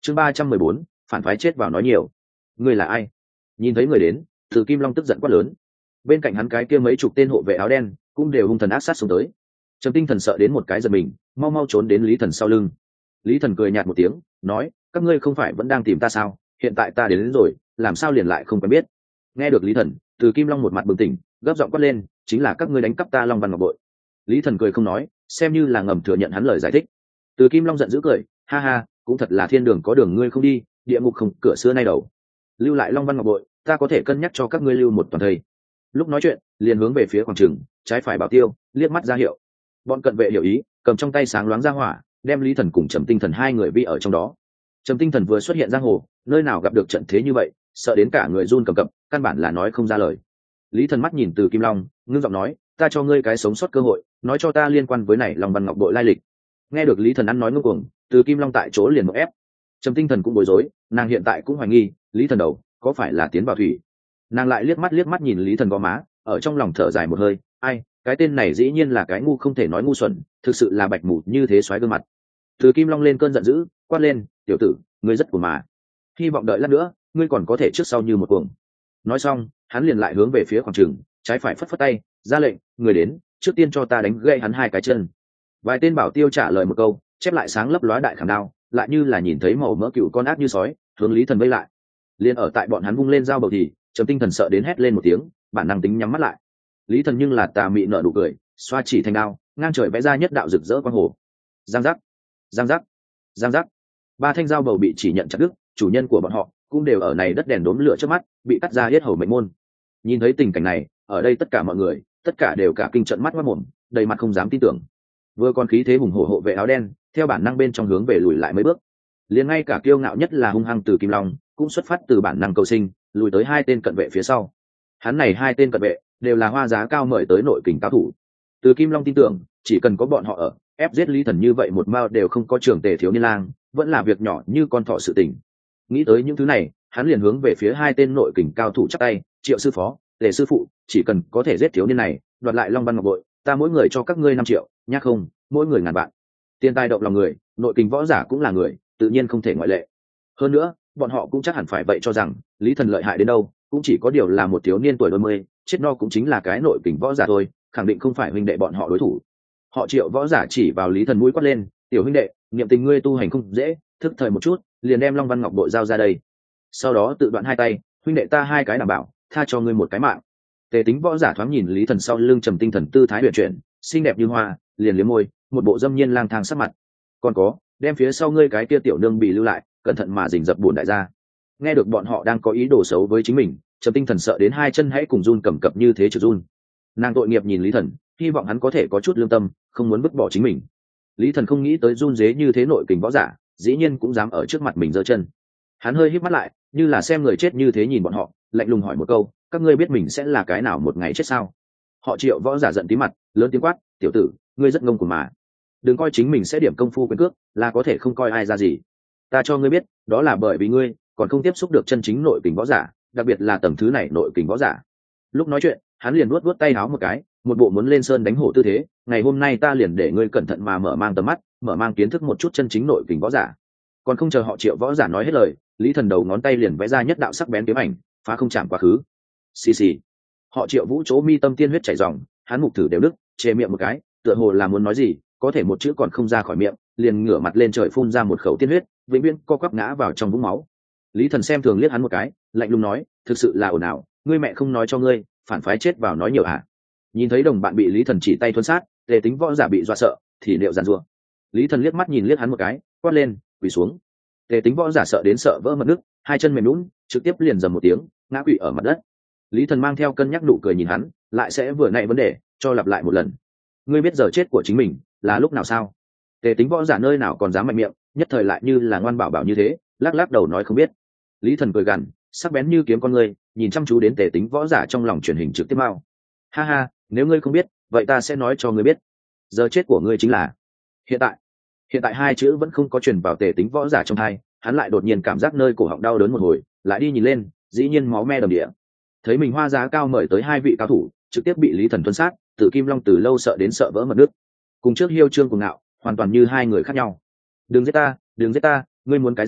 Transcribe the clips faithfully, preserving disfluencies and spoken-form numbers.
chương ba trăm mười bốn phản phái chết vào nói nhiều. Ngươi là ai? Nhìn thấy người đến, Từ Kim Long tức giận quát lớn. Bên cạnh hắn cái kia mấy chục tên hộ vệ áo đen cũng đều hung thần ác sát xuống tới. Trầm Tinh Thần sợ đến một cái giật mình, mau mau trốn đến Lý Thần sau lưng. Lý Thần cười nhạt một tiếng, nói: các ngươi không phải vẫn đang tìm ta sao? Hiện tại ta đến, đến rồi, làm sao liền lại không quen biết? Nghe được Lý Thần, Từ Kim Long một mặt bừng tỉnh, gấp giọng quát lên: chính là các ngươi đánh cắp ta Long Văn Ngọc Bội. Lý Thần cười không nói, xem như là ngầm thừa nhận hắn lời giải thích. Từ Kim Long giận dữ cười: ha ha, cũng thật là thiên đường có đường ngươi không đi, địa ngục không cửa xưa nay đầu. Lưu lại Long Văn Ngọc Bội, ta có thể cân nhắc cho các ngươi lưu một toàn thây. Lúc nói chuyện, liền hướng về phía quảng trường, trái phải bảo tiêu, liếc mắt ra hiệu. Bọn cận vệ hiểu ý, cầm trong tay sáng loáng ra hỏa, đem Lý Thần cùng Trầm Tinh Thần hai người vi ở trong đó. Trầm Tinh Thần vừa xuất hiện giang hồ, nơi nào gặp được trận thế như vậy, sợ đến cả người run cầm cập, căn bản là nói không ra lời. Lý Thần mắt nhìn Từ Kim Long, ngưng giọng nói: ta cho ngươi cái sống sót cơ hội, nói cho ta liên quan với này Long Văn Ngọc Bội lai lịch. Nghe được Lý Thần ăn nói ngông cuồng, Từ Kim Long tại chỗ liền một ép. Trầm Tinh Thần cũng bối rối, nàng hiện tại cũng hoài nghi Lý Thần đầu có phải là tiến vào thủy. Nàng lại liếc mắt liếc mắt nhìn Lý Thần gò má, ở trong lòng thở dài một hơi: ai, cái tên này dĩ nhiên là cái ngu không thể nói ngu xuẩn, thực sự là bạch mù như thế xoáy gương mặt. Từ Kim Long lên cơn giận dữ, quát lên: tiểu tử, ngươi rất cuồng mà, hy vọng đợi lát nữa ngươi còn có thể trước sau như một cuồng. Nói xong, hắn liền lại hướng về phía quảng trường, trái phải phất phất tay, ra lệnh: người đến, trước tiên cho ta đánh gãy hắn hai cái chân. Vài tên bảo tiêu trả lời một câu, chép lại sáng lấp lóa đại khảm đao, lại như là nhìn thấy màu mỡ cựu con ác như sói, hướng Lý Thần vây lại. Liên ở tại bọn hắn vung lên dao bầu thì Trầm Tinh Thần sợ đến hét lên một tiếng, bản năng tính nhắm mắt lại. Lý Thần nhưng là tà mị nở nụ cười, xoa chỉ thành đao, ngang trời vẽ ra nhất đạo rực rỡ quang hồ. Giang giác, giang giác, giang giác, ba thanh dao bầu bị chỉ nhận chặt đứt, chủ nhân của bọn họ cũng đều ở này đất đèn đốm lửa trước mắt, bị cắt ra hết hầu mệnh môn. Nhìn thấy tình cảnh này, ở đây tất cả mọi người, tất cả đều cả kinh trận mắt mắt mồm, đầy mặt không dám tin tưởng. Vừa còn khí thế hùng hổ hộ vệ áo đen, theo bản năng bên trong hướng về lùi lại mấy bước. Liền ngay cả kiêu ngạo nhất là hung hăng Từ Kim Long, cũng xuất phát từ bản năng cầu sinh, lùi tới hai tên cận vệ phía sau. Hắn này hai tên cận vệ đều là hoa giá cao mời tới nội kình cao thủ. Từ Kim Long tin tưởng, chỉ cần có bọn họ ở, ép giết Lý Thần như vậy một mao đều không có trưởng tề thiếu niên lang, vẫn là việc nhỏ như con thỏ sự tình. Nghĩ tới những thứ này, hắn liền hướng về phía hai tên nội kình cao thủ chắp tay: Triệu sư phó, Tề sư phụ, chỉ cần có thể giết thiếu niên này, đoạt lại Long Văn Ngọc Bội, ta mỗi người cho các ngươi năm triệu, nhắc không, mỗi người ngàn vạn. Tiền tài động lòng người, nội kình võ giả cũng là người, tự nhiên không thể ngoại lệ. Hơn nữa, bọn họ cũng chắc hẳn phải vậy cho rằng Lý Thần lợi hại đến đâu, cũng chỉ có điều là một thiếu niên tuổi đôi mươi, chết no cũng chính là cái nội kình võ giả thôi, khẳng định không phải huynh đệ bọn họ đối thủ. Họ Triệu võ giả chỉ vào Lý Thần mũi quát lên: tiểu huynh đệ, niệm tình ngươi tu hành không dễ, thức thời một chút, liền đem Long Văn Ngọc Bội giao ra đây. Sau đó tự đoạn hai tay, huynh đệ ta hai cái đảm bảo, tha cho ngươi một cái mạng. Tề Tính võ giả thoáng nhìn Lý Thần sau lưng Trầm Tinh Thần tư thái huyền chuyển, xinh đẹp như hoa, liền liếm môi, một bộ dâm nhiên lang thang sắc mặt. Còn có, đem phía sau ngươi cái kia tiểu nương bị lưu lại, cẩn thận mà rình dập bổn đại gia. Nghe được bọn họ đang có ý đồ xấu với chính mình, Trầm Tinh Thần sợ đến hai chân hãy cùng run cầm cập như thế trượt run. Nàng tội nghiệp nhìn Lý Thần, hy vọng hắn có thể có chút lương tâm, không muốn vứt bỏ chính mình. Lý Thần không nghĩ tới run dế như thế nội kình võ giả, dĩ nhiên cũng dám ở trước mặt mình giơ chân. Hắn hơi híp mắt lại, như là xem người chết như thế nhìn bọn họ, lạnh lùng hỏi một câu: các ngươi biết mình sẽ là cái nào một ngày chết sao? Họ Triệu võ giả giận tí mặt, lớn tiếng quát: tiểu tử, ngươi rất ngông cuồng mà, đừng coi chính mình sẽ điểm công phu quyền cước là có thể không coi ai ra gì. Ta cho ngươi biết, đó là bởi vì ngươi còn không tiếp xúc được chân chính nội kình võ giả, đặc biệt là tầng thứ này nội kình võ giả. Lúc nói chuyện, hắn liền nuốt nuốt tay áo một cái, một bộ muốn lên sơn đánh hổ tư thế. Ngày hôm nay ta liền để ngươi cẩn thận mà mở mang tầm mắt, mở mang kiến thức một chút chân chính nội kình võ giả. Còn không chờ họ Triệu võ giả nói hết lời, Lý Thần đầu ngón tay liền vẽ ra nhất đạo sắc bén kiếm ảnh, phá không chạm quá khứ. Xì xì. Họ Triệu Vũ chỗ mi tâm tiên huyết chảy ròng, hắn mục thử đều đứt, chê miệng một cái, tựa hồ là muốn nói gì, có thể một chữ còn không ra khỏi miệng, liền ngửa mặt lên trời phun ra một khẩu tiên huyết, vĩnh viễn co quắp ngã vào trong vũng máu. Lý Thần xem thường liếc hắn một cái, lạnh lùng nói: thực sự là ồn ào, ngươi mẹ không nói cho ngươi, phản phái chết vào nói nhiều hả? Nhìn thấy đồng bạn bị Lý Thần chỉ tay thuần sát, Tề Tính võ giả bị dọa sợ, thì liệu giàn rủa. Lý Thần liếc mắt nhìn liếc hắn một cái, quát lên: quỳ xuống. Tề Tính võ giả sợ đến sợ vỡ mật nước, hai chân mềm nhũn, trực tiếp liền dầm một tiếng, ngã quỵ ở mặt đất. Lý Thần mang theo cân nhắc nụ cười nhìn hắn, lại sẽ vừa nãy vấn đề, cho lặp lại một lần. Ngươi biết giờ chết của chính mình là lúc nào sao? Tề Tính võ giả nơi nào còn dám mạnh miệng, nhất thời lại như là ngoan bảo bảo như thế, lắc lắc đầu nói không biết. Lý Thần cười gằn, sắc bén như kiếm con ngươi, nhìn chăm chú đến Tề Tính võ giả trong lòng truyền hình trực tiếp mau. Ha ha, nếu ngươi không biết, vậy ta sẽ nói cho ngươi biết. Giờ chết của ngươi chính là hiện tại. Hiện tại hai chữ vẫn không có truyền vào Tề Tính võ giả trong tai, hắn lại đột nhiên cảm giác nơi cổ họng đau đớn một hồi, lại đi nhìn lên, dĩ nhiên máu me đầm địa. Thấy mình hoa giá cao mời tới hai vị cao thủ, trực tiếp bị Lý Thần tuân sát, Tử Kim Long từ lâu sợ đến sợ vỡ mật nước. Cùng trước hiêu trương cùng ngạo, hoàn toàn như hai người khác nhau. Đừng giết ta, đừng giết ta, ngươi muốn cái gì,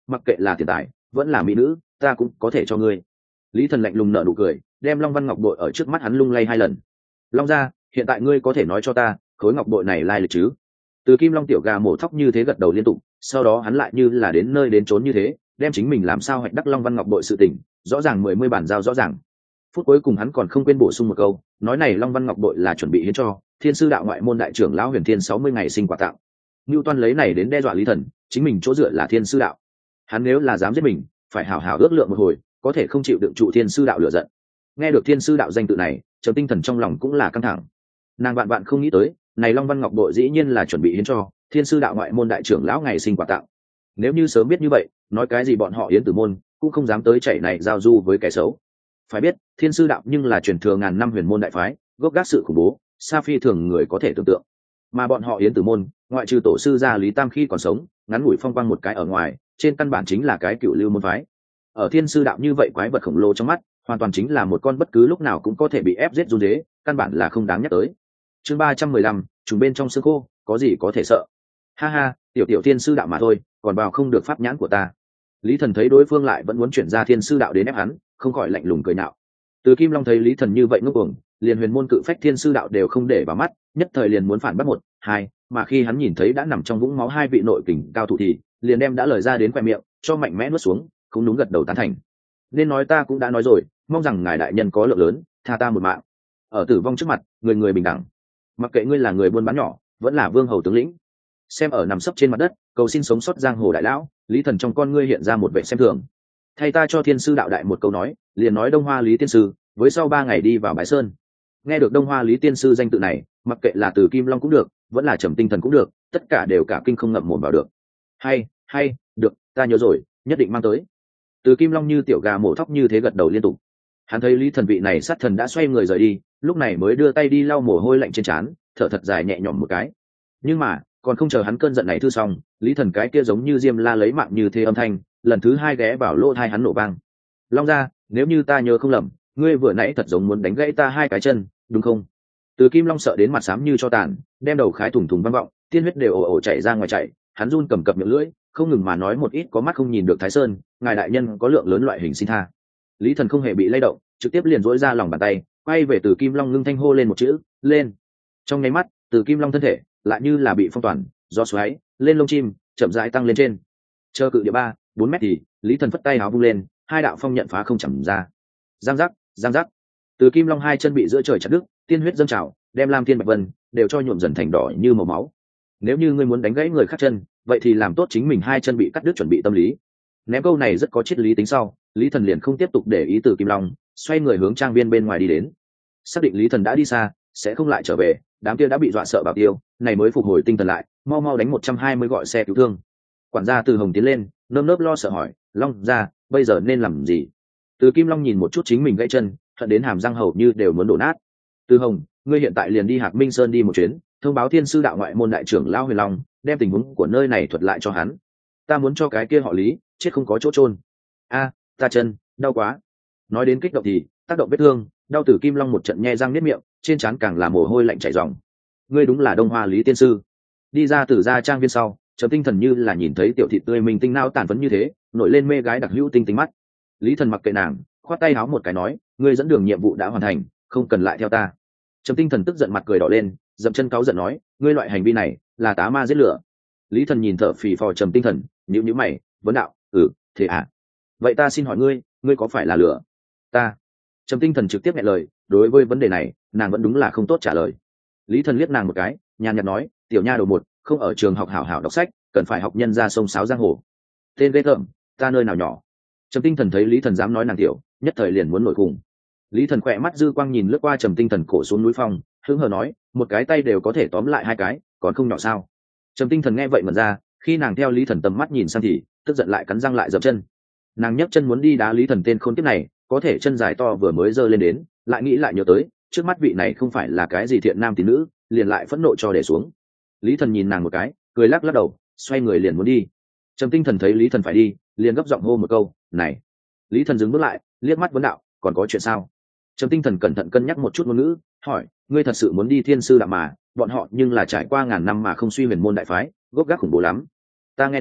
mặc kệ là tiền tài vẫn là mỹ nữ, ta cũng có thể cho ngươi. Lý Thần lạnh lùng nở nụ cười, đem long văn ngọc bội ở trước mắt hắn lung lay hai lần. Long gia, hiện tại ngươi có thể nói cho ta khối ngọc bội này lai lịch chứ? Từ Kim Long tiểu gà mổ thóc như thế gật đầu liên tục, sau đó hắn lại như là đến nơi đến chốn như thế, đem chính mình làm sao hoạch đắc long văn ngọc bội sự tình rõ ràng mười mươi bản giao rõ ràng. Phút cuối cùng hắn còn không quên bổ sung một câu, nói này long văn ngọc bội là chuẩn bị hiến cho thiên sư đạo ngoại môn đại trưởng lão Huyền Thiên sáu mươi ngày sinh quà tặng. Nưu Toan lấy này đến đe dọa Lý Thần, chính mình chỗ dựa là thiên sư đạo, hắn nếu là dám giết mình phải hảo hảo ước lượng một hồi, có thể không chịu đựng trụ thiên sư đạo lửa giận. Nghe được thiên sư đạo danh tự này, Trầm Tinh Thần trong lòng cũng là căng thẳng. Nàng bạn bạn không nghĩ tới, này long văn ngọc bội dĩ nhiên là chuẩn bị hiến cho thiên sư đạo ngoại môn đại trưởng lão ngày sinh quà tặng. Nếu như sớm biết như vậy, nói cái gì bọn họ yến tử môn cũng không dám tới chảy này giao du với kẻ xấu. Phải biết thiên sư đạo nhưng là truyền thừa ngàn năm huyền môn đại phái, gốc gác sự khủng bố sa phi thường người có thể tưởng tượng. Mà bọn họ yến tử môn ngoại trừ tổ sư gia Lý Tam khi còn sống ngắn ngủi phong quang một cái ở ngoài, trên căn bản chính là cái cựu lưu môn phái. Ở thiên sư đạo như vậy quái vật khổng lồ trong mắt, hoàn toàn chính là một con bất cứ lúc nào cũng có thể bị ép giết run dế, căn bản là không đáng nhắc tới. Chương ba trăm mười lăm, trùng bên trong xương khô, có gì có thể sợ? Ha ha, tiểu tiểu thiên sư đạo mà thôi, còn vào không được pháp nhãn của ta. Lý Thần thấy đối phương lại vẫn muốn chuyển ra thiên sư đạo đến ép hắn, không khỏi lạnh lùng cười nhạo. Từ Kim Long thấy Lý Thần như vậy ngốc cuồng, liền huyền môn cự phách thiên sư đạo đều không để vào mắt, nhất thời liền muốn phản bắt một, hai, mà khi hắn nhìn thấy đã nằm trong vũng máu hai vị nội kình cao thủ thì liền đem đã lời ra đến quẹt miệng, cho mạnh mẽ nuốt xuống, không đúng gật đầu tán thành. Nên nói ta cũng đã nói rồi, mong rằng ngài đại nhân có lượng lớn, tha ta một mạng. Ở tử vong trước mặt, người người bình đẳng. Mặc kệ ngươi là người buôn bán nhỏ, vẫn là vương hầu tướng lĩnh. Xem ở nằm sấp trên mặt đất, cầu xin sống sót giang hồ đại lão, Lý Thần trong con ngươi hiện ra một vẻ xem thường. Thay ta cho thiên sư đạo đại một câu nói, liền nói Đông Hoa Lý tiên sư, với sau ba ngày đi vào Bái Sơn. Nghe được Đông Hoa Lý tiên sư danh tự này, mặc kệ là từ Kim Long cũng được, vẫn là Trầm Tinh Thần cũng được, tất cả đều cả kinh không ngậm mồm vào được. Hay, hay, được, ta nhớ rồi, nhất định mang tới. Từ Kim Long như tiểu gà mổ thóc như thế gật đầu liên tục. Hắn thấy Lý Thần vị này sát thần đã xoay người rời đi, lúc này mới đưa tay đi lau mồ hôi lạnh trên trán, thở thật dài nhẹ nhõm một cái. Nhưng mà còn không chờ hắn cơn giận này thư xong, Lý Thần cái kia giống như diêm la lấy mạng như thế âm thanh lần thứ hai ghé vào lỗ tai hắn nổ vang. Long gia, nếu như ta nhớ không lầm, ngươi vừa nãy thật giống muốn đánh gãy ta hai cái chân, đúng không? Từ Kim Long sợ đến mặt xám như cho tàn, đem đầu khái thủng thủng vang vọng, tiên huyết đều ồ ồ chảy ra ngoài chảy, hắn run cầm cập miệng lưỡi, không ngừng mà nói một ít có mắt không nhìn được Thái Sơn, ngài đại nhân có lượng lớn loại hình xin tha. Lý Thần không hề bị lay động, trực tiếp liền dỗi ra lòng bàn tay, quay về Từ Kim Long ngưng thanh hô lên một chữ, lên. Trong nháy mắt, Từ Kim Long thân thể lại như là bị phong toàn, do xoáy lên lông chim, chậm rãi tăng lên trên. Chờ cự địa ba, bốn mét thì, Lý Thần phất tay áo vung lên, hai đạo phong nhận phá không chậm ra. Giang giác, giang giác. Từ Kim Long hai chân bị giữa trời chặt đứt, tiên huyết dâng trào, đem Lam Thiên Bạch Vân đều cho nhuộm dần thành đỏ như màu máu. Nếu như ngươi muốn đánh gãy người khác chân, vậy thì làm tốt chính mình hai chân bị cắt đứt chuẩn bị tâm lý. Ném câu này rất có triết lý tính sau, Lý Thần liền không tiếp tục để ý Từ Kim Long, xoay người hướng trang viên bên ngoài đi đến. Xác định Lý Thần đã đi xa, sẽ không lại trở về, đám kia đã bị dọa sợ bảo tiêu, này mới phục hồi tinh thần lại, mau mau đánh một trăm hai mươi gọi xe cứu thương. Quản gia Từ Hồng tiến lên, nơm nớp lo sợ hỏi, Long gia, bây giờ nên làm gì? Từ Kim Long nhìn một chút chính mình gãy chân, hận đến hàm răng hầu như đều muốn đổ nát. Từ Hồng, ngươi hiện tại liền đi Hạc Minh Sơn đi một chuyến, thông báo thiên sư đạo ngoại môn đại trưởng lão Huyền Long, đem tình huống của nơi này thuật lại cho hắn. Ta muốn cho cái kia họ Lý chết không có chỗ chôn. A, ta chân đau quá. Nói đến kích động thì tác động vết thương, đau. Từ Kim Long một trận nhe răng niết miệng, trên trán càng là mồ hôi lạnh chảy ròng. Ngươi đúng là Đông Hoa Lý tiên sư. Đi ra từ gia trang viên sau, Trầm Tinh Thần như là nhìn thấy tiểu thị tươi mình tinh nao tàn phấn như thế, nổi lên mê gái đặc hữu tinh tinh mắt. Lý Thần mặc kệ nàng, khoát tay háo một cái nói, ngươi dẫn đường nhiệm vụ đã hoàn thành, không cần lại theo ta. Trầm Tinh Thần tức giận mặt cười đỏ lên, dậm chân cáu giận nói, ngươi loại hành vi này là tá ma giết lửa. Lý Thần nhìn thở phì phò Trầm Tinh Thần, nhíu nhíu mày, vấn đạo, ừ, thế à? Vậy ta xin hỏi ngươi, ngươi có phải là lửa? Ta. Trầm Tinh Thần trực tiếp nhẹ lời, đối với vấn đề này, nàng vẫn đúng là không tốt trả lời. Lý Thần liếc nàng một cái, nhàn nhạt nói, tiểu nha đầu một, không ở trường học hảo hảo đọc sách, cần phải học nhân ra sông sáo giang hồ. Tên ghê tởm, ta nơi nào nhỏ? Trầm Tinh Thần thấy Lý Thần dám nói nàng tiểu, nhất thời liền muốn nổi khùng. Lý Thần khỏe mắt dư quang nhìn lướt qua Trầm Tinh Thần cổ xuống núi phong, hứng hờ nói, một cái tay đều có thể tóm lại hai cái, còn không nhỏ sao? Trầm Tinh Thần nghe vậy mẩn ra, khi nàng theo Lý Thần tầm mắt nhìn sang thì tức giận lại cắn răng lại dậm chân. Nàng nhấc chân muốn đi đá Lý Thần tên khôn kiếp này, có thể chân dài to vừa mới giơ lên đến, lại nghĩ lại nhớ tới, trước mắt vị này không phải là cái gì thiện nam tín nữ, liền lại phẫn nộ cho để xuống. Lý Thần nhìn nàng một cái, cười lắc lắc đầu, xoay người liền muốn đi. Trầm Tinh Thần thấy Lý Thần phải đi, liền gấp giọng hô một câu, này. Lý Thần dừng bước lại, liếc mắt vấn đạo, còn có chuyện sao? Trầm Tinh Thần cẩn thận cân nhắc một chút ngôn ngữ, hỏi, ngươi thật sự muốn đi thiên sư đạo mà, bọn họ nhưng là trải qua ngàn năm mà không suy huyền môn đại phái, gốc gác khủng bố lắm. Ta nghe nói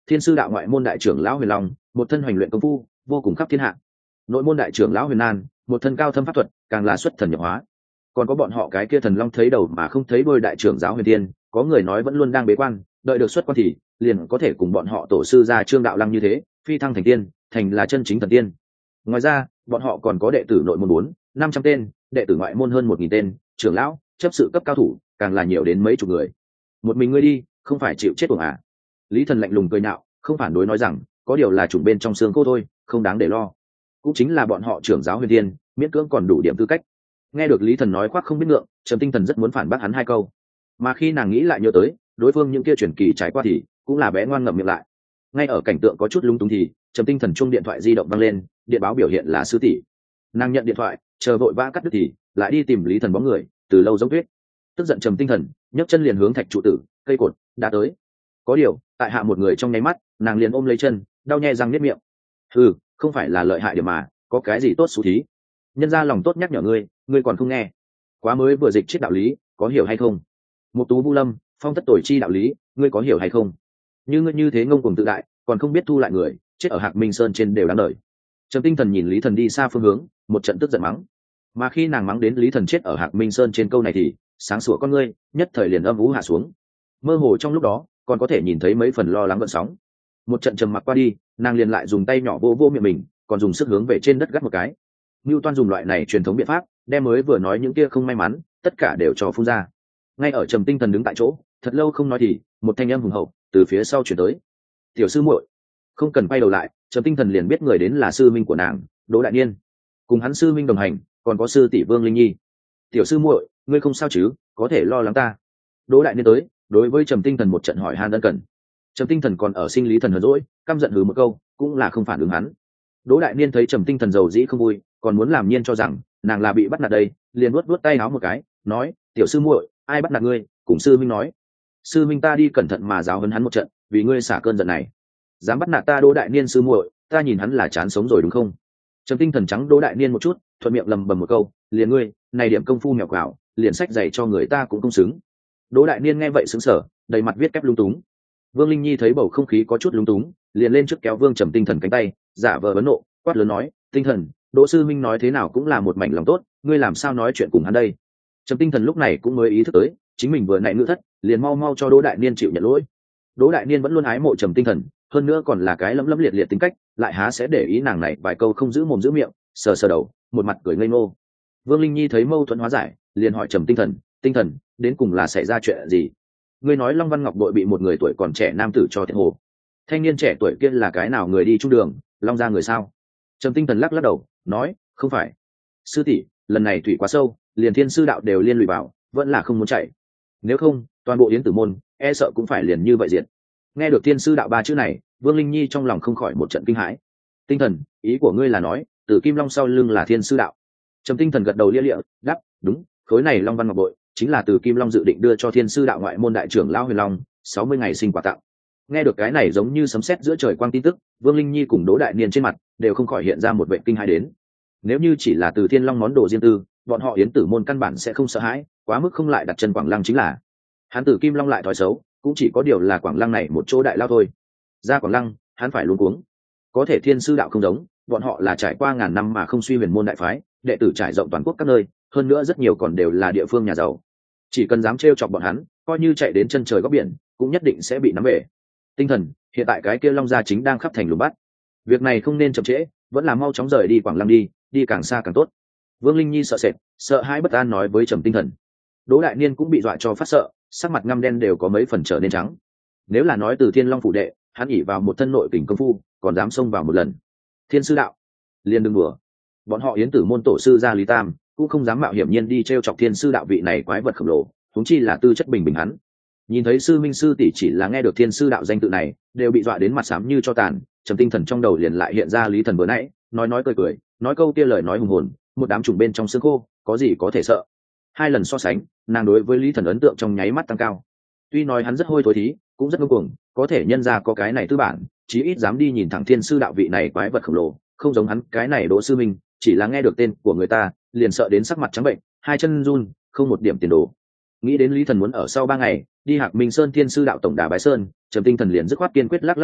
thiên sư đạo ngoại môn đại trưởng lão huyền long, một thân hoành luyện công phu vô cùng khắp thiên hạ. Nội môn đại trưởng lão huyền nan, một thân cao thâm pháp thuật, càng là xuất thần nhập hóa. Còn có bọn họ cái kia thần long thấy đầu mà không thấy đuôi đại trưởng giáo huyền tiên, có người nói vẫn luôn đang bế quan, đợi được xuất quan thì liền có thể cùng bọn họ tổ sư gia Trương Đạo Lăng như thế, phi thăng thành tiên, thành là chân chính thần tiên. Ngoài ra, bọn họ còn có đệ tử nội môn bốn, năm trăm tên, đệ tử ngoại môn hơn một nghìn tên, trưởng lão, chấp sự cấp cao thủ, càng là nhiều đến mấy chục người. Một mình ngươi đi, không phải chịu chết uổng à? Lý Thần lạnh lùng cười nhạo, không phản đối nói rằng, có điều là chủng bên trong xương cô thôi, không đáng để lo. Cũng chính là bọn họ trưởng giáo huyền tiên, miễn cưỡng còn đủ điểm tư cách. Nghe được Lý Thần nói khoác không biết ngượng, Trầm Tinh Thần rất muốn phản bác hắn hai câu, mà khi nàng nghĩ lại nhớ tới đối phương những kia truyền kỳ trải qua thì cũng là bé ngoan ngậm miệng lại. Ngay ở cảnh tượng có chút lung túng thì Trầm Tinh Thần chuông điện thoại di động vang lên, điện báo biểu hiện là sư tỷ. Nàng nhận điện thoại, chờ vội vã cắt đứt thì lại đi tìm Lý Thần bóng người, từ lâu giống tuyết. Tức giận Trầm Tinh Thần nhấc chân liền hướng thạch trụ tử, cây cột đã tới. Có điều tại hạ một người trong nháy mắt, nàng liền ôm lấy chân, đau nhè răng niết miệng. Ừ, không phải là lợi hại điểm mà, có cái gì tốt xú thí. Nhân ra lòng tốt nhắc nhở ngươi, ngươi còn không nghe. Quá mới vừa dịch chết đạo lý, có hiểu hay không? Một tú Vu Lâm, phong tất tội chi đạo lý, ngươi có hiểu hay không? Như ngươi như thế ngông cuồng tự đại, còn không biết thu lại người, chết ở Hạc Minh Sơn trên đều đáng đời. Trầm Tinh Thần nhìn Lý Thần đi xa phương hướng, một trận tức giận mắng. Mà khi nàng mắng đến Lý Thần chết ở Hạc Minh Sơn trên câu này thì sáng sủa con ngươi nhất thời liền âm u hạ xuống. Mơ hồ trong lúc đó, còn có thể nhìn thấy mấy phần lo lắng gợn sóng. Một trận trầm mặc qua đi, nàng liền lại dùng tay nhỏ vô vô miệng mình, còn dùng sức hướng về trên đất gắt một cái. Ngưu Toan dùng loại này truyền thống biện pháp, đem mới vừa nói những kia không may mắn, tất cả đều cho phun ra. Ngay ở Trầm Tinh Thần đứng tại chỗ, thật lâu không nói thì, một thanh âm hùng hậu từ phía sau chuyển tới. "Tiểu sư muội." Không cần quay đầu lại, Trầm Tinh Thần liền biết người đến là sư minh của nàng, Đỗ Đại Niên. Cùng hắn sư minh đồng hành, còn có sư tỷ Vương Linh Nhi. "Tiểu sư muội, ngươi không sao chứ, có thể lo lắng ta." Đỗ Đại Niên tới, đối với Trầm Tinh Thần một trận hỏi han ân cần. Trầm Tinh Thần còn ở sinh lý thần hờn dỗi, căm giận hừ một câu, cũng là không phản ứng hắn. Đỗ Đại Niên thấy Trầm Tinh Thần giàu dĩ không vui, còn muốn làm nhiên cho rằng nàng là bị bắt nạt đây, liền vuốt vuốt tay áo một cái, nói: "Tiểu sư muội, ai bắt nạt ngươi?" Cùng sư minh nói: "Sư minh ta đi cẩn thận mà giáo huấn hắn một trận, vì ngươi xả cơn giận này." "Dám bắt nạt ta Đỗ Đại Niên sư muội, ta nhìn hắn là chán sống rồi đúng không?" Trầm Tinh Thần trắng Đỗ Đại Niên một chút, thuận miệng lầm bầm một câu: "Liền ngươi, này điểm công phu mèo quào, liền sách giày cho người ta cũng không xứng." Đỗ Đại Niên nghe vậy sững sờ, đầy mặt viết kép lung túng. Vương Linh Nhi thấy bầu không khí có chút lung túng, liền lên trước kéo Vương Trầm Tinh Thần cánh tay, giả vờ bấn nộ, quát lớn nói: "Tinh Thần, Đỗ sư minh nói thế nào cũng là một mảnh lòng tốt, ngươi làm sao nói chuyện cùng hắn đây?" Trầm Tinh Thần lúc này cũng mới ý thức tới, chính mình vừa nãy ngữ thất, liền mau mau cho Đỗ Đại Niên chịu nhận lỗi. Đỗ Đại Niên vẫn luôn ái mộ Trầm Tinh Thần, hơn nữa còn là cái lấm lấm liệt liệt tính cách, lại há sẽ để ý nàng này vài câu không giữ mồm giữ miệng, sờ sờ đầu, một mặt cười ngây ngô. Vương Linh Nhi thấy mâu thuẫn hóa giải, liền hỏi Trầm Tinh Thần: "Tinh Thần, đến cùng là xảy ra chuyện gì? Ngươi nói Long Văn Ngọc đội bị một người tuổi còn trẻ nam tử cho thiệt hồ. Thanh niên trẻ tuổi kia là cái nào người đi trung đường, Long gia người sao?" Trầm Tinh Thần lắc lắc đầu, nói: "Không phải. Sư tỷ, lần này thủy quá sâu, liền thiên sư đạo đều liên lụy vào, vẫn là không muốn chạy. Nếu không, toàn bộ yến tử môn e sợ cũng phải liền như vậy diệt." Nghe được thiên sư đạo ba chữ này, Vương Linh Nhi trong lòng không khỏi một trận kinh hãi. "Tinh Thần, ý của ngươi là nói Tử Kim Long sau lưng là thiên sư đạo?" Trầm Tinh Thần gật đầu lia lịa, đáp: "Đúng, khối này Long Văn Ngọc bội chính là Tử Kim Long dự định đưa cho thiên sư đạo ngoại môn đại trưởng lão Huyền Long sáu mươi ngày sinh quà tặng." Nghe được cái này giống như sấm sét giữa trời quang tin tức, Vương Linh Nhi cùng Đỗ Đại Niên trên mặt đều không khỏi hiện ra một vẻ kinh hãi đến. Nếu như chỉ là từ Thiên Long món đồ riêng tư, bọn họ yến tử môn căn bản sẽ không sợ hãi, quá mức không lại đặt chân Quảng Lăng chính là. Hắn Tử Kim Long lại thói xấu, cũng chỉ có điều là Quảng Lăng này một chỗ đại lao thôi. Ra Quảng Lăng, hắn phải luống cuống. Có thể thiên sư đạo không giống, bọn họ là trải qua ngàn năm mà không suy huyền môn đại phái, đệ tử trải rộng toàn quốc các nơi, hơn nữa rất nhiều còn đều là địa phương nhà giàu. Chỉ cần dám trêu chọc bọn hắn, coi như chạy đến chân trời góc biển, cũng nhất định sẽ bị nắm về. Tinh Thần, hiện tại cái kia Long gia chính đang khắp thành lùng bắt. Việc này không nên chậm trễ, vẫn là mau chóng rời đi Quảng Lăng đi, đi càng xa càng tốt. Vương Linh Nhi sợ sệt, sợ hãi bất an nói với Trầm Tinh Thần. Đỗ Đại Niên cũng bị dọa cho phát sợ, sắc mặt ngăm đen đều có mấy phần trở nên trắng. Nếu là nói từ Thiên Long phủ đệ, hắn ỉ vào một thân nội kình công phu, còn dám xông vào một lần. Thiên sư đạo, liền đừng đùa. Bọn họ yến tử môn tổ sư gia Lý Tam, cũng không dám mạo hiểm nhiên đi trêu chọc thiên sư đạo vị này quái vật khổng lồ, huống chi là tư chất bình bình hắn. Nhìn thấy sư minh sư tỷ chỉ là nghe được thiên sư đạo danh tự này, đều bị dọa đến mặt xám như cho tàn. Trầm Tinh Thần trong đầu liền lại hiện ra Lý Thần vừa nãy nói nói cười cười, nói câu kia lời nói hùng hồn, một đám trùng bên trong xương khô, có gì có thể sợ. Hai lần so sánh, nàng đối với Lý Thần ấn tượng trong nháy mắt tăng cao. Tuy nói hắn rất hôi thối thí, cũng rất ngông cuồng, có thể nhân ra có cái này tư bản, chí ít dám đi nhìn thẳng thiên sư đạo vị này quái vật khổng lồ, không giống hắn cái này Đỗ sư minh, chỉ là nghe được tên của người ta, liền sợ đến sắc mặt trắng bệnh, hai chân run, không một điểm tiền đồ. Nghĩ đến Lý Thần muốn ở sau ba ngày đi Hạc Minh Sơn thiên sư đạo tổng đà bái sơn, Trầm Tinh Thần liền dứt khoát kiên quyết lắc lắc đầu,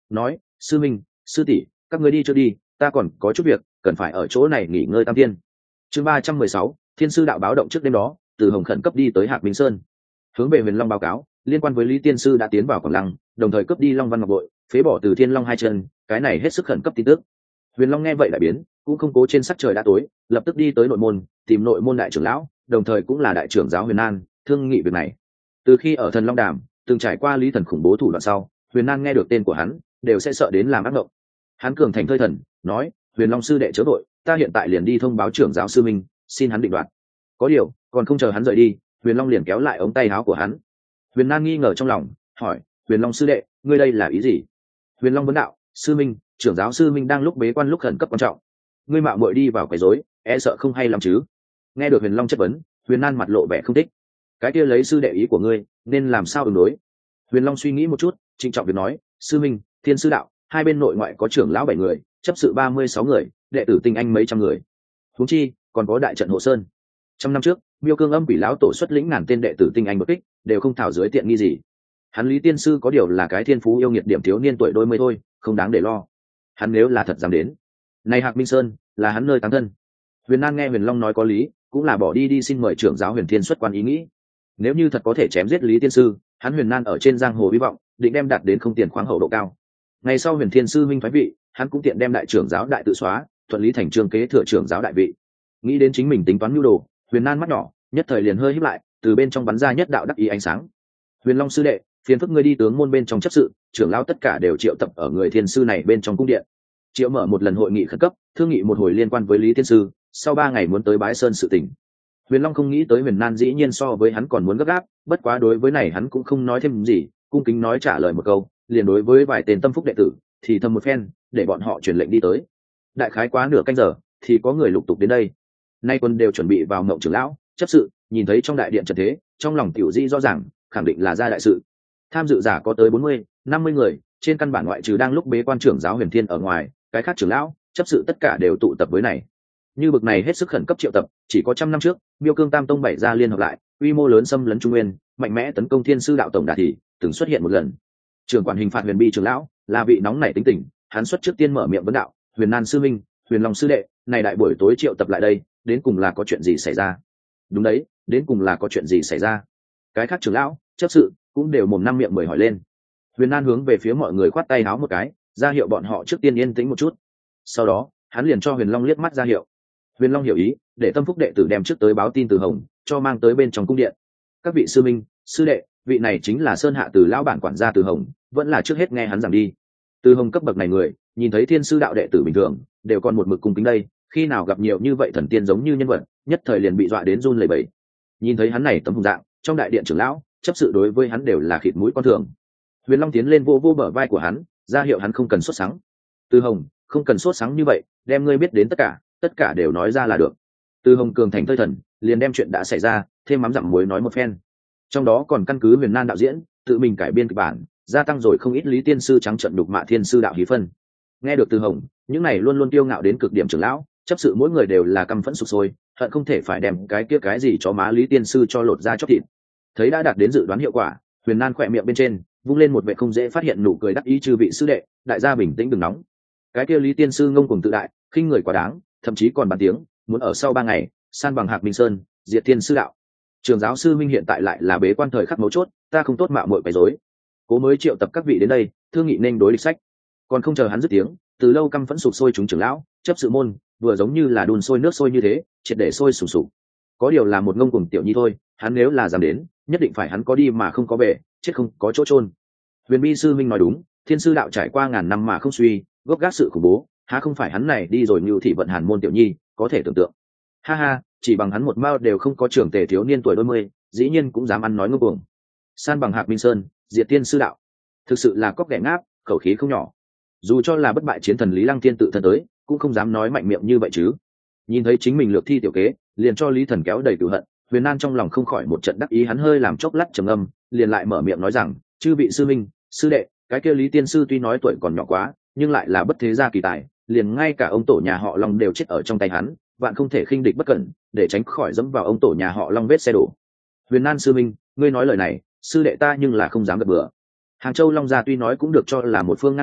nói: sư minh, sư tỷ, các người đi chưa đi, ta còn có chút việc cần phải ở chỗ này nghỉ ngơi tam thiên. Chương ba trăm mười sáu, thiên sư đạo báo động. Trước đêm đó, Từ Hồng khẩn cấp đi tới Hạc Minh Sơn, hướng về Huyền Long báo cáo liên quan với Lý tiên sư đã tiến vào Quảng Lăng, đồng thời cướp đi Long Văn Ngọc Bội, phế bỏ Từ Thiên Long hai chân, cái này hết sức khẩn cấp tin tức. Huyền Long nghe vậy lại biến, cũng không cố trên sắc trời đã tối, lập tức đi tới nội môn, tìm nội môn đại trưởng lão, đồng thời cũng là đại trưởng giáo Huyền An, thương nghị việc này. Từ khi ở Thần Long Đàm từng trải qua Lý Thần khủng bố thủ đoạn sau, Huyền An nghe được tên của hắn đều sẽ sợ đến làm ác mộng. Hắn cường thành thơi thần, nói: Huyền Long sư đệ chớ vội, ta hiện tại liền đi thông báo trưởng giáo sư minh, xin hắn định đoạt. Có điều, còn không chờ hắn rời đi, Huyền Long liền kéo lại ống tay áo của hắn. Huyền An nghi ngờ trong lòng, hỏi: Huyền Long sư đệ, ngươi đây là ý gì? Huyền Long vấn đạo: sư minh, trưởng giáo sư minh đang lúc bế quan, lúc khẩn cấp quan trọng, ngươi mạo muội đi vào quấy rối, e sợ không hay lắm chứ? Nghe được Huyền Long chất vấn, Huyền An mặt lộ vẻ không thích. Cái kia lấy sư đệ ý của ngươi, nên làm sao ứng đối? Huyền Long suy nghĩ một chút, trịnh trọng việc nói: sư minh, thiên sư đạo hai bên nội ngoại có trưởng lão bảy người, chấp sự ba mươi sáu người, đệ tử tinh anh mấy trăm người, huống chi còn có đại trận hộ sơn. Trăm năm trước, Miêu Cương Âm Quỷ lão tổ xuất lĩnh ngàn tên đệ tử tinh anh bất kích, đều không thảo dưới tiện nghi gì. Hắn Lý tiên sư có điều là cái thiên phú yêu nghiệt điểm thiếu niên tuổi đôi mươi thôi, không đáng để lo. Hắn nếu là thật dám đến, này Hạc Minh Sơn là hắn nơi táng thân. Huyền An nghe Huyền Long nói có lý, cũng là bỏ đi đi xin mời trưởng giáo Huyền Thiên xuất quan ý nghĩ. Nếu như thật có thể chém giết Lý tiên sư, hắn Huyền An ở trên giang hồ hy vọng định đem đạt đến không tiền khoáng hậu độ cao. Ngày sau Huyền Thiên sư minh phái vị, hắn cũng tiện đem đại trưởng giáo đại tự xóa, thuận lý thành trương kế thừa trưởng giáo đại vị. Nghĩ đến chính mình tính toán nhu đồ, Huyền An mắt nhỏ nhất thời liền hơi híp lại, từ bên trong bắn ra nhất đạo đắc ý ánh sáng. Huyền Long sư đệ, phiền phức ngươi đi tướng môn bên trong chấp sự, trưởng lão tất cả đều triệu tập ở người thiên sư này bên trong cung điện, triệu mở một lần hội nghị khẩn cấp, thương nghị một hồi liên quan với Lý tiên sư, sau ba ngày muốn tới Bái Sơn sự tình. Huyền Long không nghĩ tới Huyền An dĩ nhiên so với hắn còn muốn gấp gáp, bất quá đối với này hắn cũng không nói thêm gì, cung kính nói trả lời một câu, liền đối với vài tên tâm phúc đệ tử thì thầm một phen, để bọn họ truyền lệnh đi tới. Đại khái quá nửa canh giờ thì có người lục tục đến đây. Nay quân đều chuẩn bị vào ngộng trưởng lão, chấp sự, nhìn thấy trong đại điện trận thế, trong lòng tiểu di rõ ràng, khẳng định là ra đại sự. Tham dự giả có tới bốn mươi, năm mươi người, trên căn bản ngoại trừ đang lúc bế quan trưởng giáo Huyền Thiên ở ngoài, cái khác trưởng lão, chấp sự tất cả đều tụ tập với này. Như bực này hết sức khẩn cấp triệu tập, chỉ có trăm năm trước, Miêu Cương Tam Tông bảy gia liên hợp lại, quy mô lớn xâm lấn Trung Nguyên, mạnh mẽ tấn công Thiên Sư đạo tổng đà thì từng xuất hiện một lần. Trưởng quản hình phạt Huyền Bi trưởng lão là vị nóng nảy tính tình, hắn xuất trước tiên mở miệng vấn đạo: Huyền An sư minh, Huyền Long sư đệ, này đại buổi tối triệu tập lại đây, đến cùng là có chuyện gì xảy ra? Đúng đấy, đến cùng là có chuyện gì xảy ra? Cái khác trưởng lão, chấp sự cũng đều mồm năm miệng mười hỏi lên. Huyền An hướng về phía mọi người khoát tay áo một cái, ra hiệu bọn họ trước tiên yên tĩnh một chút. Sau đó, hắn liền cho Huyền Long liếc mắt ra hiệu. Huyền Long hiểu ý, để tâm phúc đệ tử đem trước tới báo tin Từ Hồng, cho mang tới bên trong cung điện. Các vị sư minh, sư đệ, vị này chính là Sơn Hạ Từ lão bản quản gia Từ Hồng, vẫn là trước hết nghe hắn giảng đi. Từ Hồng cấp bậc này người, nhìn thấy thiên sư đạo đệ tử bình thường, đều còn một mực cung kính đây, khi nào gặp nhiều như vậy thần tiên giống như nhân vật, nhất thời liền bị dọa đến run lẩy bẩy. Nhìn thấy hắn này tấm hùng dạng, trong đại điện trưởng lão, chấp sự đối với hắn đều là khịt mũi con thường. Huyền Long tiến lên vô vô bờ vai của hắn, ra hiệu hắn không cần sốt sắng. Từ Hồng, không cần sốt sắng như vậy, đem ngươi biết đến tất cả, tất cả đều nói ra là được. Từ Hồng cường thành thơi thần, liền đem chuyện đã xảy ra thêm mắm dặm muối nói một phen. Trong đó còn căn cứ Huyền Nan đạo diễn tự mình cải biên kịch bản, gia tăng rồi không ít Lý tiên sư trắng trận đục mạ thiên sư đạo hí phân. Nghe được Từ Hồng, những này luôn luôn kiêu ngạo đến cực điểm trưởng lão, chấp sự mỗi người đều là căm phẫn sục sôi, hận không thể phải đem cái kia cái gì cho má Lý tiên sư cho lột ra chóc thịt. Thấy đã đạt đến dự đoán hiệu quả, Huyền Nan khỏe miệng bên trên vung lên một vẻ không dễ phát hiện nụ cười đắc ý: chư vị sư đệ, đại gia bình tĩnh đừng nóng. Cái kia Lý tiên sư ngông cuồng tự đại, khinh người quá đáng, thậm chí còn bàn tiếng muốn ở sau ba ngày san bằng Hạc Minh Sơn, diệt thiên sư đạo. Trường giáo sư minh hiện tại lại là bế quan thời khắc mấu chốt, ta không tốt mạo muội quấy rối, cố mới triệu tập các vị đến đây thương nghị nên đối địch sách. Còn không chờ hắn dứt tiếng, từ lâu căm phẫn sụp sôi chúng trưởng lão, chấp sự môn vừa giống như là đun sôi nước sôi như thế, triệt để sôi sùng sục. Có điều là một ngông cuồng tiểu nhi thôi, hắn nếu là dám đến, nhất định phải hắn có đi mà không có về, chết không có chỗ chôn. Huyền Bi sư minh nói đúng, thiên sư đạo trải qua ngàn năm mà không suy, gốc gác sự khủng bố, há không phải hắn này đi rồi như thị vận hàn môn tiểu nhi có thể tưởng tượng. Ha ha, chỉ bằng hắn một mao đều không có trưởng tề thiếu niên tuổi đôi mươi, dĩ nhiên cũng dám ăn nói ngông cuồng. San bằng Hạc Minh Sơn, diệt tiên sư đạo, thực sự là cóc ghẻ ngáp, khẩu khí không nhỏ. Dù cho là bất bại chiến thần Lý Lăng Thiên tự thân tới, cũng không dám nói mạnh miệng như vậy chứ. Nhìn thấy chính mình lược thi tiểu kế, liền cho Lý Thần kéo đầy cửu hận, Huyền Nan trong lòng không khỏi một trận đắc ý, hắn hơi làm chốc lát trầm âm, liền lại mở miệng nói rằng: chư vị sư minh, sư đệ, cái kia Lý tiên sư tuy nói tuổi còn nhỏ quá, nhưng lại là bất thế gia kỳ tài, liền ngay cả ông tổ nhà họ Long đều chết ở trong tay hắn, vạn không thể khinh địch bất cẩn, để tránh khỏi dẫm vào ông tổ nhà họ Long vết xe đổ. Huyền Nan sư minh, ngươi nói lời này, sư đệ ta nhưng là không dám gật bừa. Hàng Châu Long gia tuy nói cũng được cho là một phương ngang ngược,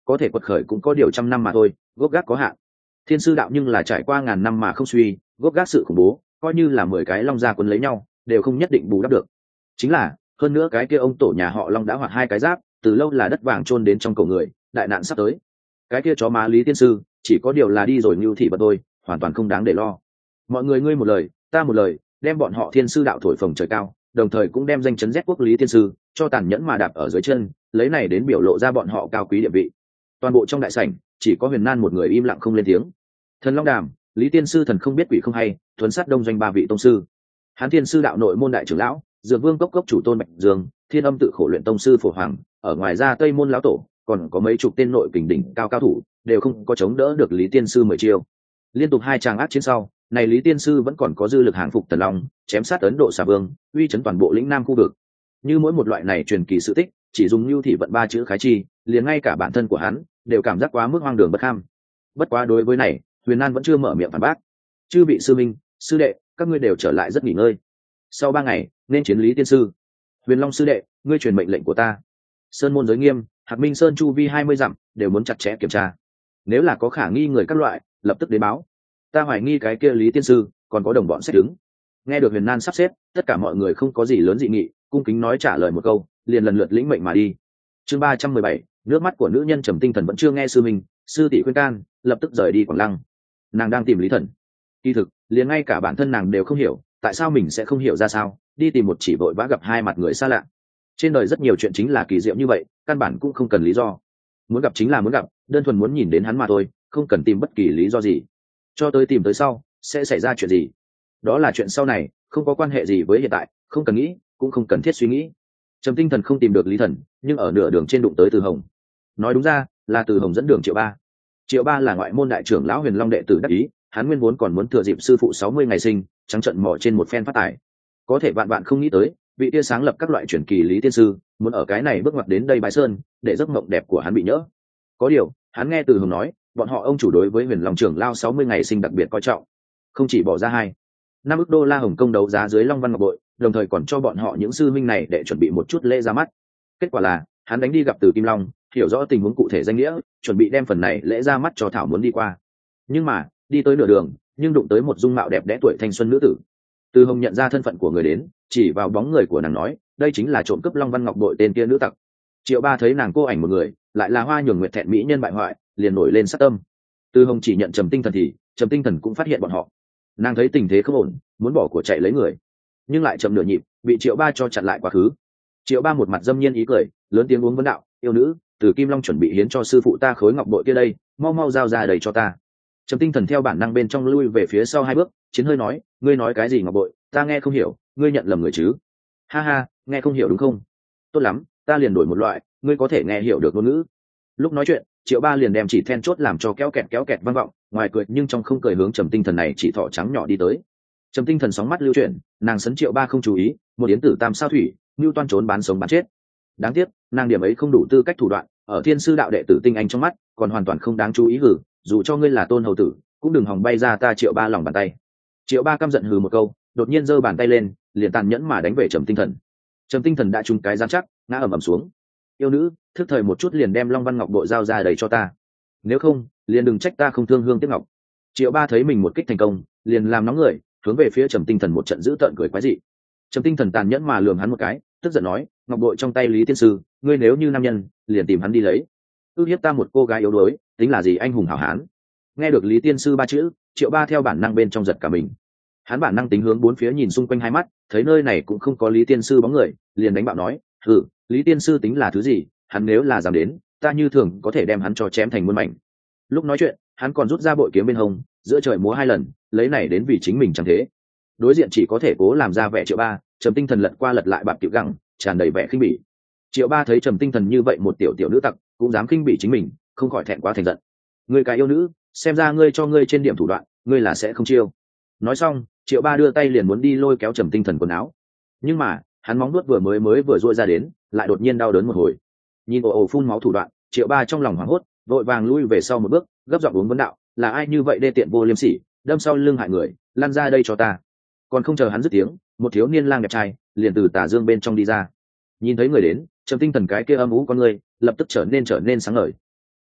có thể quật khởi cũng có điều trăm năm mà thôi, gốc gác có hạn. Thiên sư đạo nhưng là trải qua ngàn năm mà không suy, gốc gác sự khủng bố, coi như là mười cái long gia quân lấy nhau đều không nhất định bù đắp được. Chính là hơn nữa cái kia ông tổ nhà họ long đã hoạt hai cái giáp, từ lâu là đất vàng chôn đến trong cổ người, đại nạn sắp tới. Cái kia chó má Lý tiên sư chỉ có điều là đi rồi như thị vật thôi, hoàn toàn không đáng để lo. Mọi người ngươi một lời ta một lời, đem bọn họ thiên sư đạo thổi phồng trời cao, đồng thời cũng đem danh chấn rét quốc Lý tiên sư cho tàn nhẫn mà đạp ở dưới chân, lấy này đến biểu lộ ra bọn họ cao quý địa vị. Toàn bộ trong đại sảnh chỉ có Huyền Nan một người im lặng không lên tiếng. Thần Long Đàm, Lý tiên sư thần không biết quỷ không hay, thuấn sát đông doanh ba vị tông sư. Hán thiên sư đạo nội môn đại trưởng lão, Dược Vương cốc cốc chủ Tôn Bạch Dương, Thiên Âm tự khổ luyện tông sư Phổ Hoàng, ở ngoài ra Tây môn lão tổ, còn có mấy chục tên nội kình đỉnh cao cao thủ, đều không có chống đỡ được Lý tiên sư mười chiêu. Liên tục hai tràng ác chiến sau, này Lý tiên sư vẫn còn có dư lực hàng phục Thần Long, chém sát Ấn Độ Xà Vương, uy chấn toàn bộ lĩnh Nam khu vực. Như mỗi một loại này truyền kỳ sự tích, chỉ dùng lưu thị vận ba chữ khái chi, liền ngay cả bản thân của hắn đều cảm giác quá mức hoang đường bất kham. Bất quá đối với này, Huyền Nan vẫn chưa mở miệng phản bác. Chư vị sư minh, sư đệ, các ngươi đều trở lại rất nghỉ ngơi. Sau ba ngày nên chiến Lý tiên sư. Huyền Long sư đệ, ngươi truyền mệnh lệnh của ta. Sơn môn giới nghiêm, Hạc Minh Sơn chu vi hai mươi dặm đều muốn chặt chẽ kiểm tra. Nếu là có khả nghi người các loại, lập tức đến báo. Ta hoài nghi cái kia Lý tiên sư còn có đồng bọn xét đứng. Nghe được Huyền Nan sắp xếp, tất cả mọi người không có gì lớn dị nghị, cung kính nói trả lời một câu, liền lần lượt lĩnh mệnh mà đi. Chương ba trăm mười bảy, nước mắt của nữ nhân trầm tinh thần vẫn chưa nghe sư mình, sư tỷ khuyên can, lập tức rời đi Quảng Lăng. Nàng đang tìm Lý Thần. Kỳ thực, liền ngay cả bản thân nàng đều không hiểu, tại sao mình sẽ không hiểu ra sao, đi tìm một chỉ vội vã gặp hai mặt người xa lạ. Trên đời rất nhiều chuyện chính là kỳ diệu như vậy, căn bản cũng không cần lý do. Muốn gặp chính là muốn gặp, đơn thuần muốn nhìn đến hắn mà thôi, không cần tìm bất kỳ lý do gì. Cho tới tìm tới sau, sẽ xảy ra chuyện gì? Đó là chuyện sau này, không có quan hệ gì với hiện tại, không cần nghĩ, cũng không cần thiết suy nghĩ. Trầm tinh thần không tìm được Lý Thần, nhưng ở nửa đường trên đụng tới Từ Hồng. Nói đúng ra, là Từ Hồng dẫn đường Triệu Ba. Triệu Ba là ngoại môn đại trưởng lão Huyền Long đệ tử đắc ý, hắn nguyên vốn còn muốn thừa dịp sư phụ sáu mươi ngày sinh, trắng trận mò trên một phen phát tài. Có thể vạn bạn không nghĩ tới, vị tia sáng lập các loại truyền kỳ Lý tiên sư, muốn ở cái này bước ngoặt đến đây Bái Sơn, để giấc mộng đẹp của hắn bị nhỡ. Có điều, hắn nghe Từ Hồng nói, bọn họ ông chủ đối với Huyền Long trưởng lao sáu mươi ngày sinh đặc biệt coi trọng, không chỉ bỏ ra hai năm ức đô la Hồng Công đấu giá dưới Long Văn Ngọc Bội, đồng thời còn cho bọn họ những sư minh này để chuẩn bị một chút lễ ra mắt. Kết quả là, hắn đánh đi gặp Từ Kim Long, hiểu rõ tình huống cụ thể danh nghĩa, chuẩn bị đem phần này lễ ra mắt cho Thảo muốn đi qua. Nhưng mà, đi tới nửa đường, nhưng đụng tới một dung mạo đẹp đẽ tuổi thanh xuân nữ tử. Từ Hồng nhận ra thân phận của người đến, chỉ vào bóng người của nàng nói, đây chính là trộm cướp Long Văn Ngọc Bội tên kia nữ tặc. Triệu Ba thấy nàng cô ảnh một người, lại là hoa nhường nguyệt thẹn mỹ nhân bại hoại, liền nổi lên sát tâm. Từ Hồng chỉ nhận Trầm Tinh Thần thì, Trầm Tinh Thần cũng phát hiện bọn họ. Nàng thấy tình thế không ổn, muốn bỏ của chạy lấy người, nhưng lại chậm nửa nhịp, bị Triệu Ba cho chặn lại quá khứ. Triệu Ba một mặt dâm nhiên ý cười, lớn tiếng uống vấn đạo, yêu nữ, Từ Kim Long chuẩn bị hiến cho sư phụ ta khối ngọc bội kia đây, mau mau giao ra đầy cho ta. Trầm Tinh Thần theo bản năng bên trong lui về phía sau hai bước, chiến hơi nói, ngươi nói cái gì ngọc bội, ta nghe không hiểu, ngươi nhận lầm người chứ? Ha ha, nghe không hiểu đúng không? Tốt lắm, ta liền đổi một loại, ngươi có thể nghe hiểu được ngôn ngữ. Lúc nói chuyện, Triệu Ba liền đem chỉ then chốt làm cho kéo kẹt kéo kẹt vang vọng, ngoài cười nhưng trong không cười hướng Trầm Tinh Thần này chỉ thỏ trắng nhỏ đi tới. Trầm Tinh Thần sóng mắt lưu chuyển, nàng sấn Triệu Ba không chú ý, một yến tử tam sao thủy, nưu toan trốn bán sống bán chết. Đáng tiếc, nàng điểm ấy không đủ tư cách thủ đoạn, ở thiên sư đạo đệ tử tinh anh trong mắt, còn hoàn toàn không đáng chú ý hử, dù cho ngươi là Tôn hầu tử, cũng đừng hòng bay ra ta Triệu Ba lòng bàn tay. Triệu Ba căm giận hừ một câu, đột nhiên giơ bàn tay lên, liền tàn nhẫn mà đánh về Trầm Tinh Thần. Trầm Tinh Thần đã trúng cái giáng chắc, ngã ầm ầm xuống. Yêu nữ, thức thời một chút liền đem Long Văn Ngọc Bội giao ra đầy cho ta, nếu không, liền đừng trách ta không thương hương tiếc ngọc. Triệu Ba thấy mình một kích thành công, liền làm nóng người, hướng về phía Trầm Tinh Thần một trận dữ tợn cười quái dị. Trầm Tinh Thần tàn nhẫn mà lườm hắn một cái, tức giận nói, ngọc bội trong tay Lý tiên sư, ngươi nếu như nam nhân, liền tìm hắn đi lấy. Ước hiếp ta một cô gái yếu đuối, tính là gì anh hùng hảo hán? Nghe được Lý tiên sư ba chữ, Triệu Ba theo bản năng bên trong giật cả mình. Hắn bản năng tính hướng bốn phía nhìn xung quanh hai mắt, thấy nơi này cũng không có Lý tiên sư bóng người, liền đánh bạo nói, hừ, Lý tiên sư tính là thứ gì? Hắn nếu là dám đến, ta như thường có thể đem hắn cho chém thành muôn mảnh. Lúc nói chuyện, hắn còn rút ra bội kiếm bên hông, giữa trời múa hai lần, lấy này đến vì chính mình chẳng thế. Đối diện chỉ có thể cố làm ra vẻ Triệu Ba, Trầm Tinh Thần lật qua lật lại bạc tiểu gẳng, tràn đầy vẻ khinh bỉ. Triệu Ba thấy Trầm Tinh Thần như vậy một tiểu tiểu nữ tặc, cũng dám khinh bỉ chính mình, không khỏi thẹn quá thành giận. Ngươi cái yêu nữ, xem ra ngươi cho ngươi trên điểm thủ đoạn, ngươi là sẽ không chiêu. Nói xong, Triệu Ba đưa tay liền muốn đi lôi kéo Trầm Tinh Thần quần áo, nhưng mà hắn móng nuốt vừa mới mới vừa duỗi ra đến, lại đột nhiên đau đớn một hồi. Nhìn ồ ồ phun máu thủ đoạn, Triệu Ba trong lòng hoảng hốt, vội vàng lui về sau một bước, gấp giọng uống vấn đạo, là ai như vậy đê tiện vô liêm sỉ, đâm sau lưng hại người, lăn ra đây cho ta. Còn không chờ hắn dứt tiếng, một thiếu niên lang đẹp trai liền từ tà dương bên trong đi ra. Nhìn thấy người đến, Trầm Tinh Thần cái kia âm ú con người lập tức trở nên trở nên sáng ngời.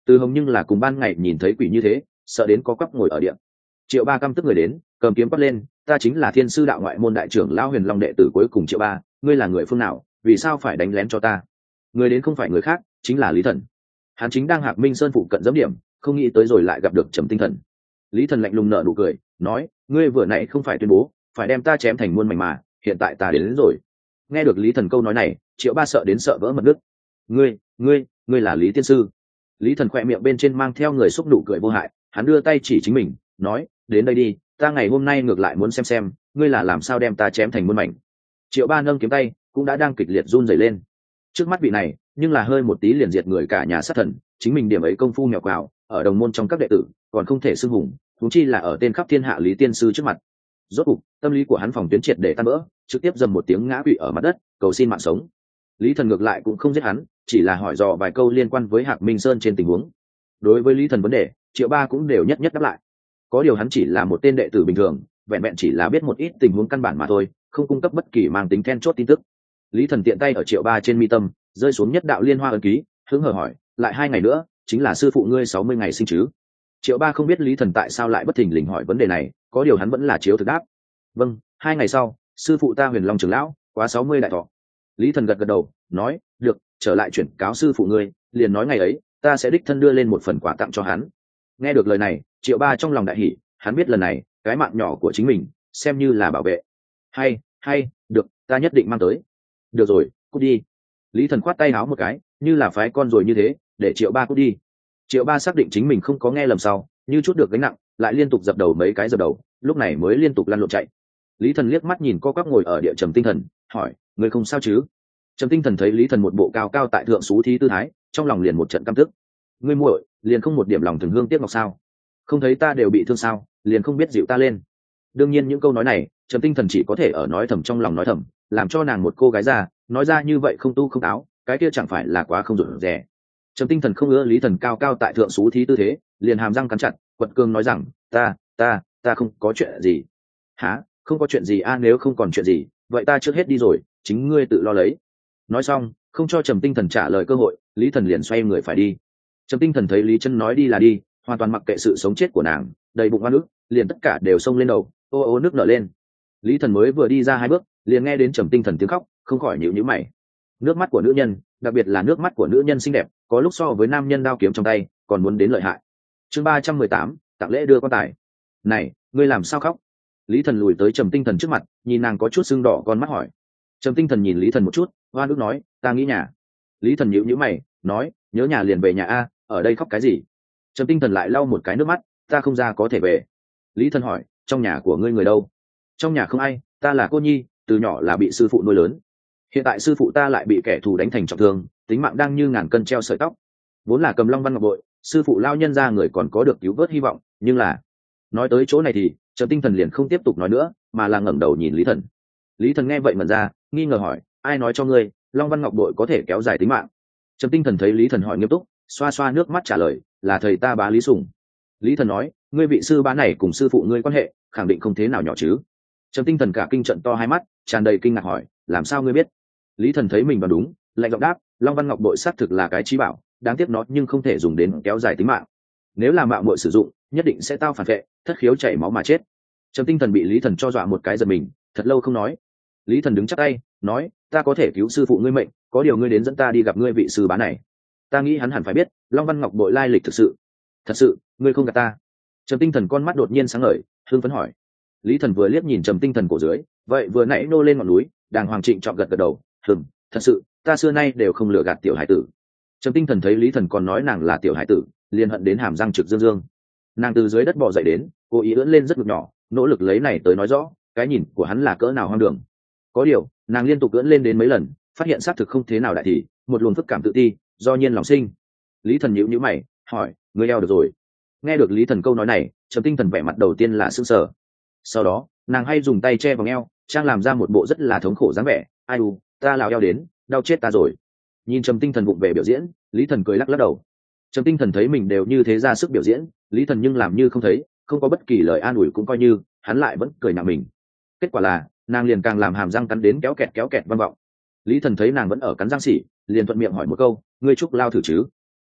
Từ Hồng nhưng là cùng ban ngày nhìn thấy quỷ như thế, sợ đến có quắp ngồi ở điện. Triệu Ba căm tức người đến, cầm kiếm quát lên, ta chính là Thiên Sư đạo ngoại môn đại trưởng lão Huyền Long đệ tử cuối cùng. Triệu Ba, ngươi là người phương nào, vì sao phải đánh lén cho ta? Người đến không phải người khác, chính là Lý Thần. Hắn chính đang Hạc Minh Sơn phụ cận dẫm điểm, không nghĩ tới rồi lại gặp được Trầm Tinh Thần. Lý Thần lạnh lùng nở nụ cười, nói, ngươi vừa nãy không phải tuyên bố phải đem ta chém thành muôn mảnh mà, hiện tại ta đến, đến rồi. Nghe được Lý Thần câu nói này, Triệu Ba sợ đến sợ vỡ mật nước. Ngươi, ngươi, ngươi là Lý Tiên Sư? Lý Thần khỏe miệng bên trên mang theo người xúc nụ cười vô hại, hắn đưa tay chỉ chính mình, nói, đến đây đi, ta ngày hôm nay ngược lại muốn xem xem ngươi là làm sao đem ta chém thành muôn mảnh. Triệu Ba nâng kiếm tay, cũng đã đang kịch liệt run rẩy lên. Trước mắt vị này, nhưng là hơi một tí liền diệt người cả nhà sát thần, chính mình điểm ấy công phu mèo quào, ở đồng môn trong các đệ tử, còn không thể xưng hùng, huống chi là ở tên khắp thiên hạ Lý Tiên Sư trước mặt. Rốt cục, tâm lý của hắn phòng tuyến triệt để tan vỡ, trực tiếp dầm một tiếng ngã quỵ ở mặt đất, cầu xin mạng sống. Lý Thần ngược lại cũng không giết hắn, chỉ là hỏi dò vài câu liên quan với Hạc Minh Sơn trên tình huống. Đối với Lý Thần vấn đề, Triệu Ba cũng đều nhất nhất đáp lại. Có điều hắn chỉ là một tên đệ tử bình thường, vẹn vẹn chỉ là biết một ít tình huống căn bản mà thôi, không cung cấp bất kỳ mang tính then chốt tin tức. Lý Thần tiện tay ở Triệu Ba trên mi tâm rơi xuống nhất đạo liên hoa ấn ký, hứng hờ hỏi, lại hai ngày nữa chính là sư phụ ngươi sáu mươi ngày sinh chứ? Triệu Ba không biết Lý Thần tại sao lại bất thình lình hỏi vấn đề này, có điều hắn vẫn là chiếu thực đáp. Vâng, hai ngày sau, sư phụ ta Huyền Long trưởng lão quá sáu mươi đại thọ. Lý Thần gật gật đầu, nói, được, trở lại chuyển cáo sư phụ ngươi, liền nói ngày ấy ta sẽ đích thân đưa lên một phần quà tặng cho hắn. Nghe được lời này, Triệu Ba trong lòng đại hỉ, hắn biết lần này cái mạng nhỏ của chính mình xem như là bảo vệ. Hay, hay, được, ta nhất định mang tới. Được rồi, cút đi. Lý Thần khoát tay áo một cái, như là phái con rồi như thế, để Triệu Ba cút đi. Triệu Ba xác định chính mình không có nghe lầm sau, như chút được gánh nặng, lại liên tục dập đầu mấy cái dập đầu, lúc này mới liên tục lăn lộn chạy. Lý Thần liếc mắt nhìn co quắp ngồi ở địa Trầm Tinh Thần, hỏi, người không sao chứ? Trầm Tinh Thần thấy Lý Thần một bộ cao cao tại thượng xú thí tư thái, trong lòng liền một trận căm tức. Ngươi muội, liền không một điểm lòng thường hương tiếc ngọc sao? Không thấy ta đều bị thương sao, liền không biết dịu ta lên. Đương nhiên những câu nói này, Trầm Tinh Thần chỉ có thể ở nói thầm trong lòng nói thầm, làm cho nàng một cô gái ra, nói ra như vậy không tu không áo, cái kia chẳng phải là quá không rủi rẻ. Trầm Tinh Thần không ưa Lý Thần cao cao tại thượng xú thí tư thế, liền hàm răng cắn chặt, quật cường nói rằng, ta, ta, ta không có chuyện gì. Hả? Không có chuyện gì a? À, nếu không còn chuyện gì, vậy ta trước hết đi rồi, chính ngươi tự lo lấy. Nói xong, không cho Trầm Tinh Thần trả lời cơ hội, Lý Thần liền xoay người phải đi. Trầm Tinh Thần thấy Lý Chân nói đi là đi, hoàn toàn mặc kệ sự sống chết của nàng, đầy bụng oan ức, liền tất cả đều xông lên đầu, ô ô nước nở lên. Lý Thần mới vừa đi ra hai bước, liền nghe đến Trầm Tinh Thần tiếng khóc, không khỏi nhíu nhíu mày. Nước mắt của nữ nhân, đặc biệt là nước mắt của nữ nhân xinh đẹp, có lúc so với nam nhân đao kiếm trong tay còn muốn đến lợi hại. Chương ba trăm mười tám, tặng lễ đưa quan tài. Này, ngươi làm sao khóc? Lý Thần lùi tới Trầm Tinh Thần trước mặt, nhìn nàng có chút sưng đỏ con mắt hỏi. Trầm Tinh Thần nhìn Lý Thần một chút, oan ức nói, ta nghĩ nhà. Lý Thần nhíu nhíu mày, nói, nhớ nhà liền về nhà a, ở đây khóc cái gì? Trầm Tinh Thần lại lau một cái nước mắt, ta không ra có thể về. Lý Thần hỏi, trong nhà của ngươi người đâu? Trong nhà không ai, ta là cô nhi, từ nhỏ là bị sư phụ nuôi lớn. Hiện tại sư phụ ta lại bị kẻ thù đánh thành trọng thương, tính mạng đang như ngàn cân treo sợi tóc. Vốn là Cầm Long Văn Ngọc Bội, sư phụ lao nhân ra người còn có được cứu vớt hy vọng, nhưng là nói tới chỗ này thì Trầm Tinh Thần liền không tiếp tục nói nữa, mà là ngẩng đầu nhìn Lý Thần. Lý Thần nghe vậy ngẩn ra, nghi ngờ hỏi, ai nói cho ngươi Long Văn Ngọc Bội có thể kéo dài tính mạng? Trầm Tinh Thần thấy Lý Thần hỏi nghiêm túc, xoa xoa nước mắt trả lời, là thầy ta bá Lý Sùng. Lý Thần nói, ngươi vị sư bá này cùng sư phụ ngươi quan hệ khẳng định không thế nào nhỏ chứ? Trầm Tinh Thần cả kinh trận to hai mắt, tràn đầy kinh ngạc hỏi, làm sao ngươi biết? Lý Thần thấy mình đoán đúng, lạnh giọng đáp, Long Văn Ngọc Bội xác thực là cái trí bảo, đáng tiếc nó nhưng không thể dùng đến kéo dài tính mạng. Nếu là mạo muội sử dụng, nhất định sẽ tao phản vệ, thất khiếu chảy máu mà chết. Trầm Tinh Thần bị Lý Thần cho dọa một cái giật mình, thật lâu không nói. Lý Thần đứng chắp tay, nói, ta có thể cứu sư phụ ngươi mệnh, có điều ngươi đến dẫn ta đi gặp ngươi vị sư bá này. Ta nghĩ hắn hẳn phải biết Long Văn Ngọc Bội lai lịch thực sự. Thật sự, ngươi không gạt ta? Trầm Tinh Thần con mắt đột nhiên sáng ngời, hưng phấn hỏi. Lý Thần vừa liếc nhìn Trầm Tinh Thần cổ dưới, vậy vừa nãy nô lên ngọn núi, đàng hoàng trịnh trọng gật gật đầu, hừm, thật sự, ta xưa nay đều không lừa gạt tiểu hải tử. Trầm Tinh Thần thấy Lý Thần còn nói nàng là tiểu hải tử, liền hận đến hàm răng trực dương dương. Nàng từ dưới đất bò dậy đến, cố ý ưỡn lên rất ngực nhỏ, nỗ lực lấy này tới nói rõ cái nhìn của hắn là cỡ nào hoang đường. Có điều, nàng liên tục ưỡn lên đến mấy lần, phát hiện xác thực không thế nào đại thì, một luồng phức cảm tự ti do nhiên lòng sinh. Lý Thần nhíu nhíu mày, hỏi, ngươi eo được rồi? Nghe được Lý Thần câu nói này, Trầm Tinh Thần vẻ mặt đầu tiên là sững sờ. Sau đó, nàng hay dùng tay che vòng eo, trang làm ra một bộ rất là thống khổ dáng vẻ, ai u, ta lào eo đến, đau chết ta rồi. Nhìn Trầm Tinh Thần vụng về biểu diễn, Lý Thần cười lắc lắc đầu. Trầm Tinh Thần thấy mình đều như thế ra sức biểu diễn, Lý Thần nhưng làm như không thấy, không có bất kỳ lời an ủi cũng coi như, hắn lại vẫn cười nhạo mình. Kết quả là, nàng liền càng làm hàm răng cắn đến kéo kẹt kéo kẹt vang vọng. Lý Thần thấy nàng vẫn ở cắn răng xỉ, liền thuận miệng hỏi một câu, ngươi trúc lao thử chứ?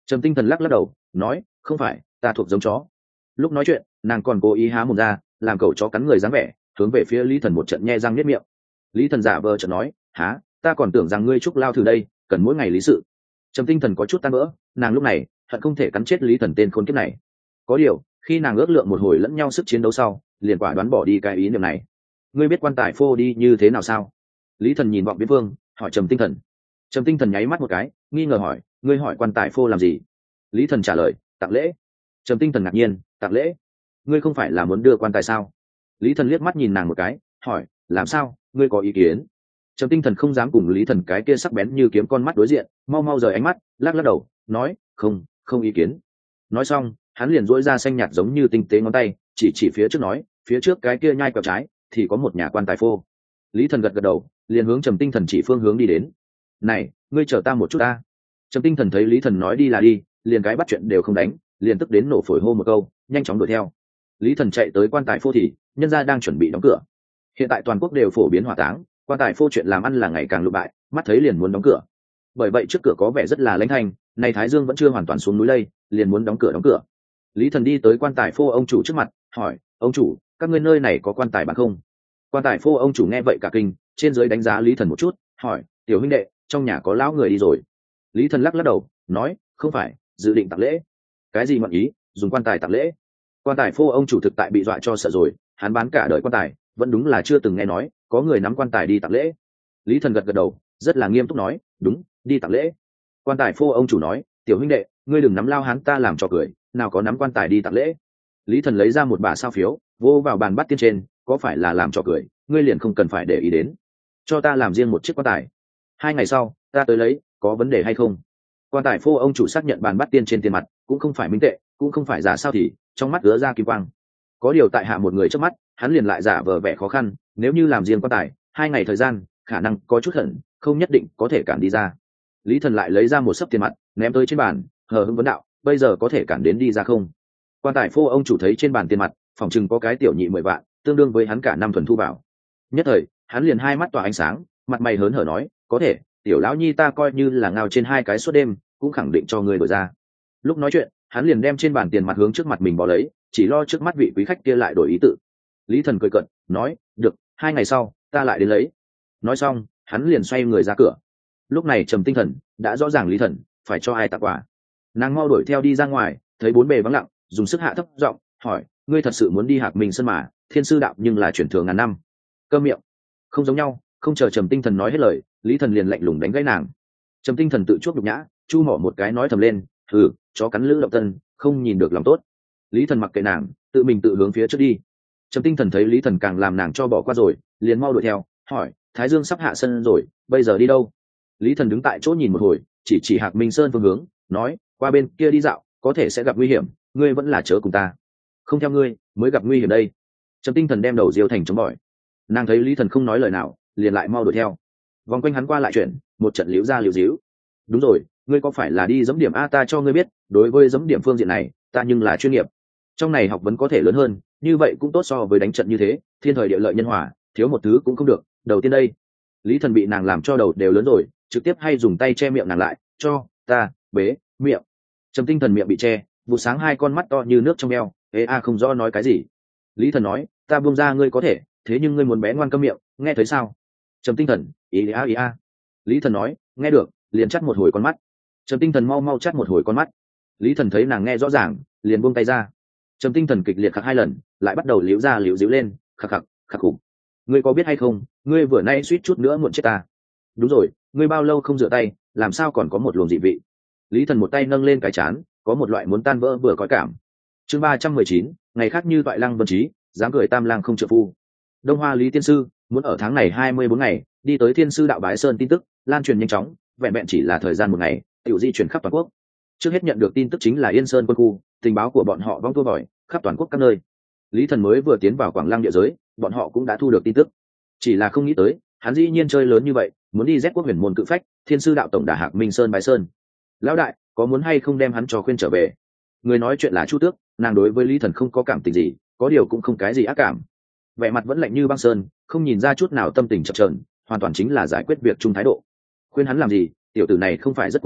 Trầm Tinh Thần lắc lắc đầu nói, không phải, ta thuộc giống chó. Lúc nói chuyện nàng còn cố ý há mồm ra làm cậu chó cắn người dáng vẻ, hướng về phía Lý Thần một trận nhe răng niết miệng. Lý Thần giả vờ chợt nói, há, ta còn tưởng rằng ngươi trúc lao thử đây, cần mỗi ngày lý sự. Trầm Tinh Thần có chút tan vỡ, nàng lúc này hận không thể cắn chết Lý Thần tên khốn kiếp này. Có điều khi nàng ước lượng một hồi lẫn nhau sức chiến đấu sau, liền quả đoán bỏ đi cái ý niệm này. Ngươi biết quan tài phô đi như thế nào sao? Lý Thần nhìn vọng Viễn Vương hỏi Trầm Tinh Thần. Trầm Tinh Thần nháy mắt một cái, nghi ngờ hỏi, ngươi hỏi quan tài phô làm gì? Lý Thần trả lời, tặng lễ. Trầm Tinh Thần ngạc nhiên, tặng lễ? Ngươi không phải là muốn đưa quan tài sao? Lý Thần liếc mắt nhìn nàng một cái, hỏi, làm sao, ngươi có ý kiến? Trầm Tinh Thần không dám cùng Lý Thần cái kia sắc bén như kiếm con mắt đối diện, mau mau rời ánh mắt, lắc lắc đầu nói, không, không ý kiến. Nói xong hắn liền duỗi ra xanh nhạt giống như tinh tế ngón tay, chỉ chỉ phía trước nói, phía trước cái kia nhai quẹo trái thì có một nhà quan tài phô. Lý Thần gật gật đầu, liền hướng Trầm Tinh Thần chỉ phương hướng đi đến. Này, ngươi chờ ta một chút ta. Trầm Tinh Thần thấy Lý Thần nói đi là đi, liền cái bắt chuyện đều không đánh, liền tức đến nổ phổi hô một câu, nhanh chóng đuổi theo. Lý Thần chạy tới quan tài phô thì nhân gia đang chuẩn bị đóng cửa. Hiện tại toàn quốc đều phổ biến hỏa táng, quan tài phô chuyện làm ăn là ngày càng lụ bại, mắt thấy liền muốn đóng cửa. Bởi vậy trước cửa có vẻ rất là lãnh thanh, này Thái Dương vẫn chưa hoàn toàn xuống núi lây, liền muốn đóng cửa đóng cửa. Lý Thần đi tới quan tài phô ông chủ trước mặt, hỏi, ông chủ, các ngươi nơi này có quan tài bán không? Quan tài phô ông chủ nghe vậy cả kinh, trên dưới đánh giá Lý Thần một chút, hỏi, tiểu huynh đệ, trong nhà có lão người đi rồi? Lý Thần lắc lắc đầu nói, không phải, dự định tặng lễ. Cái gì ngọn ý, dùng quan tài tặng lễ? Quan tài phô ông chủ thực tại bị dọa cho sợ rồi, hắn bán cả đời quan tài, vẫn đúng là chưa từng nghe nói có người nắm quan tài đi tặng lễ. Lý Thần gật gật đầu, rất là nghiêm túc nói, đúng, đi tặng lễ. Quan tài phô ông chủ nói, tiểu huynh đệ, ngươi đừng nắm lao hán ta làm cho cười, nào có nắm quan tài đi tặng lễ. Lý Thần lấy ra một bả sao phiếu, vô vào bàn bắt tiên trên, có phải là làm cho cười, ngươi liền không cần phải để ý đến, cho ta làm riêng một chiếc quan tài, hai ngày sau ta tới lấy, có vấn đề hay không? Quan tài phô ông chủ xác nhận bàn bắt tiên trên tiền mặt cũng không phải minh tệ, cũng không phải giả sao thì trong mắt ứa ra kim quang. Có điều tại hạ một người trước mắt, hắn liền lại giả vờ vẻ khó khăn, nếu như làm riêng quan tài, hai ngày thời gian khả năng có chút hận, không nhất định có thể cản đi ra. Lý Thần lại lấy ra một sấp tiền mặt ném tới trên bàn, hờ hững vấn đạo, bây giờ có thể cản đến đi ra không? Quan tài phô ông chủ thấy trên bàn tiền mặt phòng chừng có cái tiểu nhị mười vạn, tương đương với hắn cả năm thuần thu vào. Nhất thời hắn liền hai mắt tỏa ánh sáng, mặt mày hớn hở nói, có thể, tiểu lão nhi ta coi như là ngao trên hai cái suốt đêm cũng khẳng định cho người đổi ra. Lúc nói chuyện hắn liền đem trên bàn tiền mặt hướng trước mặt mình bỏ lấy, chỉ lo trước mắt vị quý khách kia lại đổi ý tự. Lý Thần cười cợt nói, được, hai ngày sau ta lại đến lấy. Nói xong hắn liền xoay người ra cửa. Lúc này Trầm Tinh Thần đã rõ ràng Lý Thần phải cho ai tặng quà, nàng mau đuổi theo đi ra ngoài, thấy bốn bề vắng lặng, dùng sức hạ thấp giọng hỏi, ngươi thật sự muốn đi Hạc Minh Sơn mà? Thiên sư đạo nhưng là truyền thừa ngàn năm. Câm miệng. Không giống nhau. Không chờ Trầm Tinh Thần nói hết lời, Lý Thần liền lạnh lùng đánh gãy nàng. Trầm Tinh Thần tự chuốc nhục nhã, chu mỏ một cái nói thầm lên, hừ, chó cắn lữ động tân, không nhìn được lòng tốt. Lý Thần mặc kệ nàng, tự mình tự hướng phía trước đi. Trầm Tinh Thần thấy Lý Thần càng làm nàng cho bỏ qua rồi, liền mau đuổi theo, hỏi, Thái Dương sắp hạ sân rồi, bây giờ đi đâu? Lý Thần đứng tại chỗ nhìn một hồi, chỉ chỉ Hạc Minh Sơn phương hướng, nói, qua bên kia đi dạo, có thể sẽ gặp nguy hiểm, ngươi vẫn là chớ cùng ta. Không theo ngươi mới gặp nguy hiểm đây. Trầm Tinh Thần đem đầu diêu thành chống bỏi. Nàng thấy Lý Thần không nói lời nào, liền lại mau đuổi theo. Vòng quanh hắn qua lại chuyển, một trận liễu ra liễu díu. Đúng rồi, ngươi có phải là đi giẫm điểm a? Ta cho ngươi biết, đối với giẫm điểm phương diện này ta nhưng là chuyên nghiệp, trong này học vấn có thể lớn hơn, như vậy cũng tốt so với đánh trận như thế, thiên thời địa lợi nhân hòa, thiếu một thứ cũng không được. Đầu tiên đây. Lý Thần bị nàng làm cho đầu đều lớn rồi, trực tiếp hay dùng tay che miệng nàng lại, cho ta bế miệng. Trầm Tinh Thần miệng bị che, vụ sáng hai con mắt to như nước trong eo, ê a không rõ nói cái gì. Lý Thần nói, ta buông ra ngươi có thể, thế nhưng ngươi muốn bé ngoan câm miệng, nghe thấy sao? Trầm Tinh Thần, ý a ý a. Lý Thần nói, nghe được, liền chắt một hồi con mắt. Trầm Tinh Thần mau mau chắt một hồi con mắt. Lý Thần thấy nàng nghe rõ ràng, liền buông tay ra. Trầm Tinh Thần kịch liệt khạc hai lần, lại bắt đầu liễu ra liễu díu lên, khạc khạc khạc khủng. Ngươi có biết hay không, ngươi vừa nay suýt chút nữa muộn chết ta. Đúng rồi, ngươi bao lâu không rửa tay, làm sao còn có một luồng dị vị? Lý Thần một tay nâng lên cái chán, có một loại muốn tan vỡ vừa cõi cảm. Chương ba trăm mười chín, ngày khác như toại lăng vân trí, dám cười tam lang không trợ phu. Đông Hoa Lý tiên sư muốn ở tháng này hai mươi bốn ngày đi tới Thiên sư đạo Bái Sơn, tin tức lan truyền nhanh chóng, vẹn vẹn chỉ là thời gian một ngày, tiểu di chuyển khắp toàn quốc. Trước hết nhận được tin tức chính là Yên Sơn quân khu, tình báo của bọn họ vong tua vòi khắp toàn quốc các nơi. Lý Thần mới vừa tiến vào Quảng Lăng địa giới, bọn họ cũng đã thu được tin tức, chỉ là không nghĩ tới hắn dĩ nhiên chơi lớn như vậy, muốn đi Z quốc huyền môn cự phách, Thiên sư đạo tổng đà Hạc Minh Sơn Bái Sơn. Lão đại, có muốn hay không đem hắn cho khuyên trở về? Người nói chuyện là Chu Tước, nàng đối với Lý Thần không có cảm tình gì, có điều cũng không cái gì ác cảm, vẻ mặt vẫn lạnh như băng sơn, không nhìn ra chút nào tâm tình chập chờn, hoàn toàn chính là giải quyết việc chung thái độ. Khuyên hắn làm gì, tiểu tử này không phải rất của mà,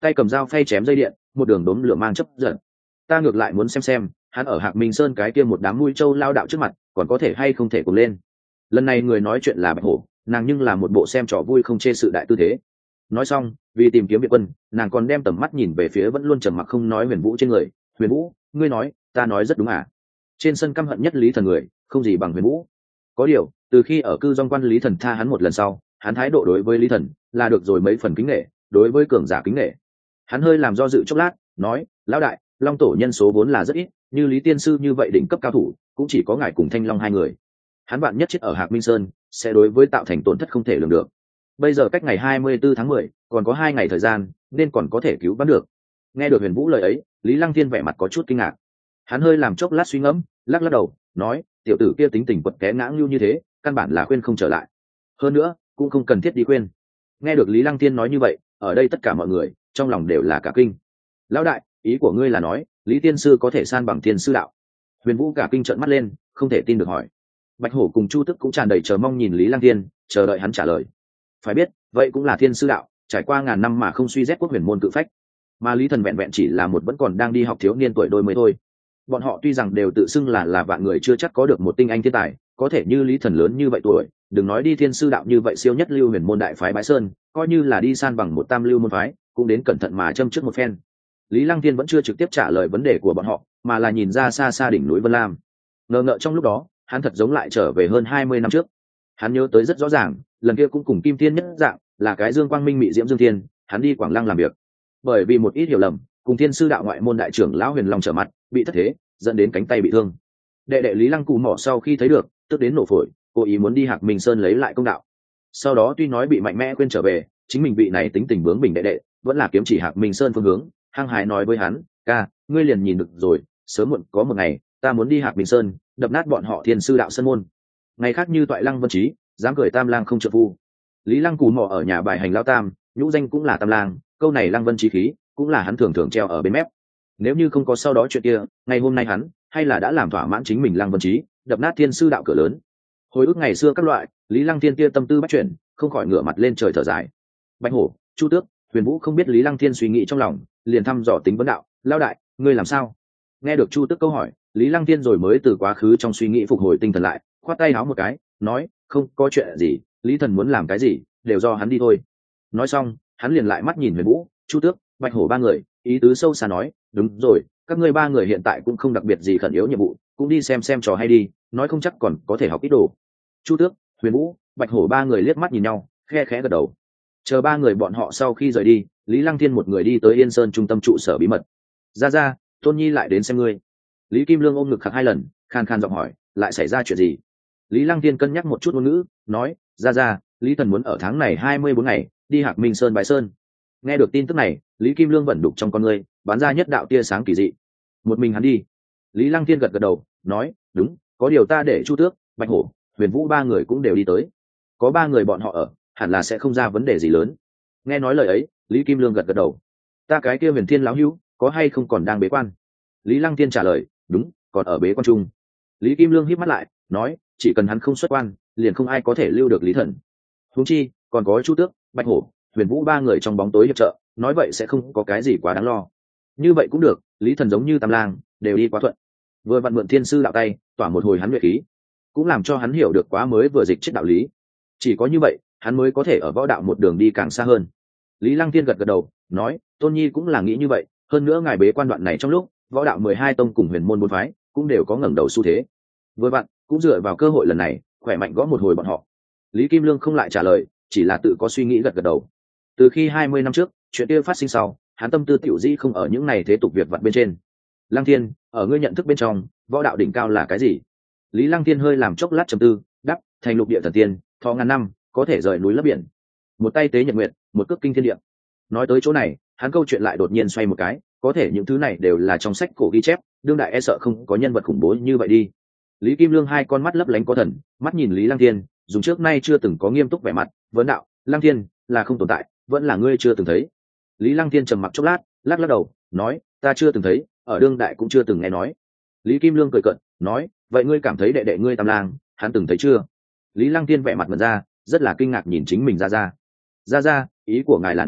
tay cầm dao phay chém dây điện, một đường đốm lửa mang chấp giận. Ta ngược lại muốn xem xem hắn ở Hạc Minh Sơn cái kia một đám mũi trâu lao đạo trước mặt còn có thể hay không thể cùng lên. Lần này người nói chuyện là Bạch Hổ, nàng nhưng là một bộ xem trò vui không chê sự đại tư thế. Nói xong, vì tìm kiếm viện quân, nàng còn đem tầm mắt nhìn về phía vẫn luôn trầm mặc không nói Huyền Vũ trên người. Huyền Vũ, ngươi nói, ta nói rất đúng à? Trên sân căm hận nhất Lý Thần người, không gì bằng Huyền Vũ. Có điều, từ khi ở cư dòng quan Lý Thần tha hắn một lần sau, hắn thái độ đối với Lý Thần là được rồi mấy phần kính nể, đối với cường giả kính nể. Hắn hơi làm do dự chốc lát, nói, lão đại, Long tổ nhân số vốn là rất ít, như Lý tiên sư như vậy đỉnh cấp cao thủ, cũng chỉ có ngài cùng Thanh Long hai người. Hắn bạn nhất chết ở Hạc Minh Sơn, sẽ đối với tạo thành tổn thất không thể lường được. Bây giờ cách ngày hai mươi tư tháng mười, còn có hai ngày thời gian, nên còn có thể cứu vãn được. Nghe được Huyền Vũ lời ấy, Lý Lăng Thiên vẻ mặt có chút kinh ngạc. Hắn hơi làm chốc lát suy ngẫm, lắc lắc đầu, nói, tiểu tử kia tính tình quật té ngã ngưu như thế, căn bản là khuyên không trở lại. Hơn nữa, cũng không cần thiết đi khuyên. Nghe được Lý Lăng Thiên nói như vậy, ở đây tất cả mọi người trong lòng đều là cả kinh. Lão đại, ý của ngươi là nói, Lý tiên sư có thể san bằng tiên sư đạo? Huyền Vũ cả kinh trợn mắt lên, không thể tin được hỏi. Bạch Hổ cùng Chu Tức cũng tràn đầy chờ mong nhìn Lý Lăng Thiên, chờ đợi hắn trả lời. Phải biết, vậy cũng là thiên sư đạo, trải qua ngàn năm mà không suy rét quốc huyền môn cự phách. Mà Lý Thần vẹn vẹn chỉ là một vẫn còn đang đi học thiếu niên tuổi đôi mới thôi. Bọn họ tuy rằng đều tự xưng là là vạn người chưa chắc có được một tinh anh thiên tài, có thể như Lý Thần lớn như vậy tuổi, đừng nói đi thiên sư đạo như vậy siêu nhất lưu huyền môn đại phái Bái Sơn, coi như là đi san bằng một tam lưu môn phái, cũng đến cẩn thận mà châm trước một phen. Lý Lăng Thiên vẫn chưa trực tiếp trả lời vấn đề của bọn họ, mà là nhìn ra xa xa đỉnh núi Vân Lam. Ngờ ngợ trong lúc đó, hắn thật giống lại trở về hơn hai mươi năm trước. Hắn nhớ tới rất rõ ràng, lần kia cũng cùng Kim Thiên nhất dạng, là cái Dương Quang Minh mị diễm Dương Thiên, hắn đi Quảng Lăng làm việc. Bởi vì một ít hiểu lầm, cùng thiên sư đạo ngoại môn đại trưởng lão Huyền Long trở mặt, bị thất thế, dẫn đến cánh tay bị thương. Đệ đệ Lý Lăng Cù Mỏ sau khi thấy được, tức đến nổ phổi, cố ý muốn đi Hạc Minh Sơn lấy lại công đạo. Sau đó tuy nói bị mạnh mẽ khuyên trở về, chính mình vị này tính tình bướng bỉnh đệ đệ, vẫn là kiếm chỉ Hạc Minh Sơn phương hướng, hăng hái nói với hắn, ca, ngươi liền nhìn được rồi, sớm muộn có một ngày, ta muốn đi Hạc Bình Sơn, đập nát bọn họ thiên sư đạo sân môn. Ngày khác như toại Lăng Vân Trí, dám cười Tam Lang không trợ phu. Lý Lăng Cù Mỏ ở nhà bài hành lao tam, nhũ danh cũng là Tam Lang, câu này Lăng Vân Trí khí, cũng là hắn thường thường treo ở bên mép. Nếu như không có sau đó chuyện kia, ngày hôm nay hắn hay là đã làm thỏa mãn chính mình Lăng Vân Trí, đập nát thiên sư đạo cửa lớn. Hồi ức ngày xưa các loại, Lý Lăng Thiên kia tâm tư bắt chuyển, không khỏi ngửa mặt lên trời thở dài. Bạch Hổ, Chu Tước, Huyền Vũ không biết Lý Lăng Thiên suy nghĩ trong lòng, liền thăm dò tính vấn đạo, lao đại, ngươi làm sao? Nghe được Chu Tước câu hỏi, Lý Lăng Thiên rồi mới từ quá khứ trong suy nghĩ phục hồi tinh thần lại, khoát tay áo một cái, nói, không có chuyện gì, Lý Thần muốn làm cái gì, đều do hắn đi thôi. Nói xong, hắn liền lại mắt nhìn Huyền Vũ, Chu Tước, Bạch Hổ ba người, ý tứ sâu xa nói, đúng rồi, các ngươi ba người hiện tại cũng không đặc biệt gì khẩn yếu nhiệm vụ, cũng đi xem xem trò hay đi, nói không chắc còn có thể học ít đồ. Chu Tước, Huyền Vũ, Bạch Hổ ba người liếc mắt nhìn nhau, khe khẽ gật đầu. Chờ ba người bọn họ sau khi rời đi, Lý Lăng Thiên một người đi tới Yên Sơn trung tâm trụ sở bí mật. Ra ra, Tôn Nhi lại đến xem ngươi. Lý Kim Lương ôm ngực khạc hai lần, khan khan giọng hỏi, lại xảy ra chuyện gì? Lý Lăng Thiên cân nhắc một chút ngôn ngữ, nói, ra ra, Lý Thần muốn ở tháng này hai mươi bốn ngày đi Hạc Minh Sơn bái sơn. Nghe được tin tức này, Lý Kim Lương vẫn đục trong con ngươi, bắn ra nhất đạo tia sáng kỳ dị. Một mình hắn đi? Lý Lăng Thiên gật gật đầu, nói, đúng, có điều ta để Chu Tước, Bạch Hổ, Huyền Vũ ba người cũng đều đi tới. Có ba người bọn họ ở, hẳn là sẽ không ra vấn đề gì lớn. Nghe nói lời ấy, Lý Kim Lương gật gật đầu. Ta cái kia Huyền Thiên lão hữu, có hay không còn đang bế quan? Lý Lăng Thiên trả lời, đúng, còn ở bế quan trung. Lý Kim Lương híp mắt lại, nói, chỉ cần hắn không xuất quan, liền không ai có thể lưu được Lý Thần. Huống chi, còn có Chu Tước, Bạch Hổ, Huyền Vũ ba người trong bóng tối hiệp trợ, nói vậy sẽ không có cái gì quá đáng lo. Như vậy cũng được, Lý Thần giống như Tam Lang, đều đi quá thuận. Vừa vặn mượn thiên sư đạo tay, tỏa một hồi hắn luyện khí, cũng làm cho hắn hiểu được quá mới vừa dịch chết đạo lý. Chỉ có như vậy, hắn mới có thể ở võ đạo một đường đi càng xa hơn. Lý Lăng Thiên gật gật đầu, nói, Tôn Nhi cũng là nghĩ như vậy, hơn nữa ngài bế quan đoạn này trong lúc, võ đạo mười hai tông cùng huyền môn bốn phái, cũng đều có ngẩng đầu xu thế. Vừa vặn, cũng dựa vào cơ hội lần này, khỏe mạnh gõ một hồi bọn họ. Lý Kim Lương không lại trả lời, chỉ là tự có suy nghĩ gật gật đầu. Từ khi hai mươi năm trước, chuyện kia phát sinh sau, hắn tâm tư tiểu dĩ không ở những này thế tục việc vặt bên trên. Lăng Thiên, ở ngươi nhận thức bên trong, võ đạo đỉnh cao là cái gì? Lý Lăng Thiên hơi làm chốc lát trầm tư, đáp, thành lục địa thần tiên, thọ ngàn năm, có thể rời núi lấp biển. Một tay tế nhật nguyệt, một cước kinh thiên địa. Nói tới chỗ này, hắn câu chuyện lại đột nhiên xoay một cái, có thể những thứ này đều là trong sách cổ ghi chép, đương đại e sợ không có nhân vật khủng bố như vậy đi. Lý Kim Lương hai con mắt lấp lánh có thần, mắt nhìn Lý Lăng Thiên, dùng trước nay chưa từng có nghiêm túc vẻ mặt, vấn đạo, Lăng Thiên, là không tồn tại, vẫn là ngươi chưa từng thấy. Lý Lăng Thiên trầm mặc chốc lát, lắc lắc đầu, nói, ta chưa từng thấy, ở đương đại cũng chưa từng nghe nói. Lý Kim Lương cười cợt, nói, vậy ngươi cảm thấy đệ đệ ngươi Tam Lang, hắn từng thấy chưa? Lý Lăng Thiên vẻ mặt mật ra, rất là kinh ngạc nhìn chính mình ra ra. Ra ra, ý của ngài là nói,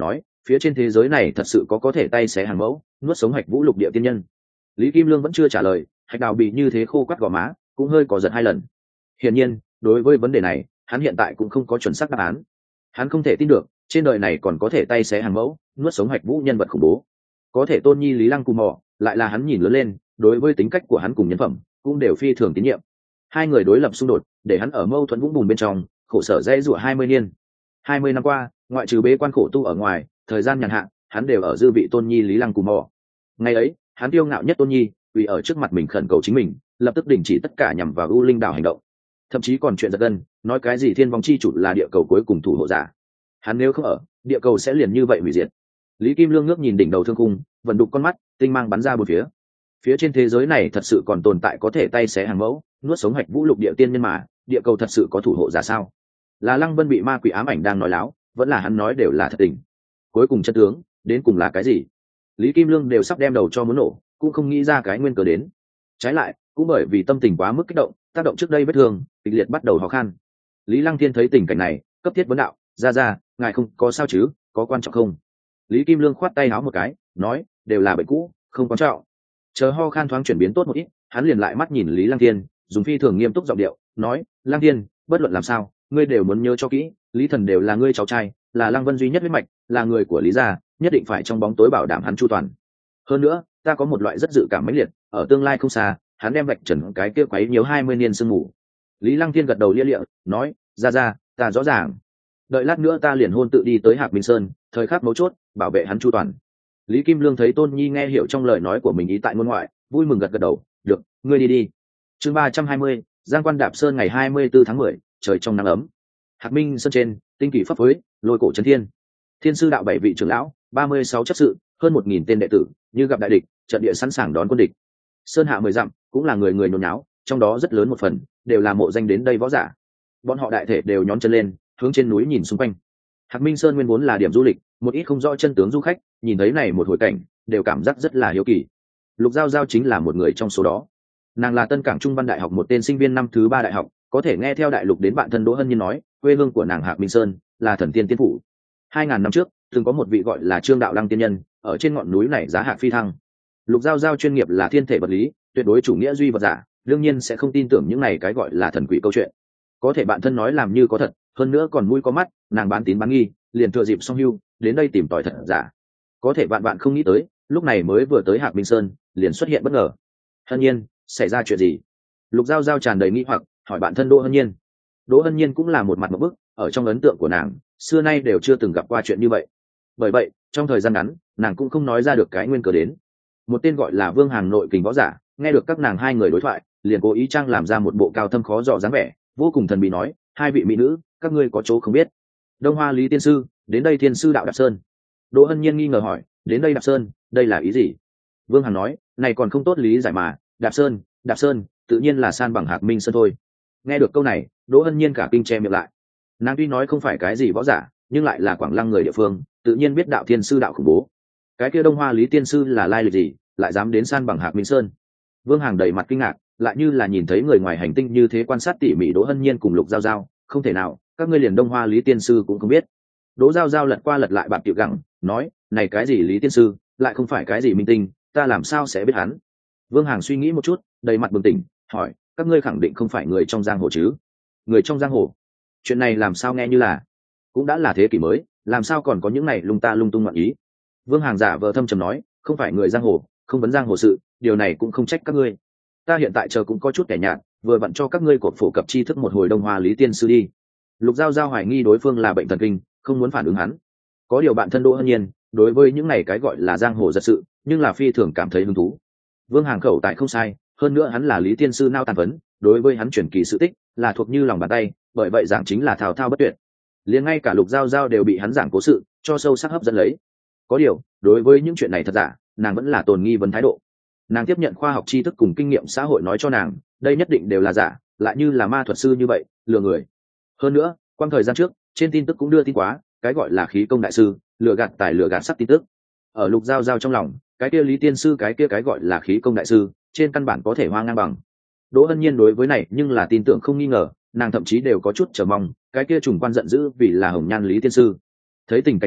phía trên thế giới này thật sự có có thể tay xé hàng mẫu nuốt sống hạch vũ lục địa tiên nhân? Lý Kim Lương vẫn chưa trả lời, hạch đào bị như thế khô quắt gò má cũng hơi có giật hai lần. Hiển nhiên đối với vấn đề này hắn hiện tại cũng không có chuẩn xác đáp án. Hắn không thể tin được trên đời này còn có thể tay xé hàng mẫu nuốt sống hạch vũ nhân vật khủng bố. Có thể tôn nhi Lý Lăng Cù Mò lại là hắn nhìn lớn lên, đối với tính cách của hắn cùng nhân phẩm cũng đều phi thường tín nhiệm. Hai người đối lập xung đột để hắn ở mâu thuẫn vũng bùn bên trong khổ sở dễ dụa hai mươi niên. Hai mươi năm qua ngoại trừ bế quan khổ tu ở ngoài, thời gian nhàn hạ hắn đều ở dư vị tôn nhi Lý Lăng Cù Mò. Ngày ấy hắn kiêu ngạo nhất tôn nhi vì ở trước mặt mình khẩn cầu chính mình lập tức đình chỉ tất cả nhằm vào U Linh Đảo hành động, thậm chí còn chuyện giật gân nói cái gì thiên vong chi chủ là địa cầu cuối cùng thủ hộ giả. Hắn nếu không ở, địa cầu sẽ liền như vậy hủy diệt. Lý Kim Lương ngước nhìn đỉnh đầu thương khung, vận đục con mắt tinh mang bắn ra bốn phía. Phía trên thế giới này thật sự còn tồn tại có thể tay xé hàng mẫu nuốt sống hạch vũ lục địa tiên nhân mà địa cầu thật sự có thủ hộ giả sao? Là Lăng Vân bị ma quỷ ám ảnh đang nói láo, vẫn là hắn nói đều là thật tình? Cuối cùng chân tướng đến cùng là cái gì? Lý Kim Lương đều sắp đem đầu cho muốn nổ, cũng không nghĩ ra cái nguyên cớ đến. Trái lại cũng bởi vì tâm tình quá mức kích động, tác động trước đây vết thương kịch liệt bắt đầu khó khăn. Lý Lăng Thiên thấy tình cảnh này cấp thiết vấn đạo: ra ra, ngài không có sao chứ, có quan trọng không? Lý Kim Lương khoát tay áo một cái nói: đều là bệnh cũ, không quan trọng. Chờ ho khan thoáng chuyển biến tốt một ít, hắn liền lại mắt nhìn Lý Lăng Thiên, dùng phi thường nghiêm túc giọng điệu nói: Lăng Thiên, bất luận làm sao ngươi đều muốn nhớ cho kỹ, Lý Thần đều là ngươi cháu trai, là Lăng Vân duy nhất huyết mạch, là người của Lý gia, nhất định phải trong bóng tối bảo đảm hắn chu toàn. Hơn nữa ta có một loại rất dự cảm mãnh liệt, ở tương lai không xa hắn đem vạch trần cái kia quấy nhiều hai mươi niên sương mù. Lý Lăng Thiên gật đầu lia lịa nói: ra ra, ta rõ ràng, đợi lát nữa ta liền hôn tự đi tới Hạc Minh Sơn, thời khắc mấu chốt bảo vệ hắn chu toàn. Lý Kim Lương thấy Tôn Nhi nghe hiểu trong lời nói của mình ý tại ngôn ngoại, vui mừng gật gật đầu: được, ngươi đi đi. Chương ba trăm hai mươi, Giang Quan Đạp Sơn ngày hai mươi tư tháng mười, trời trong nắng ấm. Hạc Minh Sơn trên, tinh kỳ pháp phối, lôi cổ chấn thiên. Thiên sư đạo bảy vị trưởng lão, ba mươi sáu chấp sự, hơn một nghìn tên đệ tử, như gặp đại địch, trận địa sẵn sàng đón quân địch. Sơn hạ mười dặm, cũng là người người nhốn nháo, trong đó rất lớn một phần đều là mộ danh đến đây võ giả. Bọn họ đại thể đều nhón chân lên, hướng trên núi nhìn xung quanh. Hạc Minh Sơn nguyên vốn là điểm du lịch, một ít không rõ chân tướng du khách nhìn thấy này một hồi cảnh đều cảm giác rất là hiếu kỳ. Lục Giao Giao chính là một người trong số đó. Nàng là Tân Cảng Trung Văn Đại học một tên sinh viên năm thứ ba đại học, có thể nghe theo đại lục đến bạn thân Đỗ Hân Nhiên nói, quê hương của nàng Hạc Minh Sơn là thần tiên tiên phủ. Hai ngàn năm trước từng có một vị gọi là Trương Đạo Lăng tiên nhân ở trên ngọn núi này giá hạc phi thăng. Lục Giao Giao chuyên nghiệp là thiên thể vật lý, tuyệt đối chủ nghĩa duy vật giả, đương nhiên sẽ không tin tưởng những này cái gọi là thần quỷ câu chuyện. Có thể bạn thân nói làm như có thật, hơn nữa còn mũi có mắt, nàng bán tín bán nghi, liền thừa dịp song hưu đến đây tìm tòi thật giả. Có thể bạn bạn không nghĩ tới, lúc này mới vừa tới Hạc Minh Sơn liền xuất hiện bất ngờ. Hân Nhiên, xảy ra chuyện gì? Lục Giao Giao tràn đầy nghi hoặc hỏi bạn thân Đỗ Hân Nhiên. Đỗ Hân Nhiên cũng là một mặt một bức, ở trong ấn tượng của nàng xưa nay đều chưa từng gặp qua chuyện như vậy. Bởi vậy trong thời gian ngắn nàng cũng không nói ra được cái nguyên cớ đến. Một tên gọi là Vương Hàng nội kình võ giả nghe được các nàng hai người đối thoại, liền cố ý trang làm ra một bộ cao thâm khó dò dáng vẻ, vô cùng thần bí nói: hai vị mỹ nữ, các ngươi có chỗ không biết, Đông Hoa Lý tiên sư đến đây thiên sư đạo Đạp Sơn. Đỗ Hân Nhiên nghi ngờ hỏi: đến đây Đạp Sơn, đây là ý gì? Vương Hằng nói: này còn không tốt lý giải mà, Đạp Sơn, Đạp Sơn, tự nhiên là san bằng Hạc Minh Sơn thôi. Nghe được câu này, Đỗ Hân Nhiên cả kinh che miệng lại. Nàng tuy nói không phải cái gì võ giả, nhưng lại là Quảng Lăng người địa phương, tự nhiên biết đạo thiên sư đạo khủng bố. Cái kia Đông Hoa Lý tiên sư là lai lịch gì, lại dám đến san bằng Hạc Minh Sơn? Vương Hằng đầy mặt kinh ngạc, lại như là nhìn thấy người ngoài hành tinh như thế quan sát tỉ mỉ Đỗ Hân Nhiên cùng Lục Giao Giao. Không thể nào, các ngươi liền Đông Hoa Lý tiên sư cũng không biết. Đỗ Giao Giao lật qua lật lại bạt tiểu gặng, nói: này cái gì Lý tiên sư, lại không phải cái gì minh tinh, ta làm sao sẽ biết hắn? Vương Hằng suy nghĩ một chút, đầy mặt bừng tỉnh, hỏi: các ngươi khẳng định không phải người trong giang hồ chứ? Người trong giang hồ? Chuyện này làm sao nghe như là, cũng đã là thế kỷ mới, làm sao còn có những này lung ta lung tung ngoạn ý? Vương Hằng giả vờ thâm trầm nói: không phải người giang hồ, không vấn giang hồ sự, điều này cũng không trách các ngươi. Ta hiện tại chờ cũng có chút kẻ nhạt, vừa vặn cho các ngươi cột phổ cập tri thức một hồi Đông Hoa Lý tiên sư đi. Lục Giao Giao hoài nghi đối phương là bệnh thần kinh, không muốn phản ứng hắn. Có điều bạn thân Đỗ Hân Nhiên đối với những này cái gọi là giang hồ giật sự, nhưng là phi thường cảm thấy hứng thú. Vương Hàng khẩu tại không sai, hơn nữa hắn là Lý tiên sư nao tàn vấn, đối với hắn truyền kỳ sự tích là thuộc như lòng bàn tay, bởi vậy giảng chính là thao thao bất tuyệt. Liền ngay cả Lục Giao Giao đều bị hắn giảng cố sự cho sâu sắc hấp dẫn lấy. Có điều đối với những chuyện này thật giả, nàng vẫn là tồn nghi vấn thái độ. Nàng tiếp nhận khoa học tri thức cùng kinh nghiệm xã hội nói cho nàng, đây nhất định đều là giả, lại như là ma thuật sư như vậy lừa người. Hơn nữa quang thời gian trước trên tin tức cũng đưa tin quá, cái gọi là khí công đại sư lừa gạt tài lừa gạt sắc tin tức. Ở Lục Giao Giao trong lòng, cái kia Lý tiên sư cái kia cái gọi là khí công đại sư trên căn bản có thể hoa ngang bằng. Đỗ Hân Nhiên đối với này nhưng là tin tưởng không nghi ngờ, nàng thậm chí đều có chút chờ mong cái kia trùng quan giận dữ vì là hồng nhan Lý tiên sư. Thấy tình cảnh này,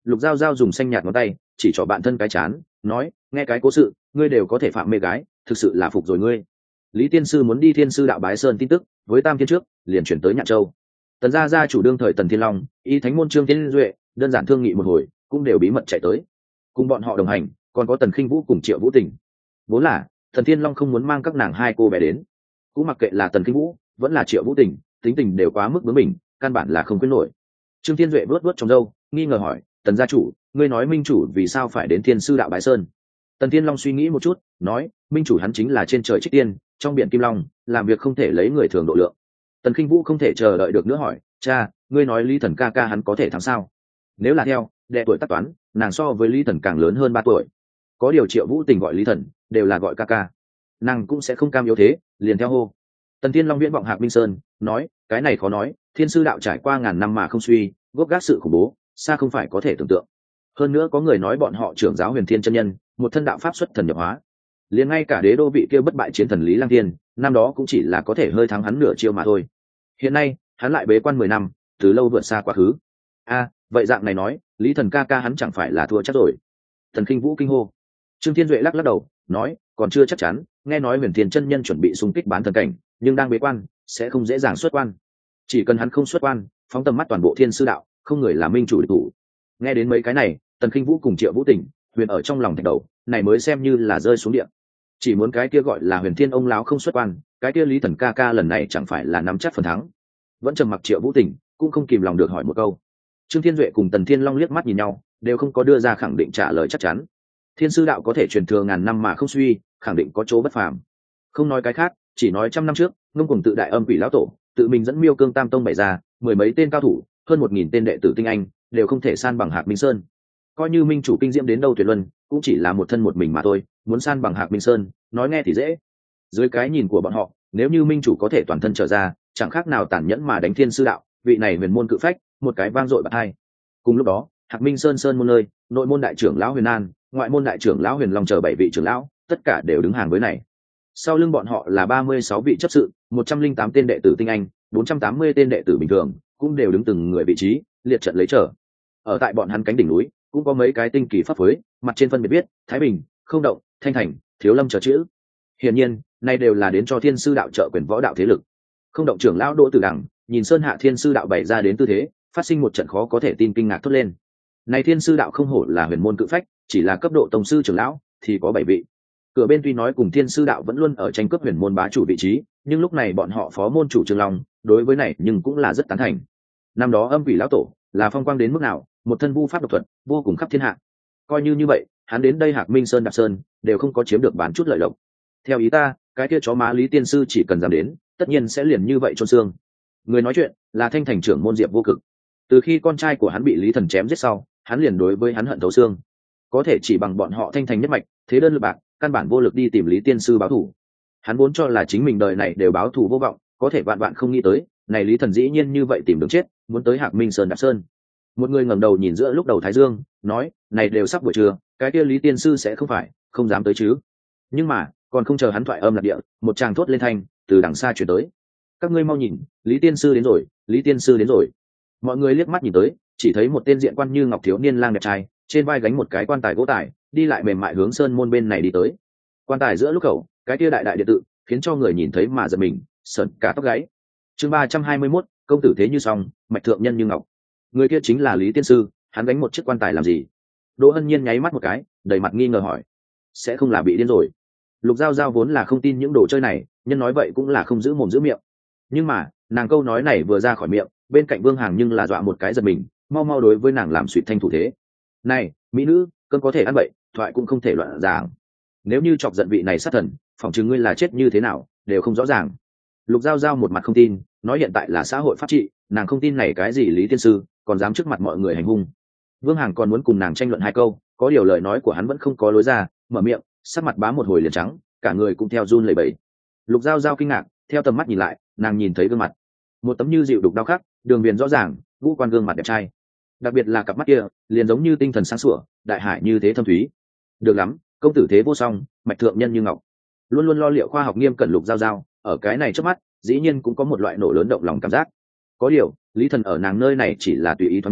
Lục Giao Giao dùng xanh nhạt ngón tay chỉ cho bạn thân cái chán, nói, nghe cái cố sự ngươi đều có thể phạm mê gái, thực sự là phục rồi ngươi. Lý tiên sư muốn đi Thiên Sư đạo bái sơn tin tức với tam thiên trước liền chuyển tới Nhạn Châu. Tần gia gia chủ đương thời Tần Thiên Long, y thánh môn Trương Thiên Duệ đơn giản thương nghị một hồi, cũng đều bí mật chạy tới. Cùng bọn họ đồng hành còn có Tần Khinh Vũ cùng Triệu Vũ Tình. Vốn là Tần Thiên Long không muốn mang các nàng hai cô bé đến, cũng mặc kệ là Tần Khinh Vũ vẫn là Triệu Vũ Tình, tính tình đều quá mức bướng bỉnh, căn bản là không quyết nổi. Trương Thiên Duệ vuốt vuốt trong râu, nghi ngờ hỏi, Tần gia chủ, ngươi nói minh chủ vì sao phải đến Thiên Sư đạo bái sơn? Tần Thiên Long suy nghĩ một chút, nói, minh chủ hắn chính là trên trời trích tiên, trong biển kim long, làm việc không thể lấy người thường độ lượng. Tần Khinh Vũ không thể chờ đợi được nữa hỏi, cha, ngươi nói Lý Thần ca ca hắn có thể thắng sao? Nếu là theo đệ tuổi tác toán, nàng so với Lý Thần càng lớn hơn ba tuổi. Có điều Triệu Vũ Tình gọi Lý Thần đều là gọi ca ca, nàng cũng sẽ không cam yếu thế, liền theo hô. Tần Thiên Long viễn vọng Hạc Minh Sơn, nói, cái này khó nói, Thiên Sư đạo trải qua ngàn năm mà không suy, gốc gác sự khủng bố, xa không phải có thể tưởng tượng. Hơn nữa có người nói bọn họ trưởng giáo Huyền Thiên chân nhân, một thân đạo pháp xuất thần nhập hóa, liền ngay cả đế đô vị kia bất bại chiến thần Lý Lăng Thiên, năm đó cũng chỉ là có thể hơi thắng hắn nửa chiêu mà thôi. Hiện nay hắn lại bế quan mười năm, từ lâu vượt xa quá khứ. A, vậy dạng này nói, Lý Thần ca ca hắn chẳng phải là thua chắc rồi? Thần Khinh Vũ kinh hô. Trương Thiên Duệ lắc lắc đầu, nói, còn chưa chắc chắn, nghe nói Huyền Thiên chân nhân chuẩn bị xung kích bán thần cảnh, nhưng đang bế quan, sẽ không dễ dàng xuất quan. Chỉ cần hắn không xuất quan, phóng tầm mắt toàn bộ Thiên Sư đạo, không người là minh chủ địch thủ. Nghe đến mấy cái này, Tần Khinh Vũ cùng Triệu Vũ Tình huyền ở trong lòng thạch đầu, này mới xem như là rơi xuống địa. Chỉ muốn cái kia gọi là Huyền Thiên ông lão không xuất quan, cái kia Lý Thần ca ca lần này chẳng phải là nắm chắc phần thắng. Vẫn trầm mặc Triệu Vũ Tình cũng không kìm lòng được hỏi một câu. Trương Thiên Duệ cùng Tần Thiên Long liếc mắt nhìn nhau, đều không có đưa ra khẳng định trả lời chắc chắn. Thiên Sư đạo có thể truyền thừa ngàn năm mà không suy, khẳng định có chỗ bất phàm. Không nói cái khác, chỉ nói trăm năm trước, Ngông Cuồng tự đại âm quỷ lão tổ, tự mình dẫn Miêu Cương Tam Tông bày ra, mười mấy tên cao thủ, hơn một nghìn tên đệ tử tinh anh, đều không thể san bằng Hạc Minh Sơn. Coi như minh chủ kinh diễm đến đâu tuyệt luân, cũng chỉ là một thân một mình mà thôi, muốn san bằng Hạc Minh Sơn, nói nghe thì dễ. Dưới cái nhìn của bọn họ, nếu như minh chủ có thể toàn thân trở ra, chẳng khác nào tàn nhẫn mà đánh Thiên Sư đạo, vị này huyền môn cự phách, một cái vang dội bạc hai. Cùng lúc đó, Hạc Minh Sơn sơn môn nơi, nội môn đại trưởng lão Huyền An, ngoại môn đại trưởng lão Huyền Long chờ bảy vị trưởng lão, tất cả đều đứng hàng với này. Sau lưng bọn họ là ba mươi sáu vị chấp sự, một trăm linh tám tên đệ tử tinh anh, bốn trăm tám mươi tên đệ tử bình thường, cũng đều đứng từng người vị trí, liệt trận lấy trở. Ở tại bọn hắn cánh đỉnh núi, cũng có mấy cái tinh kỳ pháp phối, mặt trên phân biệt viết Thái Bình, Không Động, Thanh Thành, Thiếu Lâm chờ chữ. Hiển nhiên, này đều là đến cho Thiên Sư đạo trợ quyền võ đạo thế lực. Không Động trưởng lão Đỗ Tử Đằng, nhìn Sơn Hạ Thiên Sư đạo bày ra đến tư thế, phát sinh một trận khó có thể tin kinh ngạc thốt lên. Này Thiên Sư đạo không hổ là huyền môn cự phách, chỉ là cấp độ tổng sư trưởng lão thì có bảy vị. Cửa bên tuy nói cùng Thiên Sư đạo vẫn luôn ở tranh cướp huyền môn bá chủ vị trí, nhưng lúc này bọn họ phó môn chủ Trường Long, đối với này nhưng cũng là rất tán thành. Năm đó âm quỷ lão tổ là phong quang đến mức nào, một thân vu pháp độc thuật vô cùng khắp thiên hạ. Coi như như vậy, hắn đến đây Hạc Minh Sơn đạp sơn, đều không có chiếm được bán chút lợi lộc. Theo ý ta, cái kia chó má Lý tiên sư chỉ cần dám đến, tất nhiên sẽ liền như vậy chôn xương. Người nói chuyện là Thanh Thành trưởng môn Diệp Vô Cực. Từ khi con trai của hắn bị Lý Thần chém giết sau, hắn liền đối với hắn hận thấu xương. Có thể chỉ bằng bọn họ Thanh Thành nhất mạch, thế đơn lực bạc, căn bản vô lực đi tìm Lý tiên sư báo thù. Hắn vốn cho là chính mình đời này đều báo thù vô vọng, có thể vạn vạn không nghĩ tới, này Lý Thần dĩ nhiên như vậy tìm đường chết, muốn tới Hạc Minh Sơn đạp sơn. Một người ngẩng đầu nhìn giữa lúc đầu thái dương, nói, này đều sắp buổi trưa, cái kia Lý tiên sư sẽ không phải không dám tới chứ? Nhưng mà còn không chờ hắn thoại âm lạc địa, một tràng thốt lên thanh từ đằng xa truyền tới: các ngươi mau nhìn, Lý tiên sư đến rồi, Lý tiên sư đến rồi. Mọi người liếc mắt nhìn tới, chỉ thấy một tên diện quan như ngọc thiếu niên lang đẹp trai, trên vai gánh một cái quan tài gỗ tải, đi lại mềm mại hướng sơn môn bên này đi tới. Quan tài giữa lúc khẩu, cái kia đại đại điện tự, khiến cho người nhìn thấy mà giật mình, sợn cả tóc gáy. Chương ba trăm hai mươi mốt, công tử thế như song, mạch thượng nhân như ngọc. Người kia chính là Lý tiên sư, hắn gánh một chiếc quan tài làm gì? Đỗ Hân Nhiên nháy mắt một cái, đầy mặt nghi ngờ hỏi: sẽ không là bị điên rồi? Lục Giao Giao vốn là không tin những đồ chơi này, nhân nói vậy cũng là không giữ mồm giữ miệng. Nhưng mà nàng câu nói này vừa ra khỏi miệng, bên cạnh Vương Hàng nhưng là dọa một cái giật mình, mau mau đối với nàng làm suýt thanh thủ thế. Này mỹ nữ, cơn có thể ăn bậy, thoại cũng không thể loạn giảng. Nếu như chọc giận vị này sát thần, phỏng chừng ngươi là chết như thế nào đều không rõ ràng. Lục Giao Giao một mặt không tin, nói hiện tại là xã hội pháp trị, nàng không tin này cái gì Lý tiên sư còn dám trước mặt mọi người hành hung. Vương Hàng còn muốn cùng nàng tranh luận hai câu, có điều lời nói của hắn vẫn không có lối ra, mở miệng, sắc mặt bá một hồi liền trắng, cả người cũng theo run lẩy bẩy. Lục Giao Giao kinh ngạc, theo tầm mắt nhìn lại, nàng nhìn thấy gương mặt, một tấm như dịu đục đau khắc, đường viền rõ ràng, ngũ quan gương mặt đẹp trai, đặc biệt là cặp mắt kia, liền giống như tinh thần sáng sủa, đại hải như thế thâm thúy. Được lắm, công tử thế vô song, mạch thượng nhân như ngọc. Luôn luôn lo liệu khoa học nghiêm cẩn Lục Giao Giao, ở cái này trước mắt, dĩ nhiên cũng có một loại nổ lớn động lòng cảm giác. Có điều, Lý Thần ở nàng nơi này chỉ là tùy ý thoáng nhìn,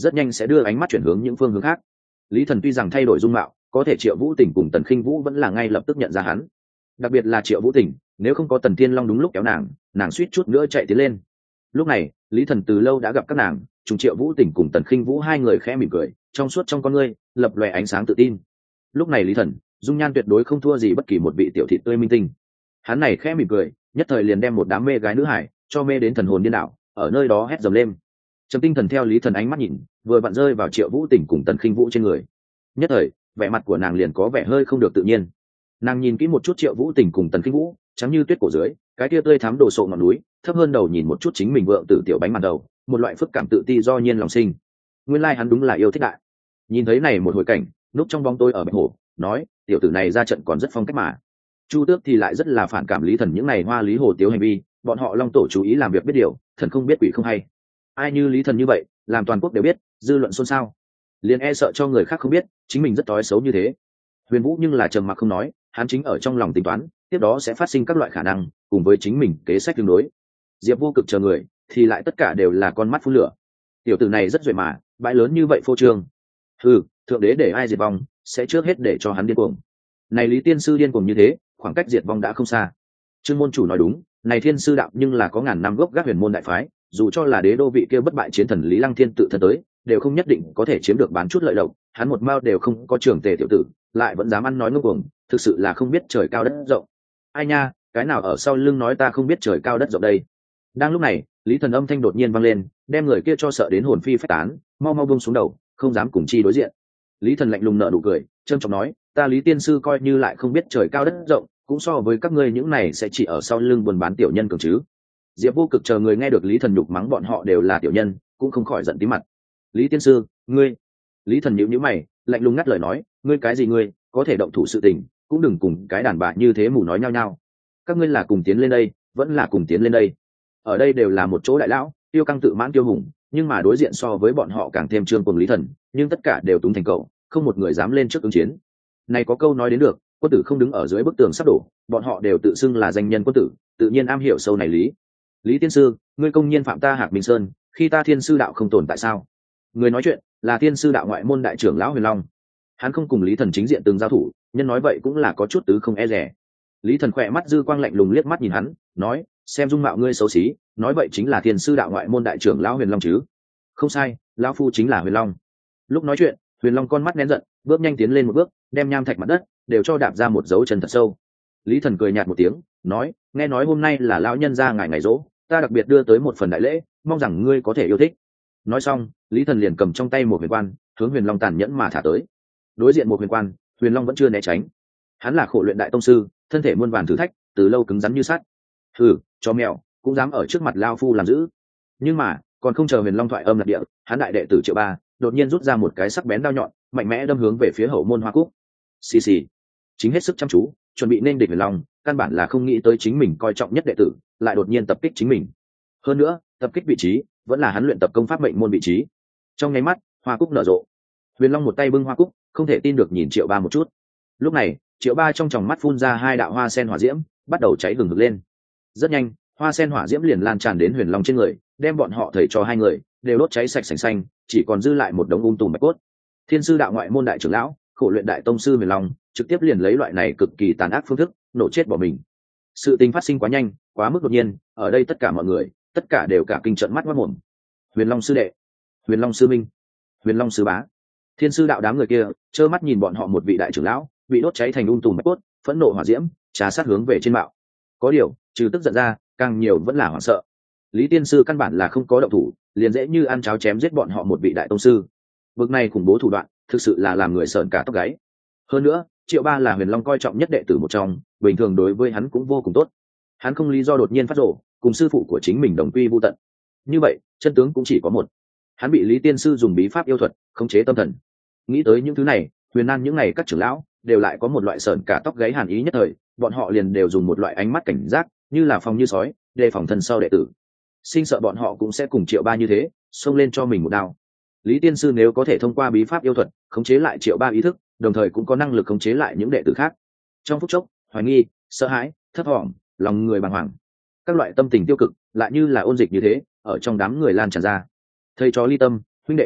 rất nhanh sẽ đưa ánh mắt chuyển hướng những phương hướng khác. Lý Thần tuy rằng thay đổi dung mạo, có thể Triệu Vũ Tình cùng Tần Khinh Vũ vẫn là ngay lập tức nhận ra hắn. Đặc biệt là Triệu Vũ Tình, nếu không có Tần Thiên Long đúng lúc kéo nàng, nàng suýt chút nữa chạy tiến lên. Lúc này, Lý Thần từ lâu đã gặp các nàng, trùng Triệu Vũ Tình cùng Tần Khinh Vũ hai người khẽ mỉm cười, trong suốt trong con ngươi lập lòe ánh sáng tự tin. Lúc này Lý Thần, dung nhan tuyệt đối không thua gì bất kỳ một vị tiểu thị tươi minh tinh. Hắn này khẽ mỉm cười, nhất thời liền đem một đám mê gái nữ hải cho mê đến thần hồn điên đảo, ở nơi đó hét dầm lên. Trầm Tinh Thần theo Lý Thần ánh mắt nhìn, vừa vặn rơi vào Triệu Vũ Tình cùng Tần Khinh Vũ trên người. Nhất thời, vẻ mặt của nàng liền có vẻ hơi không được tự nhiên. Nàng nhìn kỹ một chút Triệu Vũ Tình cùng Tần Khinh Vũ, trắng như tuyết cổ dưới, cái tia tươi thắm đồ sộ ngọn núi, thấp hơn đầu nhìn một chút chính mình vượng tử tiểu bánh màn đầu, một loại phức cảm tự ti do nhiên lòng sinh. Nguyên lai like hắn đúng là yêu thích đại. Nhìn thấy này một hồi cảnh, núp trong bóng tôi ở bạch hồ, nói, tiểu tử này ra trận còn rất phong cách mà. Chu Tước thì lại rất là phản cảm Lý Thần những này hoa lý hồ tiếu hành vi, bọn họ Long tổ chú ý làm việc biết điều, thần không biết quỷ không hay. Ai như Lý Thần như vậy, làm toàn quốc đều biết, dư luận xôn xao. Liền e sợ cho người khác không biết, chính mình rất tối xấu như thế. Huyền Vũ nhưng là trầm mặc không nói, hắn chính ở trong lòng tính toán, tiếp đó sẽ phát sinh các loại khả năng, cùng với chính mình kế sách tương đối. Diệp Vô Cực chờ người, thì lại tất cả đều là con mắt phun lửa. Tiểu tử này rất duệ mà, bãi lớn như vậy phô trương. Hừ, thượng đế để ai diệt vong, sẽ trước hết để cho hắn điên cuồng. Này Lý tiên sư điên cuồng như thế, khoảng cách diệt vong đã không xa. Trương môn chủ nói đúng, này Thiên sư đạo nhưng là có ngàn năm gốc gác huyền môn đại phái, dù cho là đế đô vị kia bất bại chiến thần Lý Lăng Thiên tự thân tới, đều không nhất định có thể chiếm được bán chút lợi lộc. Hắn một mao đều không có trưởng tề tiểu tử, lại vẫn dám ăn nói ngông cuồng, thực sự là không biết trời cao đất rộng. Ai nha, cái nào ở sau lưng nói ta không biết trời cao đất rộng đây? Đang lúc này, Lý Thần âm thanh đột nhiên vang lên, đem người kia cho sợ đến hồn phi phách tán, mau mau buông xuống đầu, không dám cùng chi đối diện. Lý Thần lạnh lùng nở nụ cười, trâm trọng nói, ta Lý tiên sư coi như lại không biết trời cao đất rộng, cũng so với các ngươi những này sẽ chỉ ở sau lưng buôn bán tiểu nhân cường chứ. Diệp Vô Cực chờ người nghe được Lý Thần nhục mắng bọn họ đều là tiểu nhân, cũng không khỏi giận tí mặt. Lý tiên sư, ngươi. Lý Thần nhíu nhíu mày, lạnh lùng ngắt lời nói, ngươi cái gì ngươi, có thể động thủ sự tình, cũng đừng cùng cái đàn bà như thế mù nói nhau nhau. Các ngươi là cùng tiến lên đây, vẫn là cùng tiến lên đây. Ở đây đều là một chỗ đại lão, tiêu căng tự mãn tiêu hùng, nhưng mà đối diện so với bọn họ càng thêm trương cuồng Lý Thần, nhưng tất cả đều túng thành cậu, không một người dám lên trước ứng chiến. Này có câu nói đến được, quân tử không đứng ở dưới bức tường sắp đổ, bọn họ đều tự xưng là danh nhân quân tử, tự nhiên am hiểu sâu này lý. Lý tiên sư, ngươi công nhiên phạm ta Hạc Minh Sơn, khi ta Thiên sư đạo không tồn tại sao? Người nói chuyện là Thiên sư đạo ngoại môn đại trưởng lão Huyền Long. Hắn không cùng Lý Thần chính diện từng giao thủ, nhân nói vậy cũng là có chút tứ không e dè. Lý Thần khỏe mắt dư quang lạnh lùng liếc mắt nhìn hắn, nói, xem dung mạo ngươi xấu xí, nói vậy chính là Thiên sư đạo ngoại môn đại trưởng lão Huyền Long chứ? Không sai, lão phu chính là Huyền Long. Lúc nói chuyện, Huyền Long con mắt nén giận, bước nhanh tiến lên một bước, đem nham thạch mặt đất đều cho đạp ra một dấu chân thật sâu. Lý Thần cười nhạt một tiếng, nói, nghe nói hôm nay là lão nhân gia ngài ngày rỗ, ta đặc biệt đưa tới một phần đại lễ, mong rằng ngươi có thể yêu thích. Nói xong, Lý Thần liền cầm trong tay một huyền quan, hướng Huyền Long tàn nhẫn mà thả tới. Đối diện một huyền quan, Huyền Long vẫn chưa né tránh. Hắn là khổ luyện đại tông sư, thân thể muôn vàn thử thách, từ lâu cứng rắn như sắt. Hừ, chó mèo, cũng dám ở trước mặt lao phu làm dữ. Nhưng mà, còn không chờ Huyền Long thoại âm lạc địa, hắn đại đệ tử Triệu Ba đột nhiên rút ra một cái sắc bén đao nhọn, mạnh mẽ đâm hướng về phía hậu môn Hoa Cúc. Xì xì. Chính hết sức chăm chú, chuẩn bị nên địch Huyền Long, căn bản là không nghĩ tới chính mình coi trọng nhất đệ tử, lại đột nhiên tập kích chính mình. Hơn nữa, tập kích vị trí vẫn là hắn luyện tập công pháp mệnh môn vị trí. Trong nháy mắt, Hoa Cúc nở rộ. Huyền Long một tay bưng Hoa Cúc, không thể tin được nhìn Triệu Ba một chút. Lúc này, Triệu Ba trong tròng mắt phun ra hai đạo hoa sen hỏa diễm, bắt đầu cháy hừng hực lên. Rất nhanh, hoa sen hỏa diễm liền lan tràn đến Huyền Long trên người, đem bọn họ thầy cho hai người đều đốt cháy sạch sành xanh, chỉ còn dư lại một đống ung tùm bạch cốt. Thiên sư đạo ngoại môn đại trưởng lão, khổ luyện đại tông sư Huyền Long, trực tiếp liền lấy loại này cực kỳ tàn ác phương thức, nổ chết bỏ mình. Sự tình phát sinh quá nhanh, quá mức đột nhiên, ở đây tất cả mọi người, tất cả đều cả kinh trợn mắt ngoác mồm. Huyền Long sư đệ, Huyền Long sư minh, Huyền Long sư bá. Thiên sư đạo đám người kia trơ mắt nhìn bọn họ một vị đại trưởng lão bị đốt cháy thành ung tùm bạch cốt, phẫn nộ hỏa diễm trà sát hướng về trên mạo. Có điều, trừ tức giận ra, càng nhiều vẫn là hoảng sợ. Lý tiên sư căn bản là không có động thủ, liền dễ như ăn cháo chém giết bọn họ một vị đại tông sư. Bực này khủng bố thủ đoạn, thực sự là làm người sởn cả tóc gáy. Hơn nữa, Triệu Ba là Huyền Long coi trọng nhất đệ tử một trong, bình thường đối với hắn cũng vô cùng tốt. Hắn không lý do đột nhiên phát rồ, cùng sư phụ của chính mình đồng quy vu tận. Như vậy, chân tướng cũng chỉ có một. Hắn bị Lý tiên sư dùng bí pháp yêu thuật khống chế tâm thần. Nghĩ tới những thứ này, Huyền Nan những ngày các trưởng lão đều lại có một loại sởn cả tóc gáy hàn ý nhất thời, bọn họ liền đều dùng một loại ánh mắt cảnh giác, như là phòng như sói, đề phòng thân sau đệ tử. Sinh sợ bọn họ cũng sẽ cùng Triệu Ba như thế, xông lên cho mình một đao. Lý tiên sư nếu có thể thông qua bí pháp yêu thuật khống chế lại Triệu Ba ý thức, đồng thời cũng có năng lực khống chế lại những đệ tử khác. Trong phút chốc, hoài nghi, sợ hãi, thất vọng, lòng người bàng hoàng, các loại tâm tình tiêu cực lại như là ôn dịch như thế ở trong đám người lan tràn ra. Thầy trò ly tâm, huynh đệ cách đức,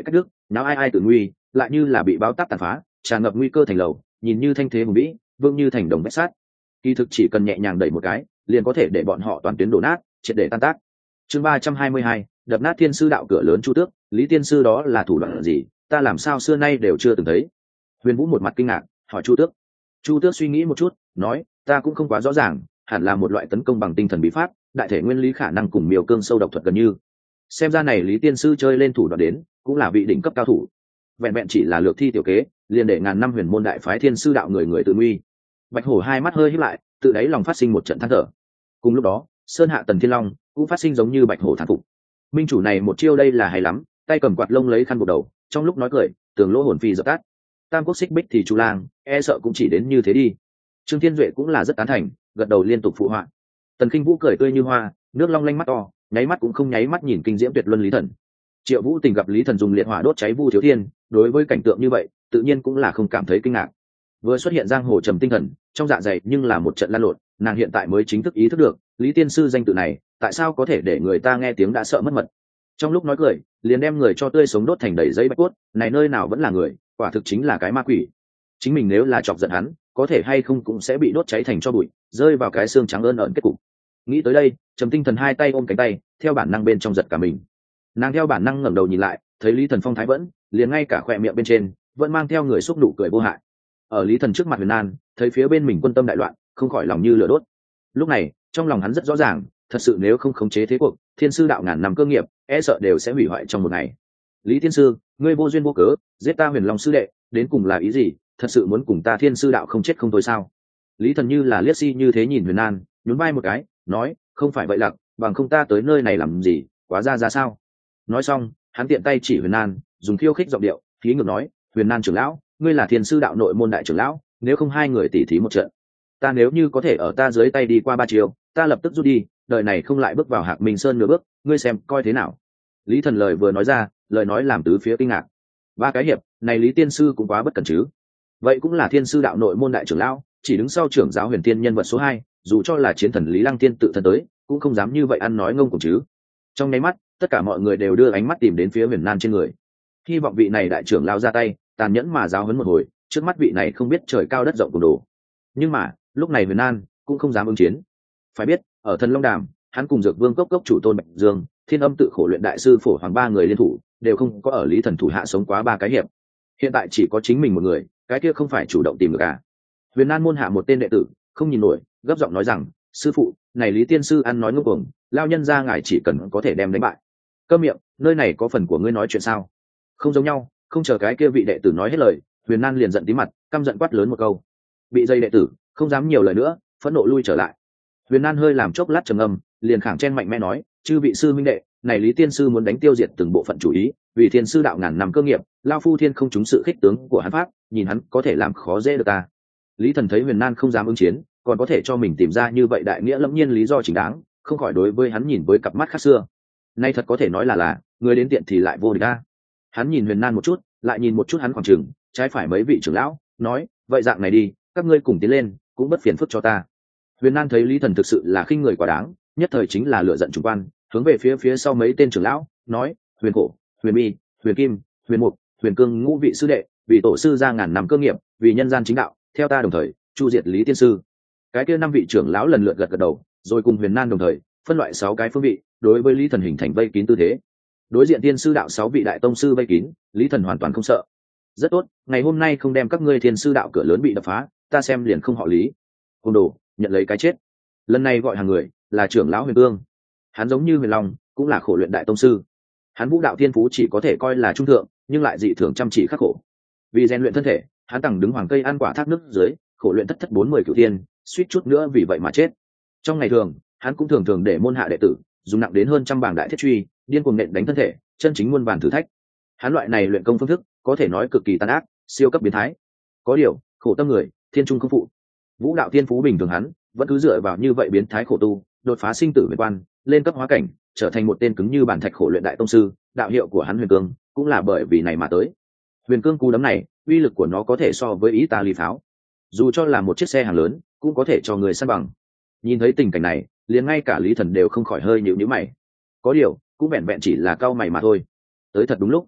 nào ai ai tự nguy, lại như là bị báo táp tàn phá, tràn ngập nguy cơ thành lầu, nhìn như thanh thế hùng vĩ, vương như thành đồng vách sắt. Kỳ thực chỉ cần nhẹ nhàng đẩy một cái, liền có thể để bọn họ toàn tuyến đổ nát, triệt để tan tác. Chương ba trăm hai mươi hai, đập nát thiên sư đạo cửa lớn Chu Tước, Lý tiên sư đó là thủ đoạn gì, ta làm sao xưa nay đều chưa từng thấy. Huyền Vũ một mặt kinh ngạc, hỏi Chu Tước. Chu Tước suy nghĩ một chút, nói, ta cũng không quá rõ ràng, hẳn là một loại tấn công bằng tinh thần bí pháp, đại thể nguyên lý khả năng cùng miêu cương sâu độc thuật gần như. Xem ra này Lý tiên sư chơi lên thủ đoạn đến, cũng là vị đỉnh cấp cao thủ. Vẹn vẹn chỉ là lược thi tiểu kế, liền để ngàn năm huyền môn đại phái thiên sư đạo người người tự nguy. Bạch Hổ hai mắt hơi híp lại, tự đáy lòng phát sinh một trận than thở. Cùng lúc đó, Sơn Hạ Tần Thiên Long cũng phát sinh giống như Bạch Hổ thán phục. Minh chủ này một chiêu đây là hay lắm, tay cầm quạt lông lấy khăn buộc đầu, trong lúc nói cười, tường lỗ hồn phi dập tắt. Tam quốc xích bích thì Chu Lang, e sợ cũng chỉ đến như thế đi. Trương Thiên Duệ cũng là rất tán thành, gật đầu liên tục phụ họa. Tần Kinh Vũ cười tươi như hoa, nước long lanh mắt to, nháy mắt cũng không nháy mắt nhìn kinh diễm tuyệt luân Lý Thần. Triệu Vũ Tình gặp Lý Thần dùng liệt hỏa đốt cháy Vu Thiếu Thiên, đối với cảnh tượng như vậy, tự nhiên cũng là không cảm thấy kinh ngạc. Vừa xuất hiện giang hồ trầm tinh thần, trong dạ dày nhưng là một trận lan lộn, nàng hiện tại mới chính thức ý thức được, Lý tiên sư danh tự này, tại sao có thể để người ta nghe tiếng đã sợ mất mật. Trong lúc nói cười, liền đem người cho tươi sống đốt thành đầy giấy bạch cốt, này nơi nào vẫn là người, quả thực chính là cái ma quỷ. Chính mình nếu là chọc giận hắn, có thể hay không cũng sẽ bị đốt cháy thành tro bụi, rơi vào cái xương trắng ơn ẩn kết cục. Nghĩ tới đây, trầm tinh thần hai tay ôm cánh tay, theo bản năng bên trong giật cả mình. Nàng theo bản năng ngẩng đầu nhìn lại, thấy Lý Thần phong thái vẫn, liền ngay cả khỏe miệng bên trên vẫn mang theo người xúc nụ cười vô hại. Ở Lý Thần trước mặt Huyền An, thấy phía bên mình quân tâm đại loạn, không khỏi lòng như lửa đốt. Lúc này, trong lòng hắn rất rõ ràng, thật sự nếu không khống chế thế cuộc, thiên sư đạo ngàn năm cơ nghiệp, e sợ đều sẽ hủy hoại trong một ngày. Lý tiên sư, ngươi vô duyên vô cớ giết ta Huyền Long sư đệ, đến cùng là ý gì? Thật sự muốn cùng ta thiên sư đạo không chết không thôi sao? Lý Thần như là liếc si như thế nhìn Huyền An, nhún vai một cái, nói, không phải vậy lặc, bằng không ta tới nơi này làm gì, quá ra ra sao? Nói xong, hắn tiện tay chỉ Huyền An, dùng khiêu khích giọng điệu, khí ngược nói, Huyền An trưởng lão, ngươi là thiên sư đạo nội môn đại trưởng lão, nếu không hai người tỉ thí một trận, ta nếu như có thể ở ta dưới tay đi qua ba chiều, ta lập tức rút đi, đời này không lại bước vào Hạc Minh Sơn nửa bước, ngươi xem coi thế nào? Lý Thần lời vừa nói ra, lời nói làm tứ phía kinh ngạc. Ba cái hiệp, này Lý tiên sư cũng quá bất cẩn chứ? Vậy cũng là thiên sư đạo nội môn đại trưởng lão, chỉ đứng sau trưởng giáo Huyền Tiên nhân vật số hai, dù cho là chiến thần Lý Lăng Tiên tự thân tới, cũng không dám như vậy ăn nói ngông cuồng chứ. Trong nháy mắt, tất cả mọi người đều đưa ánh mắt tìm đến phía Huyền Nan trên người, hy vọng vị này đại trưởng lão ra tay, tàn nhẫn mà giáo huấn một hồi, trước mắt vị này không biết trời cao đất rộng cùng đồ. Nhưng mà, lúc này Huyền An cũng không dám ứng chiến. Phải biết, ở Thần Long Đàm, hắn cùng Dược Vương cốc cốc chủ Tôn Bạch Dương, Thiên Âm tự khổ luyện đại sư Phổ Hoàng ba người liên thủ, đều không có ở Lý Thần thủ hạ sống quá ba cái hiệp. Hiện tại chỉ có chính mình một người, cái kia không phải chủ động tìm được à? Huyền An môn hạ một tên đệ tử, không nhìn nổi, gấp giọng nói rằng, sư phụ, này Lý tiên sư ăn nói ngông cuồng, lao nhân ra ngài chỉ cần có thể đem đánh bại. Câm miệng, nơi này có phần của ngươi nói chuyện sao? Không giống nhau, không chờ cái kia vị đệ tử nói hết lời, Huyền An liền giận tí mặt, căm giận quát lớn một câu. Bị dây đệ tử không dám nhiều lời nữa, phẫn nộ lui trở lại. Huyền An hơi làm chốc lát trầm ngâm, liền khẳng chen mạnh mẽ nói, chư vị sư minh đệ, này Lý tiên sư muốn đánh tiêu diệt từng bộ phận chủ ý, vì thiên sư đạo ngàn năm cơ nghiệp, lao phu thiên không trúng sự khích tướng của hắn pháp, nhìn hắn có thể làm khó dễ được ta. Lý Thần thấy Huyền An không dám ứng chiến, còn có thể cho mình tìm ra như vậy đại nghĩa lẫm nhiên lý do chính đáng, không khỏi đối với hắn nhìn với cặp mắt khác xưa. Nay thật có thể nói là là, người đến tiện thì lại vô địch ta. Hắn nhìn Huyền An một chút, lại nhìn một chút hắn khoảng chừng, trái phải mấy vị trưởng lão, nói, vậy dạng này đi, các ngươi cùng tiến lên, cũng bất phiền phức cho ta. Huyền An thấy Lý Thần thực sự là khinh người quá đáng, nhất thời chính là lựa giận chủ quan, hướng về phía phía sau mấy tên trưởng lão, nói, Huyền Cổ, Huyền Bi, Huyền Kim, Huyền Mục, Huyền Cương ngũ vị sư đệ, vì tổ sư ra ngàn năm cơ nghiệp, vì nhân gian chính đạo, theo ta đồng thời, chu diệt Lý tiên sư. Cái kia năm vị trưởng lão lần lượt gật gật đầu, rồi cùng Huyền An đồng thời, phân loại sáu cái phương vị, đối với Lý Thần hình thành vây kín tư thế. Đối diện tiên sư đạo sáu vị đại tông sư vây kín, Lý Thần hoàn toàn không sợ. Rất tốt, ngày hôm nay không đem các ngươi thiên sư đạo cửa lớn bị đập phá, ta xem liền không họ Lý. Côn đồ, nhận lấy cái chết. Lần này gọi hàng người là trưởng lão Huyền Cương, hắn giống như Huyền Long, cũng là khổ luyện đại tông sư. Hắn vũ đạo thiên phú chỉ có thể coi là trung thượng, nhưng lại dị thường chăm chỉ khắc khổ. Vì rèn luyện thân thể, hắn tẳng đứng hoàng cây ăn quả thác nước dưới, khổ luyện thất thất bốn mươi cửu thiên, suýt chút nữa vì vậy mà chết. Trong ngày thường, hắn cũng thường thường để môn hạ đệ tử dùng nặng đến hơn trăm bảng đại thiết truy, điên cuồng nện đánh thân thể, chân chính muôn vàn thử thách. Hắn loại này luyện công phương thức, có thể nói cực kỳ tàn ác, siêu cấp biến thái. Có điều, khổ tâm người, thiên trung không phụ. Vũ đạo thiên phú bình thường hắn, vẫn cứ dựa vào như vậy biến thái khổ tu, đột phá sinh tử về quan, lên cấp hóa cảnh, trở thành một tên cứng như bản thạch khổ luyện đại tông sư. Đạo hiệu của hắn Huyền Cương, cũng là bởi vì này mà tới. Huyền Cương cú đấm này, uy lực của nó có thể so với ý ta ly pháo. Dù cho là một chiếc xe hàng lớn, cũng có thể cho người săn bằng. Nhìn thấy tình cảnh này, liền ngay cả Lý Thần đều không khỏi hơi nhíu nhíu mày. Có điều, cũng vẹn vẹn chỉ là cau mày mà thôi. Tới thật đúng lúc.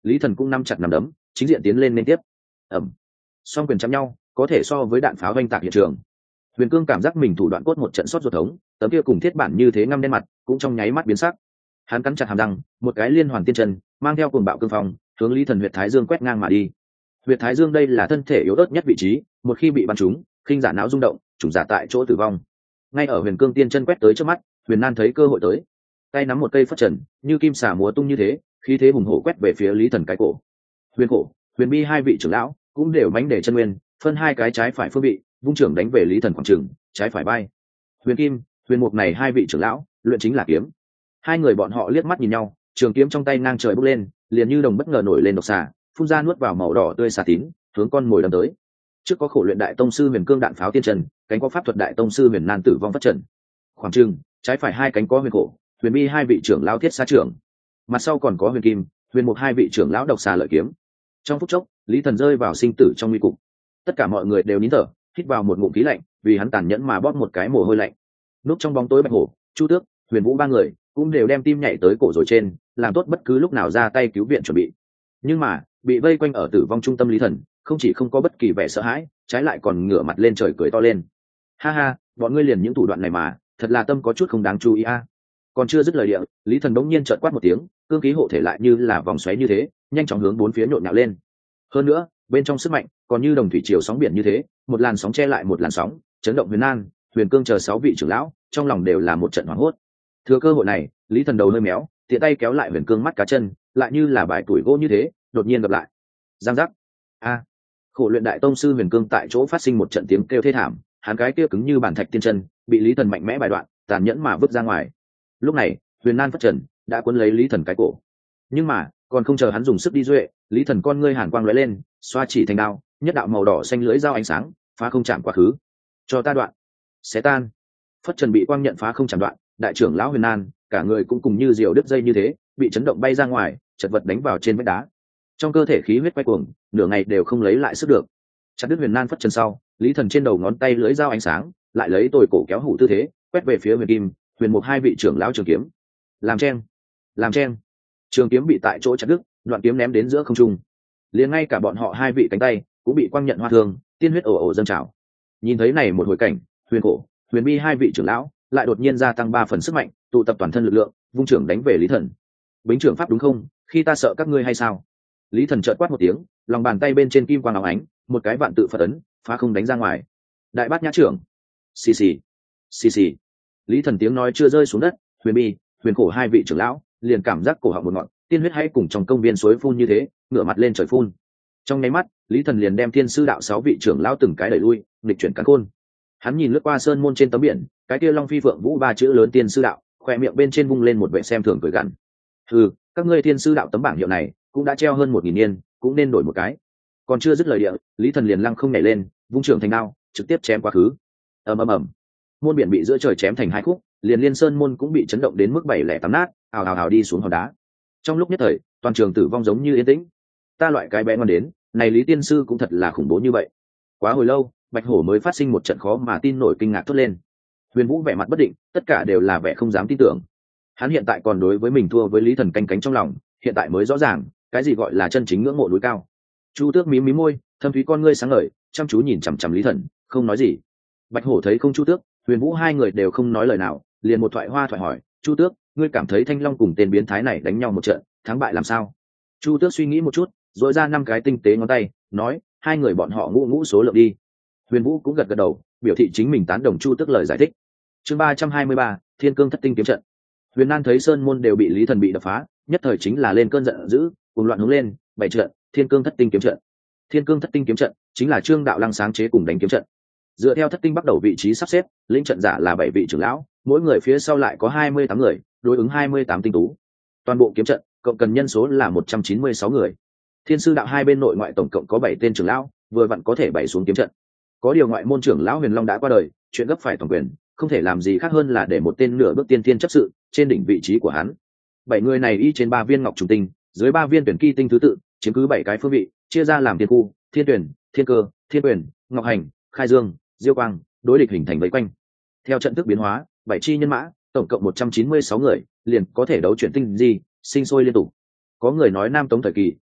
Lý Thần cũng nắm chặt nắm đấm, chính diện tiến lên liên tiếp. Ầm. Song quyền chạm nhau, có thể so với đạn pháo vanh tạc hiện trường. Huyền Cương cảm giác mình thủ đoạn cốt một trận sót ruột thống, tấm kia cùng thiết bản như thế ngăm đen mặt, cũng trong nháy mắt biến sắc. Hắn cắn chặt hàm răng, một cái liên hoàn tiên chân, mang theo cuồng bạo cương phong, hướng Lý Thần huyệt thái dương quét ngang mà đi. Huyệt thái dương đây là thân thể yếu ớt nhất vị trí, một khi bị bắn trúng, khinh giả não rung động, chủ giả tại chỗ tử vong. Ngay ở Huyền Cương tiên chân quét tới trước mắt, Huyền Nan thấy cơ hội tới, tay nắm một cây phất trần, như kim xà múa tung như thế, khí thế hùng hổ quét về phía Lý Thần cái cổ. Huyền cổ, Huyền bi hai vị trưởng lão cũng đều mánh để chân nguyên, phân hai cái trái phải phương vị, vung trưởng đánh về Lý Thần khoảng trường, trái phải bay. Huyền kim, Huyền mục này hai vị trưởng lão, luyện chính là kiếm. Hai người bọn họ liếc mắt nhìn nhau, trường kiếm trong tay ngang trời bốc lên, liền như đồng bất ngờ nổi lên độc xà, phun ra nuốt vào màu đỏ tươi xà tín, hướng con mồi đâm tới. Trước có khổ luyện đại tông sư Huyền Cương đạn pháo tiên trần, cánh có pháp thuật đại tông sư Huyền Nan tử vong phát trận. Khoảng trường, trái phải hai cánh có Huyền cổ, Huyền bi hai vị trưởng lão thiết xa trưởng. Mặt sau còn có Huyền kim, Huyền mục hai vị trưởng lão độc xà lợi kiếm. Trong phút chốc, Lý Thần rơi vào sinh tử trong nguy cục. Tất cả mọi người đều nín thở, hít vào một ngụm khí lạnh, vì hắn tàn nhẫn mà bóp một cái mồ hôi lạnh. Núp trong bóng tối Bạch Hổ, Chu Tước, Huyền Vũ ba người cũng đều đem tim nhảy tới cổ rồi trên, làm tốt bất cứ lúc nào ra tay cứu viện chuẩn bị. Nhưng mà, bị vây quanh ở tử vong trung tâm Lý Thần, không chỉ không có bất kỳ vẻ sợ hãi, trái lại còn ngửa mặt lên trời cười to lên. Ha ha, bọn ngươi liền những thủ đoạn này mà, thật là tâm có chút không đáng chú ý a. À. Còn chưa dứt lời địa, Lý Thần bỗng nhiên chợt quát một tiếng, cương khí hộ thể lại như là vòng xoáy như thế, nhanh chóng hướng bốn phía nhộn nhạo lên. Hơn nữa, bên trong sức mạnh còn như đồng thủy triều sóng biển như thế, một làn sóng che lại một làn sóng, chấn động Huyền Nan, Huyền Cương chờ sáu vị trưởng lão, trong lòng đều là một trận hoảng hốt. Thừa cơ hội này, Lý Thần đầu hơi méo, tiện tay kéo lại Huyền Cương mắt cá chân, lại như là bài tuổi gỗ như thế, đột nhiên gặp lại. Giang giác. A. Khổ luyện đại tông sư Huyền Cương tại chỗ phát sinh một trận tiếng kêu thê thảm, hắn cái kia cứng như bản thạch tiên chân, bị Lý Thần mạnh mẽ bài đoạn, tàn nhẫn mà vứt ra ngoài. Lúc này, Huyền Nan phất trần, đã cuốn lấy Lý Thần cái cổ. Nhưng mà, còn không chờ hắn dùng sức đi duệ, Lý Thần con ngươi hàn quang lóe lên, xoa chỉ thành đao, nhất đạo màu đỏ xanh lưỡi dao ánh sáng, phá không chạm quá khứ. Cho ta đoạn. Xé tan. Phất trần bị quang nhận phá không chạm đoạn, đại trưởng lão Huyền Nan, cả người cũng cùng như diều đứt dây như thế, bị chấn động bay ra ngoài, chật vật đánh vào trên vách đá. Trong cơ thể khí huyết quay cuồng, nửa ngày đều không lấy lại sức được. Chặt đứt Huyền Nan phất trần sau, Lý Thần trên đầu ngón tay lưỡi dao ánh sáng, lại lấy tồi cổ kéo hủ tư thế, quét về phía Huyền Kim, Huyền Mục hai vị trưởng lão trường kiếm. Làm chen, làm chen. Trường kiếm bị tại chỗ chặt đứt, đoạn kiếm ném đến giữa không trung. Liền ngay cả bọn họ hai vị cánh tay cũng bị quang nhận hoa thương, tiên huyết ồ ồ dâng trào. Nhìn thấy này một hồi cảnh, Huyền cổ, Huyền bi hai vị trưởng lão lại đột nhiên gia tăng ba phần sức mạnh, tụ tập toàn thân lực lượng, vung trưởng đánh về Lý Thần. Bính trưởng pháp đúng không? Khi ta sợ các ngươi hay sao? Lý Thần chợt quát một tiếng, lòng bàn tay bên trên kim quang óng ánh, một cái vạn tự Phật ấn, phá không đánh ra ngoài. Đại bát nhã trưởng. Xì xì, xì xì. Lý Thần tiếng nói chưa rơi xuống đất, Huyền bi, Huyền cổ hai vị trưởng lão liền cảm giác cổ họng một ngọn, tiên huyết hay cùng trong công viên suối phun như thế, ngửa mặt lên trời phun. Trong nháy mắt, Lý Thần liền đem thiên sư đạo sáu vị trưởng lão từng cái đẩy lui, nghịch chuyển cắn khôn. Hắn nhìn lướt qua sơn môn trên tấm biển, cái kia Long Phi Phượng Vũ ba chữ lớn tiên sư đạo, khoe miệng bên trên vung lên một vẻ xem thường cười gằn. Ừ, các ngươi thiên sư đạo tấm bảng hiệu này cũng đã treo hơn một nghìn niên, cũng nên đổi một cái. Còn chưa dứt lời địa, Lý Thần liền lăng không nhảy lên, vung trưởng thành đao, trực tiếp chém quá khứ. Ầm ầm ầm. Môn biển bị giữa trời chém thành hai khúc, liền liên sơn môn cũng bị chấn động đến mức bảy lẻ tám nát, ào ào ào đi xuống hòn đá. Trong lúc nhất thời, toàn trường tử vong giống như yên tĩnh. Ta loại cái bé ngon đến, này Lý tiên sư cũng thật là khủng bố như vậy. Quá hồi lâu, Bạch Hổ mới phát sinh một trận khó mà tin nổi kinh ngạc thốt lên. Huyền Vũ vẻ mặt bất định, tất cả đều là vẻ không dám tin tưởng. Hắn hiện tại còn đối với mình thua với Lý Thần canh cánh trong lòng, hiện tại mới rõ ràng, cái gì gọi là chân chính ngưỡng mộ núi cao. Chu Tước mím mím môi, thâm thúy con ngươi sáng ngời, chăm chú nhìn chằm chằm Lý Thần, không nói gì. Bạch Hổ thấy không Chu Tước, Huyền Vũ hai người đều không nói lời nào, liền một thoại hoa thoại hỏi, Chu Tước, ngươi cảm thấy Thanh Long cùng tên biến thái này đánh nhau một trận, thắng bại làm sao? Chu Tước suy nghĩ một chút, dội ra năm cái tinh tế ngón tay, nói, hai người bọn họ ngũ ngũ số lượng đi. Huyền Vũ cũng gật gật đầu, biểu thị chính mình tán đồng Chu Tước lời giải thích. Chương ba trăm hai mươi ba, Thiên Cương Thất Tinh kiếm trận. Huyền Nan thấy sơn môn đều bị Lý Thần bị đập phá, nhất thời chính là lên cơn giận dữ, cùng loạn hướng lên, bảy trận, Thiên Cương Thất Tinh kiếm trận. Thiên Cương Thất Tinh kiếm trận chính là Trương Đạo Lăng sáng chế cùng đánh kiếm trận. Dựa theo thất tinh bắt đầu vị trí sắp xếp, lĩnh trận giả là bảy vị trưởng lão, mỗi người phía sau lại có hai mươi tám người, đối ứng hai mươi tám tinh tú. Toàn bộ kiếm trận cộng cần nhân số là một trăm chín mươi sáu người. Thiên sư đạo hai bên nội ngoại tổng cộng có bảy tên trưởng lão, vừa vặn có thể bày xuống kiếm trận. Có điều ngoại môn trưởng lão Huyền Long đã qua đời, chuyện gấp phải toàn quyền, không thể làm gì khác hơn là để một tên nửa bước tiên thiên chấp sự trên đỉnh vị trí của hắn. Bảy người này y trên ba viên ngọc trùng tinh, dưới ba viên tuyển kỳ tinh thứ tự, chiếm cứ bảy cái phương vị, chia ra làm thiên khu, thiên tuyển, thiên cơ, thiên quyền, ngọc hành, khai dương, diêu quang, đối địch hình thành vây quanh. Theo trận thức biến hóa, bảy chi nhân mã, tổng cộng một trăm chín mươi sáu người, liền có thể đấu chuyển tinh di, sinh sôi liên tục. Có người nói Nam Tống thời kỳ,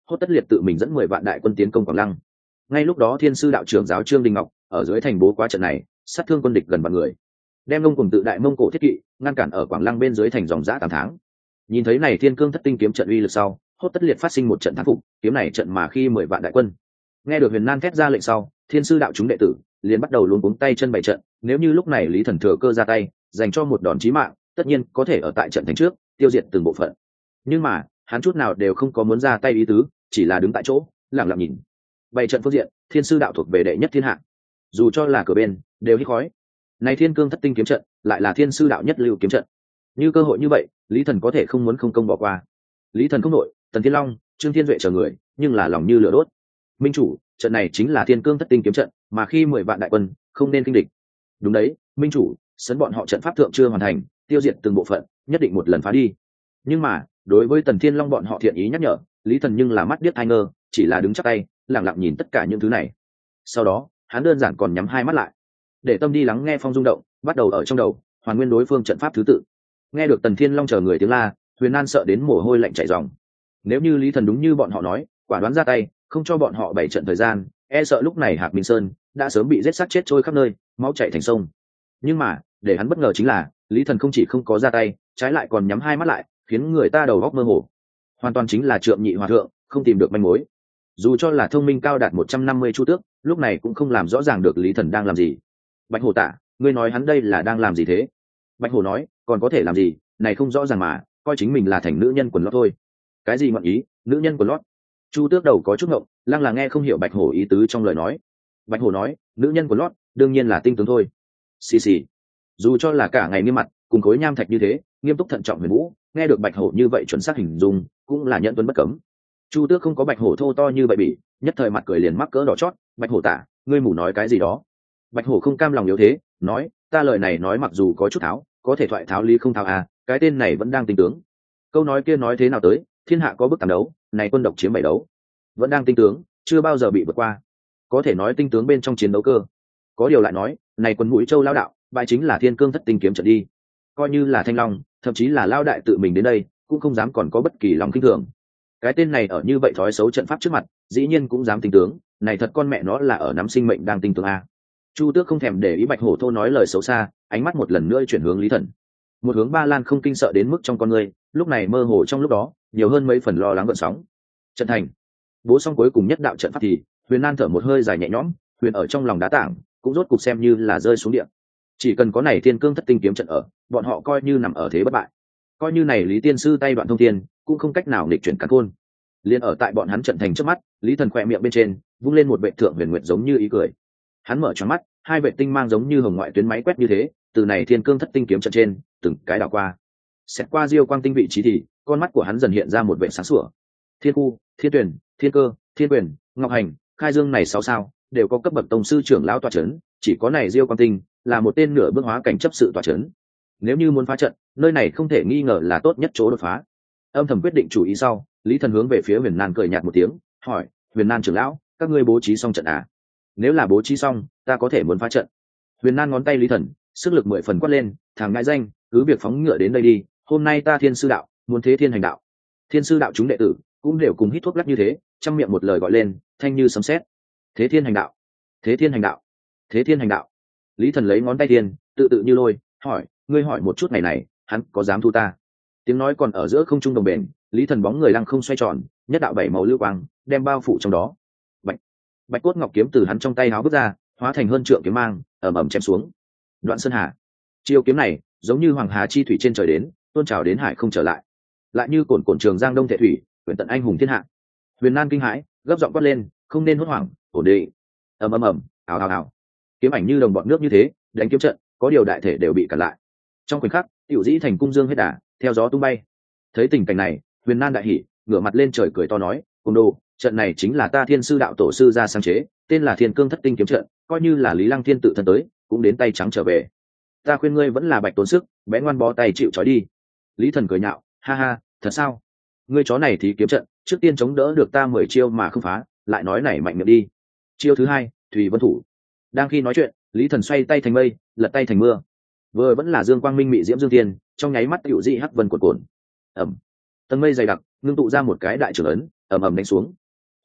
Hốt Tất Liệt tự mình dẫn mười vạn đại quân tiến công Quảng Lăng. Ngay lúc đó thiên sư đạo trưởng giáo Trương Đình Ngọc ở dưới thành bố quá trận này, sát thương quân địch gần vạn người, đem Ngông Cuồng tự đại Mông Cổ thiết kỵ ngăn cản ở Quảng Lăng bên dưới thành dòng dã tám tháng. Nhìn thấy này thiên cương thất tinh kiếm trận uy lực sau, Hốt Tất Liệt phát sinh một trận thắng phục, kiếm này trận mà khi mười vạn đại quân. Nghe được Huyền Nan thét ra lệnh sau, thiên sư đạo chúng đệ tử liền bắt đầu luống cuống tay chân bày trận, nếu như lúc này Lý Thần thừa cơ ra tay, dành cho một đòn chí mạng, tất nhiên có thể ở tại trận thành trước tiêu diệt từng bộ phận. Nhưng mà hắn chút nào đều không có muốn ra tay ý tứ, chỉ là đứng tại chỗ lặng lặng nhìn. Bày trận phương diện, thiên sư đạo thuộc về đệ nhất thiên hạ, dù cho là cửa bên đều hít khói. Này thiên cương thất tinh kiếm trận lại là thiên sư đạo nhất lưu kiếm trận, như cơ hội như vậy, Lý Thần có thể không muốn không công bỏ qua. Lý Thần không nội, Tần Thiên Long, Trương Thiên Duệ chờ người, nhưng là lòng như lửa đốt. Minh chủ, trận này chính là thiên cương thất tinh kiếm trận, mà khi mười vạn đại quân không nên kinh địch. Đúng đấy, Minh chủ, sấn bọn họ trận pháp thượng chưa hoàn thành, tiêu diệt từng bộ phận, nhất định một lần phá đi. Nhưng mà đối với Tần Thiên Long bọn họ thiện ý nhắc nhở, Lý Thần nhưng là mắt điếc tai ngơ, chỉ là đứng chắp tay lặng lặng nhìn tất cả những thứ này. Sau đó hắn đơn giản còn nhắm hai mắt lại, để tâm đi lắng nghe phong rung động bắt đầu ở trong đầu hoàn nguyên đối phương trận pháp thứ tự. Nghe được Tần Thiên Long chờ người tiếng la, Huyền Nan sợ đến mồ hôi lạnh chảy ròng. Nếu như Lý Thần đúng như bọn họ nói, quả đoán ra tay không cho bọn họ bảy trận thời gian, e sợ lúc này Hạc Minh Sơn đã sớm bị giết sát chết trôi khắp nơi, máu chảy thành sông. Nhưng mà để hắn bất ngờ chính là Lý Thần không chỉ không có ra tay, trái lại còn nhắm hai mắt lại, khiến người ta đầu óc mơ hồ. Hoàn toàn chính là Trượng Nhị Hòa Thượng không tìm được manh mối. Dù cho là thông minh cao đạt một trăm năm mươi chu tước, lúc này cũng không làm rõ ràng được Lý Thần đang làm gì. Bạch Hổ Tả, ngươi nói hắn đây là đang làm gì thế? Bạch Hổ nói, còn có thể làm gì, này không rõ ràng mà, coi chính mình là thành nữ nhân quần lót thôi. Cái gì ngọn ý, nữ nhân quần lót? Chu Tước đầu có chút ngộng, lăng là nghe không hiểu Bạch Hổ ý tứ trong lời nói. Bạch Hổ nói, nữ nhân quần lót, đương nhiên là tinh tướng thôi. Xì xì. Dù cho là cả ngày nghiêm mặt, cùng khối nham thạch như thế, nghiêm túc thận trọng huyền vũ, nghe được Bạch Hổ như vậy chuẩn xác hình dung, cũng là nhận tuân bất cấm. Chu Tước không có Bạch Hổ thô to như vậy bỉ, nhất thời mặt cười liền mắc cỡ đỏ chót. Bạch Hổ Tả, ngươi mù nói cái gì đó? Bạch Hổ không cam lòng yếu thế, nói, ta lời này nói mặc dù có chút tháo, có thể thoại tháo lý không tháo à, cái tên này vẫn đang tinh tướng. Câu nói kia nói thế nào tới, thiên hạ có bức tàn đấu, này quân độc chiếm bảy đấu, vẫn đang tinh tướng, chưa bao giờ bị vượt qua, có thể nói tinh tướng bên trong chiến đấu cơ. Có điều lại nói, này quân Mũi Châu lao đạo, bài chính là thiên cương thất tinh kiếm trận đi, coi như là Thanh Long, thậm chí là lao đại tự mình đến đây, cũng không dám còn có bất kỳ lòng kinh thường. Cái tên này ở như vậy thói xấu trận pháp trước mặt, dĩ nhiên cũng dám tinh tướng, này thật con mẹ nó là ở nắm sinh mệnh đang tinh tướng a. Chu Tước không thèm để ý Bạch Hổ thô nói lời xấu xa, ánh mắt một lần nữa chuyển hướng Lý Thần. Một hướng Ba Lan không kinh sợ đến mức trong con người, lúc này mơ hồ trong lúc đó, nhiều hơn mấy phần lo lắng gợn sóng. Trận thành. Bố xong cuối cùng nhất đạo trận pháp thì, Huyền Nan thở một hơi dài nhẹ nhõm, Huyền ở trong lòng đá tảng, cũng rốt cục xem như là rơi xuống địa. Chỉ cần có này thiên cương thất tinh kiếm trận ở, bọn họ coi như nằm ở thế bất bại. Coi như này Lý tiên sư tay đoạn thông thiên, cũng không cách nào nghịch chuyển càn khôn. Liên ở tại bọn hắn trận thành trước mắt, Lý Thần khỏe miệng bên trên, vung lên một vệ thượng huyền nguyệt giống như ý cười. Hắn mở tròn mắt, hai vệ tinh mang giống như hồng ngoại tuyến máy quét như thế, từ này thiên cương thất tinh kiếm trận trên, từng cái đảo qua. Xét qua diêu quang tinh vị trí thì, con mắt của hắn dần hiện ra một vệ sáng sủa. Thiên khu, thiên tuyển, thiên cơ, thiên quyền, ngọc hành, khai dương này sáu sao, đều có cấp bậc tông sư trưởng lão tọa chấn, chỉ có này diêu quang tinh là một tên nửa bước hóa cảnh chấp sự tọa chấn. Nếu như muốn phá trận, nơi này không thể nghi ngờ là tốt nhất chỗ đột phá. Âm thầm quyết định chủ ý sau, Lý Thần hướng về phía Huyền Nan cười nhạt một tiếng, hỏi, Huyền Nan trưởng lão, các ngươi bố trí xong trận à? Nếu là bố trí xong, ta có thể muốn phá trận. Huyền Nan ngón tay Lý Thần, sức lực mười phần quát lên, thằng ngại danh, cứ việc phóng ngựa đến đây đi, hôm nay ta thiên sư đạo, muốn thế thiên hành đạo. Thiên sư đạo chúng đệ tử cũng đều cùng hít thuốc lắc như thế, trong miệng một lời gọi lên, thanh như sấm sét. Thế thiên hành đạo, thế thiên hành đạo, thế thiên hành đạo. Lý Thần lấy ngón tay tiền, tự tự như lôi, hỏi, ngươi hỏi một chút ngày này, hắn có dám thu ta? Tiếng nói còn ở giữa không trung đồng bền, Lý Thần bóng người lăng không xoay tròn, nhất đạo bảy màu lưu quang đem bao phủ trong đó. Bạch, bạch cốt ngọc kiếm từ hắn trong tay háo bước ra, hóa thành hơn trượng kiếm mang, ầm ầm chém xuống. Đoạn Sơn Hà, chiêu kiếm này giống như hoàng hà chi thủy trên trời đến, tôn trào đến hải không trở lại, lại như cồn cồn trường giang đông thể thủy, quyển tận anh hùng thiên hạ. Huyền Nan kinh hãi, gấp giọng quát lên, không nên hốt hoảng, ổn định. Ầm ầm ầm, ào ào ào, kiếm ảnh như đồng bọt nước như thế, đánh kiếm trận, có điều đại thể đều bị cản lại. Trong khoảnh khắc, Tiểu Dĩ thành cung dương hết đà, theo gió tung bay. Thấy tình cảnh này, Huyền Nan đại hỉ, ngửa mặt lên trời cười to nói, "Cùng đồ, trận này chính là ta Thiên sư đạo tổ sư ra sáng chế, tên là Thiên Cương Thất Tinh kiếm trận, coi như là Lý Lăng Thiên tự thân tới, cũng đến tay trắng trở về. Ta khuyên ngươi vẫn là bạch tốn sức, bé ngoan bó tay chịu trói đi." Lý Thần cười nhạo, "Ha ha, thật sao? Ngươi chó này thì kiếm trận, trước tiên chống đỡ được ta mười chiêu mà không phá, lại nói này mạnh miệng đi." Chiêu thứ hai, Thủy Vân thủ. Đang khi nói chuyện, Lý Thần xoay tay thành mây, lật tay thành mưa. Vừa vẫn là dương quang minh mị diễm dương tiên, trong nháy mắt Tiểu Dị hắc vân cuộn cuộn. Ầm. Tầng mây dày đặc, ngưng tụ ra một cái đại trưởng ấn, ầm ầm đánh xuống,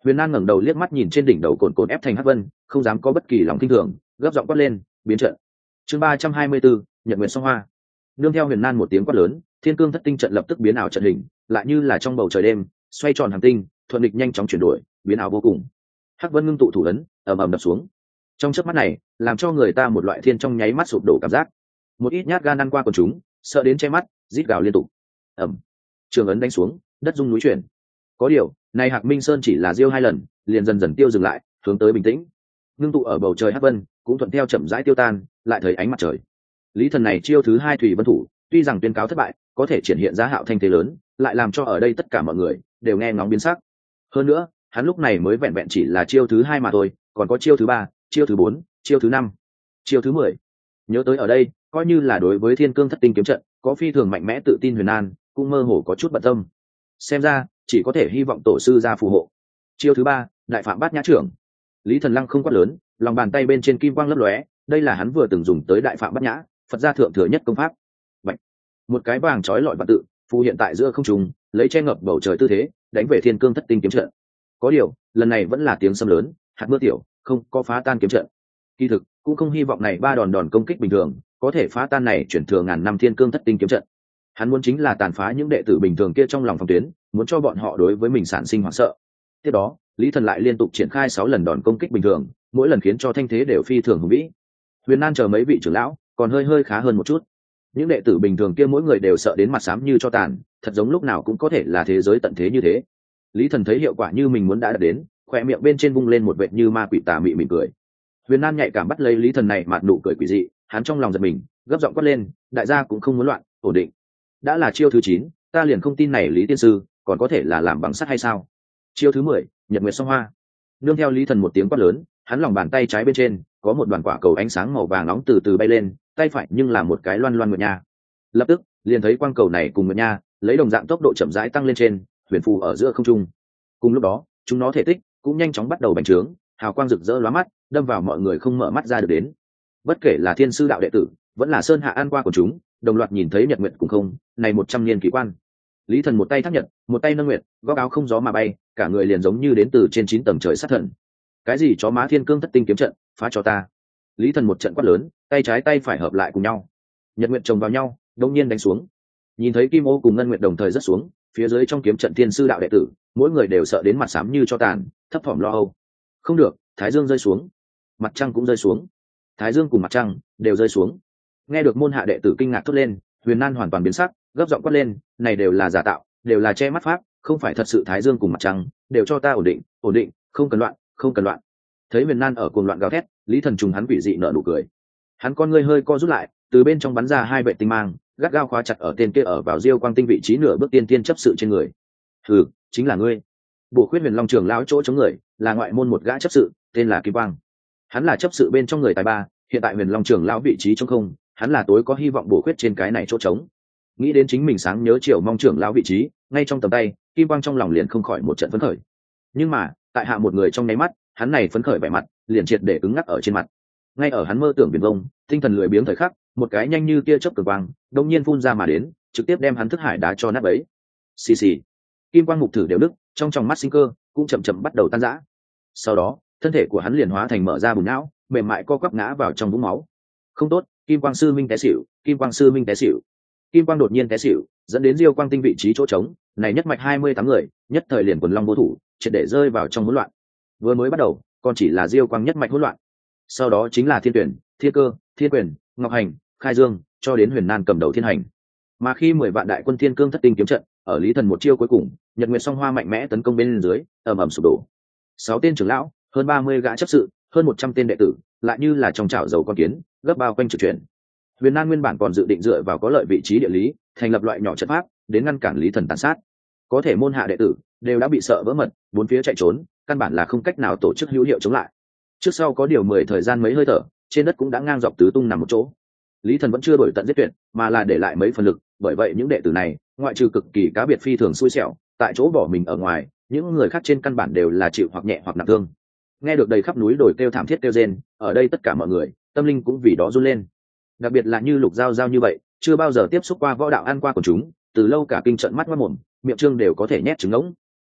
Huyền Nan ngẩng đầu liếc mắt nhìn trên đỉnh đầu cồn cồn ép thành hắc vân, không dám có bất kỳ lòng kinh thường, gấp giọng quát lên, biến trận. Chương ba trăm hai mươi bốn, Nhật Nguyệt Song Hoa. Nương theo Huyền Nan một tiếng quát lớn, Thiên Cương Thất Tinh trận lập tức biến ảo trận hình, lại như là trong bầu trời đêm, xoay tròn hành tinh, thuận nghịch nhanh chóng chuyển đổi, biến ảo vô cùng. Hắc vân ngưng tụ thủ ấn, ầm ầm đập xuống. Trong chớp mắt này, làm cho người ta một loại thiên trong nháy mắt sụp đổ cảm giác. Một ít nhát gan ăn qua quần chúng, sợ đến che mắt, rít gào liên tục. Ầm. Trường ấn đánh xuống, đất rung núi chuyển. Có điều, này Hạc Minh Sơn chỉ là diêu hai lần, liền dần dần tiêu dừng lại, hướng tới bình tĩnh. Ngưng tụ ở bầu trời hắc vân, cũng thuận theo chậm rãi tiêu tan, lại thấy ánh mặt trời. Lý Thần này chiêu thứ hai thủy vân thủ, tuy rằng tuyên cáo thất bại, có thể triển hiện ra hạo thanh thế lớn, lại làm cho ở đây tất cả mọi người đều nghe ngóng biến sắc. Hơn nữa, hắn lúc này mới vẹn vẹn chỉ là chiêu thứ hai mà thôi, còn có chiêu thứ ba, chiêu thứ bốn, chiêu thứ năm, chiêu thứ mười. Nhớ tới ở đây, coi như là đối với Thiên Cương Thất Tinh kiếm trận, có phi thường mạnh mẽ tự tin Huyền An, cũng mơ hồ có chút bận tâm. Xem ra, chỉ có thể hy vọng tổ sư ra phù hộ. Chiêu thứ ba, đại phạm bát nhã trưởng. Lý Thần Lăng không quát lớn, lòng bàn tay bên trên kim quang lấp lóe, đây là hắn vừa từng dùng tới đại phạm bát nhã, Phật gia thượng thừa nhất công pháp. Bạch. Một cái vàng chói lọi vạn tự, phù hiện tại giữa không trung, lấy che ngập bầu trời tư thế, đánh về Thiên Cương Thất Tinh kiếm trận. Có điều, lần này vẫn là tiếng sấm lớn, hạt mưa tiểu, không có phá tan kiếm trận. Kỳ thực, cũng không hy vọng này ba đòn đòn công kích bình thường, có thể phá tan này chuyển thừa ngàn năm Thiên Cương Thất Tinh kiếm trận. Hắn muốn chính là tàn phá những đệ tử bình thường kia trong lòng phòng tuyến, muốn cho bọn họ đối với mình sản sinh hoảng sợ. Tiếp đó, Lý Thần lại liên tục triển khai sáu lần đòn công kích bình thường, mỗi lần khiến cho thanh thế đều phi thường hùng vĩ. Huyền Nan chờ mấy vị trưởng lão, còn hơi hơi khá hơn một chút. Những đệ tử bình thường kia mỗi người đều sợ đến mặt xám như cho tàn, thật giống lúc nào cũng có thể là thế giới tận thế như thế. Lý Thần thấy hiệu quả như mình muốn đã đạt đến, khỏe miệng bên trên vung lên một vệt như ma quỷ tà mị mỉm cười. Huyền Nan nhạy cảm bắt lấy Lý Thần này mặt nụ cười quỷ dị, hắn trong lòng giật mình, gấp giọng quát lên, đại gia cũng không muốn loạn, ổn định. Đã là chiêu thứ chín, ta liền không tin này Lý tiên sư còn có thể là làm bằng sắt hay sao? Chiêu thứ mười, Nhật Nguyệt Song Hoa. Nương theo Lý Thần một tiếng quát lớn, hắn lòng bàn tay trái bên trên có một đoàn quả cầu ánh sáng màu vàng nóng từ từ bay lên, tay phải nhưng là một cái loan loan nguyệt nha. Lập tức, liền thấy quang cầu này cùng nguyệt nha, lấy đồng dạng tốc độ chậm rãi tăng lên trên, huyền phù ở giữa không trung. Cùng lúc đó, chúng nó thể tích cũng nhanh chóng bắt đầu bành trướng, hào quang rực rỡ lóa mắt, đâm vào mọi người không mở mắt ra được đến. Bất kể là thiên sư đạo đệ tử, vẫn là sơn hạ an qua của chúng, đồng loạt nhìn thấy nhật nguyệt cùng không, này một trăm niên kỳ quan. Lý Thần một tay thác nhật, một tay nâng nguyệt, góc áo không gió mà bay, cả người liền giống như đến từ trên chín tầng trời sát thần. Cái gì chó má Thiên Cương Thất Tinh kiếm trận, phá cho ta! Lý Thần một trận quát lớn, tay trái tay phải hợp lại cùng nhau, nhật nguyệt chồng vào nhau, đột nhiên đánh xuống. Nhìn thấy kim ô cùng ngân nguyệt đồng thời rớt xuống, phía dưới trong kiếm trận thiên sư đạo đệ tử, mỗi người đều sợ đến mặt xám như cho tàn, thấp thỏm lo âu. Không được, thái dương rơi xuống, mặt trăng cũng rơi xuống, thái dương cùng mặt trăng đều rơi xuống. Nghe được môn hạ đệ tử kinh ngạc thốt lên, Huyền Nan hoàn toàn biến sắc, gấp giọng quát lên, này đều là giả tạo, đều là che mắt pháp, không phải thật sự thái dương cùng mặt trăng, đều cho ta ổn định, ổn định, không cần loạn, không cần loạn. Thấy Huyền Nan ở cuồng loạn gào thét, Lý Thần trùng hắn quỷ dị nở nụ cười. Hắn con ngươi hơi co rút lại, từ bên trong bắn ra hai vệ tinh mang, gắt gao khóa chặt ở tên kia ở vào Diêu Quang Tinh vị trí nửa bước tiên tiên chấp sự trên người. Hừ, chính là ngươi. Bổ Khuyết Huyền Long trưởng lão chỗ chống người, là ngoại môn một gã chấp sự, tên là Kim Quang. Hắn là chấp sự bên trong người tài ba, hiện tại Huyền Long trưởng lão vị trí trống không, hắn là tối có hy vọng bổ khuyết trên cái này chỗ trống. Nghĩ đến chính mình sáng nhớ chiều mong trưởng lão vị trí, ngay trong tầm tay, Kim Quang trong lòng liền không khỏi một trận phấn khởi. Nhưng mà, tại hạ một người trong nháy mắt, hắn này phấn khởi vẻ mặt, liền triệt để cứng ngắc ở trên mặt. Ngay ở hắn mơ tưởng viển vông, tinh thần lười biếng thời khắc, một cái nhanh như tia chớp cường quang, đột nhiên phun ra mà đến, trực tiếp đem hắn thức hải đá cho nát bấy. Xì xì. Kim Quang mục thử đều đứt, trong tròng mắt sinh cơ cũng chậm chậm bắt đầu tan rã. Sau đó, thân thể của hắn liền hóa thành mở ra bùn não, mềm mại co quắp ngã vào trong vũng máu. Không tốt, Kim Quang sư minh té xỉu, Kim Quang sư minh té xỉu. Kim Quang đột nhiên té xỉu, dẫn đến Diêu Quang Tinh vị trí chỗ trống, này nhất mạch hai mươi tám người, nhất thời liền quần long vô thủ, triệt để rơi vào trong hỗn loạn. Vừa mới bắt đầu, còn chỉ là Diêu Quang nhất mạch hỗn loạn. Sau đó chính là Thiên Tuyển, Thiên Cơ, Thiên Quyền, Ngọc Hành, Khai Dương, cho đến Huyền Nan cầm đầu Thiên Hành. Mà khi mười vạn đại quân Thiên Cương Thất Tinh kiếm trận, ở Lý Thần một chiêu cuối cùng, Nhật Nguyệt Song Hoa mạnh mẽ tấn công bên dưới, ầm ầm sụp đổ. Sáu tên trưởng lão, hơn ba mươi gã chấp sự, hơn một trăm tên đệ tử, lại như là trong chảo dầu con kiến, gấp bao quanh trực chuyển. Huyền Nan nguyên bản còn dự định dựa vào có lợi vị trí địa lý, thành lập loại nhỏ trận pháp, đến ngăn cản Lý Thần tàn sát. Có thể môn hạ đệ tử đều đã bị sợ vỡ mật, bốn phía chạy trốn, căn bản là không cách nào tổ chức hữu hiệu chống lại. Trước sau có điều mười thời gian mấy hơi thở, trên đất cũng đã ngang dọc tứ tung nằm một chỗ. Lý Thần vẫn chưa đổi tận giết tuyệt, mà là để lại mấy phần lực, bởi vậy những đệ tử này, ngoại trừ cực kỳ cá biệt phi thường xui xẻo, tại chỗ bỏ mình ở ngoài, những người khác trên căn bản đều là chịu hoặc nhẹ hoặc nặng thương. Nghe được đầy khắp núi đồi kêu thảm thiết kêu rên, ở đây tất cả mọi người, tâm linh cũng vì đó run lên. Đặc biệt là như Lục Giao Giao như vậy, chưa bao giờ tiếp xúc qua võ đạo ăn qua của chúng, từ lâu cả kinh trận mắt mắt mồm, miệng trương đều có thể nhét trứng ngỗng.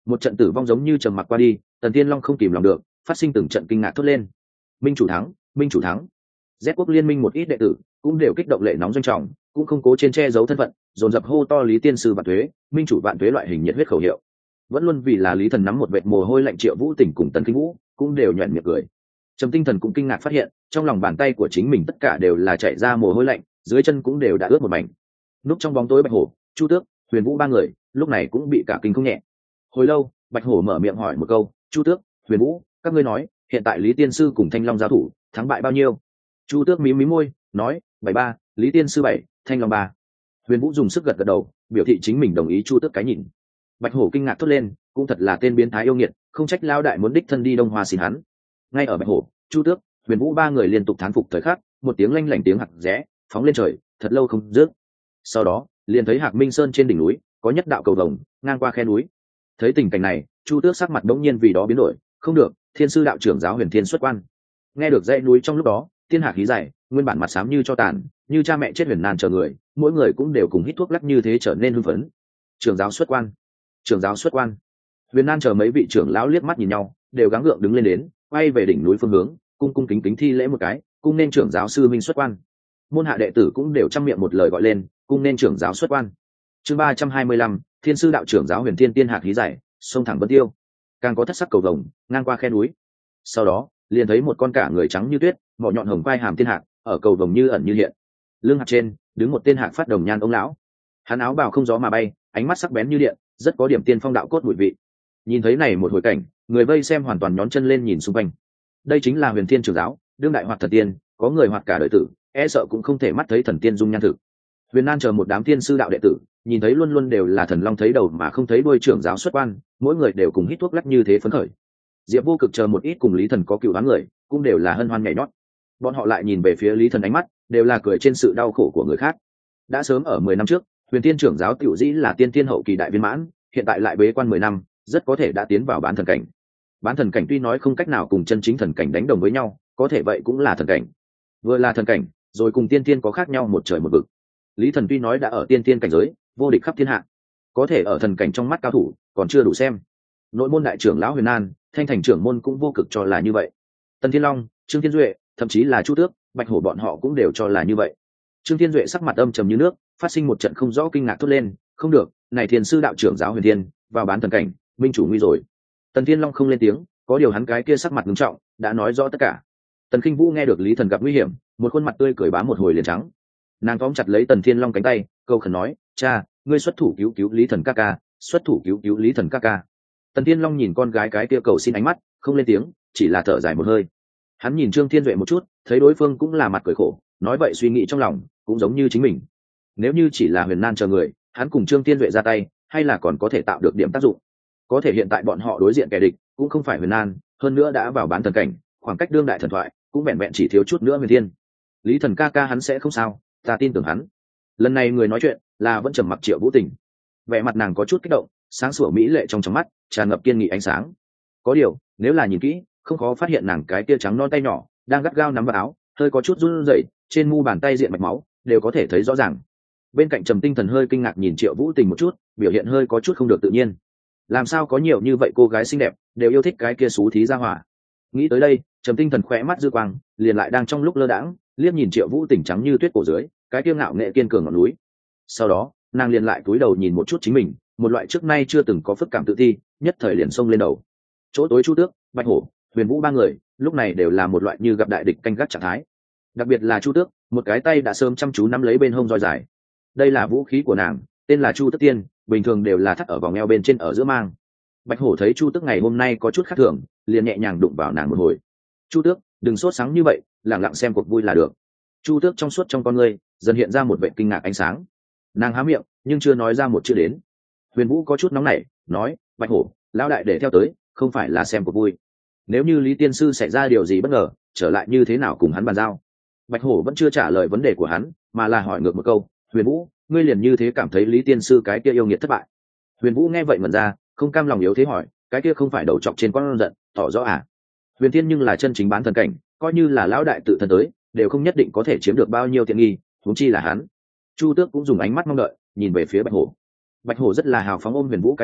Một trận tử vong giống như trầm mặc qua đi, Tần Thiên Long không kìm lòng được, phát sinh từng trận kinh ngạc thốt lên. Minh chủ thắng, minh chủ thắng. Z quốc liên minh một ít đệ tử cũng đều kích động lệ nóng doanh trọng, cũng không cố trên che giấu thân phận, dồn dập hô to Lý tiên sư vạn tuế, minh chủ vạn tuế loại hình nhiệt huyết khẩu hiệu. Vẫn luôn vì là Lý Thần nắm một vệt mồ hôi lạnh Triệu Vũ Tỉnh cùng Tần Kinh Vũ cũng đều nhuyễn miệng cười. Trầm Tinh Thần cũng kinh ngạc phát hiện, trong lòng bàn tay của chính mình tất cả đều là chảy ra mồ hôi lạnh, dưới chân cũng đều đã ướt một mảnh. Núp trong bóng tối Bạch Hổ, Chu Tước, Huyền Vũ ba người, lúc này cũng bị cả kinh không nhẹ. Hồi lâu, Bạch Hổ mở miệng hỏi một câu, "Chu Tước, Huyền Vũ, các ngươi nói, hiện tại Lý tiên sư cùng Thanh Long giao thủ, thắng bại bao nhiêu?" Chu Tước mím mím môi, nói, bảy ba, Lý tiên sư bảy, Thanh Long ba. Huyền Vũ dùng sức gật gật đầu, biểu thị chính mình đồng ý Chu Tước cái nhìn. Bạch Hổ kinh ngạc thốt lên, cũng thật là tên biến thái yêu nghiệt, không trách lao đại muốn đích thân đi Đông Hoa xin hắn. Ngay ở Bạch Hổ, Chu Tước, Huyền Vũ ba người liên tục thán phục thời khắc, một tiếng lanh lảnh tiếng hạc rẽ, phóng lên trời, thật lâu không dứt. Sau đó, liền thấy Hạc Minh Sơn trên đỉnh núi, có nhất đạo cầu vồng ngang qua khe núi. Thấy tình cảnh này, Chu Tước sắc mặt bỗng nhiên vì đó biến đổi, không được, Thiên sư đạo trưởng giáo Huyền Thiên xuất quan. Nghe được dãy núi trong lúc đó, thiên hạc khí dài, nguyên bản mặt xám như cho tàn, như cha mẹ chết Huyền Nan chờ người, mỗi người cũng đều cùng hít thuốc lắc như thế trở nên hưng phấn. Trưởng giáo xuất quan, trưởng giáo xuất quan. Huyền Nan chờ mấy vị trưởng lão liếc mắt nhìn nhau, đều gắng gượng đứng lên đến, quay về đỉnh núi phương hướng, cung cung kính kính thi lễ một cái, cung nên trưởng giáo sư minh xuất quan. Môn hạ đệ tử cũng đều trăm miệng một lời gọi lên, cung nên trưởng giáo xuất quan. Chương ba trăm hai mươi lăm, Thiên sư đạo trưởng giáo Huyền Thiên tiên hạc khí dài, sông thẳng Vân Tiêu. Càng có thất sắc cầu vồng ngang qua khe núi. Sau đó, liền thấy một con cả người trắng như tuyết, mỏ nhọn hồng vai hàm tiên hạc, ở cầu vồng như ẩn như hiện. Lưng hạc trên, đứng một tên hạc phát đồng nhan ông lão. Hắn áo bào không gió mà bay, ánh mắt sắc bén như điện, rất có điểm tiên phong đạo cốt mùi vị. Nhìn thấy này một hồi cảnh, người vây xem hoàn toàn nhón chân lên nhìn xung quanh. Đây chính là Huyền Thiên trưởng giáo, đương đại hoạt thần tiên, có người hoạt cả đời tử, e sợ cũng không thể mắt thấy thần tiên dung nhan thực. Huyền Nan chờ một đám thiên sư đạo đệ tử, nhìn thấy luôn luôn đều là thần long thấy đầu mà không thấy đuôi trưởng giáo xuất quan, mỗi người đều cùng hít thuốc lắc như thế phấn khởi. Diệp Vô Cực chờ một ít cùng Lý Thần có cựu đoán người, cũng đều là hân hoan nhảy nhót. Bọn họ lại nhìn về phía Lý Thần ánh mắt, đều là cười trên sự đau khổ của người khác. Đã sớm ở mười năm trước, Huyền Thiên trưởng giáo tiểu dĩ là tiên tiên hậu kỳ đại viên mãn, hiện tại lại bế quan mười năm, rất có thể đã tiến vào bán thần cảnh. Bán thần cảnh tuy nói không cách nào cùng chân chính thần cảnh đánh đồng với nhau, có thể vậy cũng là thần cảnh. Vừa là thần cảnh, rồi cùng tiên tiên có khác nhau một trời một vực. Lý Thần tuy nói đã ở tiên tiên cảnh giới, vô địch khắp thiên hạ, có thể ở thần cảnh trong mắt cao thủ, còn chưa đủ xem. Nội môn đại trưởng lão Huyền An, Thanh thành trưởng môn cũng vô cực cho là như vậy. Tần Thiên Long, Trương Thiên Duệ, thậm chí là Chu Tước, Bạch Hổ bọn họ cũng đều cho là như vậy. Trương Thiên Duệ sắc mặt âm trầm như nước, phát sinh một trận không rõ kinh ngạc thốt lên, không được, này Thiên sư đạo trưởng giáo Huyền Thiên, vào bán thần cảnh, minh chủ nguy rồi. Tần Thiên Long không lên tiếng, có điều hắn cái kia sắc mặt nghiêm trọng, đã nói rõ tất cả. Tần Kinh Vũ nghe được Lý Thần gặp nguy hiểm, một khuôn mặt tươi cười bám một hồi liền trắng. Nàng tóm chặt lấy Tần Thiên Long cánh tay, câu khẩn nói, cha, ngươi xuất thủ cứu cứu Lý Thần ca ca, xuất thủ cứu cứu Lý Thần ca ca. Tần Thiên Long nhìn con gái cái kia cầu xin ánh mắt, không lên tiếng, chỉ là thở dài một hơi. Hắn nhìn Trương Thiên Duệ một chút, thấy đối phương cũng là mặt cười khổ, nói vậy suy nghĩ trong lòng cũng giống như chính mình. Nếu như chỉ là Huyền Nan chờ người, hắn cùng Trương Thiên Duệ ra tay, hay là còn có thể tạo được điểm tác dụng. Có thể hiện tại bọn họ đối diện kẻ địch, cũng không phải Huyền Nan, hơn nữa đã vào bán thần cảnh, khoảng cách đương đại thần thoại, cũng vẹn vẹn chỉ thiếu chút nữa Huyền Thiên. Lý Thần ca ca hắn sẽ không sao, ta tin tưởng hắn. Lần này người nói chuyện là vẫn trầm mặc Triệu Vũ Tình. Vẻ mặt nàng có chút kích động, sáng sủa mỹ lệ trong trong mắt tràn ngập kiên nghị ánh sáng. Có điều, nếu là nhìn kỹ, không khó phát hiện nàng cái tia trắng non tay nhỏ đang gắt gao nắm vào áo, hơi có chút run rẩy, trên mu bàn tay diện mạch máu đều có thể thấy rõ ràng. Bên cạnh Trầm Tinh Thần hơi kinh ngạc nhìn Triệu Vũ Tình một chút, biểu hiện hơi có chút không được tự nhiên. Làm sao có nhiều như vậy cô gái xinh đẹp đều yêu thích cái kia xú thí ra hỏa. Nghĩ tới đây, Trầm Tinh Thần khỏe mắt dư quang liền lại đang trong lúc lơ đãng liếc nhìn Triệu Vũ Tình trắng như tuyết cổ dưới cái kia ngạo nghệ kiên cường ngọn núi. Sau đó, nàng liền lại cúi đầu nhìn một chút chính mình, một loại trước nay chưa từng có phức cảm tự ti nhất thời liền xông lên đầu. Chỗ tối Chu Tước, Bạch Hổ, Huyền Vũ ba người lúc này đều là một loại như gặp đại địch canh gác trạng thái. Đặc biệt là Chu Tước, một cái tay đã sớm chăm chú nắm lấy bên hông roi dài. Đây là vũ khí của nàng, tên là Chu Tước Tiên, bình thường đều là thắt ở vòng eo bên trên ở giữa mang. Bạch Hổ thấy Chu Tước ngày hôm nay có chút khác thường, liền nhẹ nhàng đụng vào nàng một hồi. Chu Tước, đừng sốt sáng như vậy, lặng lặng xem cuộc vui là được. Chu Tước trong suốt trong con ngươi dần hiện ra một vẻ kinh ngạc ánh sáng. Nàng há miệng nhưng chưa nói ra một chữ đến. Huyền Vũ có chút nóng nảy, nói, Bạch Hổ, lão đại để theo tới, không phải là xem cuộc vui. Nếu như Lý tiên sư xảy ra điều gì bất ngờ, trở lại như thế nào cùng hắn bàn giao? Bạch Hổ vẫn chưa trả lời vấn đề của hắn, mà là hỏi ngược một câu, Huyền Vũ, ngươi liền như thế cảm thấy Lý tiên sư cái kia yêu nghiệt thất bại? Huyền Vũ nghe vậy ngẩn ra, không cam lòng yếu thế hỏi, cái kia không phải đầu chọc trên con giận, tỏ rõ à? Huyền Thiên nhưng là chân chính bán thần cảnh, coi như là lão đại tự thân tới, đều không nhất định có thể chiếm được bao nhiêu tiện nghi, huống chi là hắn. Chu Tước cũng dùng ánh mắt mong đợi nhìn về phía Bạch Hổ. Bạch Hổ rất là hào phóng ôm Huyền Vũ cái cổ,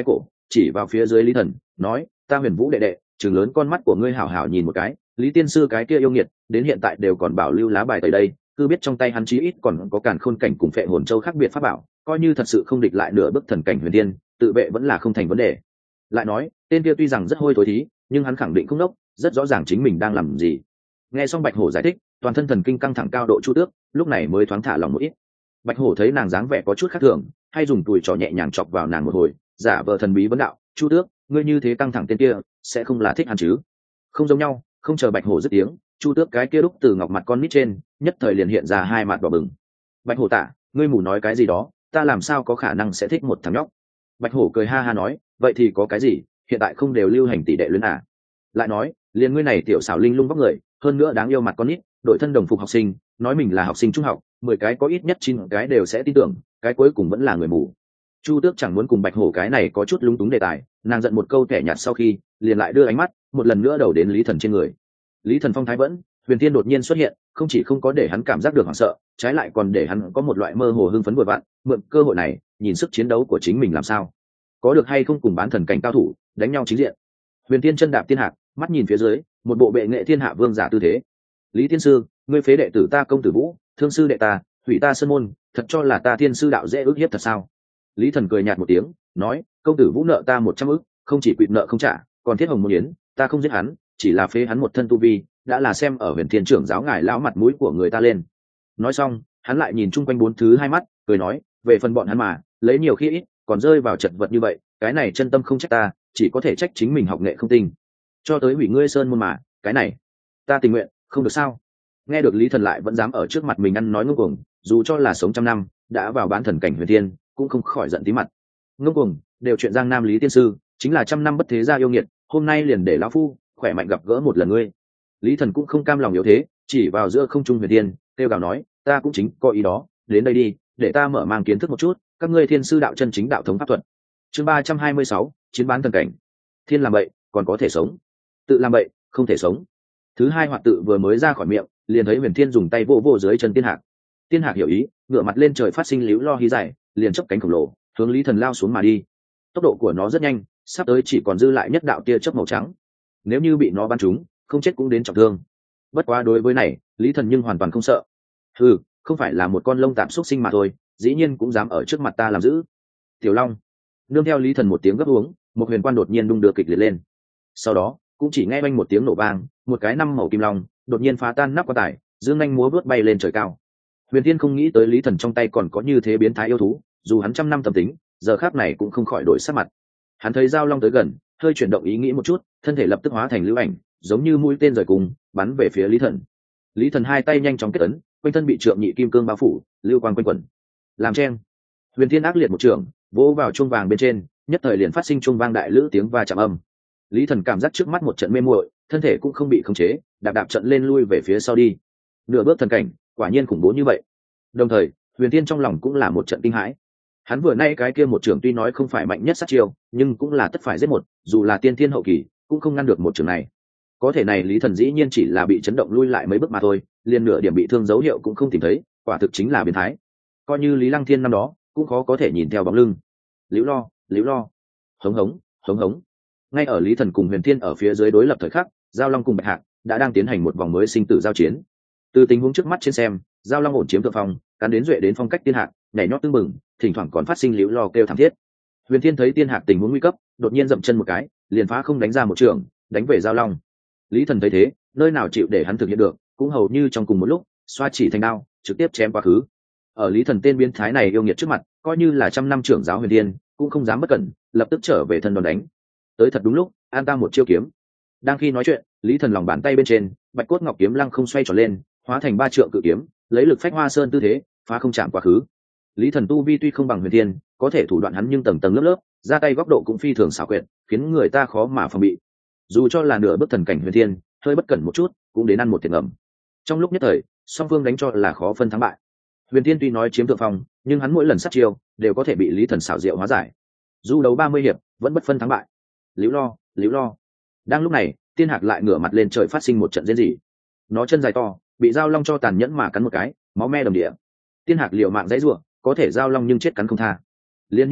chỉ vào phía dưới Lý Thần nói, ta Huyền Vũ đệ đệ, trừng lớn con mắt của ngươi hảo hảo nhìn một cái, Lý tiên sư cái kia yêu nghiệt đến hiện tại đều còn bảo lưu lá bài tới đây, cứ biết trong tay hắn chí ít còn có càn khôn cảnh cùng phệ hồn châu khác biệt pháp bảo, coi như thật sự không địch lại nửa bước thần cảnh huyền tiên, tự vệ vẫn là không thành vấn đề. Lại nói, tên kia tuy rằng rất hôi thối thí, nhưng hắn khẳng định không đốc, rất rõ ràng chính mình đang làm gì. Nghe xong Bạch Hổ giải thích, toàn thân thần kinh căng thẳng cao độ Chu Tước lúc này mới thoáng thả lòng một ít. Bạch Hổ thấy nàng dáng vẻ có chút khác thường, hay dùng tùi trò nhẹ nhàng chọc vào nàng một hồi, giả vờ thần bí vấn đạo, Chu Tước, ngươi như thế căng thẳng tên kia sẽ không là thích hắn chứ? Không giống nhau. Không chờ Bạch Hổ dứt tiếng, Chu Tước cái kia đúc từ ngọc mặt con nít trên nhất thời liền hiện ra hai mặt đỏ bừng. Bạch Hổ tạ, ngươi mù nói cái gì đó, ta làm sao có khả năng sẽ thích một thằng nhóc? Bạch Hổ cười ha ha nói, vậy thì có cái gì, hiện tại không đều lưu hành tỷ đệ luyến à? Lại nói, liền ngươi này tiểu xảo linh lung vóc người, hơn nữa đáng yêu mặt con nít, đội thân đồng phục học sinh, nói mình là học sinh trung học, mười cái có ít nhất chín cái đều sẽ tin tưởng, cái cuối cùng vẫn là người mù. Chu Tước chẳng muốn cùng Bạch Hổ cái này có chút lúng túng đề tài, nàng giận một câu kẻ nhạt sau khi, liền lại đưa ánh mắt một lần nữa đầu đến Lý Thần trên người. Lý Thần phong thái vẫn, Huyền Tiên đột nhiên xuất hiện, không chỉ không có để hắn cảm giác được hoảng sợ, trái lại còn để hắn có một loại mơ hồ hưng phấn vừa vặn, mượn cơ hội này, nhìn sức chiến đấu của chính mình làm sao, có được hay không cùng bán thần cảnh cao thủ đánh nhau chính diện. Huyền Tiên chân đạp thiên hạc, mắt nhìn phía dưới, một bộ bệ nghệ thiên hạ vương giả tư thế. Lý tiên sư, ngươi phế đệ tử ta công tử Vũ, thương sư đệ ta, hủy ta sơn môn, thật cho là ta thiên sư đạo dễ ước hiếp thật sao? Lý Thần cười nhạt một tiếng, nói, công tử Vũ nợ ta một trăm ức, không chỉ quỵt nợ không trả, còn thiết hồng môn yến, ta không giết hắn, chỉ là phế hắn một thân tu vi, đã là xem ở Huyền Thiên trưởng giáo ngài lão mặt mũi của người ta lên. Nói xong, hắn lại nhìn chung quanh bốn thứ hai mắt, cười nói, về phần bọn hắn mà, lấy nhiều khi ít, còn rơi vào chật vật như vậy, cái này chân tâm không trách ta, chỉ có thể trách chính mình học nghệ không tinh. Cho tới hủy ngươi sơn môn mà, cái này, ta tình nguyện, không được sao? Nghe được Lý Thần lại vẫn dám ở trước mặt mình ăn nói ngông cuồng, dù cho là sống trăm năm, đã vào bán thần cảnh Huyền Thiên, cũng không khỏi giận tí mặt. Ngông cuồng, đều chuyện Giang Nam Lý tiên sư, chính là trăm năm bất thế gia yêu nghiệt, hôm nay liền để lão phu khỏe mạnh gặp gỡ một lần ngươi. Lý Thần cũng không cam lòng yếu thế, chỉ vào giữa không trung Huyền Thiên, kêu gào nói, ta cũng chính có ý đó, đến đây đi, để ta mở mang kiến thức một chút, các ngươi thiên sư đạo chân chính đạo thống pháp thuật. Chương ba trăm hai mươi sáu, chiến bán thần cảnh. Thiên làm bậy, còn có thể sống; tự làm bậy, không thể sống. Thứ hai hoạt tự vừa mới ra khỏi miệng, liền thấy Huyền Thiên dùng tay vỗ vỗ dưới chân Tiên Hạc. Tiên Hạc hiểu ý, ngửa mặt lên trời phát sinh líu lo hí dài, liền chớp cánh khổng lồ, hướng Lý Thần lao xuống mà đi. Tốc độ của nó rất nhanh, sắp tới chỉ còn dư lại nhất đạo tia chớp màu trắng. Nếu như bị nó bắn trúng, không chết cũng đến trọng thương. Bất quá đối với này, Lý Thần nhưng hoàn toàn không sợ. Ừ, không phải là một con lông tạm xúc sinh mà thôi, dĩ nhiên cũng dám ở trước mặt ta làm dữ. Tiểu Long. Nương theo Lý Thần một tiếng gấp uống, một huyền quan đột nhiên đung đưa kịch liệt lên. Sau đó, cũng chỉ nghe vang một tiếng nổ vang, một cái năm màu kim long đột nhiên phá tan nắp quan tài, dương nhanh múa vớt bay lên trời cao. Huyền Thiên không nghĩ tới Lý Thần trong tay còn có như thế biến thái yêu thú, dù hắn trăm năm tâm tính, giờ khắc này cũng không khỏi đổi sắc mặt. Hắn thấy giao long tới gần, hơi chuyển động ý nghĩ một chút, thân thể lập tức hóa thành lưu ảnh, giống như mũi tên rời cùng, bắn về phía Lý Thần. Lý Thần hai tay nhanh chóng kết ấn, quanh thân bị trượng nhị kim cương bao phủ, lưu quang quanh quẩn. Làm chen. Huyền Thiên ác liệt một trường, vỗ vào chuông vàng bên trên, nhất thời liền phát sinh chuông vang đại lữ tiếng va chạm âm. Lý Thần cảm giác trước mắt một trận mê muội, thân thể cũng không bị khống chế, đạp đạp trận lên lui về phía sau đi. Nửa bước thần cảnh, quả nhiên khủng bố như vậy. Đồng thời, Huyền Thiên trong lòng cũng là một trận kinh hãi. Hắn vừa nay cái kia một trường tuy nói không phải mạnh nhất sát chiêu, nhưng cũng là tất phải giết một, dù là tiên thiên hậu kỳ, cũng không ngăn được một trường này. Có thể này Lý Thần dĩ nhiên chỉ là bị chấn động lui lại mấy bước mà thôi, liền nửa điểm bị thương dấu hiệu cũng không tìm thấy, quả thực chính là biến thái. Coi như Lý Lăng Thiên năm đó, cũng khó có thể nhìn theo bóng lưng. Liễu lo, liễu lo, hống hống, hống hống. Ngay ở Lý Thần cùng Huyền Thiên ở phía dưới đối lập thời khắc, Giao Long cùng Bạch Hạc đã đang tiến hành một vòng mới sinh tử giao chiến. Từ tình huống trước mắt trên xem, Giao Long ổn chiếm thượng phong, cắn đến duệ đến phong cách Tiên Hạc, nhảy nhót tưng bừng, thỉnh thoảng còn phát sinh liễu lo kêu thảm thiết. Huyền Thiên thấy Tiên Hạc tình huống nguy cấp, đột nhiên dậm chân một cái, liền phá không đánh ra một trường, đánh về Giao Long. Lý Thần thấy thế, nơi nào chịu để hắn thực hiện được, cũng hầu như trong cùng một lúc, xoa chỉ thành đao, trực tiếp chém quá khứ. Ở Lý Thần tên biến thái này yêu nghiệt trước mặt, coi như là trăm năm trưởng giáo Huyền Thiên, cũng không dám bất cẩn, lập tức trở về thân đòn đánh. Tới thật đúng lúc, an ta một chiêu kiếm. Đang khi nói chuyện, Lý Thần lòng bàn tay bên trên, bạch cốt ngọc kiếm lăng không xoay tròn lên, hóa thành ba trượng cự kiếm, lấy lực phách hoa sơn tư thế, phá không chạm quá khứ. Lý Thần tu vi tuy không bằng Huyền Thiên, có thể thủ đoạn hắn nhưng tầng tầng lớp lớp, ra tay góc độ cũng phi thường xảo quyệt, khiến người ta khó mà phòng bị. Dù cho là nửa bước thần cảnh Huyền Thiên, hơi bất cẩn một chút, cũng đến ăn một thiệt ngầm. Trong lúc nhất thời, song phương đánh cho là khó phân thắng bại. Huyền Thiên tuy nói chiếm thượng phong, nhưng hắn mỗi lần sát chiêu đều có thể bị Lý Thần xảo diệu hóa giải. Du đấu ba mươi hiệp, vẫn bất phân thắng bại. Liễu lo, liễu lo. Đang lúc này, Tiên Hạc lại ngửa mặt lên trời phát sinh một trận rên rỉ. Nó chân dài to, bị Giao Long cho tàn nhẫn mà cắn một cái, máu me đầm địa. Tiên Hạc liều mạng dãy rủa, có thể Giao Long nhưng chết cắn không tha. Liên như vậy,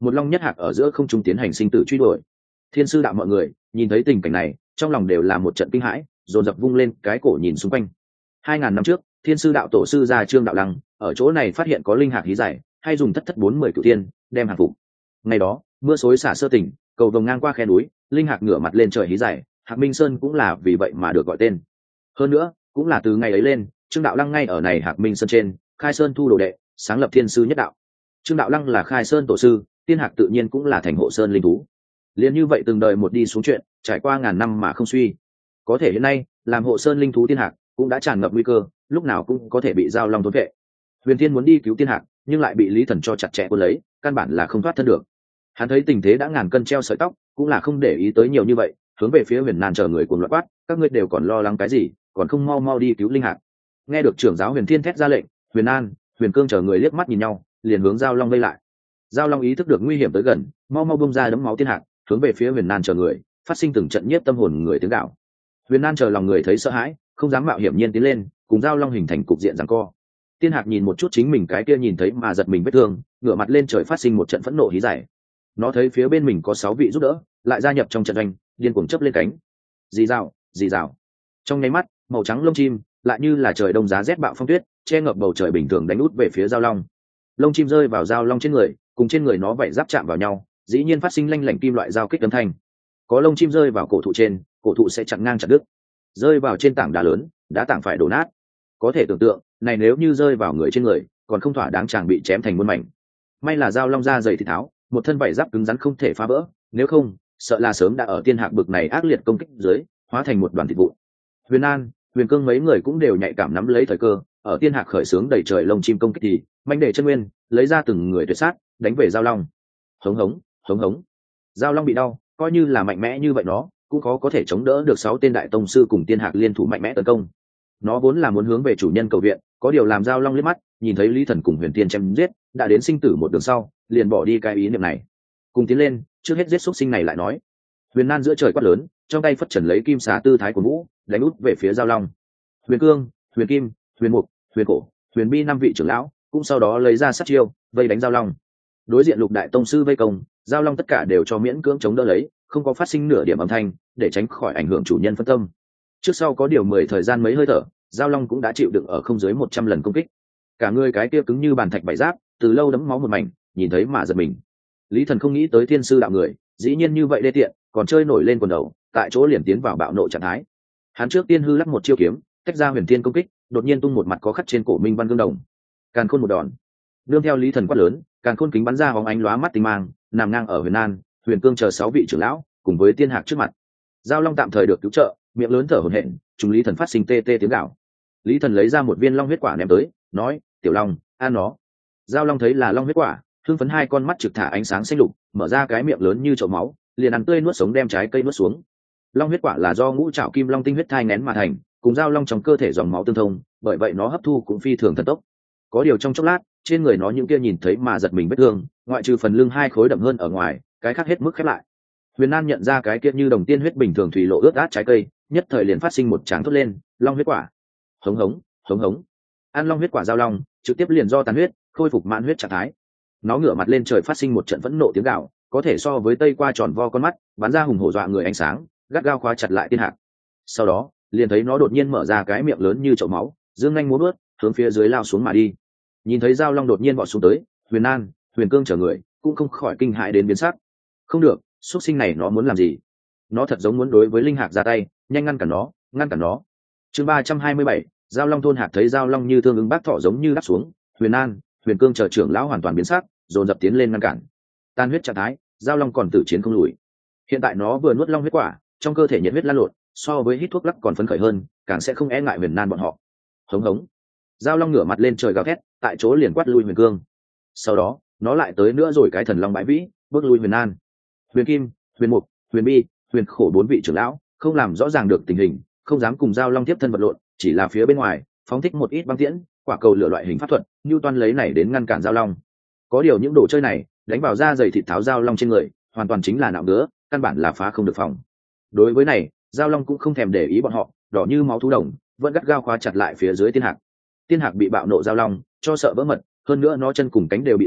một long nhất hạc ở giữa không trung tiến hành sinh tử truy đuổi. Thiên sư đạo mọi người nhìn thấy tình cảnh này, trong lòng đều là một trận kinh hãi, dồn dập vung lên cái cổ nhìn xung quanh. Hai ngàn năm trước, thiên sư đạo tổ sư gia Trương Đạo Lăng ở chỗ này phát hiện có linh hạc hí giải, hay dùng thất thất bốn mươi cửu tiên đem hàng phục. Ngày đó, mưa xối xả sơ tỉnh, cầu vồng ngang qua khe núi, linh hạc ngửa mặt lên trời hí giải, Hạc Minh Sơn cũng là vì vậy mà được gọi tên. Hơn nữa, cũng là từ ngày ấy lên, Trương Đạo Lăng ngay ở này Hạc Minh Sơn trên, khai sơn thu đồ đệ, sáng lập thiên sư nhất đạo. Trương Đạo Lăng là khai sơn tổ sư, tiên hạc tự nhiên cũng là thành hộ sơn linh thú. Liên như vậy từng đời một đi xuống chuyện, trải qua ngàn năm mà không suy. Có thể hiện nay, làm hộ sơn linh thú tiên hạc cũng đã tràn ngập nguy cơ, lúc nào cũng có thể bị giao long thôn vệ. Huyền Thiên muốn đi cứu tiên hạc, nhưng lại bị Lý Thần cho chặt chẽ cuốn lấy, căn bản là không thoát thân được. Hắn thấy tình thế đã ngàn cân treo sợi tóc, cũng là không để ý tới nhiều như vậy, hướng về phía Huyền Nan chờ người cuồng loạn quát, các ngươi đều còn lo lắng cái gì, còn không mau mau đi cứu linh hạc. Nghe được trưởng giáo Huyền Thiên thét ra lệnh, Huyền An, Huyền Cương chờ người liếc mắt nhìn nhau, liền hướng giao long vây lại. Giao long ý thức được nguy hiểm tới gần, mau mau bung ra đấm máu tiên hạc, hướng về phía Huyền Nan chờ người, phát sinh từng trận nhiếp tâm hồn người tiếng gạo. Huyền Nan chờ lòng người thấy sợ hãi, không dám mạo hiểm nhiên tiến lên, cùng giao long hình thành cục diện giằng co. Tiên hạc nhìn một chút chính mình cái kia nhìn thấy mà giật mình vết thương, ngửa mặt lên trời phát sinh một trận phẫn nộ hí giải. Nó thấy phía bên mình có sáu vị giúp đỡ, lại gia nhập trong trận doanh, điên cuồng chớp lên cánh. Dì rào, dì rào. Trong nháy mắt, màu trắng lông chim, lại như là trời đông giá rét bạo phong tuyết, che ngập bầu trời bình thường đánh út về phía giao long. Lông chim rơi vào giao long trên người, cùng trên người nó vảy giáp chạm vào nhau, dĩ nhiên phát sinh lanh lảnh kim loại giao kích âm thanh. Có lông chim rơi vào cổ thụ trên, cổ thụ sẽ chặn ngang chặt đứt. Rơi vào trên tảng đá lớn, đá tảng phải đổ nát. Có thể tưởng tượng, này nếu như rơi vào người trên người, còn không thỏa đáng chàng bị chém thành muôn mảnh. May là giao long da dày thịt tháo, một thân vảy giáp cứng rắn không thể phá vỡ, nếu không, sợ là sớm đã ở tiên hạc bực này ác liệt công kích dưới, hóa thành một đoàn thịt vụn. Huyền An, Huyền Cương mấy người cũng đều nhạy cảm nắm lấy thời cơ, ở tiên hạc khởi sướng đầy trời lông chim công kích thì, manh để chân nguyên, lấy ra từng người tuyệt sát, đánh về giao long. Hống hống, hống hống. Giao long bị đau, coi như là mạnh mẽ như vậy nó, cũng khó có thể chống đỡ được sáu tên đại tông sư cùng tiên hạc liên thủ mạnh mẽ tấn công. Nó vốn là muốn hướng về chủ nhân cầu viện, có điều làm giao long liếc mắt, nhìn thấy Lý Thần cùng Huyền Tiên chém giết, đã đến sinh tử một đường sau, liền bỏ đi cái ý niệm này. Cùng tiến lên, trước hết giết xuất sinh này lại nói. Huyền Nan giữa trời quát lớn, trong tay phất trần lấy kim xà tư thái của vũ, đánh út về phía giao long. Huyền Cương, Huyền Kim, Huyền Mục, Huyền Cổ, Huyền Bi năm vị trưởng lão, cũng sau đó lấy ra sát chiêu, vây đánh giao long. Đối diện lục đại tông sư vây công, giao long tất cả đều cho miễn cưỡng chống đỡ lấy, không có phát sinh nửa điểm âm thanh, để tránh khỏi ảnh hưởng chủ nhân phân tâm. Trước sau có điều mười thời gian mấy hơi thở, giao long cũng đã chịu đựng ở không dưới một trăm lần công kích. Cả người cái kia cứng như bàn thạch bảy giáp, từ lâu đấm máu một mảnh, nhìn thấy mà giật mình. Lý Thần không nghĩ tới thiên sư đạo người, dĩ nhiên như vậy đê tiện, còn chơi nổi lên quần đầu, tại chỗ liền tiến vào bạo nộ trạng thái. Hắn trước tiên hư lắc một chiêu kiếm, tách ra huyền thiên công kích, đột nhiên tung một mặt có khắc trên cổ minh văn gương đồng. Càn khôn một đòn. Nương theo Lý Thần quát lớn, càn khôn kính bắn ra bóng ánh lóa mắt tinh mang, nằm ngang ở Huyền An, Huyền Cương chờ sáu vị trưởng lão, cùng với tiên hạc trước mặt. Giao long tạm thời được cứu trợ, miệng lớn thở hổn hển, chúng Lý Thần phát sinh tê tê tiếng gào. Lý Thần lấy ra một viên long huyết quả ném tới, nói: "Tiểu Long, ăn nó." Giao long thấy là long huyết quả, hưng phấn hai con mắt trực thả ánh sáng xanh lục, mở ra cái miệng lớn như chậu máu, liền ăn tươi nuốt sống đem trái cây nuốt xuống. Long huyết quả là do ngũ trảo kim long tinh huyết thai nén mà thành, cùng giao long trong cơ thể dòng máu tương thông, bởi vậy nó hấp thu cũng phi thường thần tốc. Có điều trong chốc lát, trên người nó những kia nhìn thấy mà giật mình vết thương, ngoại trừ phần lưng hai khối đậm hơn ở ngoài, cái khác hết mức khép lại. Huyền An nhận ra cái kia như đồng tiên huyết bình thường thủy lộ ướt át trái cây, nhất thời liền phát sinh một tràng thốt lên: "Long huyết quả!" Hống hống, hống hống. Ăn long huyết quả giao long, trực tiếp liền do tàn huyết, khôi phục mãn huyết trạng thái. Nó ngửa mặt lên trời phát sinh một trận phẫn nộ tiếng gào, có thể so với tây qua tròn vo con mắt, bắn ra hùng hổ dọa người ánh sáng, gắt gao khóa chặt lại tiên hạc. Sau đó, liền thấy nó đột nhiên mở ra cái miệng lớn như chậu máu, dương nhanh múa bước, hướng phía dưới lao xuống mà đi. Nhìn thấy giao long đột nhiên vọt xuống tới, Huyền An, Huyền Cương chờ người cũng không khỏi kinh hãi đến biến sắc. Không được, xuất sinh này nó muốn làm gì? Nó thật giống muốn đối với linh hạc ra tay, nhanh ngăn cản nó, ngăn cản nó. Chương ba trăm hai mươi bảy, giao long thôn hạc thấy giao long như thương ứng bác thọ giống như đáp xuống, Huyền An, Huyền Cương chờ trưởng lão hoàn toàn biến sắc, dồn dập tiến lên ngăn cản. Tan huyết trạng thái, giao long còn tử chiến không lùi. Hiện tại nó vừa nuốt long huyết quả, trong cơ thể nhiệt huyết lan lộn, so với hít thuốc lắc còn phấn khởi hơn, càng sẽ không e ngại Huyền Nan bọn họ. Hống hống. Giao long ngửa mặt lên trời gào thét, tại chỗ liền quát lui Huyền Cương. Sau đó, nó lại tới nữa rồi cái thần long bãi vĩ, bước lui Huyền An. Huyền Kim, Huyền Mục, Huyền Bi, Huyền Khổ bốn vị trưởng lão, không làm rõ ràng được tình hình, không dám cùng giao long tiếp thân vật lộn, chỉ là phía bên ngoài, phóng thích một ít băng tiễn, quả cầu lửa loại hình pháp thuật, như toan lấy này đến ngăn cản giao long. Có điều những đồ chơi này, đánh vào da dày thịt tháo giao long trên người, hoàn toàn chính là nạo ngứa, căn bản là phá không được phòng. Đối với này, giao long cũng không thèm để ý bọn họ, đỏ như máu thú đồng, vẫn gắt gao khóa chặt lại phía dưới tiên hạc. Tiên hạc bị bạo nộ giao long cho sợ vỡ mật, hơn nữa nó chân cùng cánh đều bị thương,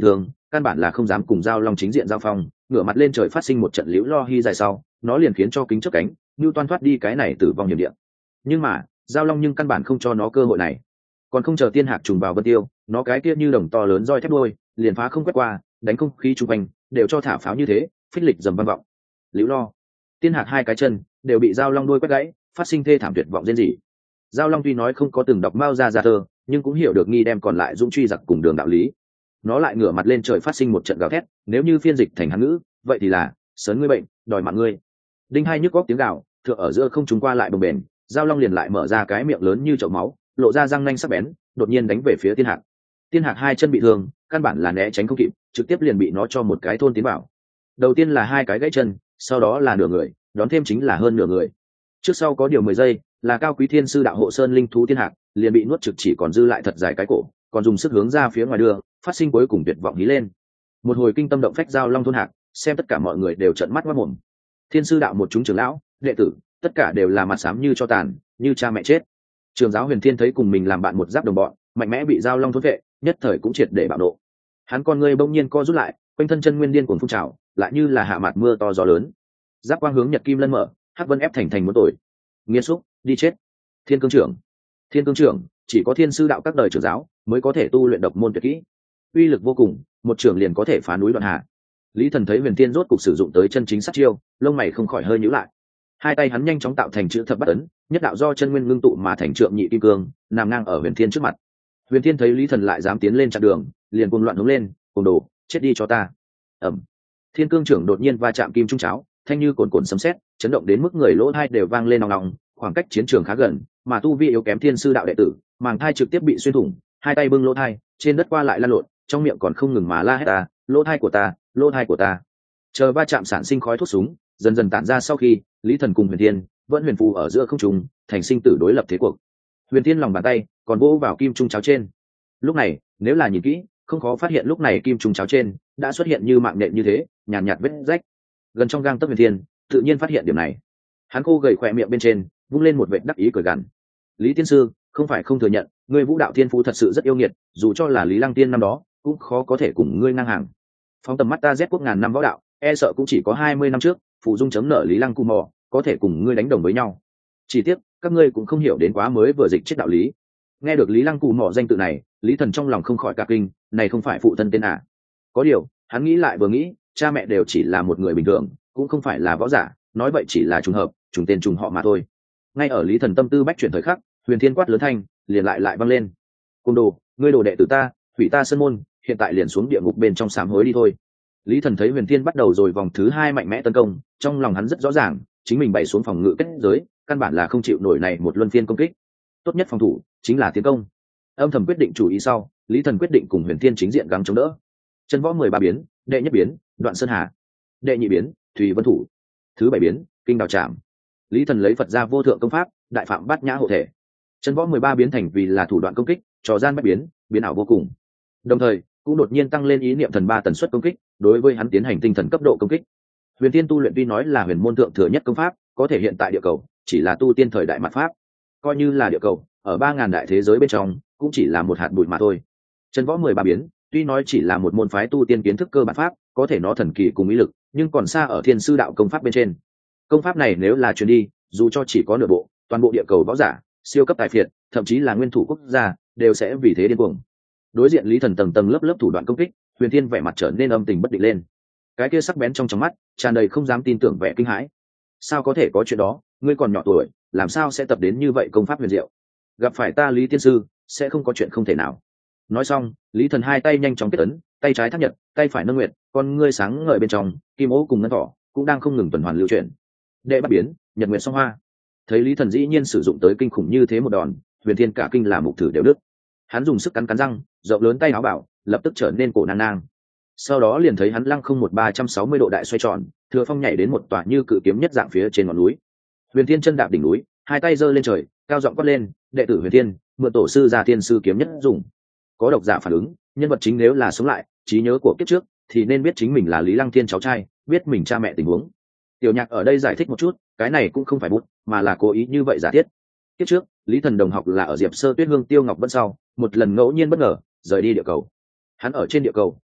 căn bản là không dám cùng giao long chính diện giao phong, ngửa mặt lên trời phát sinh một trận liễu lo hy dài sau, nó liền khiến cho kính chớp cánh như toan thoát đi cái này tử vong hiểm địa. Nhưng mà giao long nhưng căn bản không cho nó cơ hội này, còn không chờ tiên hạc trùng vào vân tiêu, nó cái kia như đồng to lớn roi thép đôi liền phá không quét qua, đánh không khí chung quanh đều cho thả pháo như thế, phích lịch dầm vang vọng. Liễu lo, tiên hạc hai cái chân đều bị giao long đuôi quét gãy, phát sinh thê thảm tuyệt vọng rên rỉ. Giao long tuy nói không có từng đọc mao ra ra thơ, nhưng cũng hiểu được nghi đem còn lại dũng truy giặc cùng đường đạo lý. Nó lại ngửa mặt lên trời phát sinh một trận gào thét, nếu như phiên dịch thành hán ngữ vậy thì là sớn ngươi bệnh đòi mạng ngươi. Đinh hai nhức góc tiếng gào thượng ở giữa không trung qua lại bồng bềnh, giao long liền lại mở ra cái miệng lớn như chậu máu, lộ ra răng nanh sắc bén, đột nhiên đánh về phía tiên hạc. Tiên hạc hai chân bị thương, căn bản là né tránh không kịp, trực tiếp liền bị nó cho một cái thôn tiến vào. Đầu tiên là hai cái gãy chân, sau đó là nửa người, đón thêm chính là hơn nửa người. Trước sau có điều mười giây, là cao quý thiên sư đạo hộ sơn linh thú tiên hạc liền bị nuốt trực chỉ còn dư lại thật dài cái cổ, còn dùng sức hướng ra phía ngoài đưa, phát sinh cuối cùng tuyệt vọng hí lên. Một hồi kinh tâm động phách giao long thôn hạc, xem tất cả mọi người đều trợn mắt ngoác mồm. Thiên sư đạo một chúng trưởng lão, đệ tử, tất cả đều là mặt xám như cho tàn, như cha mẹ chết. Trường giáo Huyền Thiên thấy cùng mình làm bạn một giáp đồng bọn, mạnh mẽ bị giao long thôn vệ, nhất thời cũng triệt để bạo nộ. Hắn con ngươi bỗng nhiên co rút lại, quanh thân chân nguyên điên cuồng phun trào, lại như là hạ mạt mưa to gió lớn. Giáp quang hướng nhật kim lân mở, hắc vân ép thành thành muốn tội. Nghiệt xúc, đi chết. Thiên cương trưởng, thiên cương trưởng, chỉ có thiên sư đạo các đời trưởng giáo mới có thể tu luyện độc môn tuyệt kỹ, uy lực vô cùng, một trưởng liền có thể phá núi đoạn hà. Lý Thần thấy Huyền Thiên rốt cục sử dụng tới chân chính sát chiêu, lông mày không khỏi hơi nhíu lại. Hai tay hắn nhanh chóng tạo thành chữ thập bát ấn, nhất đạo do chân nguyên ngưng tụ mà thành trượng nhị kim cương, nằm ngang ở Huyền Thiên trước mặt. Huyền Thiên thấy Lý Thần lại dám tiến lên chặn đường, liền cuồng loạn hướng lên, cuồng đồ, chết đi cho ta. Ầm. Thiên cương trưởng đột nhiên va chạm kim trung cháo, thanh như cồn cồn sấm sét, chấn động đến mức người lỗ tai đều vang lên ong ong, khoảng cách chiến trường khá gần, mà tu vi yếu kém thiên sư đạo đệ tử, màng thai trực tiếp bị xuyên thủng, hai tay bưng lỗ thai, trên đất qua lại lăn lộn, trong miệng còn không ngừng mà la hét ta, lỗ thai của ta, lỗ thai của ta. Chờ va chạm sản sinh khói thuốc súng, dần dần tản ra sau khi, Lý Thần cùng Huyền Thiên vẫn huyền phù ở giữa không trung, thành sinh tử đối lập thế cuộc. Huyền Thiên lòng bàn tay còn vỗ vào kim trung cháo trên. Lúc này, nếu là nhìn kỹ, không khó phát hiện lúc này kim trung cháo trên đã xuất hiện như mạng nhện như thế, nhàn nhạt, nhạt vết rách. Gần trong gang tấc Huyền Thiên, tự nhiên phát hiện điểm này. Hắn khô gầy khỏe miệng bên trên, vung lên một vệt đắc ý cười gằn. Lý tiên sư, không phải không thừa nhận, ngươi vũ đạo thiên phú thật sự rất yêu nghiệt, dù cho là Lý Lăng Tiên năm đó cũng khó có thể cùng ngươi ngang hàng. Phóng tầm mắt ta Z quốc ngàn năm võ đạo, e sợ cũng chỉ có hai mươi năm trước phụ dung chấm nợ Lý Lăng Cù Mò có thể cùng ngươi đánh đồng với nhau. Chỉ tiếc các ngươi cũng không hiểu đến quá mới vừa dịch chết đạo lý. Nghe được Lý Lăng Cù Mò danh tự này, Lý Thần trong lòng không khỏi cả kinh, này không phải phụ thân tên à? Có điều hắn nghĩ lại vừa nghĩ, cha mẹ đều chỉ là một người bình thường, cũng không phải là võ giả, nói vậy chỉ là trùng hợp, trùng tên trùng họ mà thôi. Ngay ở Lý Thần tâm tư bách chuyển thời khắc, Huyền Thiên quát lớn thanh liền lại lại vang lên. Côn đồ, ngươi đồ đệ tử ta, hủy ta sơn môn, hiện tại liền xuống địa ngục bên trong sám hối đi thôi. Lý Thần thấy Huyền Thiên bắt đầu rồi vòng thứ hai mạnh mẽ tấn công, trong lòng hắn rất rõ ràng, chính mình bày xuống phòng ngự kết giới, căn bản là không chịu nổi này một luân phiên công kích. Tốt nhất phòng thủ chính là tiến công. Âm thầm quyết định chủ ý sau, Lý Thần quyết định cùng Huyền Thiên chính diện gắng chống đỡ. Chân võ mười ba biến, đệ nhất biến, Đoạn Sơn Hà. Đệ nhị biến, Thủy Vân Thủ. Thứ bảy biến, Kinh Đào Trảm. Lý Thần lấy Phật gia vô thượng công pháp, đại phạm bát nhã hộ thể. Chân võ mười ba biến thành vì là thủ đoạn công kích, trò gian bách biến, biến ảo vô cùng. Đồng thời, cũng đột nhiên tăng lên ý niệm thần ba tần suất công kích, đối với hắn tiến hành tinh thần cấp độ công kích. Huyền Tiên tu luyện tuy nói là huyền môn thượng thừa nhất công pháp, có thể hiện tại địa cầu chỉ là tu tiên thời đại mặt pháp, coi như là địa cầu ở ba ngàn đại thế giới bên trong cũng chỉ là một hạt bụi mà thôi. Chân võ mười ba biến tuy nói chỉ là một môn phái tu tiên kiến thức cơ bản pháp, có thể nó thần kỳ cùng ý lực, nhưng còn xa ở thiên sư đạo công pháp bên trên. Công pháp này nếu là truyền đi, dù cho chỉ có nửa bộ, toàn bộ địa cầu võ giả, siêu cấp tài phiệt, thậm chí là nguyên thủ quốc gia đều sẽ vì thế điên cuồng. Đối diện Lý Thần tầng tầng lớp lớp thủ đoạn công kích, Huyền Thiên vẻ mặt trở nên âm tình bất định lên. Cái kia sắc bén trong trong mắt tràn đầy không dám tin tưởng vẻ kinh hãi. Sao có thể có chuyện đó, ngươi còn nhỏ tuổi, làm sao sẽ tập đến như vậy công pháp huyền diệu? Gặp phải ta Lý tiên sư, sẽ không có chuyện không thể nào. Nói xong, Lý Thần hai tay nhanh chóng kết ấn, tay trái thác nhật, tay phải nâng nguyệt, con ngươi sáng ngời bên trong, kim ố cùng ngân thỏ cũng đang không ngừng tuần hoàn lưu chuyển. Đệ bắt biến, nhật nguyệt song hoa. Thấy Lý Thần dĩ nhiên sử dụng tới kinh khủng như thế một đòn, Huyền Thiên cả kinh là mục thử đều đứt. Hắn dùng sức cắn cắn răng, rộng lớn tay áo bảo lập tức trở nên cổ nang nang. Sau đó liền thấy hắn lăng không một ba trăm sáu mươi độ đại xoay tròn, thừa phong nhảy đến một tòa như cự kiếm nhất dạng phía trên ngọn núi. Huyền Thiên chân đạp đỉnh núi, hai tay giơ lên trời, cao giọng quát lên, đệ tử Huyền Thiên, mượn tổ sư gia thiên sư kiếm nhất dùng. Có độc giả phản ứng, nhân vật chính nếu là sống lại, trí nhớ của kiếp trước thì nên biết chính mình là Lý Lăng Thiên cháu trai, biết mình cha mẹ tình huống. Tiểu Nhạc ở đây giải thích một chút, cái này cũng không phải bút, mà là cố ý như vậy giả thiết. Kiếp trước, Lý Thần đồng học là ở Diệp Sơ Tuyết Hương Tiêu Ngọc Vân sau, một lần ngẫu nhiên bất ngờ rời đi địa cầu. Hắn ở trên địa cầu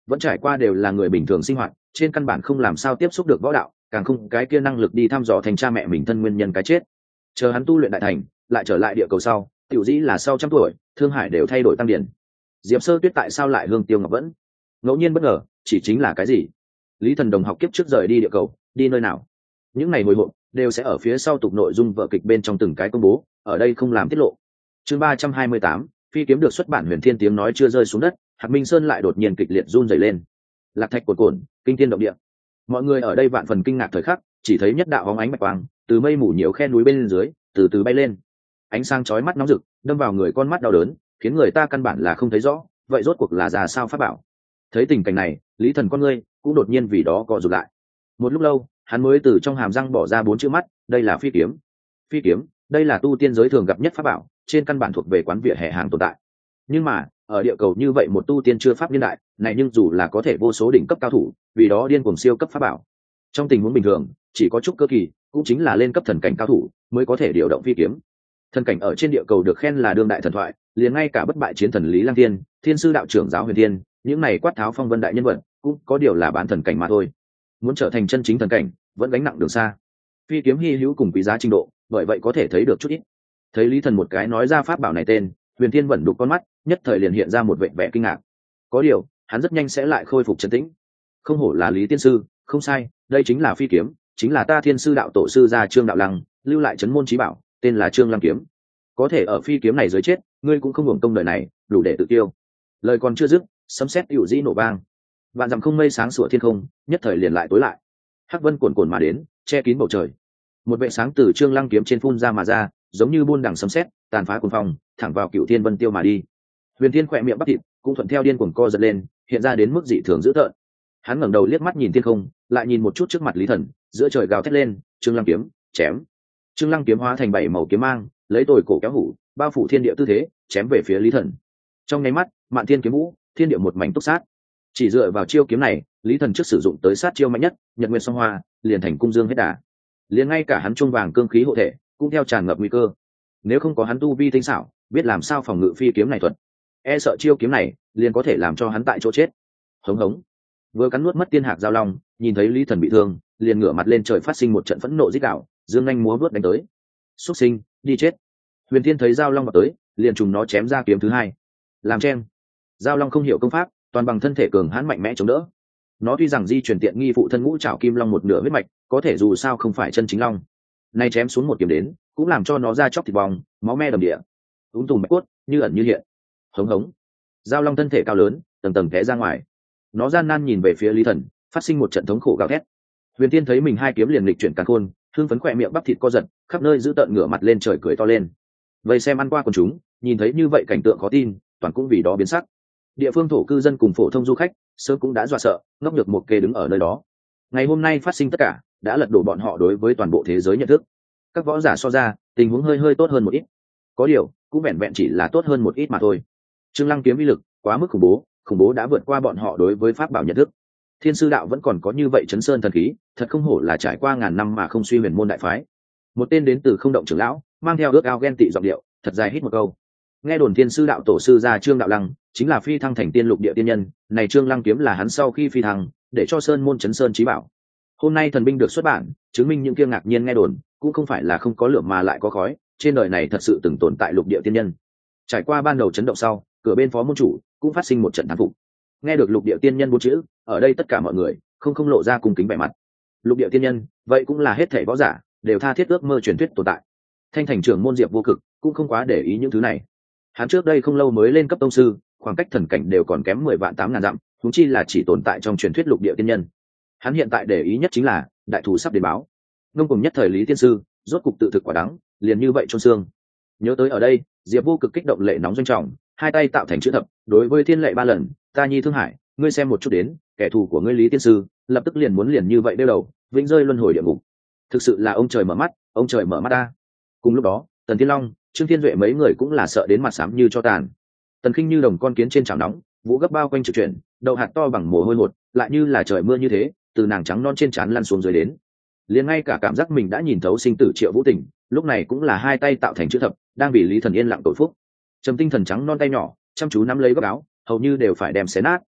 vẫn trải qua đều là người bình thường sinh hoạt, trên căn bản không làm sao tiếp xúc được võ đạo, càng không cái kia năng lực đi thăm dò thành cha mẹ mình thân nguyên nhân cái chết. Chờ hắn tu luyện đại thành, lại trở lại địa cầu sau, tiểu dĩ là sau trăm tuổi, thương hải đều thay đổi tăng điển. Diệp Sơ Tuyết tại sao lại hương tiêu ngọc vẫn? Ngẫu nhiên bất ngờ, chỉ chính là cái gì? Lý Thần Đồng học kiếp trước rời đi địa cầu, đi nơi nào? Những ngày hồi hộp đều sẽ ở phía sau tục nội dung vở kịch bên trong từng cái công bố, ở đây không làm tiết lộ. Chương ba trăm hai mươi tám, phi kiếm được xuất bản. Huyền Thiên tiếng nói chưa rơi xuống đất, Hạc Minh Sơn lại đột nhiên kịch liệt run rẩy lên. Lạc thạch cuồn cuộn, kinh thiên động địa. Mọi người ở đây vạn phần kinh ngạc thời khắc, chỉ thấy nhất đạo bóng ánh bạch quang từ mây mù nhiều khe núi bên dưới từ từ bay lên. Ánh sáng chói mắt nóng rực, đâm vào người con mắt đau đớn, khiến người ta căn bản là không thấy rõ, vậy rốt cuộc là ra sao pháp bảo. Thấy tình cảnh này, Lý Thần con ngươi cũng đột nhiên vì đó co rụt lại. Một lúc lâu, hắn mới từ trong hàm răng bỏ ra bốn chữ mắt, đây là phi kiếm. Phi kiếm, đây là tu tiên giới thường gặp nhất pháp bảo, trên căn bản thuộc về quán vỉa hè hàng tồn tại. Nhưng mà ở địa cầu như vậy một tu tiên chưa pháp niên đại này, nhưng dù là có thể vô số đỉnh cấp cao thủ vì đó điên cuồng siêu cấp pháp bảo, trong tình huống bình thường chỉ có chút cơ kỳ, cũng chính là lên cấp thần cảnh cao thủ mới có thể điều động phi kiếm. Thần cảnh ở trên địa cầu được khen là đương đại thần thoại, liền ngay cả bất bại chiến thần Lý Lăng Thiên, thiên sư đạo trưởng giáo Huyền Thiên, những này quát tháo phong vân đại nhân vật cũng có điều là bán thần cảnh mà thôi. Muốn trở thành chân chính thần cảnh vẫn gánh nặng đường xa. Phi kiếm hy hữu cùng quý giá trình độ, bởi vậy có thể thấy được chút ít. Thấy Lý Thần một cái nói ra pháp bảo này tên, Huyền Thiên vẫn đục con mắt, nhất thời liền hiện ra một vẻ vẻ kinh ngạc. Có điều hắn rất nhanh sẽ lại khôi phục trấn tĩnh. Không hổ là Lý tiên sư, không sai, đây chính là phi kiếm, chính là ta thiên sư đạo tổ sư gia Trương Đạo Lăng lưu lại trấn môn chí bảo, tên là Trương Lăng kiếm. Có thể ở phi kiếm này dưới chết, ngươi cũng không hưởng công đời này, đủ để tự tiêu. Lời còn chưa dứt, sấm sét hữu dĩ nổ vang, vạn dặm không mây sáng sủa thiên không nhất thời liền lại tối lại. Hắc vân cuồn cuộn mà đến, che kín bầu trời. Một vệ sáng từ Trương Lăng kiếm trên phun ra mà ra, giống như buôn đằng sấm sét, tàn phá cuồng phong, thẳng vào Cựu Thiên Vân Tiêu mà đi. Huyền Thiên khỏe miệng bắp thịt cũng thuận theo điên cuồng co giật lên, hiện ra đến mức dị thường dữ tợn. Hắn ngẩng đầu liếc mắt nhìn thiên không, lại nhìn một chút trước mặt Lý Thần, giữa trời gào thét lên, Trương Lăng kiếm, chém. Trương Lăng kiếm hóa thành bảy màu kiếm mang, lấy tồi cổ kéo hủ, bao phủ thiên địa tư thế, chém về phía Lý Thần. Trong nháy mắt, Mạn Thiên kiếm vũ, thiên địa một mảnh túc sát. Chỉ dựa vào chiêu kiếm này, Lý Thần trước sử dụng tới sát chiêu mạnh nhất, Nhật Nguyên Song Hoa, liền thành cung dương hết đà. Liền ngay cả hắn trung vàng cương khí hộ thể, cũng theo tràn ngập nguy cơ. Nếu không có hắn tu vi tinh xảo, biết làm sao phòng ngự phi kiếm này thuật, e sợ chiêu kiếm này liền có thể làm cho hắn tại chỗ chết. Hống hống. Vừa cắn nuốt mất tiên hạc giao long, nhìn thấy Lý Thần bị thương, liền ngửa mặt lên trời phát sinh một trận phẫn nộ rít gào, dương nhanh múa vuốt đánh tới. Xuất sinh, đi chết. Huyền Thiên thấy giao long vào tới, liền trùng nó chém ra kiếm thứ hai. Làm chen. Giao long không hiểu công pháp, toàn bằng thân thể cường hãn mạnh mẽ chống đỡ. Nó tuy rằng di truyền tiện nghi phụ thân ngũ trảo kim long một nửa huyết mạch, có thể dù sao không phải chân chính long. Nay chém xuống một kiếm đến, cũng làm cho nó ra chóc thịt bong, máu me đầm địa. Úng tùm mạch cốt, như ẩn như hiện. Hống hống. Giao long thân thể cao lớn, tầng tầng té ra ngoài. Nó gian nan nhìn về phía Lý Thần, phát sinh một trận thống khổ gào thét. Huyền Tiên thấy mình hai kiếm liền lịch chuyển càn khôn, hương phấn khỏe miệng bắp thịt co giật, khắp nơi giữ tợn ngửa mặt lên trời cười to lên. Vậy xem ăn qua quần chúng, nhìn thấy như vậy cảnh tượng khó tin, toàn cũng vì đó biến sắc. Địa phương thổ cư dân cùng phổ thông du khách, sớm cũng đã dọa sợ, ngốc nhược một kê đứng ở nơi đó. Ngày hôm nay phát sinh tất cả, đã lật đổ bọn họ đối với toàn bộ thế giới nhận thức. Các võ giả so ra, tình huống hơi hơi tốt hơn một ít. Có điều, cũng vẹn vẹn chỉ là tốt hơn một ít mà thôi. Trương Lăng kiếm uy lực quá mức khủng bố, khủng bố đã vượt qua bọn họ đối với pháp bảo nhận thức. Thiên sư đạo vẫn còn có như vậy chấn sơn thần khí, thật không hổ là trải qua ngàn năm mà không suy huyền môn đại phái. Một tên đến từ không động trưởng lão, mang theo ước ao ghen tị giọng điệu, thật dài hít một câu. Nghe đồn thiên sư đạo tổ sư gia Trương Đạo Lăng chính là phi thăng thành tiên lục địa tiên nhân, này Trương Lăng kiếm là hắn sau khi phi thăng, để cho sơn môn chấn sơn chí bảo. Hôm nay thần binh được xuất bản, chứng minh những kia ngạc nhiên nghe đồn cũng không phải là không có lửa mà lại có khói, trên đời này thật sự từng tồn tại lục địa tiên nhân. Trải qua ban đầu chấn động sau, cửa bên phó môn chủ cũng phát sinh một trận thán phục. Nghe được lục địa tiên nhân bốn chữ, ở đây tất cả mọi người không không lộ ra cung kính vẻ mặt. Lục địa tiên nhân, vậy cũng là hết thảy võ giả đều tha thiết ước mơ truyền thuyết tồn tại. Thanh thành trưởng môn Diệp Vô Cực cũng không quá để ý những thứ này. Hắn trước đây không lâu mới lên cấp tông sư, khoảng cách thần cảnh đều còn kém mười vạn tám ngàn dặm, huống chi là chỉ tồn tại trong truyền thuyết lục địa tiên nhân. Hắn hiện tại để ý nhất chính là đại thù sắp đến báo. Ngông cùng nhất thời Lý tiên sư, rốt cục tự thực quả đắng, liền như vậy chôn xương. Nhớ tới ở đây, Diệp Vô Cực kích động lệ nóng doanh trọng, hai tay tạo thành chữ thập, đối với thiên lệ ba lần, ta nhi thương hải, ngươi xem một chút đến, kẻ thù của ngươi Lý tiên sư, lập tức liền muốn liền như vậy đeo đầu, vĩnh rơi luân hồi địa ngục. Thực sự là ông trời mở mắt, ông trời mở mắt ta. Cùng lúc đó, Tần Thiên Long, Trương Thiên Duệ mấy người cũng là sợ đến mặt xám như cho tàn. Tần Khinh như đồng con kiến trên chảo nóng, vũ gấp bao quanh trực chuyển, đầu hạt to bằng mồ hôi hột, lại như là trời mưa như thế, từ nàng trắng non trên trán lăn xuống dưới đến. Liền ngay cả cảm giác mình đã nhìn thấu sinh tử Triệu Vũ Tình, lúc này cũng là hai tay tạo thành chữ thập, đang bị Lý Thần yên lặng tội phúc. Trầm Tinh Thần trắng non tay nhỏ, chăm chú nắm lấy góc áo, hầu như đều phải đem xé nát,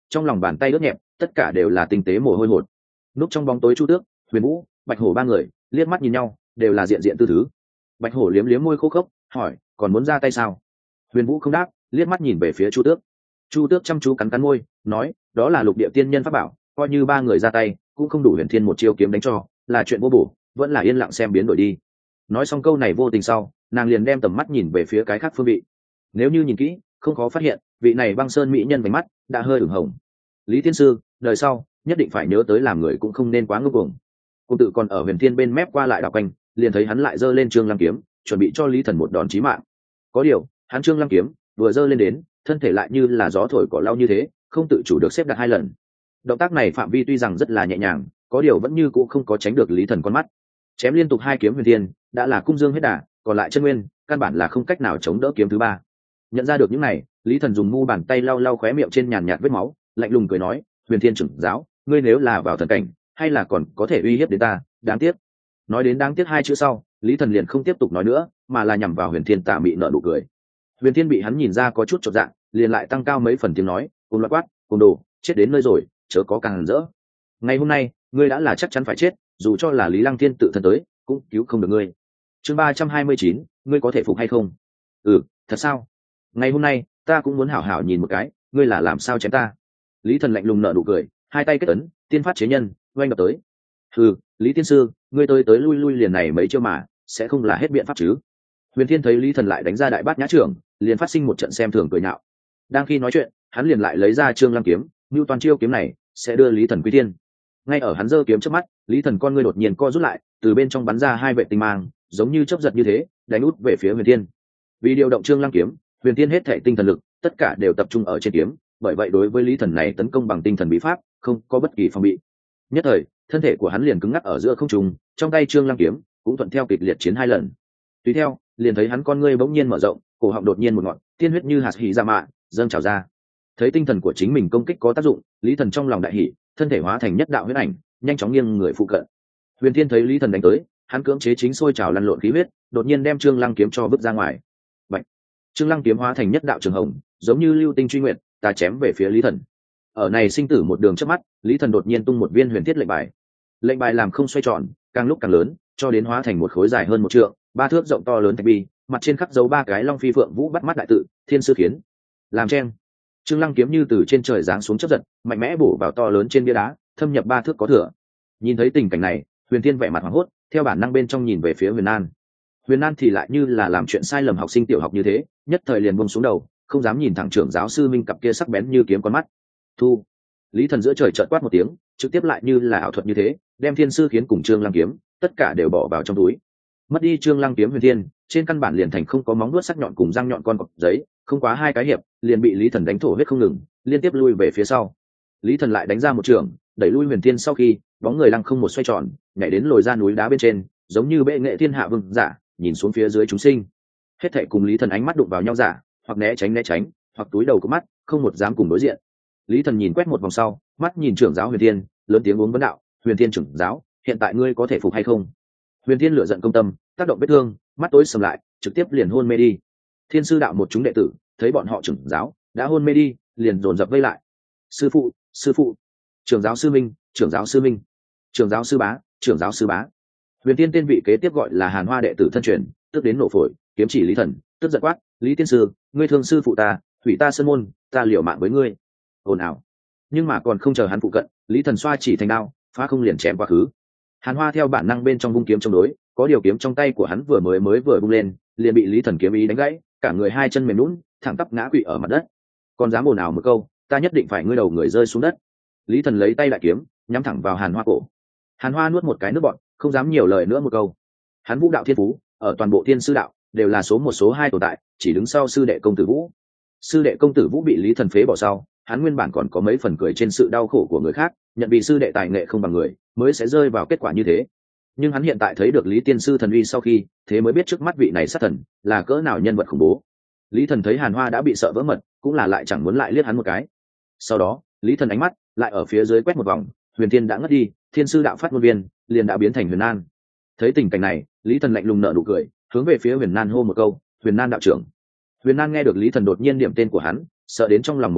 trong lòng bàn tay ướt nhẹp tất cả đều là tinh tế mồ hôi hột. Núp trong bóng tối Chu Tước, Huyền Vũ, Bạch Hổ ba người liếc mắt nhìn nhau, đều là diện diện tư thứ. Bạch Hổ liếm liếm môi khô khốc hỏi còn muốn ra tay sao? Huyền Vũ không đáp, liếc mắt nhìn về phía Chu Tước. Chu Tước chăm chú cắn cắn môi nói đó là lục địa tiên nhân pháp bảo, coi như ba người ra tay cũng không đủ Huyền Thiên một chiêu kiếm đánh cho, là chuyện vô bổ, vẫn là yên lặng xem biến đổi đi. Nói xong câu này vô tình sau, nàng liền đem tầm mắt nhìn về phía cái khác phương vị. Nếu như nhìn kỹ không khó phát hiện vị này băng sơn mỹ nhân vành mắt đã hơi ửng hồng. Lý Tiên Sư đời sau nhất định phải nhớ tới làm người cũng không nên quá ngông cuồng. Cung tự còn ở Huyền Thiên bên mép qua lại đảo quanh, liền thấy hắn lại giơ lên Trương Lăng kiếm chuẩn bị cho Lý Thần một đòn chí mạng. Có điều hắn Trương Lăng kiếm vừa giơ lên đến, thân thể lại như là gió thổi cỏ lau như thế, không tự chủ được xếp đặt hai lần. Động tác này phạm vi tuy rằng rất là nhẹ nhàng, có điều vẫn như cũng không có tránh được Lý Thần con mắt. Chém liên tục hai kiếm Huyền Thiên đã là cung dương hết đà, còn lại chân nguyên căn bản là không cách nào chống đỡ kiếm thứ ba. Nhận ra được những này, Lý Thần dùng mu bàn tay lau lau khóe miệng trên nhàn nhạt vết máu, lạnh lùng cười nói Huyền Thiên trưởng giáo, ngươi nếu là vào thần cảnh hay là còn có thể uy hiếp đến ta, đáng tiếc. Nói đến đáng tiếc hai chữ sau, Lý Thần liền không tiếp tục nói nữa, mà là nhằm vào Huyền Thiên tà mị nở nụ cười. Huyền Thiên bị hắn nhìn ra có chút chột dạ, liền lại tăng cao mấy phần tiếng nói cùng loạt quát cùng đồ chết đến nơi rồi, chớ có càng rỡ. Ngày hôm nay ngươi đã là chắc chắn phải chết, dù cho là Lý Lăng Thiên tự thân tới cũng cứu không được ngươi. Chương ba trăm hai mươi chín, ngươi có thể phục hay không? Ừ, thật sao? Ngày hôm nay ta cũng muốn hảo hảo nhìn một cái ngươi là làm sao chém ta. Lý Thần lạnh lùng nở nụ cười, hai tay kết ấn, tiên phát chế nhân oanh đập tới. Ừ, Lý Tiên Sư, ngươi tới tới lui lui liền này mấy chiêu mà sẽ không là hết biện pháp chứ? Huyền Thiên thấy Lý Thần lại đánh ra đại bát nhã trưởng, liền phát sinh một trận xem thường cười nhạo. Đang khi nói chuyện, hắn liền lại lấy ra Trương Lăng kiếm, như toàn chiêu kiếm này sẽ đưa Lý Thần quy tiên. Ngay ở hắn giơ kiếm trước mắt, Lý Thần con ngươi đột nhiên co rút lại, từ bên trong bắn ra hai vệ tinh mang, giống như chớp giật như thế, đánh út về phía Huyền Thiên. Vì điều động Trương Lăng kiếm, Huyền Thiên hết thể tinh thần lực, tất cả đều tập trung ở trên kiếm, bởi vậy đối với Lý Thần này tấn công bằng tinh thần bí pháp, không có bất kỳ phòng bị. Nhất thời, thân thể của hắn liền cứng ngắc ở giữa không trung, trong tay Trương Lăng kiếm cũng thuận theo kịch liệt chiến hai lần. Tùy theo, liền thấy hắn con ngươi bỗng nhiên mở rộng, cổ họng đột nhiên một ngọn, tiên huyết như hạt hỉ ra mạ, dâng trào ra. Thấy tinh thần của chính mình công kích có tác dụng, Lý Thần trong lòng đại hỉ, thân thể hóa thành nhất đạo huyết ảnh, nhanh chóng nghiêng người phụ cận. Huyền Thiên thấy Lý Thần đánh tới, hắn cưỡng chế chính sôi trào lăn lộn khí huyết, đột nhiên đem Trương Lăng kiếm cho vứt ra ngoài. Bạch! Trương Lăng kiếm hóa thành nhất đạo trường hồng, giống như lưu tinh truy nguyệt, ta chém về phía Lý Thần. Ở này sinh tử một đường trước mắt, Lý Thần đột nhiên tung một viên huyền thiết lệnh bài. Lệnh bài làm không xoay tròn, càng lúc càng lớn, cho đến hóa thành một khối dài hơn một trượng, ba thước rộng to lớn thạch bi, mặt trên khắc dấu ba cái long phi phượng vũ bắt mắt đại tự, thiên sư khiến. Làm chen. Trương Lăng kiếm như từ trên trời giáng xuống chớp giật, mạnh mẽ bổ vào to lớn trên bia đá, thâm nhập ba thước có thừa. Nhìn thấy tình cảnh này, Huyền Thiên vẻ mặt hoảng hốt, theo bản năng bên trong nhìn về phía Huyền An. Huyền An thì lại như là làm chuyện sai lầm học sinh tiểu học như thế, nhất thời liền buông xuống đầu, không dám nhìn thẳng trưởng giáo sư Minh cặp kia sắc bén như kiếm con mắt. Thu. Lý Thần giữa trời chợt quát một tiếng, trực tiếp lại như là ảo thuật như thế, đem thiên sư khiến cùng Trương Lăng kiếm, tất cả đều bỏ vào trong túi. Mất đi Trương Lăng kiếm Huyền Thiên, trên căn bản liền thành không có móng vuốt sắc nhọn cùng răng nhọn con cọp giấy, không quá hai cái hiệp, liền bị Lý Thần đánh thổ huyết không ngừng, liên tiếp lui về phía sau. Lý Thần lại đánh ra một trường, đẩy lui Huyền Thiên sau khi, bóng người lăng không một xoay tròn, nhảy đến lồi ra núi đá bên trên, giống như bệ nghệ thiên hạ vương giả, nhìn xuống phía dưới chúng sinh. Hết thảy cùng Lý Thần ánh mắt đụng vào nhau giả, hoặc né tránh né tránh, hoặc túi đầu cụp mắt, không một dám cùng đối diện. Lý Thần nhìn quét một vòng sau, mắt nhìn trưởng giáo Huyền Thiên, lớn tiếng uống vấn đạo, "Huyền Thiên trưởng giáo, hiện tại ngươi có thể phục hay không?" Huyền Thiên lửa giận công tâm, tác động vết thương, mắt tối sầm lại, trực tiếp liền hôn mê đi. Thiên sư đạo một chúng đệ tử thấy bọn họ trưởng giáo đã hôn mê đi, liền dồn dập vây lại. "Sư phụ, sư phụ, trưởng giáo sư Minh, trưởng giáo sư Minh, trưởng giáo sư bá, trưởng giáo sư bá." Huyền Thiên tên vị kế tiếp gọi là Hàn Hoa đệ tử thân truyền, tức đến nổ phổi, kiếm chỉ Lý Thần, tức giận quát, "Lý tiên sư, ngươi thương sư phụ ta, hủy ta sơn môn, ta liều mạng với ngươi." Ồn ào. Nhưng mà còn không chờ hắn phụ cận, Lý Thần xoa chỉ thành đao, phá không liền chém quá khứ. Hàn Hoa theo bản năng bên trong vung kiếm chống đối, có điều kiếm trong tay của hắn vừa mới mới vừa bung lên, liền bị Lý Thần kiếm ý đánh gãy, cả người hai chân mềm nhũn, thẳng tắp ngã quỵ ở mặt đất. Còn dám ồn ào một câu, ta nhất định phải ngươi đầu người rơi xuống đất. Lý Thần lấy tay đại kiếm, nhắm thẳng vào Hàn Hoa cổ. Hàn Hoa nuốt một cái nước bọt, không dám nhiều lời nữa một câu. Hắn vũ đạo thiên phú, ở toàn bộ thiên sư đạo đều là số một số hai tồn tại, chỉ đứng sau sư đệ công tử Vũ. Sư đệ công tử Vũ bị Lý Thần phế bỏ sau, hắn nguyên bản còn có mấy phần cười trên sự đau khổ của người khác, nhận vì sư đệ tài nghệ không bằng người, mới sẽ rơi vào kết quả như thế. Nhưng hắn hiện tại thấy được Lý tiên sư thần uy sau khi, thế mới biết trước mắt vị này sát thần là cỡ nào nhân vật khủng bố. Lý Thần thấy Hàn Hoa đã bị sợ vỡ mật, cũng là lại chẳng muốn lại liếc hắn một cái. Sau đó, Lý Thần ánh mắt lại ở phía dưới quét một vòng, Huyền Thiên đã ngất đi, thiên sư đạo phát ngôn viên liền đã biến thành Huyền An. Thấy tình cảnh này, Lý Thần lạnh lùng nở nụ cười, hướng về phía Huyền An hô một câu, "Huyền An đạo trưởng." Huyền An nghe được Lý Thần đột nhiên điểm tên của hắn, sợ đến trong lòng một hồi hộp,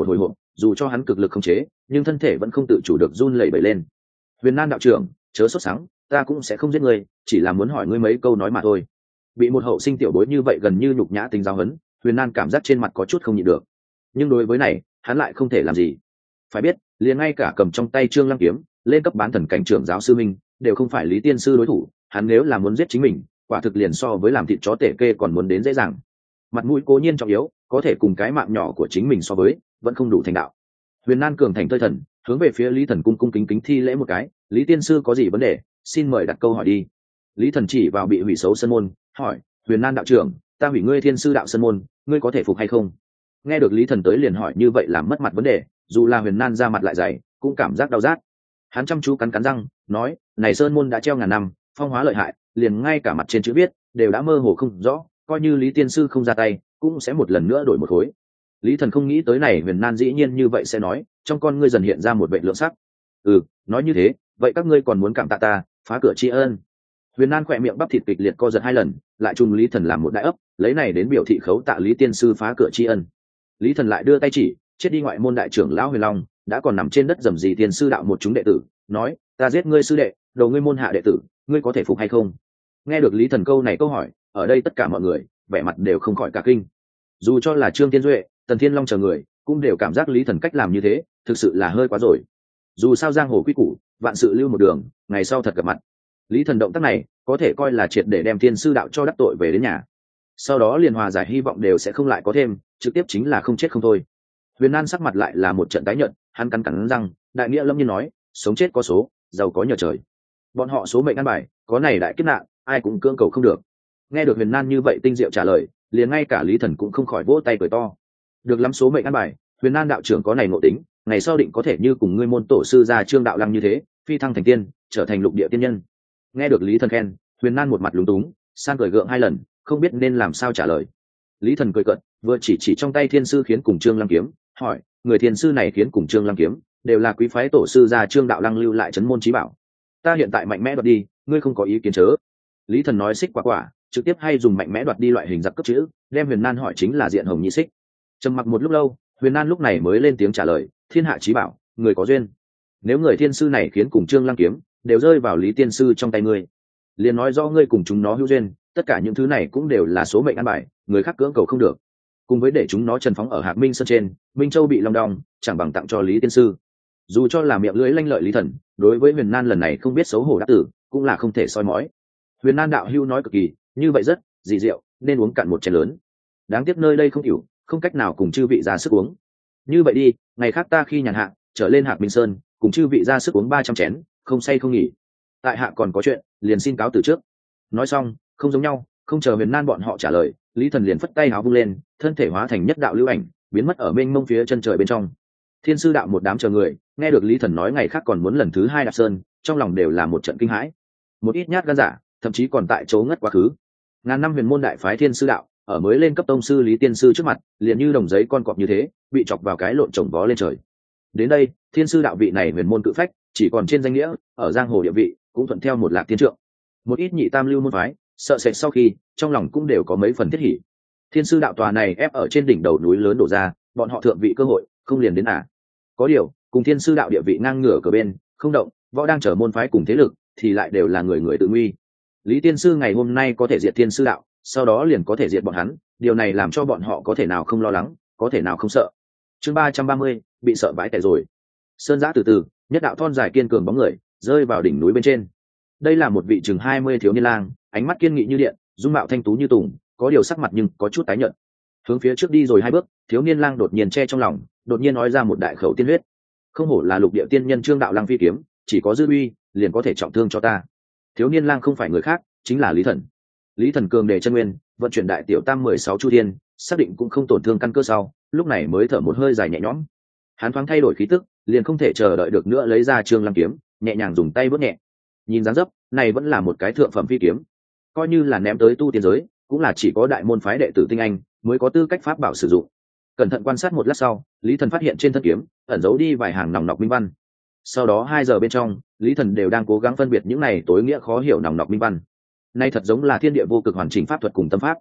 dù cho hắn cực lực khống chế nhưng thân thể vẫn không tự chủ được run lẩy bẩy lên. Huyền Nan đạo trưởng, chớ sốt sắng, ta cũng sẽ không giết ngươi, chỉ là muốn hỏi ngươi mấy câu nói mà thôi. Bị một hậu sinh tiểu bối như vậy gần như nhục nhã tính giáo huấn, Huyền Nan cảm giác trên mặt có chút không nhịn được, nhưng đối với này hắn lại không thể làm gì. Phải biết liền ngay cả cầm trong tay Trương Lăng kiếm lên cấp bán thần cảnh trưởng giáo sư minh đều không phải Lý tiên sư đối thủ, hắn nếu là muốn giết chính mình quả thực liền so với làm thịt chó tể kê còn muốn đến dễ dàng. Mặt mũi cố nhiên trọng yếu, có thể cùng cái mạng nhỏ của chính mình so với vẫn không đủ thành đạo. Huyền Nan cường thành tơi thần hướng về phía Lý Thần cung cung kính kính thi lễ một cái. Lý tiên sư có gì vấn đề, xin mời đặt câu hỏi đi. Lý Thần chỉ vào bị hủy xấu sân môn hỏi, Huyền Nan đạo trưởng, ta hủy ngươi thiên sư đạo sân môn, ngươi có thể phục hay không? Nghe được Lý Thần tới liền hỏi như vậy làm mất mặt vấn đề, dù là Huyền Nan ra mặt lại dày cũng cảm giác đau rát. Hắn chăm chú cắn cắn răng nói, này sơn môn đã treo ngàn năm, phong hóa lợi hại, liền ngay cả mặt trên chữ viết đều đã mơ hồ không rõ, coi như Lý tiên sư không ra tay cũng sẽ một lần nữa đổi một khối. Lý Thần không nghĩ tới này Huyền Nan dĩ nhiên như vậy sẽ nói, trong con ngươi dần hiện ra một vệ lượng sắc. Ừ, nói như thế, vậy các ngươi còn muốn cảm tạ ta, phá cửa tri ân. Huyền Nan khỏe miệng bắp thịt kịch liệt co giật hai lần, lại trùng Lý Thần làm một đại ấp, lấy này đến biểu thị khấu tạ Lý tiên sư phá cửa tri ân. Lý Thần lại đưa tay chỉ, chết đi ngoại môn đại trưởng lão Huyền Long đã còn nằm trên đất dầm gì tiên sư đạo một chúng đệ tử, nói, ta giết ngươi sư đệ, đầu ngươi môn hạ đệ tử, ngươi có thể phục hay không? Nghe được Lý Thần câu này câu hỏi, ở đây tất cả mọi người vẻ mặt đều không khỏi cả kinh. Dù cho là Trương Tiên Duệ, Tần Thiên Long chờ người cũng đều cảm giác Lý Thần cách làm như thế thực sự là hơi quá rồi. Dù sao giang hồ quy củ, vạn sự lưu một đường, ngày sau thật gặp mặt. Lý Thần động tác này có thể coi là triệt để đem thiên sư đạo cho đắc tội về đến nhà, sau đó liền hòa giải hy vọng đều sẽ không lại có thêm, trực tiếp chính là không chết không thôi. Huyền Nan sắc mặt lại là một trận tái nhợt, hắn cắn cắn răng, đại nghĩa lâm nhiên nói, sống chết có số, giàu có nhờ trời. Bọn họ số mệnh ăn bài, có này đại kiếp nạn, ai cũng cưỡng cầu không được. Nghe được Huyền Nan như vậy tinh diệu trả lời, liền ngay cả Lý Thần cũng không khỏi vỗ tay cười to. Được lắm, số mệnh ăn bài, Huyền Nan đạo trưởng có này ngộ tính, ngày sau định có thể như cùng ngươi môn tổ sư gia Trương đạo lăng như thế, phi thăng thành tiên, trở thành lục địa tiên nhân. Nghe được Lý Thần khen, Huyền Nan một mặt lúng túng, san cười gượng hai lần, không biết nên làm sao trả lời. Lý Thần cười cợt, vừa chỉ chỉ trong tay thiên sư khiến cùng Trương Lăng kiếm, hỏi, người thiên sư này khiến cùng Trương Lăng kiếm đều là quý phái tổ sư gia Trương đạo lăng lưu lại trấn môn chí bảo, ta hiện tại mạnh mẽ đoạt đi, ngươi không có ý kiến chớ? Lý Thần nói xích quả quả, trực tiếp hay dùng mạnh mẽ đoạt đi loại hình giặc cấp chữ, đem Huyền Nan hỏi chính là diện hồng nhị xích. Trầm mặc một lúc lâu, Huyền Nan lúc này mới lên tiếng trả lời, thiên hạ chí bảo, người có duyên. Nếu người thiên sư này khiến cùng Trương Lăng kiếm đều rơi vào Lý tiên sư trong tay ngươi, liền nói rõ ngươi cùng chúng nó hữu duyên, tất cả những thứ này cũng đều là số mệnh ăn bài, người khác cưỡng cầu không được. Cùng với để chúng nó trần phóng ở Hạc Minh sơn trên, Minh Châu bị long đong, chẳng bằng tặng cho Lý tiên sư. Dù cho là miệng lưỡi lanh lợi Lý Thần, đối với Huyền Nan lần này không biết xấu hổ đáp tử, cũng là không thể soi mói. Huyền Nan đạo hữu nói cực kỳ, như vậy rất dị diệu, nên uống cạn một chén lớn. Đáng tiếc nơi đây không hiểu, không cách nào cùng chư vị ra sức uống. Như vậy đi, ngày khác ta khi nhàn hạ trở lên Hạc Minh sơn, cùng chư vị ra sức uống ba trăm chén, không say không nghỉ. Tại hạ còn có chuyện, liền xin cáo từ trước. Nói xong, không giống nhau, không chờ Huyền Nan bọn họ trả lời, Lý Thần liền phất tay áo vung lên, thân thể hóa thành nhất đạo lưu ảnh, biến mất ở mênh mông phía chân trời bên trong. Thiên sư đạo một đám chờ người nghe được Lý Thần nói ngày khác còn muốn lần thứ hai đạp sơn, trong lòng đều là một trận kinh hãi. Một ít nhát gan giả thậm chí còn tại chỗ ngất quá khứ. Ngàn năm huyền môn đại phái thiên sư đạo ở mới lên cấp tông sư Lý tiên sư trước mặt liền như đồng giấy con cọp như thế, bị chọc vào cái lộn trồng vó lên trời. Đến đây, thiên sư đạo vị này huyền môn cự phách chỉ còn trên danh nghĩa, ở giang hồ địa vị cũng thuận theo một lạc thiên trượng. Một ít nhị tam lưu môn phái sợ sệt sau khi trong lòng cũng đều có mấy phần thiết hỉ. Thiên sư đạo tòa này ép ở trên đỉnh đầu núi lớn đổ ra, bọn họ thượng vị cơ hội không liền đến à? Có điều cùng thiên sư đạo địa vị ngang ngửa cờ bên không động, võ đang chở môn phái cùng thế lực thì lại đều là người người tự nguy. Lý tiên sư ngày hôm nay có thể diệt thiên sư đạo, sau đó liền có thể diệt bọn hắn, điều này làm cho bọn họ có thể nào không lo lắng, có thể nào không sợ. Chương ba trăm ba mươi, bị sợ vãi tẻ rồi. Sơn giã từ từ, nhất đạo thon dài kiên cường bóng người rơi vào đỉnh núi bên trên. Đây là một vị chừng hai mươi thiếu niên lang, ánh mắt kiên nghị như điện, dung mạo thanh tú như tùng, có điều sắc mặt nhưng có chút tái nhợt. Hướng phía trước đi rồi hai bước, thiếu niên lang đột nhiên che trong lòng, đột nhiên nói ra một đại khẩu tiên huyết. Không hổ là lục địa tiên nhân Trương đạo lăng phi kiếm, chỉ có dư uy liền có thể trọng thương cho ta. Thiếu niên lang không phải người khác, chính là Lý Thần. Lý Thần cường đề chân nguyên, vận chuyển đại tiểu tam mười sáu chu thiên, xác định cũng không tổn thương căn cơ sau, lúc này mới thở một hơi dài nhẹ nhõm. Hắn thoáng thay đổi khí tức, liền không thể chờ đợi được nữa lấy ra Trương Lăng kiếm, nhẹ nhàng dùng tay vớt nhẹ. Nhìn dáng dấp, này vẫn là một cái thượng phẩm phi kiếm, coi như là ném tới tu tiên giới, cũng là chỉ có đại môn phái đệ tử tinh anh mới có tư cách pháp bảo sử dụng. Cẩn thận quan sát một lát sau, Lý Thần phát hiện trên thân kiếm ẩn giấu đi vài hàng nòng nọc minh văn. Sau đó hai giờ bên trong, Lý Thần đều đang cố gắng phân biệt những này tối nghĩa khó hiểu nòng nọc minh văn. Nay thật giống là thiên địa vô cực hoàn chỉnh pháp thuật cùng tâm pháp.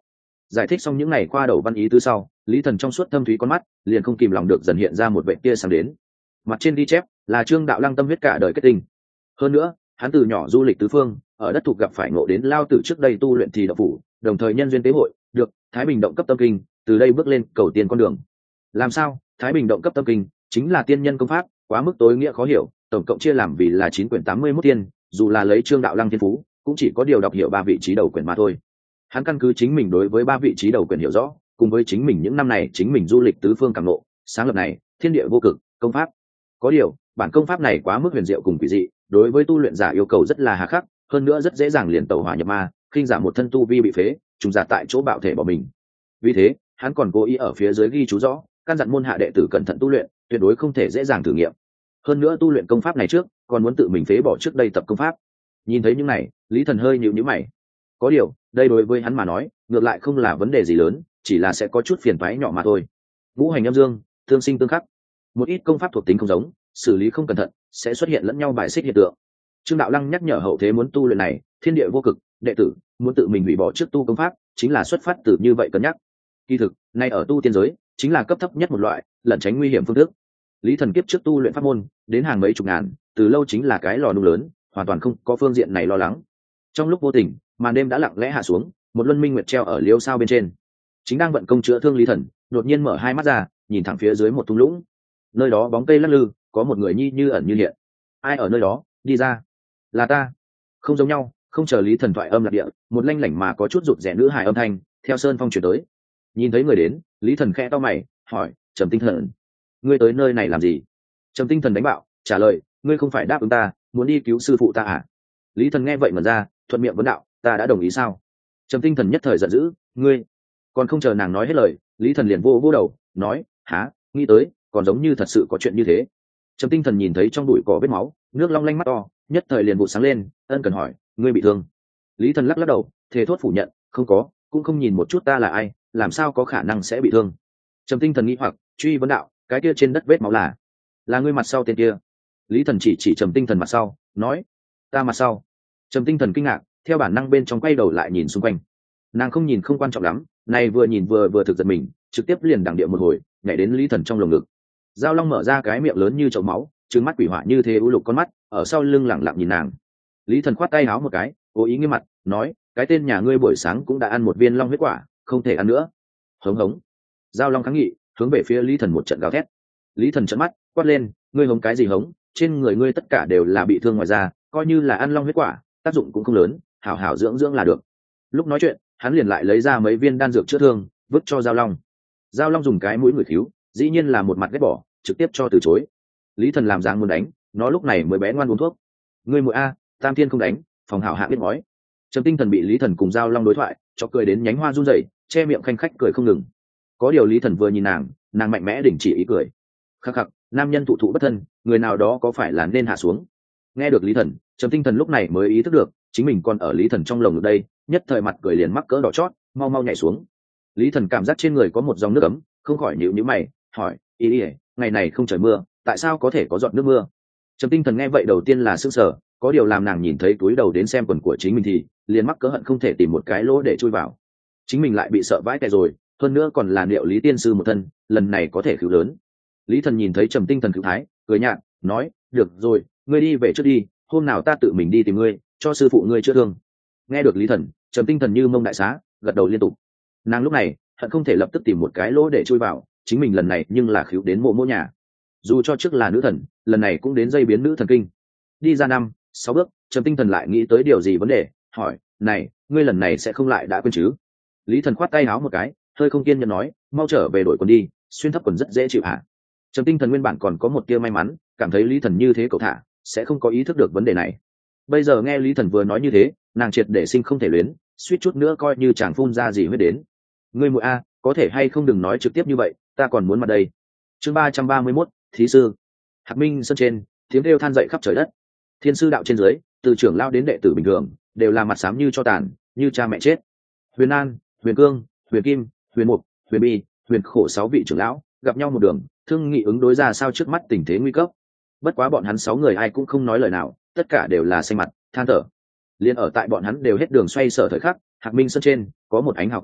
Giải thích xong những ngày khoa đầu văn ý tứ sau, Lý Thần trong suốt thâm thúy con mắt liền không kìm lòng được dần hiện ra một vệ tia sáng đến. Mặt trên ghi chép là Trương Đạo Lăng tâm huyết cả đời kết tinh. Hơn nữa, hắn từ nhỏ du lịch tứ phương, ở đất thuộc gặp phải ngộ đến lao tử trước đây tu luyện thì đạo phủ, đồng thời nhân duyên tế hội, được Thái Bình động cấp tâm kinh, từ đây bước lên cầu tiên con đường. Làm sao? Thái Bình động cấp tâm kinh chính là tiên nhân công pháp, quá mức tối nghĩa khó hiểu, tổng cộng chia làm vì là chín quyển tám mươi mốt tiên, dù là lấy Trương Đạo Lăng thiên phú, cũng chỉ có điều đọc hiểu ba vị trí đầu quyển mà thôi. Hắn căn cứ chính mình đối với ba vị trí đầu quyển hiểu rõ, cùng với chính mình những năm này chính mình du lịch tứ phương cảm ngộ, sáng lập này thiên địa vô cực công pháp. Có điều bản công pháp này quá mức huyền diệu cùng quỷ dị, đối với tu luyện giả yêu cầu rất là hà khắc, hơn nữa rất dễ dàng liền tẩu hỏa nhập ma, khinh giả một thân tu vi bị phế, trùng giả tại chỗ bạo thể bỏ mình. Vì thế hắn còn cố ý ở phía dưới ghi chú rõ, căn dặn môn hạ đệ tử cẩn thận tu luyện, tuyệt đối không thể dễ dàng thử nghiệm. Hơn nữa tu luyện công pháp này trước còn muốn tự mình phế bỏ trước đây tập công pháp. Nhìn thấy những này, Lý Thần hơi nhíu nhíu mày. Có điều đây đối với hắn mà nói ngược lại không là vấn đề gì lớn, chỉ là sẽ có chút phiền toái nhỏ mà thôi. Ngũ hành âm dương tương sinh tương khắc, một ít công pháp thuộc tính không giống, xử lý không cẩn thận sẽ xuất hiện lẫn nhau bài xích hiện tượng. Trương Đạo Lăng nhắc nhở hậu thế muốn tu luyện này thiên địa vô cực, đệ tử muốn tự mình hủy bỏ trước tu công pháp, chính là xuất phát từ như vậy cân nhắc. Kỳ thực nay ở tu tiên giới chính là cấp thấp nhất một loại lẩn tránh nguy hiểm phương thức. Lý Thần kiếp trước tu luyện pháp môn đến hàng mấy chục ngàn, từ lâu chính là cái lò nung lớn, hoàn toàn không có phương diện này lo lắng. Trong lúc vô tình, màn đêm đã lặng lẽ hạ xuống, một luân minh nguyệt treo ở liêu sao bên trên. Chính đang vận công chữa thương Lý Thần đột nhiên mở hai mắt ra, nhìn thẳng phía dưới một thung lũng. Nơi đó bóng cây lắc lư, có một người nhi như ẩn như hiện. Ai ở nơi đó? Đi ra. Là ta. Không giống nhau. Không chờ Lý Thần thoại âm lạc địa, một lanh lảnh mà có chút rụt rè nữ hài âm thanh theo sơn phong truyền tới. Nhìn thấy người đến, Lý Thần khẽ to mày, hỏi: Trầm Tinh Thần, ngươi tới nơi này làm gì? Trầm Tinh Thần đánh bạo trả lời: ngươi không phải đáp ứng ta muốn đi cứu sư phụ ta à? Lý Thần nghe vậy mà ra, thuận miệng vấn đạo: ta đã đồng ý sao? Trầm Tinh Thần nhất thời giận dữ: ngươi! Còn không chờ nàng nói hết lời, Lý Thần liền vô vô đầu nói: há, nghĩ tới còn giống như thật sự có chuyện như thế. Trầm Tinh Thần nhìn thấy trong bụi cỏ vết máu, nước long lanh mắt to, nhất thời liền vụt sáng lên, ân cần hỏi: ngươi bị thương? Lý Thần lắc lắc đầu, thề thốt phủ nhận: không có, cũng không nhìn một chút ta là ai, làm sao có khả năng sẽ bị thương. Trầm Tinh Thần nghĩ hoặc truy vấn đạo: cái kia trên đất vết máu là là ngươi mặt sau tên kia? Lý Thần chỉ chỉ Trầm Tinh Thần mặt sau, nói: ta mặt sau. Trầm Tinh Thần kinh ngạc, theo bản năng bên trong quay đầu lại nhìn xung quanh. Nàng không nhìn không quan trọng lắm, này vừa nhìn vừa vừa thực giật mình, trực tiếp liền đằng địa một hồi, nhảy đến Lý Thần trong lồng ngực. Giao Long mở ra cái miệng lớn như chậu máu, trừng mắt quỷ hỏa như thế u lục con mắt, ở sau lưng lẳng lặng nhìn nàng. Lý Thần khoát tay háo một cái, cố ý nghiêm mặt nói: cái tên nhà ngươi buổi sáng cũng đã ăn một viên long huyết quả, không thể ăn nữa. Hống hống. Giao Long kháng nghị, hướng về phía Lý Thần một trận gào thét. Lý Thần trợn mắt quát lên: ngươi hống cái gì hống? Trên người ngươi tất cả đều là bị thương ngoài da, coi như là ăn long huyết quả tác dụng cũng không lớn, hảo hảo dưỡng dưỡng là được. Lúc nói chuyện hắn liền lại lấy ra mấy viên đan dược chữa thương vứt cho Giao Long. Giao Long dùng cái mũi ngửi thiếu, dĩ nhiên là một mặt ghét bỏ, trực tiếp cho từ chối. Lý Thần làm dáng muốn đánh, nó lúc này mới bé ngoan uống thuốc. Ngươi muội a, tam thiên không đánh, phòng hảo hạ biết nói. Trầm Tinh Thần bị Lý Thần cùng Giao Long đối thoại cho cười đến nhánh hoa run rẩy, che miệng khanh khách cười không ngừng. Có điều Lý Thần vừa nhìn nàng, nàng mạnh mẽ đình chỉ ý cười. Khắc khắc, nam nhân thụ thụ bất thân, người nào đó có phải là nên hạ xuống. Nghe được Lý Thần, Trầm Tinh Thần lúc này mới ý thức được chính mình còn ở Lý Thần trong lồng ngực đây, nhất thời mặt cười liền mắc cỡ đỏ chót, mau mau nhảy xuống. Lý Thần cảm giác trên người có một dòng nước ấm, không khỏi nhíu nhíu mày, hỏi: ý ý, ngày này không trời mưa, tại sao có thể có giọt nước mưa? Trầm Tinh Thần nghe vậy đầu tiên là sững sờ, có điều làm nàng nhìn thấy túi đầu đến xem quần của chính mình thì liền mắc cỡ hận không thể tìm một cái lỗ để chui vào. Chính mình lại bị sợ vãi tè rồi, hơn nữa còn là Liệu Lý tiên sư một thân, lần này có thể cứu lớn. Lý Thần nhìn thấy Trầm Tinh Thần cứu thái, cười nhạt nói: được rồi, ngươi đi về trước đi, hôm nào ta tự mình đi tìm ngươi, cho sư phụ ngươi chữa thương. Nghe được Lý Thần, Trầm Tinh Thần như mông đại xá, gật đầu liên tục. Nàng lúc này hận không thể lập tức tìm một cái lỗ để chui vào, chính mình lần này nhưng là khíu đến mộ mộ nhà. Dù cho trước là nữ thần, lần này cũng đến dây biến nữ thần kinh. Đi ra năm sáu bước, Trầm Tinh Thần lại nghĩ tới điều gì vấn đề, hỏi: này, ngươi lần này sẽ không lại đã quên chứ? Lý Thần khoát tay áo một cái, hơi không kiên nhẫn nói: mau trở về đổi quần đi, xuyên thấp quần rất dễ chịu hả? Trầm Tinh Thần nguyên bản còn có một tia may mắn, cảm thấy Lý Thần như thế cậu thả sẽ không có ý thức được vấn đề này. Bây giờ nghe Lý Thần vừa nói như thế, nàng triệt để sinh không thể luyến, suýt chút nữa coi như chàng phun ra gì huyết đến. Ngươi muội a, có thể hay không đừng nói trực tiếp như vậy, ta còn muốn mặt đây. Chương ba trăm ba mươi mốt, thí sư. Hạc Minh Sơn trên, tiếng kêu than dậy khắp trời đất. Thiên sư đạo trên dưới, từ trưởng lao đến đệ tử bình thường, đều là mặt xám như cho tàn, như cha mẹ chết. Huyền An, Huyền Cương, Huyền Kim, Huyền Mục, Huyền Bi, Huyền Khổ sáu vị trưởng lão gặp nhau một đường, thương nghị ứng đối ra sao trước mắt tình thế nguy cấp. Bất quá bọn hắn sáu người ai cũng không nói lời nào, tất cả đều là xanh mặt than thở. Liên ở tại bọn hắn đều hết đường xoay sở thời khắc, Hạc Minh Sơn trên có một ánh hào quang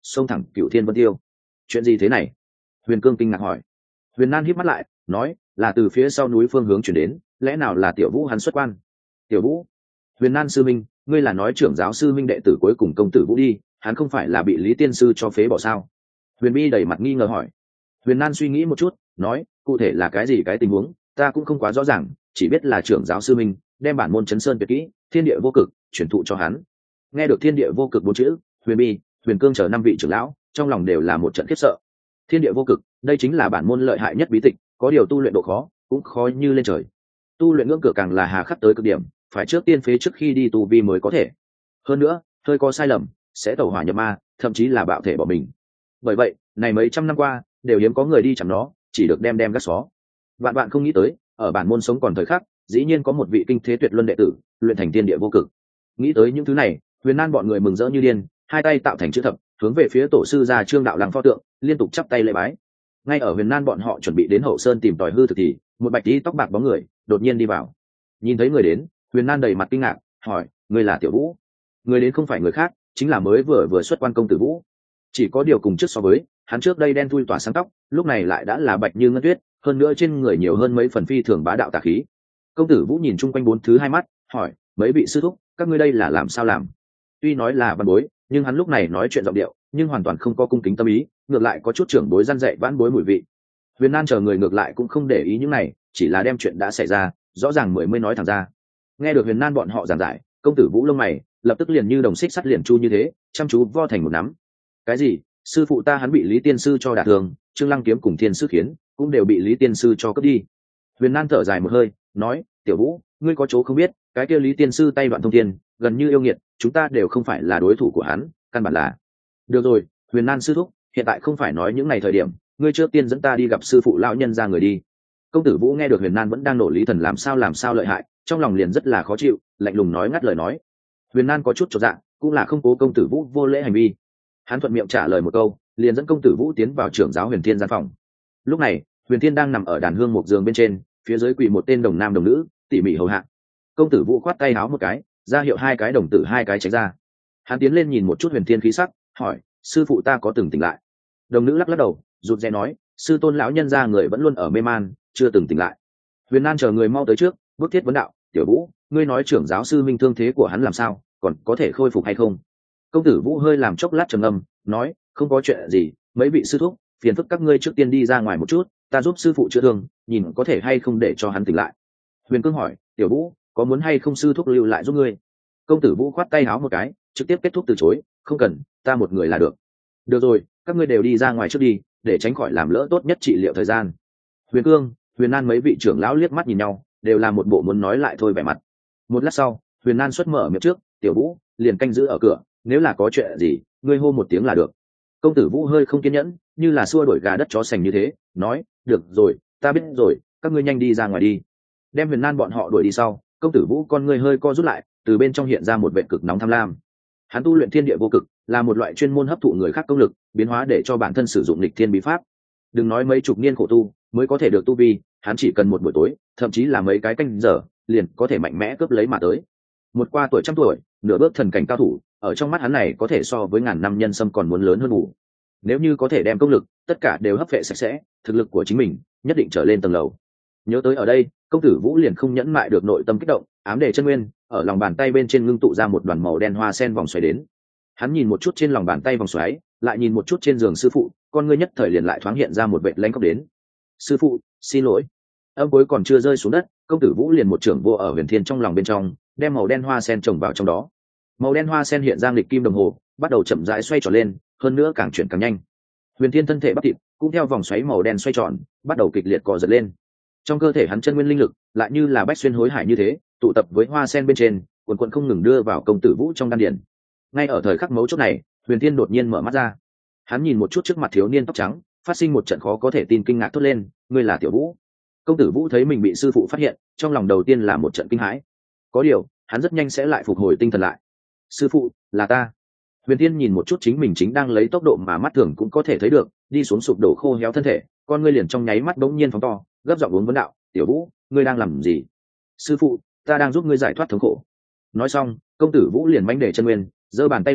xông thẳng cựu thiên vân tiêu. Chuyện gì thế này? Huyền Cương kinh ngạc hỏi. Huyền Nan híp mắt lại nói, là từ phía sau núi phương hướng chuyển đến, lẽ nào là Tiểu Vũ hắn xuất quan? Tiểu Vũ? Huyền Nan sư minh, ngươi là nói trưởng giáo sư minh đệ tử cuối cùng công tử Vũ đi, hắn không phải là bị Lý tiên sư cho phế bỏ sao? Huyền Bi đầy mặt nghi ngờ hỏi. Huyền Nan suy nghĩ một chút nói, cụ thể là cái gì cái tình huống ta cũng không quá rõ ràng, chỉ biết là trưởng giáo sư minh đem bản môn chấn sơn tuyệt kỹ thiên địa vô cực chuyển thụ cho hắn. Nghe được thiên địa vô cực bốn chữ, Huyền Bi, Huyền Cương chờ năm vị trưởng lão trong lòng đều là một trận khiếp sợ. Thiên địa vô cực, đây chính là bản môn lợi hại nhất bí tịch, có điều tu luyện độ khó cũng khó như lên trời. Tu luyện ngưỡng cửa càng là hà khắc tới cực điểm, phải trước tiên phế trước khi đi tu vi mới có thể. Hơn nữa, hơi có sai lầm sẽ tẩu hỏa nhập ma, thậm chí là bạo thể bỏ mình. Bởi vậy, này mấy trăm năm qua đều hiếm có người đi chạm nó, chỉ được đem đem gác xó. Vạn bạn không nghĩ tới, ở bản môn sống còn thời khắc, dĩ nhiên có một vị kinh thế tuyệt luân đệ tử luyện thành thiên địa vô cực. Nghĩ tới những thứ này, Huyền Nan bọn người mừng rỡ như điên, hai tay tạo thành chữ thập, hướng về phía tổ sư gia Trương đạo lăng pho tượng liên tục chắp tay lễ bái. Ngay ở Huyền Nan bọn họ chuẩn bị đến hậu sơn tìm tòi hư thực thì một bạch tí tóc bạc bóng người đột nhiên đi vào. Nhìn thấy người đến, Huyền Nan đầy mặt kinh ngạc hỏi, người là Tiểu Vũ? Người đến không phải người khác, chính là mới vừa vừa xuất quan công tử Vũ. Chỉ có điều cùng trước so với hắn trước đây đen thui tỏa sáng tóc, lúc này lại đã là bạch như ngân tuyết, hơn nữa trên người nhiều hơn mấy phần phi thường bá đạo tà khí. Công tử Vũ nhìn chung quanh bốn thứ hai mắt hỏi, mấy vị sư thúc, các ngươi đây là làm sao làm? Tuy nói là văn bối, nhưng hắn lúc này nói chuyện giọng điệu nhưng hoàn toàn không có cung kính tâm ý, ngược lại có chút trưởng bối răn dạy vãn bối mùi vị. Huyền Nan chờ người ngược lại cũng không để ý những này, chỉ là đem chuyện đã xảy ra rõ ràng mới mới nói thẳng ra. Nghe được Huyền Nan bọn họ giảng giải, công tử Vũ lông mày lập tức liền như đồng xích sắt liền chu như thế, chăm chú vo thành một nắm. Cái gì? Sư phụ ta hắn bị Lý tiên sư cho đả thương, Trương Lăng kiếm cùng Thiên Sư Khiến cũng đều bị Lý tiên sư cho cướp đi. Huyền Nan thở dài một hơi nói, Tiểu Vũ, ngươi có chỗ không biết, cái kia Lý tiên sư tay đoạn thông thiên, gần như yêu nghiệt, chúng ta đều không phải là đối thủ của hắn, căn bản là. Được rồi, Huyền Nan sư thúc, hiện tại không phải nói những ngày thời điểm, ngươi trước tiên dẫn ta đi gặp sư phụ lão nhân ra người đi. Công tử Vũ nghe được Huyền Nan vẫn đang nổ Lý Thần làm sao làm sao lợi hại, trong lòng liền rất là khó chịu, lạnh lùng nói ngắt lời nói. Huyền Nan có chút chột dạ, cũng là không cố công tử Vũ vô lễ hành vi. Hắn thuận miệng trả lời một câu, liền dẫn công tử Vũ tiến vào trưởng giáo Huyền Thiên gian phòng. Lúc này, Huyền Thiên đang nằm ở đàn hương một giường bên trên, phía dưới quỳ một tên đồng nam đồng nữ, tỉ mỉ hầu hạ. Công tử Vũ khoát tay áo một cái, ra hiệu hai cái đồng tử hai cái tránh ra. Hắn tiến lên nhìn một chút Huyền Thiên khí sắc, hỏi, sư phụ ta có từng tỉnh lại? Đồng nữ lắc lắc đầu, rụt rè nói, sư tôn lão nhân gia người vẫn luôn ở mê man, chưa từng tỉnh lại. Huyền Nan chờ người mau tới trước, bước thiết vấn đạo, Tiểu Vũ, ngươi nói trưởng giáo sư minh thương thế của hắn làm sao, còn có thể khôi phục hay không? Công tử Vũ hơi làm chốc lát trầm ngâm, nói, không có chuyện gì, mấy vị sư thúc, phiền phức các ngươi trước tiên đi ra ngoài một chút, ta giúp sư phụ chữa thương, nhìn có thể hay không để cho hắn tỉnh lại. Huyền Cương hỏi, Tiểu Vũ, có muốn hay không sư thúc lưu lại giúp ngươi? Công tử Vũ khoát tay áo một cái, trực tiếp kết thúc từ chối, không cần, ta một người là được. Được rồi, các ngươi đều đi ra ngoài trước đi, để tránh khỏi làm lỡ tốt nhất trị liệu thời gian. Huyền Cương, Huyền Nan mấy vị trưởng lão liếc mắt nhìn nhau, đều là một bộ muốn nói lại thôi vẻ mặt. Một lát sau, Huyền Nan xuất mở miệng trước, Tiểu Vũ, liền canh giữ ở cửa, nếu là có chuyện gì, ngươi hô một tiếng là được. Công tử Vũ hơi không kiên nhẫn, như là xua đuổi gà đất chó sành như thế, nói, được rồi, ta biết rồi, các ngươi nhanh đi ra ngoài đi. Đem Huyền Nan bọn họ đuổi đi sau, công tử Vũ con ngươi hơi co rút lại, từ bên trong hiện ra một vệt cực nóng tham lam. Hắn tu luyện thiên địa vô cực, là một loại chuyên môn hấp thụ người khác công lực, biến hóa để cho bản thân sử dụng lịch thiên bí pháp. Đừng nói mấy chục niên khổ tu mới có thể được tu vi, hắn chỉ cần một buổi tối, thậm chí là mấy cái canh giờ, liền có thể mạnh mẽ cướp lấy mà tới. Một qua tuổi trăm tuổi, nửa bước thần cảnh cao thủ, ở trong mắt hắn này có thể so với ngàn năm nhân sâm còn muốn lớn hơn đủ. Nếu như có thể đem công lực tất cả đều hấp vệ sạch sẽ, thực lực của chính mình nhất định trở lên tầng lầu. Nhớ tới ở đây, công tử Vũ liền không nhẫn mại được nội tâm kích động, ám đề chân nguyên ở lòng bàn tay bên trên ngưng tụ ra một đoàn màu đen hoa sen vòng xoáy đến. Hắn nhìn một chút trên lòng bàn tay vòng xoáy, lại nhìn một chút trên giường sư phụ, con ngươi nhất thời liền lại thoáng hiện ra một vệt lãnh khóc đến. Sư phụ, xin lỗi. Âm cuối còn chưa rơi xuống đất, công tử Vũ liền một trưởng vô ở Huyền Thiên trong lòng bên trong, đem màu đen hoa sen trồng vào trong đó. Màu đen hoa sen hiện ra nghịch kim đồng hồ, bắt đầu chậm rãi xoay tròn lên, hơn nữa càng chuyển càng nhanh. Huyền Thiên thân thể bắp thịt cũng theo vòng xoáy màu đen xoay tròn, bắt đầu kịch liệt co giật lên. Trong cơ thể hắn chân nguyên linh lực lại như là bách xuyên hối hải như thế, tụ tập với hoa sen bên trên, quần quần không ngừng đưa vào công tử Vũ trong đan điền. Ngay ở thời khắc mấu chốt này, Huyền Thiên đột nhiên mở mắt ra. Hắn nhìn một chút trước mặt thiếu niên tóc trắng, phát sinh một trận khó có thể tin kinh ngạc thốt lên, ngươi là Tiểu Vũ? Công tử Vũ thấy mình bị sư phụ phát hiện, trong lòng đầu tiên là một trận kinh hãi. Có điều, hắn rất nhanh sẽ lại phục hồi tinh thần lại. Sư phụ, là ta. Huyền Thiên nhìn một chút chính mình chính đang lấy tốc độ mà mắt thường cũng có thể thấy được, đi xuống sụp đổ khô héo thân thể, con ngươi liền trong nháy mắt bỗng nhiên phóng to, gấp giọng uống vấn đạo, Tiểu Vũ, ngươi đang làm gì? Sư phụ, ta đang giúp ngươi giải thoát thống khổ. Nói xong, công tử Vũ liền mánh để chân nguyên, giơ bàn tay lên,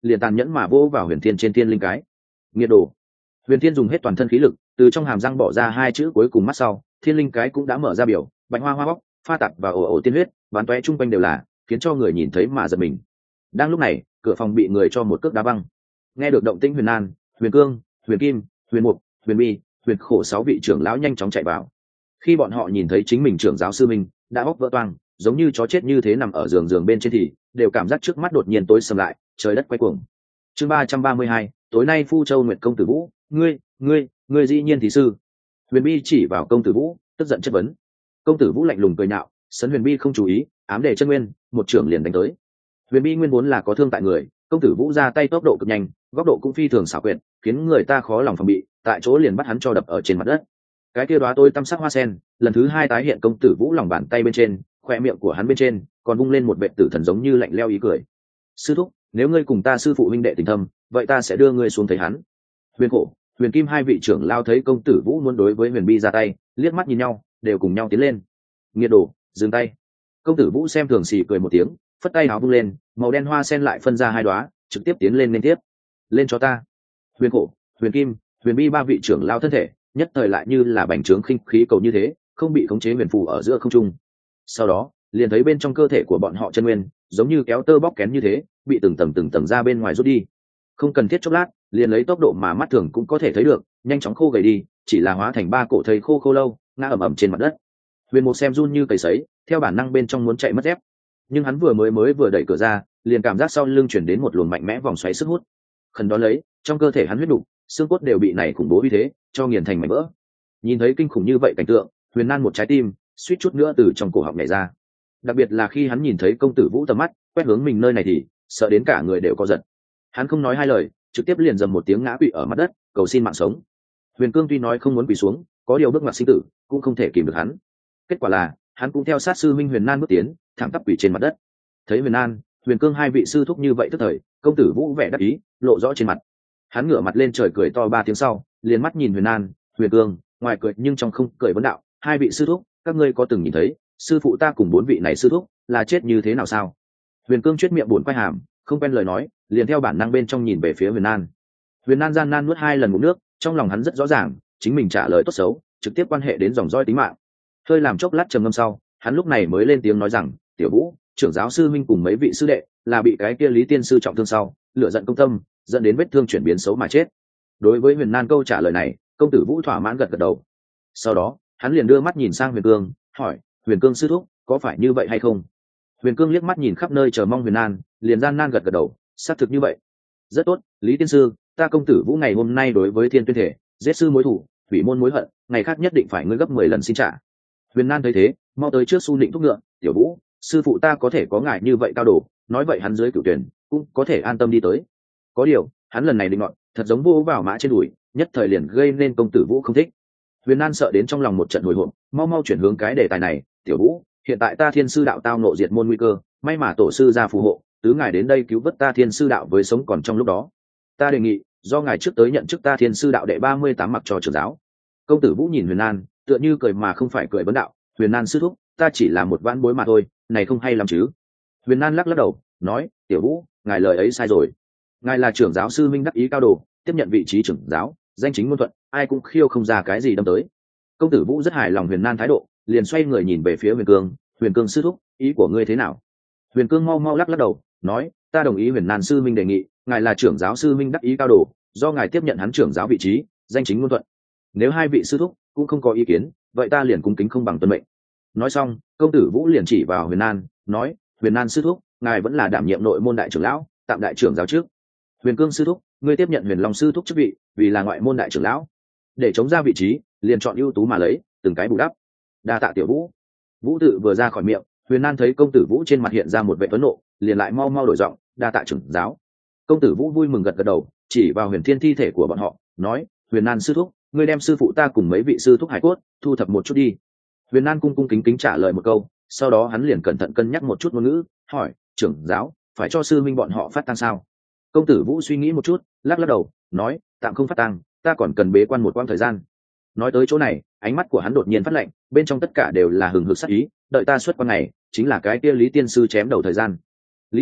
liền tàn nhẫn mà vô vào huyền thiên trên thiên linh cái. Nghiệt đồ! Huyền thiên dùng hết toàn thân khí lực, từ trong hàm răng bỏ ra hai chữ cuối cùng mắt sau, thiên linh cái cũng đã mở ra biểu, bạch hoa hoa bóc, pha tạp và ồ ồ tiên huyết, bắn tóe chung quanh đều là, khiến cho người nhìn thấy mà giật mình. Đang lúc này, cửa phòng bị người cho một cước đá văng. Nghe được động tĩnh, Huyền An, Huyền Cương, Huyền Kim, Huyền Mục, Huyền Bi, Huyền Khổ sáu vị trưởng lão nhanh chóng chạy vào. Khi bọn họ nhìn thấy chính mình trưởng giáo sư minh đã bóc vỡ toang, giống như chó chết như thế nằm ở giường giường bên trên thì đều cảm giác trước mắt đột nhiên tối sầm lại, trời đất quay cuồng. Chương ba trăm ba mươi hai, tối nay Phu Châu Nguyệt công tử Vũ, ngươi, ngươi, ngươi dĩ nhiên thì sư. Huyền Bi chỉ vào công tử Vũ, tức giận chất vấn. Công tử Vũ lạnh lùng cười nhạo, sấn Huyền Bi không chú ý, ám đề chân nguyên, một trưởng liền đánh tới. Huyền Bi nguyên vốn là có thương tại người, công tử Vũ ra tay tốc độ cực nhanh, góc độ cũng phi thường xảo quyệt, khiến người ta khó lòng phòng bị, tại chỗ liền bắt hắn cho đập ở trên mặt đất. Cái kia đóa tôi tăm sắc hoa sen, lần thứ hai tái hiện công tử Vũ lòng bàn tay bên trên, khoe miệng của hắn bên trên còn vung lên một vệ tử thần giống như lạnh leo ý cười. Sư thúc, nếu ngươi cùng ta sư phụ huynh đệ tình thâm, vậy ta sẽ đưa ngươi xuống thấy hắn. Huyền Khổ, Huyền Kim hai vị trưởng lao thấy công tử Vũ muốn đối với Huyền Bi ra tay, liếc mắt nhìn nhau, đều cùng nhau tiến lên. Nghiệt đồ, dừng tay! Công tử Vũ xem thường xì cười một tiếng, phất tay áo vung lên, màu đen hoa sen lại phân ra hai đóa, trực tiếp tiến lên liên tiếp. Lên cho ta! Huyền Khổ, Huyền Kim, Huyền Bi ba vị trưởng lao thân thể, nhất thời lại như là bành trướng khinh khí cầu như thế, không bị khống chế huyền phù ở giữa không trung. Sau đó, liền thấy bên trong cơ thể của bọn họ chân nguyên, giống như kéo tơ bóc kén như thế, bị từng tầng từng tầng ra bên ngoài rút đi. Không cần thiết chốc lát, liền lấy tốc độ mà mắt thường cũng có thể thấy được, nhanh chóng khô gầy đi, chỉ là hóa thành ba cổ thây khô khô lâu, ngã ẩm ẩm trên mặt đất. Huyền Mục xem run như cầy sấy, theo bản năng bên trong muốn chạy mất dép, nhưng hắn vừa mới mới vừa đẩy cửa ra, liền cảm giác sau lưng chuyển đến một luồng mạnh mẽ vòng xoáy sức hút. Khẩn đó lấy, trong cơ thể hắn huyết đủ, xương cốt đều bị này khủng bố uy thế cho nghiền thành mảnh vỡ. Nhìn thấy kinh khủng như vậy cảnh tượng, Huyền Nan một trái tim suýt chút nữa từ trong cổ họng nhảy ra. Đặc biệt là khi hắn nhìn thấy công tử Vũ tầm mắt quét hướng mình nơi này thì sợ đến cả người đều co giật. Hắn không nói hai lời, trực tiếp liền dầm một tiếng ngã quỵ ở mặt đất, cầu xin mạng sống. Huyền Cương tuy nói không muốn quỳ xuống, có điều bước ngoặt sinh tử cũng không thể kìm được hắn. Kết quả là hắn cũng theo sát sư minh Huyền Nan bước tiến, thẳng tắp quỳ trên mặt đất. Thấy Huyền Nan, Huyền Cương hai vị sư thúc như vậy tức thời, công tử Vũ vẻ đắc ý lộ rõ trên mặt. Hắn ngửa mặt lên trời cười to ba tiếng sau, liền mắt nhìn Huyền Nan, Huyền Cương, ngoài cười nhưng trong không cười vấn đạo, hai vị sư thúc, các ngươi có từng nhìn thấy sư phụ ta cùng bốn vị này sư thúc là chết như thế nào sao? Huyền Cương chuyết miệng buồn quay hàm, không quen lời nói, liền theo bản năng bên trong nhìn về phía Huyền Nan. Huyền Nan gian nan nuốt hai lần ngụm nước, trong lòng hắn rất rõ ràng, chính mình trả lời tốt xấu trực tiếp quan hệ đến dòng dõi tính mạng. Hơi làm chốc lát trầm ngâm sau, hắn lúc này mới lên tiếng nói rằng, tiểu Vũ, trưởng giáo sư minh cùng mấy vị sư đệ là bị cái kia Lý tiên sư trọng thương sau, lửa giận công tâm, dẫn đến vết thương chuyển biến xấu mà chết. Đối với Huyền Nan câu trả lời này, công tử Vũ thỏa mãn gật gật đầu. Sau đó, hắn liền đưa mắt nhìn sang Huyền Cương, hỏi, Huyền Cương sư thúc, có phải như vậy hay không? Huyền Cương liếc mắt nhìn khắp nơi chờ mong Huyền Nan, liền gian nan gật gật đầu, xác thực như vậy. Rất tốt, Lý tiên sư, ta công tử Vũ ngày hôm nay đối với Thiên Tuyên thể, giết sư mối thủ, hủy môn mối hận, ngày khác nhất định phải ngươi gấp mười lần xin trả. Huyền Nan thấy thế, mau tới trước su nịnh thúc ngựa, tiểu Vũ, sư phụ ta có thể có ngại như vậy cao độ, nói vậy hắn dưới cửu tuyển cũng có thể an tâm đi tới. Có điều, hắn lần này định ngọn, thật giống vô vào mã trên đùi, nhất thời liền gây nên công tử Vũ không thích. Huyền Nan sợ đến trong lòng một trận hồi hộp, mau mau chuyển hướng cái đề tài này, tiểu Vũ, hiện tại ta Thiên sư đạo tao nộ diệt môn nguy cơ, may mà tổ sư ra phù hộ, tứ ngài đến đây cứu vớt ta Thiên sư đạo với sống còn trong lúc đó. Ta đề nghị, do ngài trước tới nhận chức ta Thiên sư đạo đệ ba mươi tám mặc cho trưởng giáo. Công tử Vũ nhìn Huyền Nan, tựa như cười mà không phải cười vấn đạo, Huyền Nan sư thúc, ta chỉ là một vãn bối mà thôi, này không hay lắm chứ? Huyền Nan lắc lắc đầu, nói, tiểu Vũ, ngài lời ấy sai rồi. Ngài là trưởng giáo sư minh đắc ý cao đồ, tiếp nhận vị trí trưởng giáo, danh chính ngôn thuận, ai cũng khiêu không ra cái gì đâm tới. Công tử Vũ rất hài lòng Huyền Nan thái độ, liền xoay người nhìn về phía Huyền Cương, Huyền Cương sư thúc, ý của ngươi thế nào? Huyền Cương mau mau lắc lắc đầu, nói, ta đồng ý Huyền Nan sư minh đề nghị, ngài là trưởng giáo sư minh đắc ý cao đồ, do ngài tiếp nhận hắn trưởng giáo vị trí, danh chính ngôn thuận. Nếu hai vị sư thúc cũng không có ý kiến, vậy ta liền cung kính không bằng tuân mệnh. Nói xong, công tử Vũ liền chỉ vào Huyền Nan, nói, Huyền Nan sư thúc, ngài vẫn là đảm nhiệm nội môn đại trưởng lão, tạm đại trưởng giáo trước. Huyền Cương sư thúc, ngươi tiếp nhận Huyền Long sư thúc chức vị, vì là ngoại môn đại trưởng lão, để chống ra vị trí, liền chọn ưu tú mà lấy, từng cái bù đắp. Đa tạ tiểu Vũ. Vũ tự vừa ra khỏi miệng, Huyền Nan thấy công tử Vũ trên mặt hiện ra một vẻ tuấn nộ, liền lại mau mau đổi giọng, đa tạ trưởng giáo. Công tử Vũ vui mừng gật gật đầu, chỉ vào Huyền Thiên thi thể của bọn họ, nói, Huyền Nan sư thúc, ngươi đem sư phụ ta cùng mấy vị sư thúc hải cốt thu thập một chút đi. Huyền Nan cung cung kính kính trả lời một câu, sau đó hắn liền cẩn thận cân nhắc một chút ngôn ngữ, hỏi, trưởng giáo, phải cho sư minh bọn họ phát tang sao? Công tử Vũ suy nghĩ một chút, lắc lắc đầu, nói, tạm không phát tang, ta còn cần bế quan một quãng thời gian. Nói tới chỗ này, ánh mắt của hắn đột nhiên phát lạnh, bên trong tất cả đều là hừng hực sát ý, đợi ta xuất quan này, chính là cái kia Lý tiên sư chém đầu thời gian. Lý thần,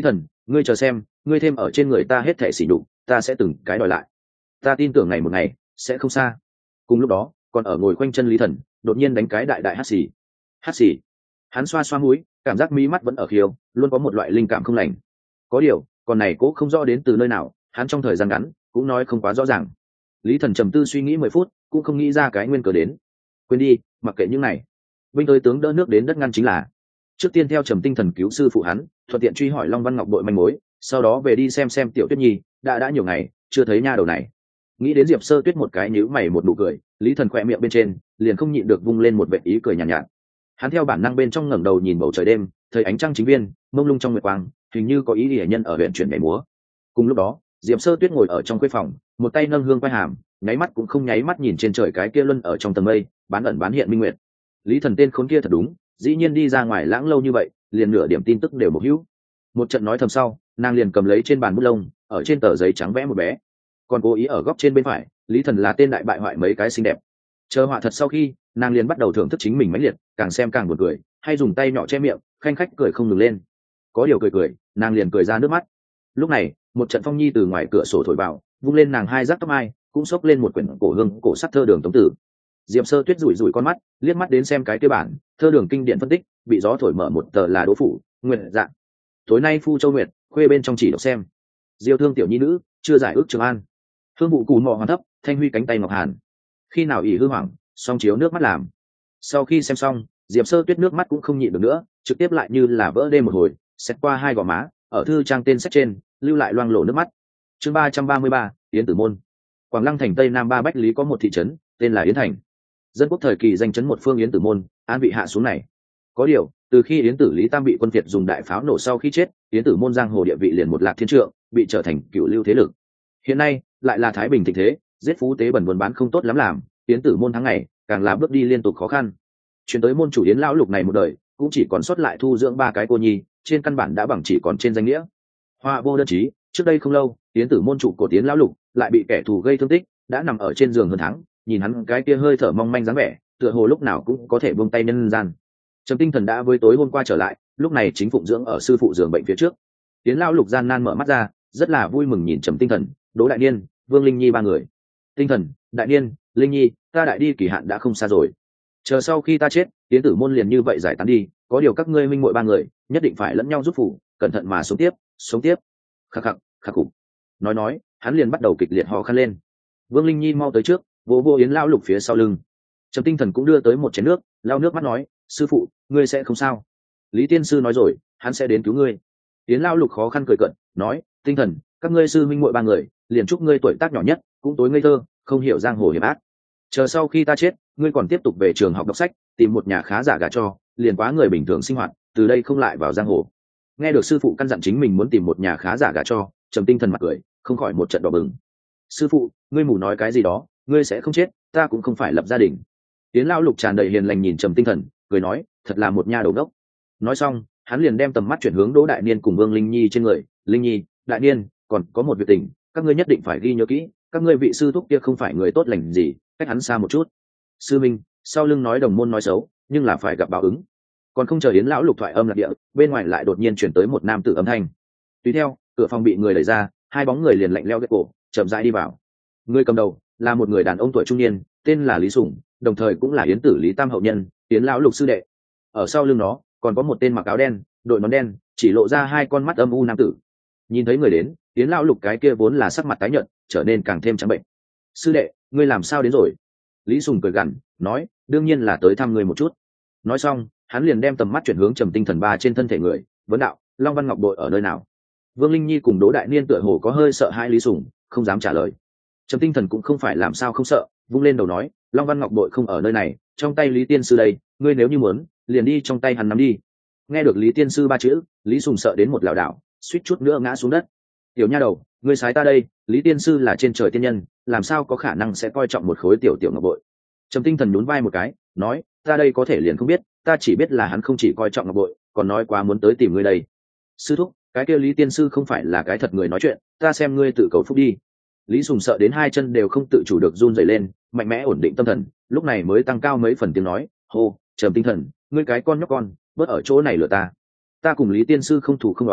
ngươi chờ xem, ngươi thêm ở trên người ta hết thẻ xỉ đục, ta sẽ từng cái đòi lại. Ta tin tưởng ngày một ngày sẽ không xa. Cùng lúc đó, còn ở ngồi quanh chân Lý Thần đột nhiên đánh cái đại đại hắt xì. Hắt xì. Hắn xoa xoa mũi, cảm giác mí mắt vẫn ở khiêu, luôn có một loại linh cảm không lành. Có điều, còn này cố không rõ đến từ nơi nào, hắn trong thời gian ngắn cũng nói không quá rõ ràng. Lý Thần trầm tư suy nghĩ mười phút, cũng không nghĩ ra cái nguyên cớ đến. Quên đi, mặc kệ những này. Binh tới tướng đỡ nước đến đất ngăn chính là. Trước tiên theo Trầm Tinh Thần cứu sư phụ hắn, thuận tiện truy hỏi Long Văn Ngọc đội manh mối, sau đó về đi xem xem Tiểu Tuyết Nhi, đã đã nhiều ngày chưa thấy nha đầu này. Nghĩ đến Diệp Sơ Tuyết một cái nhíu mày một nụ cười, Lý Thần khỏe miệng bên trên liền không nhịn được vung lên một vệt ý cười nhàn nhạt, nhạt. Hắn theo bản năng bên trong ngẩng đầu nhìn bầu trời đêm, thấy ánh trăng chính viên mông lung trong nguyệt quang, hình như có ý nghĩa nhân ở huyện chuyển nhảy múa. Cùng lúc đó, Diệp Sơ Tuyết ngồi ở trong khuê phòng, một tay nâng hương quay hàm, nháy mắt cũng không nháy mắt nhìn trên trời cái kia luân ở trong tầng mây, bán ẩn bán hiện minh nguyệt. Lý Thần tên khốn kia thật đúng, dĩ nhiên đi ra ngoài lãng lâu như vậy, liền nửa điểm tin tức đều một hữu. Một trận nói thầm sau, nàng liền cầm lấy trên bàn bút lông, ở trên tờ giấy trắng vẽ một bé, còn cố ý ở góc trên bên phải, Lý Thần là tên đại bại hoại mấy cái xinh đẹp. Chờ họa thật sau khi, nàng liền bắt đầu thưởng thức chính mình mãnh liệt, càng xem càng buồn cười, hay dùng tay nhỏ che miệng, khanh khách cười không ngừng lên. Có điều cười cười, nàng liền cười ra nước mắt. Lúc này, một trận phong nhi từ ngoài cửa sổ thổi vào, vung lên nàng hai rắc tóc mai, cũng xốc lên một quyển cổ hương cổ sắc thơ đường tống tử. Diệp Sơ Tuyết rủi rủi con mắt, liếc mắt đến xem cái kia bản thơ đường kinh điển phân tích, bị gió thổi mở một tờ là Đỗ phủ Nguyệt Dạng. Tối nay Phu Châu Nguyệt, khuê bên trong chỉ đọc xem. Diêu thương tiểu nhi nữ, chưa giải ước Trường An. Hương vụ cù mò hoàn thấp, thanh huy cánh tay ngọc hàn. Khi nào ỷ hư hoảng, song chiếu nước mắt làm. Sau khi xem xong, Diệp Sơ Tuyết nước mắt cũng không nhịn được nữa, trực tiếp lại như là vỡ đê một hồi, xét qua hai gò má, ở thư trang tên sách trên, lưu lại loang lổ nước mắt. Chương ba trăm ba mươi ba, Yến Tử Môn. Quảng Lăng thành Tây Nam ba bách lý có một thị trấn, tên là Yến Thành. Dân quốc thời kỳ danh chấn một phương Yến Tử Môn, an vị hạ xuống này. Có điều, từ khi Yến Tử Lý Tam bị quân Việt dùng đại pháo nổ sau khi chết, Yến Tử Môn giang hồ địa vị liền một lạc thiên trượng, bị trở thành cựu lưu thế lực. Hiện nay, lại là thái bình thịnh thế, giết phú tế bẩn buôn bán không tốt lắm làm, Yến Tử Môn tháng ngày, càng là bước đi liên tục khó khăn. Chuyển tới môn chủ Yến lão lục này một đời, cũng chỉ còn sót lại thu dưỡng ba cái cô nhi, trên căn bản đã bằng chỉ còn trên danh nghĩa. Hoa vô đơn chí, trước đây không lâu, Yến Tử Môn chủ của Yến lão lục lại bị kẻ thù gây thương tích, đã nằm ở trên giường hơn tháng, nhìn hắn cái kia hơi thở mong manh dáng vẻ, tựa hồ lúc nào cũng có thể buông tay nhân gian. Trầm Tinh Thần đã với tối hôm qua trở lại, lúc này chính phụng dưỡng ở sư phụ giường bệnh phía trước. Yến lão lục gian nan mở mắt ra, rất là vui mừng nhìn Trầm Tinh Thần, Đỗ Đại Niên, Vương Linh Nhi ba người. Tinh Thần, Đại Niên, Linh Nhi, ta đại đi kỳ hạn đã không xa rồi. Chờ sau khi ta chết, Yến Tử Môn liền như vậy giải tán đi, có điều các ngươi minh muội ba người, nhất định phải lẫn nhau giúp phụ, cẩn thận mà sống tiếp, sống tiếp. Khắc khắc, khắc khủng. Nói nói, hắn liền bắt đầu kịch liệt ho khan lên. Vương Linh Nhi mau tới trước, vỗ vỗ Yến lão lục phía sau lưng. Trầm Tinh Thần cũng đưa tới một chén nước, lau nước mắt nói, sư phụ, ngươi sẽ không sao. Lý tiên sư nói rồi, hắn sẽ đến cứu ngươi. Yến lão lục khó khăn cười cận, nói, Tinh Thần, các ngươi sư minh muội ba người, liền chúc ngươi tuổi tác nhỏ nhất, cũng tối ngây thơ, không hiểu giang hồ hiểm ác. Chờ sau khi ta chết, ngươi còn tiếp tục về trường học đọc sách, tìm một nhà khá giả gả cho, liền quá người bình thường sinh hoạt, từ đây không lại vào giang hồ. Nghe được sư phụ căn dặn chính mình muốn tìm một nhà khá giả gả cho, Trầm Tinh Thần mặt cười, không khỏi một trận đỏ bừng. Sư phụ, ngươi mù nói cái gì đó, ngươi sẽ không chết, ta cũng không phải lập gia đình. Yến lão lục tràn đầy hiền lành nhìn Trầm Tinh Thần, cười nói, thật là một nha đầu đốc. Nói xong, hắn liền đem tầm mắt chuyển hướng Đỗ Đại Niên cùng Vương Linh Nhi trên người. Linh Nhi, Đại Niên, còn có một việc tình, các ngươi nhất định phải ghi nhớ kỹ, các ngươi vị sư thúc kia không phải người tốt lành gì, cách hắn xa một chút. Sư minh, sau lưng nói đồng môn nói xấu, nhưng là phải gặp báo ứng. Còn không chờ Yến lão lục thoại âm lạc địa, bên ngoài lại đột nhiên chuyển tới một nam tử âm thanh. Tùy theo, cửa phòng bị người đẩy ra, hai bóng người liền lạnh leo ghét cổ, chậm rãi đi vào. Người cầm đầu là một người đàn ông tuổi trung niên, tên là Lý Sủng, đồng thời cũng là Yến Tử Lý Tam hậu nhân, Yến lão lục sư đệ. Ở sau lưng nó, còn có một tên mặc áo đen, đội nón đen, chỉ lộ ra hai con mắt âm u nam tử. Nhìn thấy người đến, Yến lão lục cái kia vốn là sắc mặt tái nhợt, trở nên càng thêm trắng bệnh. Sư đệ, ngươi làm sao đến rồi? Lý Sùng cười gằn, nói, đương nhiên là tới thăm ngươi một chút. Nói xong, hắn liền đem tầm mắt chuyển hướng Trầm Tinh Thần ba trên thân thể người, vấn đạo, Long Văn Ngọc đội ở nơi nào? Vương Linh Nhi cùng Đỗ Đại Niên tựa hồ có hơi sợ hai Lý Sùng, không dám trả lời. Trầm Tinh Thần cũng không phải làm sao không sợ, vung lên đầu nói, Long Văn Ngọc đội không ở nơi này, trong tay Lý tiên sư đây, ngươi nếu như muốn, liền đi trong tay hắn nắm đi. Nghe được Lý tiên sư ba chữ, Lý Sùng sợ đến một lảo đảo, suýt chút nữa ngã xuống đất. Tiểu nha đầu, ngươi sái ta đây, Lý tiên sư là trên trời tiên nhân, làm sao có khả năng sẽ coi trọng một khối tiểu tiểu ngọc bội? Trầm Tinh Thần nhún vai một cái, nói, ta đây có thể liền không biết, ta chỉ biết là hắn không chỉ coi trọng ngọc bội, còn nói quá muốn tới tìm ngươi đây. Sư thúc, cái kia Lý tiên sư không phải là cái thật người nói chuyện, ta xem ngươi tự cầu phúc đi. Lý Sùng sợ đến hai chân đều không tự chủ được run rẩy lên, mạnh mẽ ổn định tâm thần, lúc này mới tăng cao mấy phần tiếng nói, hô, Trầm Tinh Thần, ngươi cái con nhóc con, bớt ở chỗ này lừa ta. Ta cùng Lý tiên sư không thù không oán,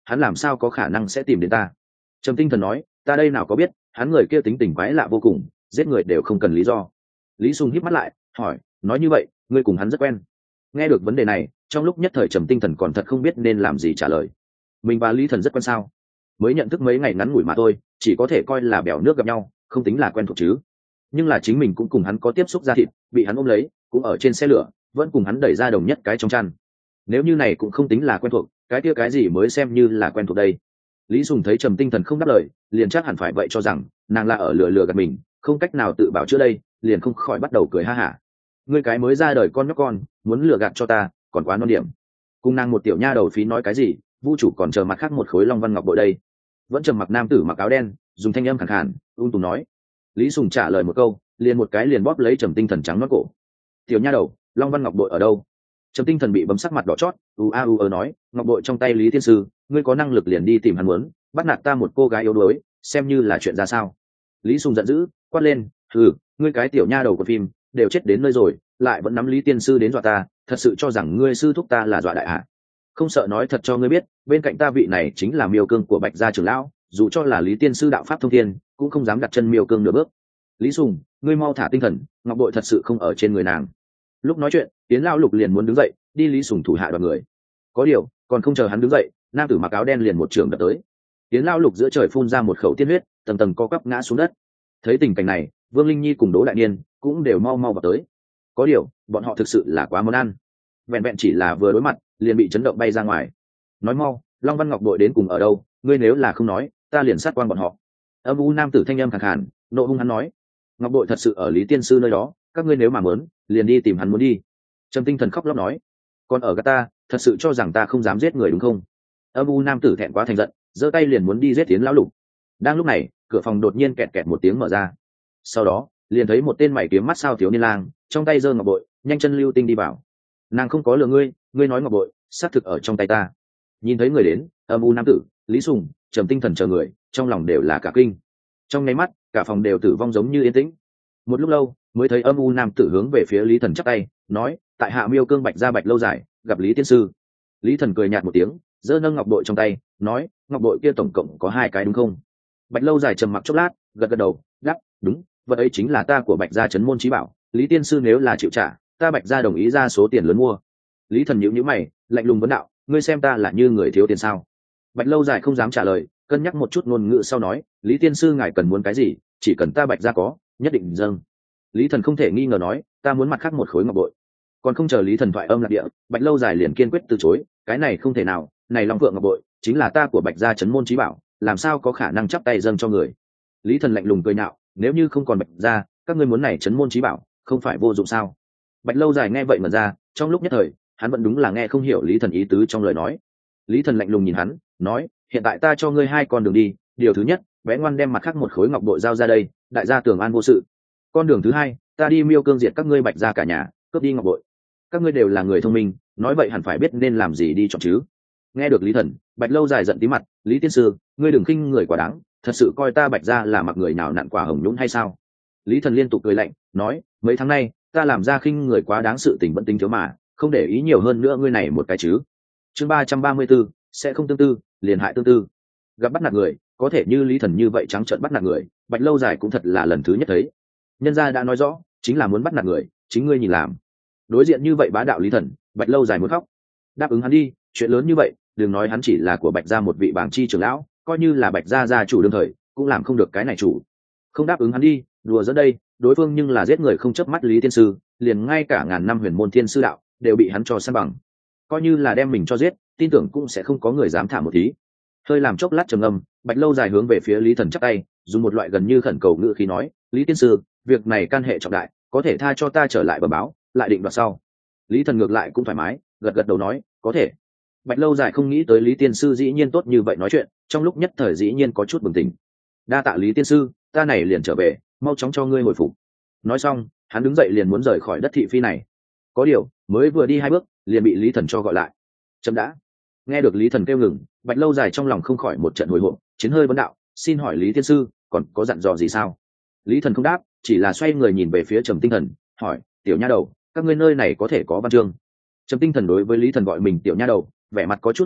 hắn làm sao có khả năng sẽ tìm đến ta? Trầm Tinh Thần nói, ta đây nào có biết, hắn người kia tính tình quái lạ vô cùng, giết người đều không cần lý do. Lý Sùng híp mắt lại, hỏi, nói như vậy, ngươi cùng hắn rất quen? Nghe được vấn đề này, trong lúc nhất thời Trầm Tinh Thần còn thật không biết nên làm gì trả lời. Mình và Lý Thần rất quen sao? Mới nhận thức mấy ngày ngắn ngủi mà thôi, chỉ có thể coi là bèo nước gặp nhau, không tính là quen thuộc chứ. Nhưng là chính mình cũng cùng hắn có tiếp xúc ra thịt, bị hắn ôm lấy, cũng ở trên xe lửa, vẫn cùng hắn đẩy ra đồng nhất cái trong chăn. Nếu như này cũng không tính là quen thuộc, cái kia cái gì mới xem như là quen thuộc đây? Lý Sùng thấy Trầm Tinh Thần không đáp lời, liền chắc hẳn phải vậy cho rằng nàng là ở lừa lừa gạt mình, không cách nào tự bảo chữa đây, liền không khỏi bắt đầu cười ha hả. Ngươi cái mới ra đời con nhóc con, muốn lừa gạt cho ta, còn quá non điểm. Cùng nàng một tiểu nha đầu phí nói cái gì, Vu chủ còn chờ mặt khác một khối long văn ngọc bội đây. Vẫn trầm mặc nam tử mặc áo đen, dùng thanh âm khàn khàn, ung tùng nói. Lý Sùng trả lời một câu, liền một cái liền bóp lấy Trầm Tinh Thần trắng nõn cổ. Tiểu nha đầu, long văn ngọc bội ở đâu? Trầm Tinh Thần bị bấm sắc mặt đỏ chót, u a u ơ nói, ngọc bội trong tay Lý Thiên Sư, ngươi có năng lực liền đi tìm hắn muốn, bắt nạt ta một cô gái yếu đuối, xem như là chuyện ra sao? Lý Sùng giận dữ, quát lên, ừ, ngươi cái tiểu nha đầu của phim, đều chết đến nơi rồi, lại vẫn nắm Lý Tiên Sư đến dọa ta, thật sự cho rằng ngươi sư thúc ta là dọa đại hạ? Không sợ nói thật cho ngươi biết, bên cạnh ta vị này chính là miêu cương của Bạch gia trưởng lão, dù cho là Lý Tiên Sư đạo pháp thông thiên, cũng không dám đặt chân miêu cương nửa bước. Lý Sùng, ngươi mau thả tinh thần, ngọc bội thật sự không ở trên người nàng. Lúc nói chuyện, Tiến Lão Lục liền muốn đứng dậy, đi Lý Sùng thủ hạ đoàn người. Có điều, còn không chờ hắn đứng dậy, nam tử mặc áo đen liền một trường đập tới. Tiến Lão Lục giữa trời phun ra một khẩu tiên huyết, tầng tầng co quắp ngã xuống đất. Thấy tình cảnh này, Vương Linh Nhi cùng Đỗ Đại Niên cũng đều mau mau vào tới. Có điều, bọn họ thực sự là quá món ăn, vẹn vẹn chỉ là vừa đối mặt, liền bị chấn động bay ra ngoài. Nói mau, Long Văn Ngọc bội đến cùng ở đâu? Ngươi nếu là không nói, ta liền sát quan bọn họ. Âm u nam tử thanh âm khàn khàn, nộ hung hắn nói, ngọc bội thật sự ở Lý Tiên Sư nơi đó, các ngươi nếu mà muốn, liền đi tìm hắn muốn đi. Trầm Tinh Thần khóc lóc nói, còn ở gạt ta, thật sự cho rằng ta không dám giết người đúng không? Âm u nam tử thẹn quá thành giận, giơ tay liền muốn đi giết Tiến Lão Lục. Đang lúc này, cửa phòng đột nhiên kẹt kẹt một tiếng mở ra. Sau đó, liền thấy một tên mày kiếm mắt sao thiếu niên lang, trong tay giơ ngọc bội, nhanh chân lưu tinh đi vào. Nàng không có lừa ngươi, ngươi nói ngọc bội, xác thực ở trong tay ta. Nhìn thấy người đến, âm u nam tử, Lý Sùng, Trầm Tinh Thần chờ người, trong lòng đều là cả kinh. Trong nháy mắt, cả phòng đều tử vong giống như yên tĩnh. Một lúc lâu, mới thấy âm u nam tử hướng về phía Lý Thần chắp tay, nói, tại hạ miêu cương Bạch gia Bạch lâu dài, gặp Lý Tiên Sư. Lý Thần cười nhạt một tiếng, giơ nâng ngọc bội trong tay, nói, ngọc bội kia tổng cộng có hai cái đúng không? Bạch lâu dài trầm mặc chốc lát, gật gật đầu, đáp, đúng, vật ấy chính là ta của Bạch gia trấn môn chí bảo, Lý Tiên Sư nếu là chịu trả, ta Bạch gia đồng ý ra số tiền lớn mua. Lý Thần nhíu nhíu mày, lạnh lùng vấn đạo, ngươi xem ta là như người thiếu tiền sao? Bạch lâu dài không dám trả lời, cân nhắc một chút ngôn ngữ sau nói, Lý Tiên Sư ngài cần muốn cái gì, chỉ cần ta Bạch gia có, nhất định dâng. Lý Thần không thể nghi ngờ nói, ta muốn mặt khác một khối ngọc bội. Còn không chờ Lý Thần thoại âm lạc địa, Bạch lâu dài liền kiên quyết từ chối, cái này không thể nào, này Long Phượng ngọc bội chính là ta của Bạch gia trấn môn chí bảo, làm sao có khả năng chắp tay dâng cho người? Lý Thần lạnh lùng cười nhạo, nếu như không còn Bạch gia, các ngươi muốn này trấn môn chí bảo, không phải vô dụng sao? Bạch lâu dài nghe vậy mà ra, trong lúc nhất thời, hắn vẫn đúng là nghe không hiểu Lý Thần ý tứ trong lời nói. Lý Thần lạnh lùng nhìn hắn, nói, hiện tại ta cho ngươi hai con đường đi, điều thứ nhất, bé ngoan đem mặt khác một khối ngọc bội giao ra đây, đại gia tưởng an vô sự. Con đường thứ hai, ta đi miêu cương diệt các ngươi Bạch gia cả nhà, cướp đi ngọc bội. Các ngươi đều là người thông minh, nói vậy hẳn phải biết nên làm gì đi chọn chứ. Nghe được Lý Thần, Bạch lâu dài giận tí mặt, Lý Tiên Sư, ngươi đừng khinh người quá đáng, thật sự coi ta Bạch gia là mặc người nào nặn quả hồng nhũn hay sao? Lý Thần liên tục cười lạnh, nói, mấy tháng nay ta làm ra khinh người quá đáng sự tình vẫn tính thiếu mà, không để ý nhiều hơn nữa ngươi này một cái chứ. Chương ba trăm ba mươi 34, sẽ không tương tư, liền hại tương tư. Gặp bắt nạt người, có thể như Lý Thần như vậy trắng trợn bắt nạt người, Bạch lâu dài cũng thật là lần thứ nhất thấy. Nhân gia đã nói rõ, chính là muốn bắt nạt người, chính ngươi nhìn làm. Đối diện như vậy bá đạo Lý Thần, Bạch lâu dài muốn khóc. Đáp ứng hắn đi, chuyện lớn như vậy, đừng nói hắn chỉ là của Bạch gia một vị bảng chi trưởng lão, coi như là Bạch gia gia chủ đương thời, cũng làm không được cái này chủ. Không đáp ứng hắn đi, đùa giữa đây, đối phương nhưng là giết người không chớp mắt Lý Tiên Sư, liền ngay cả ngàn năm huyền môn thiên sư đạo đều bị hắn cho san bằng. Coi như là đem mình cho giết, tin tưởng cũng sẽ không có người dám thả một tí. Hơi làm chốc lát trầm ngâm, Bạch lâu dài hướng về phía Lý Thần chắp tay, dùng một loại gần như khẩn cầu ngữ khí nói, Lý Tiên Sư, việc này can hệ trọng đại, có thể tha cho ta trở lại bẩm báo, lại định đoạt sau. Lý Thần ngược lại cũng thoải mái, gật gật đầu nói, có thể. Bạch lâu dài không nghĩ tới Lý Tiên Sư dĩ nhiên tốt như vậy nói chuyện, trong lúc nhất thời dĩ nhiên có chút bừng tỉnh. Đa tạ Lý Tiên Sư, ta này liền trở về, mau chóng cho ngươi hồi phục. Nói xong, hắn đứng dậy liền muốn rời khỏi đất thị phi này. Có điều, mới vừa đi hai bước, liền bị Lý Thần cho gọi lại. Chấm đã. Nghe được Lý Thần kêu ngừng, Bạch lâu dài trong lòng không khỏi một trận hồi hộp, chiến hơi vấn đạo, xin hỏi Lý Tiên Sư, còn có dặn dò gì sao? Lý Thần không đáp, chỉ là xoay người nhìn về phía Trầm Tinh Thần, hỏi, tiểu nha đầu, các ngươi nơi này có thể có văn chương? Trầm Tinh Thần đối với Lý Thần gọi mình tiểu nha đầu, vẻ mặt có chút không thích,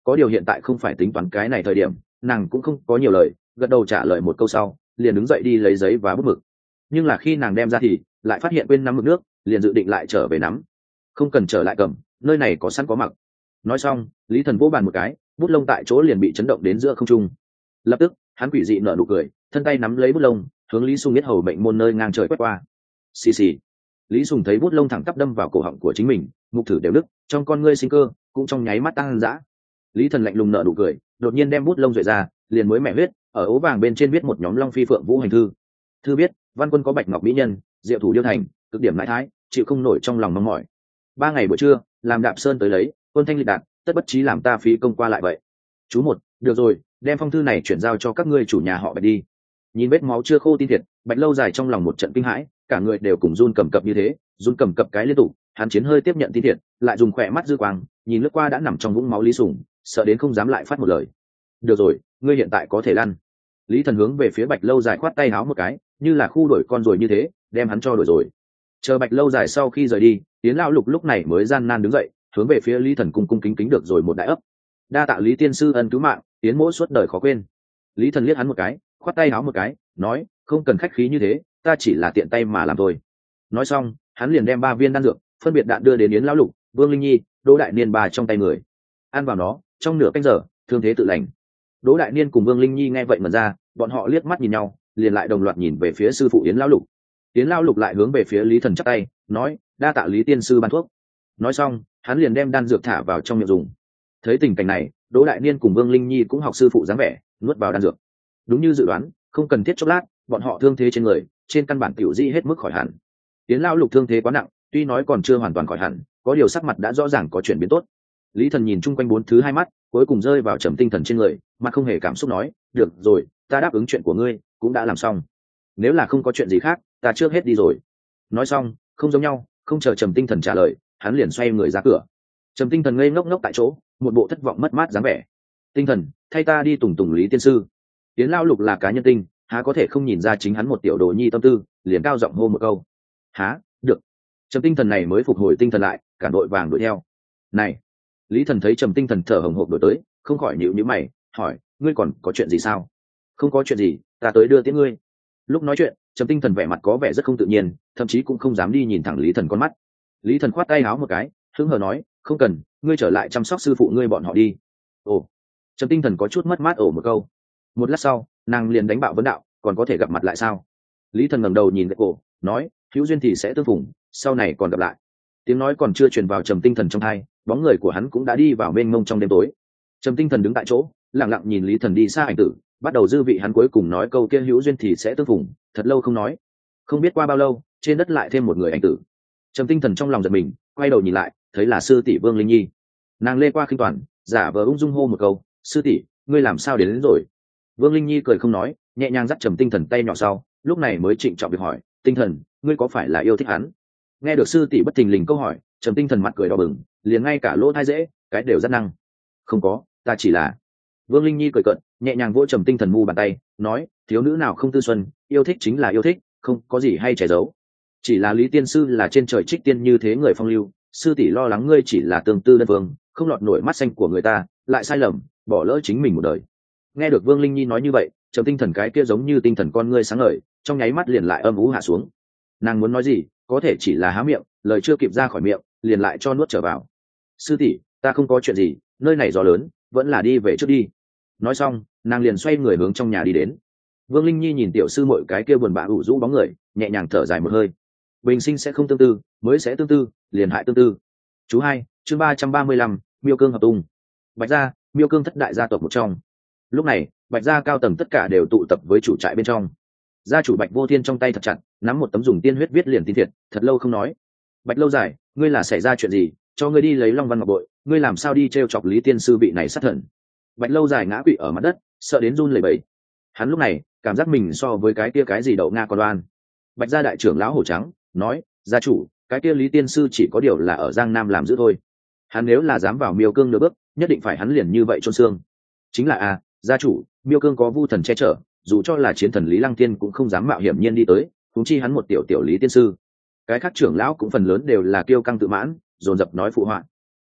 có điều hiện tại không phải tính toán cái này thời điểm, nàng cũng không có nhiều lời, gật đầu trả lời một câu sau liền đứng dậy đi lấy giấy và bút mực. Nhưng là khi nàng đem ra thì lại phát hiện quên nắm mực nước, liền dự định lại trở về nắm. Không cần trở lại cầm, nơi này có sẵn có mặc. Nói xong, Lý Thần vỗ bàn một cái, bút lông tại chỗ liền bị chấn động đến giữa không trung. Lập tức hắn quỷ dị nở nụ cười, thân tay nắm lấy bút lông, hướng Lý Sùng biết hầu mệnh môn nơi ngang trời quét qua. Xì xì. Lý Sùng thấy bút lông thẳng tắp đâm vào cổ họng của chính mình, mục thử đều đứt, trong con ngươi sinh cơ cũng trong nháy mắt tăng dã. Lý Thần lạnh lùng nở nụ cười, đột nhiên đem bút lông rời ra, liền mới mẻ huyết, ở ố vàng bên trên viết một nhóm Long Phi Phượng Vũ hành thư. Thư biết, văn quân có bạch ngọc mỹ nhân, diệu thủ điêu thành, cực điểm lại thái, chịu không nổi trong lòng mong mỏi. Ba ngày buổi trưa, làm Đạp Sơn tới lấy, quân thanh lịch đạt, tất bất trí làm ta phí công qua lại vậy. Chú một, được rồi, đem phong thư này chuyển giao cho các ngươi chủ nhà họ Bạch đi. Nhìn vết máu chưa khô tin thiệt, Bạch Lâu Dài trong lòng một trận kinh hãi, cả người đều cùng run cầm cập như thế, run cầm cập cái liên tục. Hắn chiến hơi tiếp nhận tin thiệt, lại dùng khỏe mắt dư quang nhìn lướt qua đã nằm trong vũng máu Lý Sùng, sợ đến không dám lại phát một lời. Được rồi, ngươi hiện tại có thể lăn. Lý Thần hướng về phía Bạch Lâu Dài khoát tay háo một cái, như là khu đuổi con rồi như thế, đem hắn cho đuổi rồi. Chờ Bạch Lâu Dài sau khi rời đi, Tiến lão lục lúc này mới gian nan đứng dậy, hướng về phía Lý Thần cung cung kính kính được rồi một đại ấp. Đa tạ Lý tiên sư ân cứu mạng, Tiến mỗ suốt đời khó quên. Lý Thần liếc hắn một cái, khoát tay háo một cái, nói, không cần khách khí như thế, ta chỉ là tiện tay mà làm thôi. Nói xong, hắn liền đem ba viên đan dược, phân biệt đạn đưa đến Yến lão lục, Vương Linh Nhi, Đỗ Đại Niên bà trong tay người. Ăn vào nó, trong nửa canh giờ, thương thế tự lành. Đỗ Đại Niên cùng Vương Linh Nhi nghe vậy mà ra, bọn họ liếc mắt nhìn nhau, liền lại đồng loạt nhìn về phía sư phụ Yến lão lục. Yến lão lục lại hướng về phía Lý Thần chắp tay, nói, đa tạ Lý tiên sư ban thuốc. Nói xong, hắn liền đem đan dược thả vào trong miệng dùng. Thấy tình cảnh này, Đỗ Đại Niên cùng Vương Linh Nhi cũng học sư phụ dáng vẻ, nuốt vào đan dược. Đúng như dự đoán, không cần thiết chốc lát, bọn họ thương thế trên người, trên căn bản tiểu di hết mức khỏi hẳn. Yến lão lục thương thế quá nặng, tuy nói còn chưa hoàn toàn khỏi hẳn, có điều sắc mặt đã rõ ràng có chuyển biến tốt. Lý Thần nhìn chung quanh bốn thứ hai mắt, cuối cùng rơi vào trầm tinh thần trên người, mặt không hề cảm xúc nói, được rồi, ta đáp ứng chuyện của ngươi, cũng đã làm xong. Nếu là không có chuyện gì khác, ta trước hết đi rồi. Nói xong, không giống nhau, không chờ trầm tinh thần trả lời, hắn liền xoay người ra cửa. Trầm tinh thần ngây ngốc ngốc tại chỗ, một bộ thất vọng mất mát dáng vẻ. Tinh thần, thay ta đi tùng tùng Lý tiên sư. Tiến lao lục là cá nhân tinh, há có thể không nhìn ra chính hắn một tiểu đồ nhi tâm tư, liền cao giọng hô một câu. Há, được. Trầm tinh thần này mới phục hồi tinh thần lại, cả đội vàng đuổi theo. Này, Lý Thần thấy trầm tinh thần thở hồng hộc đuổi tới, không khỏi nhíu nhíu mày, hỏi, ngươi còn có chuyện gì sao? Không có chuyện gì, ta tới đưa tiễn ngươi. Lúc nói chuyện, trầm tinh thần vẻ mặt có vẻ rất không tự nhiên, thậm chí cũng không dám đi nhìn thẳng Lý Thần con mắt. Lý Thần khoát tay áo một cái, hứng hờ nói, không cần, ngươi trở lại chăm sóc sư phụ ngươi bọn họ đi. Ồ, trầm tinh thần có chút mất mát ổ một câu. Một lát sau, nàng liền đánh bạo vấn đạo, còn có thể gặp mặt lại sao? Lý Thần ngẩng đầu nhìn cái cổ, nói, hữu duyên thì sẽ tương phùng, sau này còn gặp lại. Tiếng nói còn chưa truyền vào trầm tinh thần trong tai, bóng người của hắn cũng đã đi vào mênh mông trong đêm tối. Trầm tinh thần đứng tại chỗ, lặng lặng nhìn Lý Thần đi xa ảnh tử, bắt đầu dư vị hắn cuối cùng nói câu kia hữu duyên thì sẽ tương phùng, thật lâu không nói. Không biết qua bao lâu, trên đất lại thêm một người ảnh tử. Trầm tinh thần trong lòng giật mình, quay đầu nhìn lại, thấy là sư tỷ Vương Linh Nhi. Nàng lê qua khinh toàn, giả vờ ung dung hô một câu, sư tỷ, ngươi làm sao đến, đến rồi? Vương Linh Nhi cười không nói, nhẹ nhàng dắt trầm tinh thần tay nhỏ sau, lúc này mới trịnh trọng việc hỏi, tinh thần, ngươi có phải là yêu thích hắn? Nghe được sư tỷ bất thình lình câu hỏi, trầm tinh thần mặt cười đỏ bừng, liền ngay cả lỗ thai dễ, cái đều rất năng. Không có, ta chỉ là. Vương Linh Nhi cười cợt, nhẹ nhàng vỗ trầm tinh thần mu bàn tay, nói, thiếu nữ nào không tư xuân, yêu thích chính là yêu thích, không có gì hay che giấu. Chỉ là Lý tiên sư là trên trời trích tiên như thế người phong lưu, sư tỷ lo lắng ngươi chỉ là tương tư đơn phương, không lọt nổi mắt xanh của người ta, lại sai lầm, bỏ lỡ chính mình một đời. Nghe được Vương Linh Nhi nói như vậy, trầm tinh thần cái kia giống như tinh thần con ngươi sáng ngời, trong nháy mắt liền lại âm ú hạ xuống. Nàng muốn nói gì, có thể chỉ là há miệng, lời chưa kịp ra khỏi miệng, liền lại cho nuốt trở vào. Sư tỷ, ta không có chuyện gì, nơi này gió lớn, vẫn là đi về trước đi. Nói xong, nàng liền xoay người hướng trong nhà đi đến. Vương Linh Nhi nhìn tiểu sư muội cái kia buồn bã ủ rũ bóng người, nhẹ nhàng thở dài một hơi. Bình sinh sẽ không tương tư, mới sẽ tương tư, liền hại tương tư. Chú hai, chương ba trăm ba mươi lăm, Miêu Cương hợp tung. Bạch gia, Miêu Cương thất đại gia tộc một trong. Lúc này, Bạch gia cao tầng tất cả đều tụ tập với chủ trại bên trong. Gia chủ Bạch Vô Thiên trong tay thật chặt, nắm một tấm dùng tiên huyết viết liền tin thiệt, thật lâu không nói. Bạch Lâu Dài, ngươi là xảy ra chuyện gì, cho ngươi đi lấy Long Văn Ngọc Bội, ngươi làm sao đi trêu chọc Lý tiên sư bị này sát thần? Bạch Lâu Dài ngã quỵ ở mặt đất, sợ đến run lẩy bẩy. Hắn lúc này cảm giác mình so với cái kia cái gì đậu nga còn đoan. Bạch gia đại trưởng lão hổ trắng nói, gia chủ, cái kia Lý tiên sư chỉ có điều là ở Giang Nam làm giữ thôi. Hắn nếu là dám vào Miêu Cương nửa bước, nhất định phải hắn liền như vậy chôn xương. Chính là à, gia chủ, Miêu Cương có Vu thần che chở, dù cho là chiến thần Lý Lăng Tiên cũng không dám mạo hiểm nhiên đi tới, huống chi hắn một tiểu tiểu Lý tiên sư. Cái khác trưởng lão cũng phần lớn đều là kiêu căng tự mãn, dồn dập nói phụ họa.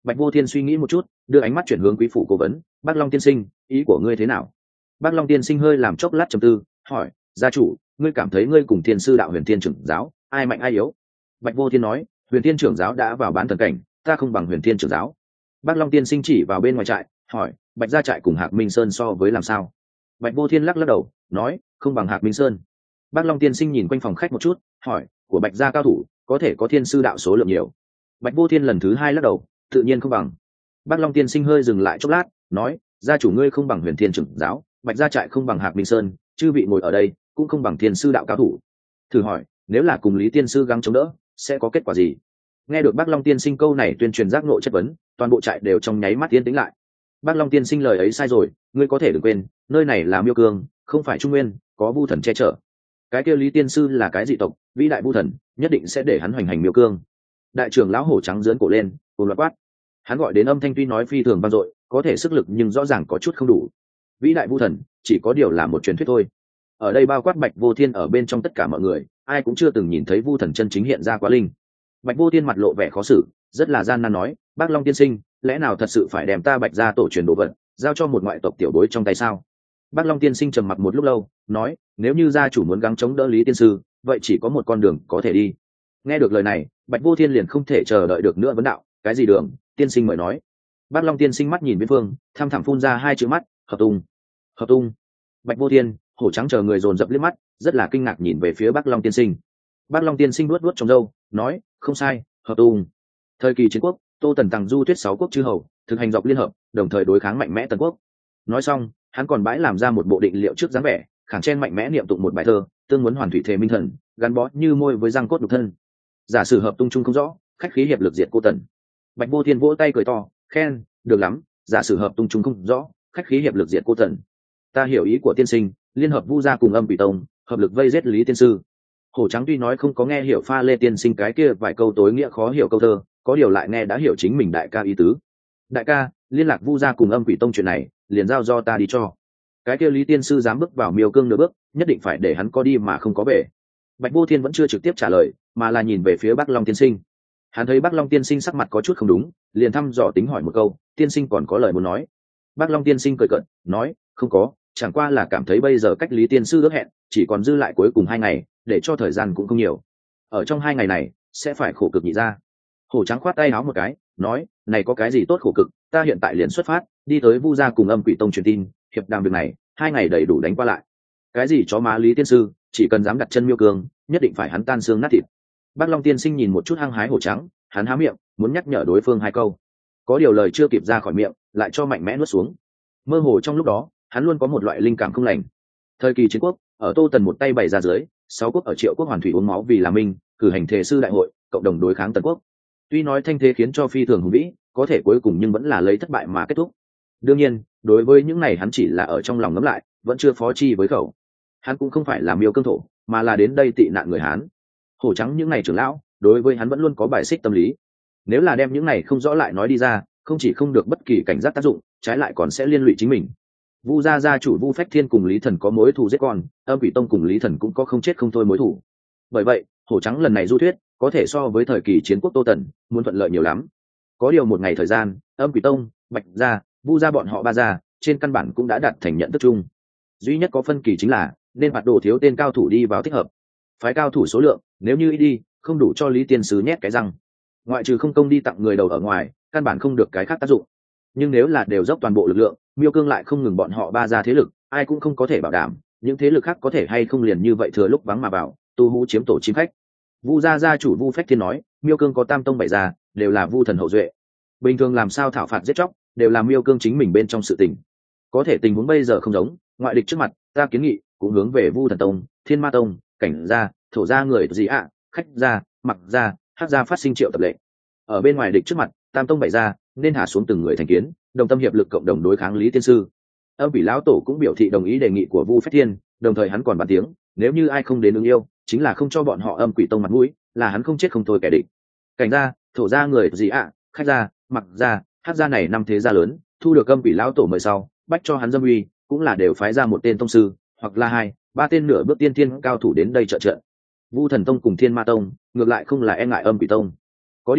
Bạch Vô Thiên suy nghĩ một chút, đưa ánh mắt chuyển hướng quý phủ cố vấn. Bác Long tiên sinh, ý của ngươi thế nào? Bác Long tiên sinh hơi làm chốc lát trầm tư, hỏi: gia chủ, ngươi cảm thấy ngươi cùng thiên sư đạo Huyền Thiên trưởng giáo ai mạnh ai yếu? Bạch Vô Thiên nói: Huyền Thiên trưởng giáo đã vào bán thần cảnh, ta không bằng Huyền Thiên trưởng giáo. Bác Long tiên sinh chỉ vào bên ngoài trại, hỏi: Bạch gia trại cùng Hạc Minh Sơn so với làm sao? Bạch Vô Thiên lắc lắc đầu, nói: không bằng Hạc Minh Sơn. Bác Long tiên sinh nhìn quanh phòng khách một chút, hỏi: của Bạch gia cao thủ có thể có thiên sư đạo số lượng nhiều? Bạch Vô Thiên lần thứ hai lắc đầu, tự nhiên không bằng. Bác Long tiên sinh hơi dừng lại chốc lát, nói: gia chủ ngươi không bằng Huyền Thiên trưởng giáo, Bạch gia trại không bằng Hạc Minh Sơn, chư vị ngồi ở đây cũng không bằng thiên sư đạo cao thủ. Thử hỏi, nếu là cùng Lý tiên sư gắng chống đỡ, sẽ có kết quả gì? Nghe được Bác Long tiên sinh câu này tuyên truyền giác ngộ chất vấn, toàn bộ trại đều trong nháy mắt yên tĩnh lại. Bác Long tiên sinh lời ấy sai rồi, ngươi có thể đừng quên, nơi này là Miêu Cương, không phải Trung Nguyên, có Vu thần che chở. Cái kia Lý tiên sư là cái dị tộc, vĩ đại Vu thần, nhất định sẽ để hắn hoành hành Miêu Cương. Đại trưởng lão hổ trắng giớn cổ lên, cùng loạt quát. Hắn gọi đến âm thanh tuy nói phi thường vang dội, có thể sức lực nhưng rõ ràng có chút không đủ. Vĩ đại Vu thần, chỉ có điều là một truyền thuyết thôi. Ở đây bao quát Bạch Vô Thiên ở bên trong tất cả mọi người, ai cũng chưa từng nhìn thấy Vu thần chân chính hiện ra quá linh. Bạch Vô Thiên mặt lộ vẻ khó xử, rất là gian nan nói: Bác Long tiên sinh, lẽ nào thật sự phải đem ta Bạch gia tổ truyền đồ vật giao cho một ngoại tộc tiểu bối trong tay sao? Bác Long tiên sinh trầm mặc một lúc lâu, nói: nếu như gia chủ muốn gắng chống đỡ Lý tiên sư, vậy chỉ có một con đường có thể đi. Nghe được lời này, Bạch Vô Thiên liền không thể chờ đợi được nữa vấn đạo: cái gì đường? Tiên sinh mời nói. Bác Long tiên sinh mắt nhìn Viễn Phương, tham thẳm phun ra hai chữ mắt: hợp tung. Hợp tung. Bạch Vô Thiên, hổ trắng chờ người dồn dập liếc mắt, rất là kinh ngạc nhìn về phía Bác Long tiên sinh. Bác Long tiên sinh luốt luốt trong râu, nói: không sai, hợp tung. Thời kỳ chiến quốc, Tô Tần Tằng du thuyết sáu quốc chư hầu, thực hành dọc liên hợp, đồng thời đối kháng mạnh mẽ Tần quốc. Nói xong, hắn còn bãi làm ra một bộ định liệu trước dáng vẻ, khẳng chen mạnh mẽ niệm tụng một bài thơ, tương muốn hoàn thủy thể minh thần, gắn bó như môi với răng cốt đục thân. Giả sử hợp tung chung không rõ, khách khí hiệp lực diệt cô Tần. Bạch Vô Thiên vỗ tay cười to, khen: được lắm, giả sử hợp tung chung không rõ, khách khí hiệp lực diệt cô Tần. Ta hiểu ý của tiên sinh, liên hợp Vu gia cùng Âm Quỷ Tông, hợp lực vây giết Lý tiên sư. Hổ trắng tuy nói không có nghe hiểu pha lê tiên sinh cái kia vài câu tối nghĩa khó hiểu câu thơ, có điều lại nghe đã hiểu chính mình đại ca ý tứ. Đại ca, liên lạc Vu gia cùng Âm Quỷ Tông chuyện này, liền giao do ta đi cho. Cái kia Lý tiên sư dám bước vào Miêu Cương nửa bước, nhất định phải để hắn có đi mà không có về. Bạch Vô Thiên vẫn chưa trực tiếp trả lời, mà là nhìn về phía Bắc Long tiên sinh. Hắn thấy Bắc Long tiên sinh sắc mặt có chút không đúng, liền thăm dò tính hỏi một câu: tiên sinh còn có lời muốn nói? Bắc Long tiên sinh cười cợt, nói: không có, chẳng qua là cảm thấy bây giờ cách Lý tiên sư ước hẹn chỉ còn dư lại cuối cùng hai ngày, để cho thời gian cũng không nhiều. Ở trong hai ngày này sẽ phải khổ cực nhị ra. Hổ trắng khoát tay áo một cái, nói: này có cái gì tốt khổ cực, ta hiện tại liền xuất phát, đi tới Vu gia cùng Âm Quỷ Tông truyền tin, hiệp đàm việc này, hai ngày đầy đủ đánh qua lại. Cái gì chó má Lý tiên sư, chỉ cần dám đặt chân Miêu Cương, nhất định phải hắn tan xương nát thịt. Bác Long tiên sinh nhìn một chút hăng hái hổ trắng, hắn há miệng muốn nhắc nhở đối phương hai câu, có điều lời chưa kịp ra khỏi miệng, lại cho mạnh mẽ nuốt xuống. Mơ hồ trong lúc đó, hắn luôn có một loại linh cảm không lành. Thời kỳ chiến quốc, ở Tô Tần một tay bày ra dưới, sáu quốc ở Triệu quốc hoàn thủy uống máu vì là minh, cử hành thể sư đại hội, cộng đồng đối kháng Tần quốc. Tuy nói thanh thế khiến cho phi thường hùng vĩ, có thể cuối cùng nhưng vẫn là lấy thất bại mà kết thúc. Đương nhiên, đối với những này hắn chỉ là ở trong lòng ngẫm lại, vẫn chưa phó chi với khẩu. Hắn cũng không phải là Miêu Cương thổ, mà là đến đây tị nạn người Hán. Hổ trắng những này trưởng lão, đối với hắn vẫn luôn có bài xích tâm lý. Nếu là đem những này không rõ lại nói đi ra, không chỉ không được bất kỳ cảnh giác tác dụng, trái lại còn sẽ liên lụy chính mình. Vu gia gia chủ Vu Phách Thiên cùng Lý Thần có mối thù giết con, Âm Quỷ Tông cùng Lý Thần cũng có không chết không thôi mối thù. Bởi vậy, hổ trắng lần này du thuyết, có thể so với thời kỳ chiến quốc Tô Tần, muốn thuận lợi nhiều lắm. Có điều một ngày thời gian, Âm Quỷ Tông, Bạch gia, Vu gia bọn họ ba gia, trên căn bản cũng đã đạt thành nhận thức chung. Duy nhất có phân kỳ chính là, nên phạt đồ thiếu tên cao thủ đi vào thích hợp. Phái cao thủ số lượng, nếu như ít đi, không đủ cho Lý tiên sứ nhét cái răng. Ngoại trừ không công đi tặng người đầu ở ngoài, căn bản không được cái khác tác dụng. Nhưng nếu là đều dốc toàn bộ lực lượng, Miêu Cương lại không ngừng bọn họ ba gia thế lực, ai cũng không có thể bảo đảm những thế lực khác có thể hay không liền như vậy thừa lúc vắng mà vào, tu hú chiếm tổ chim khách. Vu gia gia chủ Vu Phách Thiên nói, Miêu Cương có tam tông bảy gia, đều là Vu thần hậu duệ. Bình thường làm sao thảo phạt giết chóc, đều là Miêu Cương chính mình bên trong sự tình. Có thể tình huống bây giờ không giống, ngoại địch trước mặt, ta kiến nghị cũng hướng về Vu thần tông, Thiên Ma tông, Cảnh gia, Thổ gia người gì ạ, Khách gia, Mặc gia, Hắc gia phát sinh triệu tập lệ. Ở bên ngoài địch trước mặt, tam tông bảy gia nên hạ xuống từng người thành kiến, đồng tâm hiệp lực cộng đồng đối kháng Lý tiên sư. Âm Quỷ lão tổ cũng biểu thị đồng ý đề nghị của Vu Phách Thiên, đồng thời hắn còn bàn tiếng, nếu như ai không đến ứng yêu, chính là không cho bọn họ Âm Quỷ tông mặt mũi, là hắn không chết không thôi kẻ địch. Cảnh gia, Thổ gia người gì ạ, Khách gia, Mặc gia, Hắc gia này năm thế gia lớn, thu được Âm Quỷ lão tổ mời sau, bách cho hắn dâm uy, cũng là đều phái ra một tên tông sư, hoặc là hai, ba tên nửa bước tiên thiên cao thủ đến đây trợ trận. Vu thần tông cùng Thiên Ma tông, ngược lại không là e ngại Âm Quỷ tông. Có điều,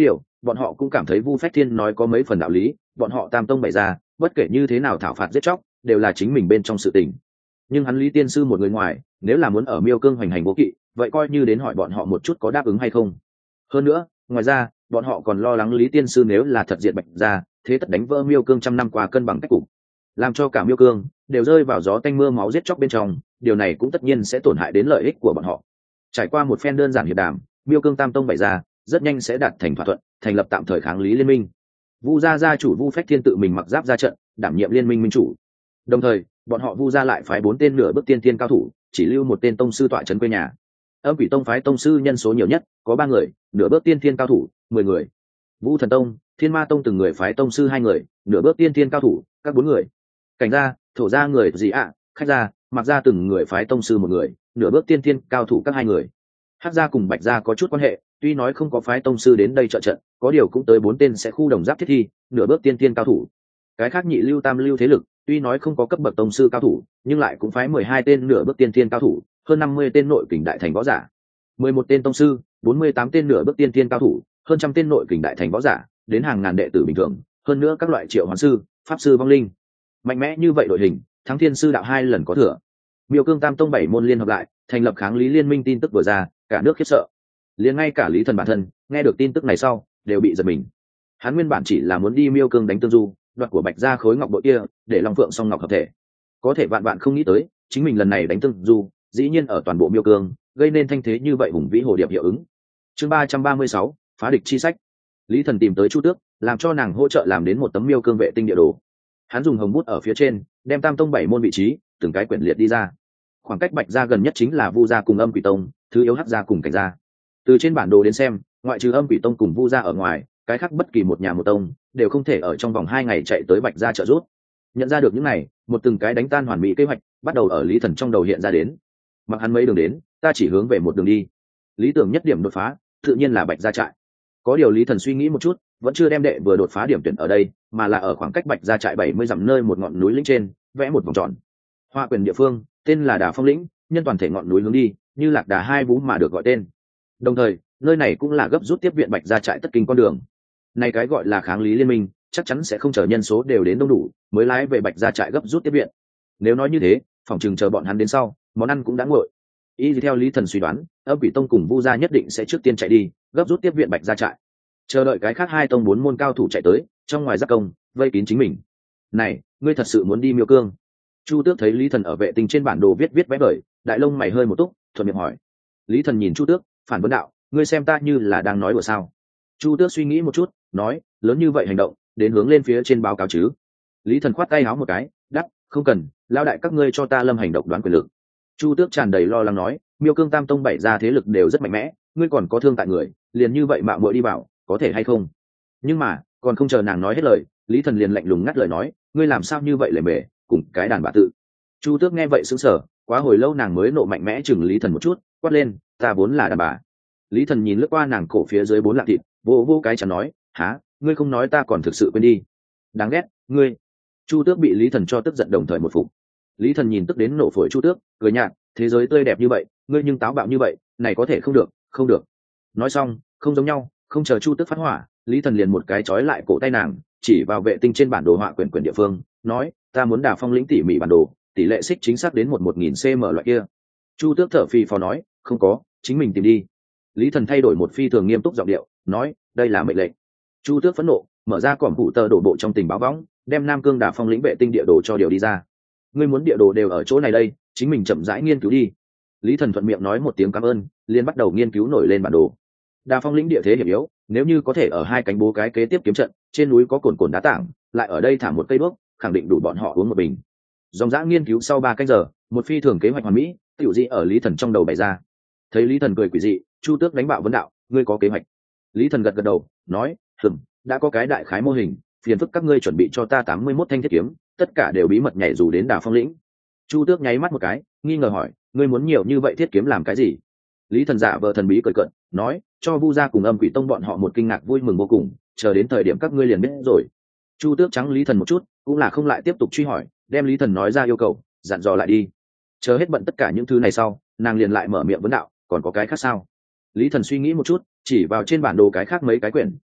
bọn họ cũng cảm thấy Vu Phách Thiên nói có mấy phần đạo lý, bọn họ tam tông bày ra, bất kể như thế nào thảo phạt giết chóc, đều là chính mình bên trong sự tình. Nhưng hắn Lý tiên sư một người ngoài, nếu là muốn ở Miêu Cương hoành hành vô kỵ, vậy coi như đến hỏi bọn họ một chút có đáp ứng hay không. Hơn nữa, ngoài ra, bọn họ còn lo lắng Lý tiên sư nếu là thật diệt Bạch gia, thế tất đánh vỡ Miêu Cương trăm năm qua cân bằng cách cục, làm cho cả Miêu Cương đều rơi vào gió tanh mưa máu giết chóc bên trong, điều này cũng tất nhiên sẽ tổn hại đến lợi ích của bọn họ. Trải qua một phen đơn giản hiệp đàm, Miêu Cương tam tông bày ra, rất nhanh sẽ đạt thành thỏa thuận, thành lập tạm thời kháng Lý liên minh. Vu gia gia chủ Vu Phách Thiên tự mình mặc giáp ra trận, đảm nhiệm liên minh minh chủ. Đồng thời, bọn họ Vu gia lại phái bốn tên nửa bước tiên tiên cao thủ, chỉ lưu một tên tông sư tọa trấn quê nhà. Âm Quỷ Tông phái tông sư nhân số nhiều nhất, có ba người, nửa bước tiên tiên cao thủ, mười người. Vũ Thần Tông, Thiên Ma Tông từng người phái tông sư hai người, nửa bước tiên tiên cao thủ, các bốn người. Cảnh gia, Thổ gia người gì ạ, à, Khách gia, Mặc gia từng người phái tông sư một người, nửa bước tiên tiên cao thủ các hai người. Hắc gia cùng Bạch gia có chút quan hệ, tuy nói không có phái tông sư đến đây trợ trận, có điều cũng tới bốn tên sẽ khu đồng giáp thiết thi, nửa bước tiên tiên cao thủ. Cái khác nhị lưu tam lưu thế lực, tuy nói không có cấp bậc tông sư cao thủ, nhưng lại cũng phái mười hai tên nửa bước tiên tiên cao thủ, hơn năm mươi tên nội kình đại thành võ giả, mười một tên tông sư, bốn mươi tám tên nửa bước tiên tiên cao thủ, hơn trăm tên nội kình đại thành võ giả, đến hàng ngàn đệ tử bình thường, hơn nữa các loại triệu hoán sư, pháp sư vong linh. Mạnh mẽ như vậy đội hình, thắng thiên sư đạo hai lần có thừa. Miêu Cương tam tông bảy môn liên hợp lại, thành lập kháng Lý liên minh tin tức vừa ra, cả nước khiếp sợ. Liền ngay cả Lý Thần bản thân, nghe được tin tức này sau, đều bị giật mình. Hắn nguyên bản chỉ là muốn đi Miêu Cương đánh Tương Du, đoạt của Bạch gia khối ngọc bội kia, để Long Phượng song ngọc hợp thể. Có thể vạn vạn không nghĩ tới, chính mình lần này đánh Tương Du, dĩ nhiên ở toàn bộ Miêu Cương, gây nên thanh thế như vậy hùng vĩ hồ điệp hiệu ứng. Chương ba trăm ba mươi sáu, phá địch chi sách. Lý Thần tìm tới Chu Tước, làm cho nàng hỗ trợ làm đến một tấm Miêu Cương vệ tinh địa đồ. Hắn dùng hồng bút ở phía trên, đem tam tông bảy môn vị trí, từng cái quyển liệt đi ra. Khoảng cách Bạch gia gần nhất chính là Vu gia cùng Âm Quỷ Tông, thứ yếu Hắc gia cùng Cảnh gia. Từ trên bản đồ đến xem, ngoại trừ Âm Quỷ Tông cùng Vu gia ở ngoài, cái khác bất kỳ một nhà một tông đều không thể ở trong vòng hai ngày chạy tới Bạch gia trợ giúp. Nhận ra được những này, một từng cái đánh tan hoàn mỹ kế hoạch, bắt đầu ở Lý Thần trong đầu hiện ra đến. Mặc hắn mấy đường đến, ta chỉ hướng về một đường đi. Lý tưởng nhất điểm đột phá, tự nhiên là Bạch gia trại. Có điều Lý Thần suy nghĩ một chút, vẫn chưa đem đệ vừa đột phá điểm tuyển ở đây, mà là ở khoảng cách Bạch gia trại bảy mươi dặm nơi một ngọn núi lĩnh trên, vẽ một vòng tròn. Hoa quyền địa phương, tên là Đà Phong lĩnh, nhân toàn thể ngọn núi hướng đi, như lạc đà hai vú mà được gọi tên. Đồng thời, nơi này cũng là gấp rút tiếp viện Bạch gia trại tất kinh con đường. Này cái gọi là kháng Lý liên minh, chắc chắn sẽ không chờ nhân số đều đến đông đủ, mới lái về Bạch gia trại gấp rút tiếp viện. Nếu nói như thế, phòng chừng chờ bọn hắn đến sau, món ăn cũng đã nguội. Y theo Lý Thần suy đoán, Âm Quỷ Tông cùng Vu gia nhất định sẽ trước tiên chạy đi, gấp rút tiếp viện Bạch gia trại. Chờ đợi cái khác hai tông bốn môn cao thủ chạy tới, trong ngoài giáp công, vây kín chính mình. Này, ngươi thật sự muốn đi Miêu Cương? Chu Tước thấy Lý Thần ở vệ tinh trên bản đồ viết viết vẽ vời, đại lông mày hơi một túc, thuận miệng hỏi. Lý Thần nhìn Chu Tước, phản vấn đạo, ngươi xem ta như là đang nói đùa sao? Chu Tước suy nghĩ một chút, nói, lớn như vậy hành động, đến hướng lên phía trên báo cáo chứ? Lý Thần khoát tay áo một cái, đáp, không cần, lao đại các ngươi cho ta lâm hành động đoán quyền lực. Chu Tước tràn đầy lo lắng nói, Miêu Cương tam tông bảy gia thế lực đều rất mạnh mẽ, ngươi còn có thương tại người, liền như vậy mạo muội đi vào, có thể hay không? Nhưng mà, còn không chờ nàng nói hết lời, Lý Thần liền lạnh lùng ngắt lời nói, ngươi làm sao như vậy lề mề, cùng cái đàn bà tự. Chu Tước nghe vậy sững sờ, quá hồi lâu nàng mới nộ mạnh mẽ chừng Lý Thần một chút, quát lên, ta vốn là đàn bà. Lý Thần nhìn lướt qua nàng cổ phía dưới bốn lạng thịt, vô vô cái chẳng nói, há, ngươi không nói ta còn thực sự quên đi. Đáng ghét, ngươi. Chu Tước bị Lý Thần cho tức giận đồng thời một phục. Lý Thần nhìn tức đến nổ phổi Chu Tước, cười nhạt, thế giới tươi đẹp như vậy, ngươi nhưng táo bạo như vậy, này có thể không được, không được. Nói xong, không giống nhau, không chờ Chu Tước phát hỏa, Lý Thần liền một cái trói lại cổ tay nàng, chỉ vào vệ tinh trên bản đồ họa quyển quyển địa phương, nói, ta muốn Đà Phong lĩnh tỉ mỉ bản đồ, tỷ lệ xích chính xác đến một một nghìn cm loại kia. Chu Tước thở phì phò nói, không có, chính mình tìm đi. Lý Thần thay đổi một phi thường nghiêm túc giọng điệu, nói, đây là mệnh lệnh. Chu Tước phẫn nộ, mở ra cỏm phụ tờ đổ bộ trong tình báo võng, đem Nam Cương Đà Phong lĩnh vệ tinh địa đồ cho điều đi ra. Ngươi muốn địa đồ đều ở chỗ này đây, chính mình chậm rãi nghiên cứu đi. Lý Thần thuận miệng nói một tiếng cảm ơn, liền bắt đầu nghiên cứu nổi lên bản đồ. Đà Phong lĩnh địa thế hiểm yếu, nếu như có thể ở hai cánh bố cái kế tiếp kiếm trận, trên núi có cồn cồn đá tảng, lại ở đây thả một cây đuốc, khẳng định đủ bọn họ uống một bình. Dòng dã nghiên cứu sau ba canh giờ, một phi thường kế hoạch hoàn mỹ, tiểu dị ở Lý Thần trong đầu bày ra. Thấy Lý Thần cười quỷ dị, Chu Tước đánh bạo vấn đạo, ngươi có kế hoạch? Lý Thần gật gật đầu, nói, hừm, đã có cái đại khái mô hình, phiền phức các ngươi chuẩn bị cho ta tám mươi mốt thanh thiết kiếm, tất cả đều bí mật nhảy dù đến Đà Phong lĩnh. Chu Tước nháy mắt một cái, nghi ngờ hỏi, ngươi muốn nhiều như vậy thiết kiếm làm cái gì? Lý Thần giả vờ thần bí cười cợt, nói, cho Vu gia cùng Âm Quỷ Tông bọn họ một kinh ngạc vui mừng vô cùng, chờ đến thời điểm các ngươi liền biết rồi. Chu Tước trắng Lý Thần một chút, cũng là không lại tiếp tục truy hỏi, đem Lý Thần nói ra yêu cầu, dặn dò lại đi. Chờ hết bận tất cả những thứ này sau, nàng liền lại mở miệng vấn đạo, còn có cái khác sao? Lý Thần suy nghĩ một chút, chỉ vào trên bản đồ cái khác mấy cái quyển, nói,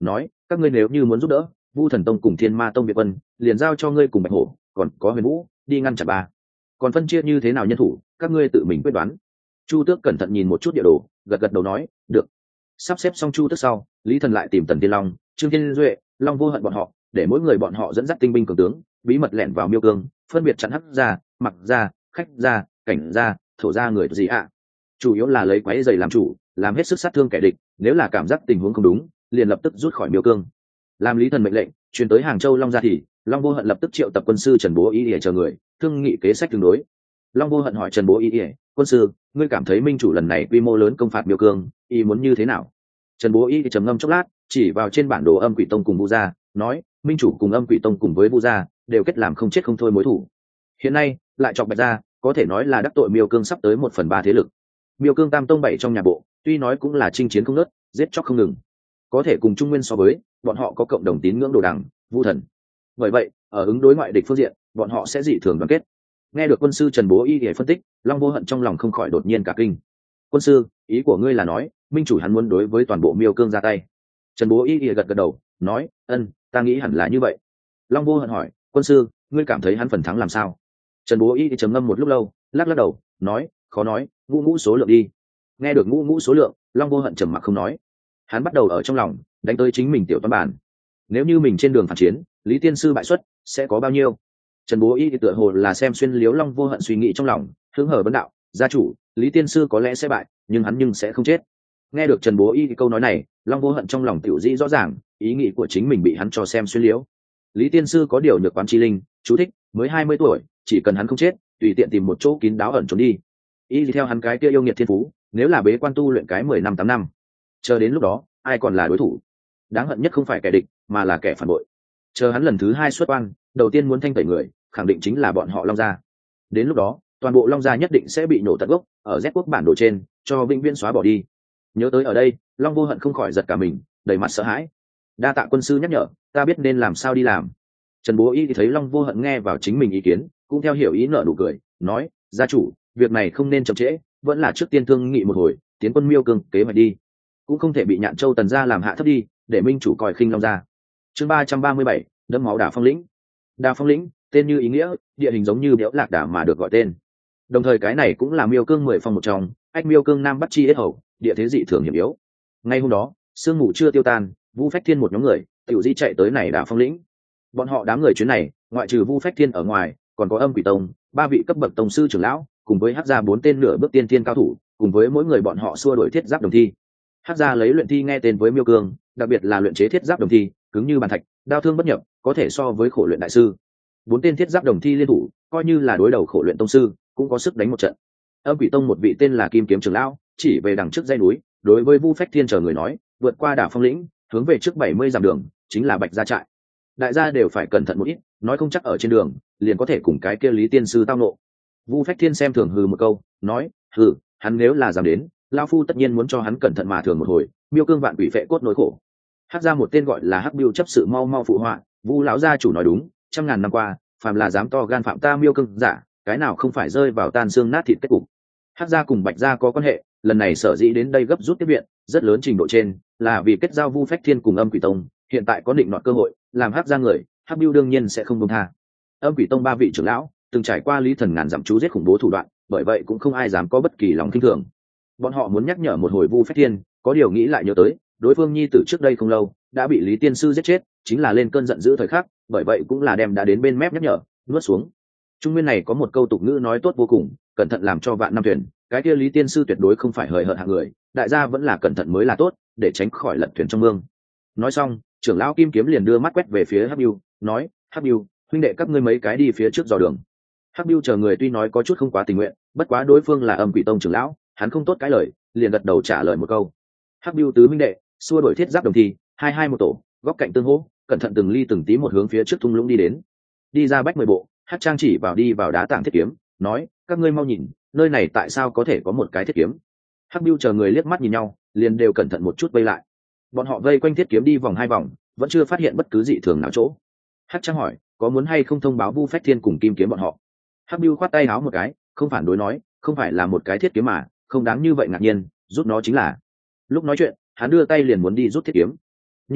các ngươi nếu như muốn giúp đỡ, Vu Thần Tông cùng Thiên Ma Tông Việt Quân liền giao cho ngươi cùng Bạch Hổ, còn có Huyền Vũ đi ngăn chặn ba. Còn phân chia như thế nào nhân thủ, các ngươi tự mình quyết đoán. Chu Tước cẩn thận nhìn một chút địa đồ, gật gật đầu nói, được. Sắp xếp xong Chu Tước sau, Lý Thần lại tìm Tần Tiên Long, Trương Thiên Duệ, Long Vô Hận bọn họ, để mỗi người bọn họ dẫn dắt tinh binh cường tướng, bí mật lẻn vào Miêu Cương, phân biệt chặn Hắc gia, Mặc gia, Khách gia, Cảnh gia, Thổ gia người gì ạ. À. Chủ yếu là lấy quái dày làm chủ, làm hết sức sát thương kẻ địch, nếu là cảm giác tình huống không đúng, liền lập tức rút khỏi Miêu Cương. Làm Lý Thần mệnh lệnh, truyền tới Hàng Châu Long gia thì, Long Vô Hận lập tức triệu tập quân sư Trần Bố Y để chờ người, thương nghị kế sách tương đối. Long Vô Hận hỏi Trần Bố Y, quân sư, ngươi cảm thấy minh chủ lần này quy mô lớn công phạt Miêu Cương, y muốn như thế nào? Trần Bố Y trầm ngâm chốc lát, chỉ vào trên bản đồ Âm Quỷ Tông cùng Vu gia, nói, minh chủ cùng Âm Quỷ Tông cùng với Vu gia đều kết làm không chết không thôi mối thủ. Hiện nay lại chọc Bạch gia, có thể nói là đắc tội Miêu Cương sắp tới một phần ba thế lực. Miêu Cương tam tông bảy trong nhà bộ, tuy nói cũng là chinh chiến không ngớt, giết chóc không ngừng, có thể cùng Trung Nguyên so với, bọn họ có cộng đồng tín ngưỡng Đồ Đằng, Vu Thần. Bởi vậy, ở ứng đối ngoại địch phương diện, bọn họ sẽ dị thường đoàn kết. Nghe được quân sư Trần Bố Y để phân tích, Long Vô Hận trong lòng không khỏi đột nhiên cả kinh. Quân sư, ý của ngươi là nói, minh chủ hắn muốn đối với toàn bộ Miêu Cương ra tay? Trần Bố Y gật gật đầu, nói, ân, ta nghĩ hẳn là như vậy. Long Vô Hận hỏi, quân sư, ngươi cảm thấy hắn phần thắng làm sao? Trần Bố Y trầm ngâm một lúc lâu, lắc lắc đầu, nói, khó nói, ngũ ngũ số lượng đi. Nghe được ngũ ngũ số lượng, Long Vô Hận trầm mặc không nói. Hắn bắt đầu ở trong lòng đánh tới chính mình tiểu toán bản. Nếu như mình trên đường phản chiến, Lý Tiên sư bại xuất, sẽ có bao nhiêu? Trần Bố Y thì tựa hồ là xem xuyên liếu Long Vô Hận suy nghĩ trong lòng, hướng hở vấn đạo, gia chủ, Lý Tiên sư có lẽ sẽ bại, nhưng hắn nhưng sẽ không chết. Nghe được Trần Bố Y câu nói này, Long Vô Hận trong lòng tiểu dĩ rõ ràng, ý nghĩ của chính mình bị hắn cho xem xuyên liếu. Lý Tiên sư có điều nhược quán chi linh, chú thích, mới hai mươi tuổi, chỉ cần hắn không chết, tùy tiện tìm một chỗ kín đáo ẩn trốn đi. Y theo hắn cái kia yêu nghiệt thiên phú, nếu là bế quan tu luyện cái mười năm tám năm, chờ đến lúc đó, ai còn là đối thủ? Đáng hận nhất không phải kẻ địch, mà là kẻ phản bội. Chờ hắn lần thứ hai xuất quan, đầu tiên muốn thanh tẩy người, khẳng định chính là bọn họ Long gia. Đến lúc đó, toàn bộ Long gia nhất định sẽ bị nổ tận gốc, ở Z quốc bản đồ trên, cho vĩnh viễn xóa bỏ đi. Nhớ tới ở đây, Long Vô Hận không khỏi giật cả mình, đầy mặt sợ hãi. Đa tạ quân sư nhắc nhở, ta biết nên làm sao đi làm. Trần Bố Y thì thấy Long Vô Hận nghe vào chính mình ý kiến, cũng theo hiểu ý nở nụ cười, nói, gia chủ, việc này không nên chậm trễ, vẫn là trước tiên thương nghị một hồi, tiến quân Miêu Cương kế hoạch đi, cũng không thể bị Nhạn Châu Tần gia làm hạ thấp đi, để minh chủ coi khinh Long gia. Chương ba trăm ba mươi bảy, đẫm máu Đà Phong lĩnh. Đà Phong lĩnh, tên như ý nghĩa, địa hình giống như Béo Lạc Đà mà được gọi tên. Đồng thời cái này cũng là Miêu Cương mười phong một trong, ách Miêu Cương Nam Bắc chi yết hầu, địa thế dị thường hiểm yếu. Ngay hôm đó, sương mù chưa tiêu tan, Vu Phách Thiên một nhóm người, tiểu di chạy tới này Đà Phong lĩnh. Bọn họ đám người chuyến này, ngoại trừ Vu Phách Thiên ở ngoài, còn có Âm Quỷ Tông, ba vị cấp bậc tông sư trưởng lão, cùng với Hắc gia bốn tên nửa bước tiên thiên cao thủ, cùng với mỗi người bọn họ xua đuổi thiết giáp đồng thi. Hắc gia lấy luyện thi nghe tên với Miêu Cương, đặc biệt là luyện chế thiết giáp đồng thi, cứng như bàn thạch, đao thương bất nhập, có thể so với khổ luyện đại sư. Bốn tên thiết giáp đồng thi liên thủ, coi như là đối đầu khổ luyện tông sư, cũng có sức đánh một trận. Âm Quỷ Tông một vị tên là Kim Kiếm trưởng lão, chỉ về đằng trước dãy núi, đối với Vu Phách Thiên chờ người nói, vượt qua Đà Phong lĩnh, hướng về trước bảy mươi dặm đường, chính là Bạch gia trại. Đại gia đều phải cẩn thận một ít, nói không chắc ở trên đường, liền có thể cùng cái kia Lý Tiên sư tao nộ. Vu Phách Thiên xem thường hừ một câu, nói, hừ, hắn nếu là dám đến, lão phu tất nhiên muốn cho hắn cẩn thận mà thường một hồi, Miêu Cương vạn quỷ phệ cốt nỗi khổ. Hắc gia một tên gọi là Hắc Biêu chấp sự mau mau phụ họa, Vu lão gia chủ nói đúng, trăm ngàn năm qua, phàm là dám to gan phạm ta Miêu Cương giả, cái nào không phải rơi vào tan xương nát thịt kết cục. Hắc gia cùng Bạch gia có quan hệ, lần này sở dĩ đến đây gấp rút tiếp viện, rất lớn trình độ trên, là vì kết giao Vu Phách Thiên cùng Âm Quỷ Tông, hiện tại có định nọt cơ hội, làm Hắc gia người, Hắc Biêu đương nhiên sẽ không buông tha. Âm Quỷ Tông ba vị trưởng lão, từng trải qua Lý Thần ngàn dặm chú giết khủng bố thủ đoạn, bởi vậy cũng không ai dám có bất kỳ lòng khinh thường. Bọn họ muốn nhắc nhở một hồi Vu Phách Thiên, có điều nghĩ lại nhớ tới, đối phương nhi tử trước đây không lâu đã bị Lý Tiên sư giết chết, chính là lên cơn giận dữ thời khắc, bởi vậy cũng là đem đã đến bên mép nhắc nhở, nuốt xuống. Trung Nguyên này có một câu tục ngữ nói tốt vô cùng, cẩn thận làm cho vạn năm thuyền, cái kia Lý Tiên sư tuyệt đối không phải hời hợt hạng người, đại gia vẫn là cẩn thận mới là tốt, để tránh khỏi lật thuyền trong mương. Nói xong, trưởng lão Kim Kiếm liền đưa mắt quét về phía Hắc Biêu, nói, Hắc Biêu, huynh đệ các ngươi mấy cái đi phía trước dò đường. Hắc Biêu chờ người tuy nói có chút không quá tình nguyện, bất quá đối phương là Âm Quỷ Tông trưởng lão, hắn không tốt cái lời, liền gật đầu trả lời một câu. Hắc Biêu tứ huynh đệ, xua đuổi thiết giáp đồng thi, hai hai một tổ, góc cạnh tương hỗ, cẩn thận từng ly từng tí một hướng phía trước thung lũng đi đến. Đi ra bách mười bộ, Hắc Trang chỉ vào đi vào đá tảng thiết kiếm, nói, các ngươi mau nhìn, nơi này tại sao có thể có một cái thiết kiếm? Hắc Biêu chờ người liếc mắt nhìn nhau, liền đều cẩn thận một chút vây lại. Bọn họ vây quanh thiết kiếm đi vòng hai vòng, vẫn chưa phát hiện bất cứ dị thường nào chỗ. Hắc Trang hỏi, có muốn hay không thông báo Vu Phách Thiên cùng Kim Kiếm bọn họ? Hắc Biêu khoát tay áo một cái, không phản đối nói, không phải là một cái thiết kiếm mà, không đáng như vậy ngạc nhiên, rút nó chính là. Lúc nói chuyện, hắn đưa tay liền muốn đi rút thiết kiếm, nhưng mà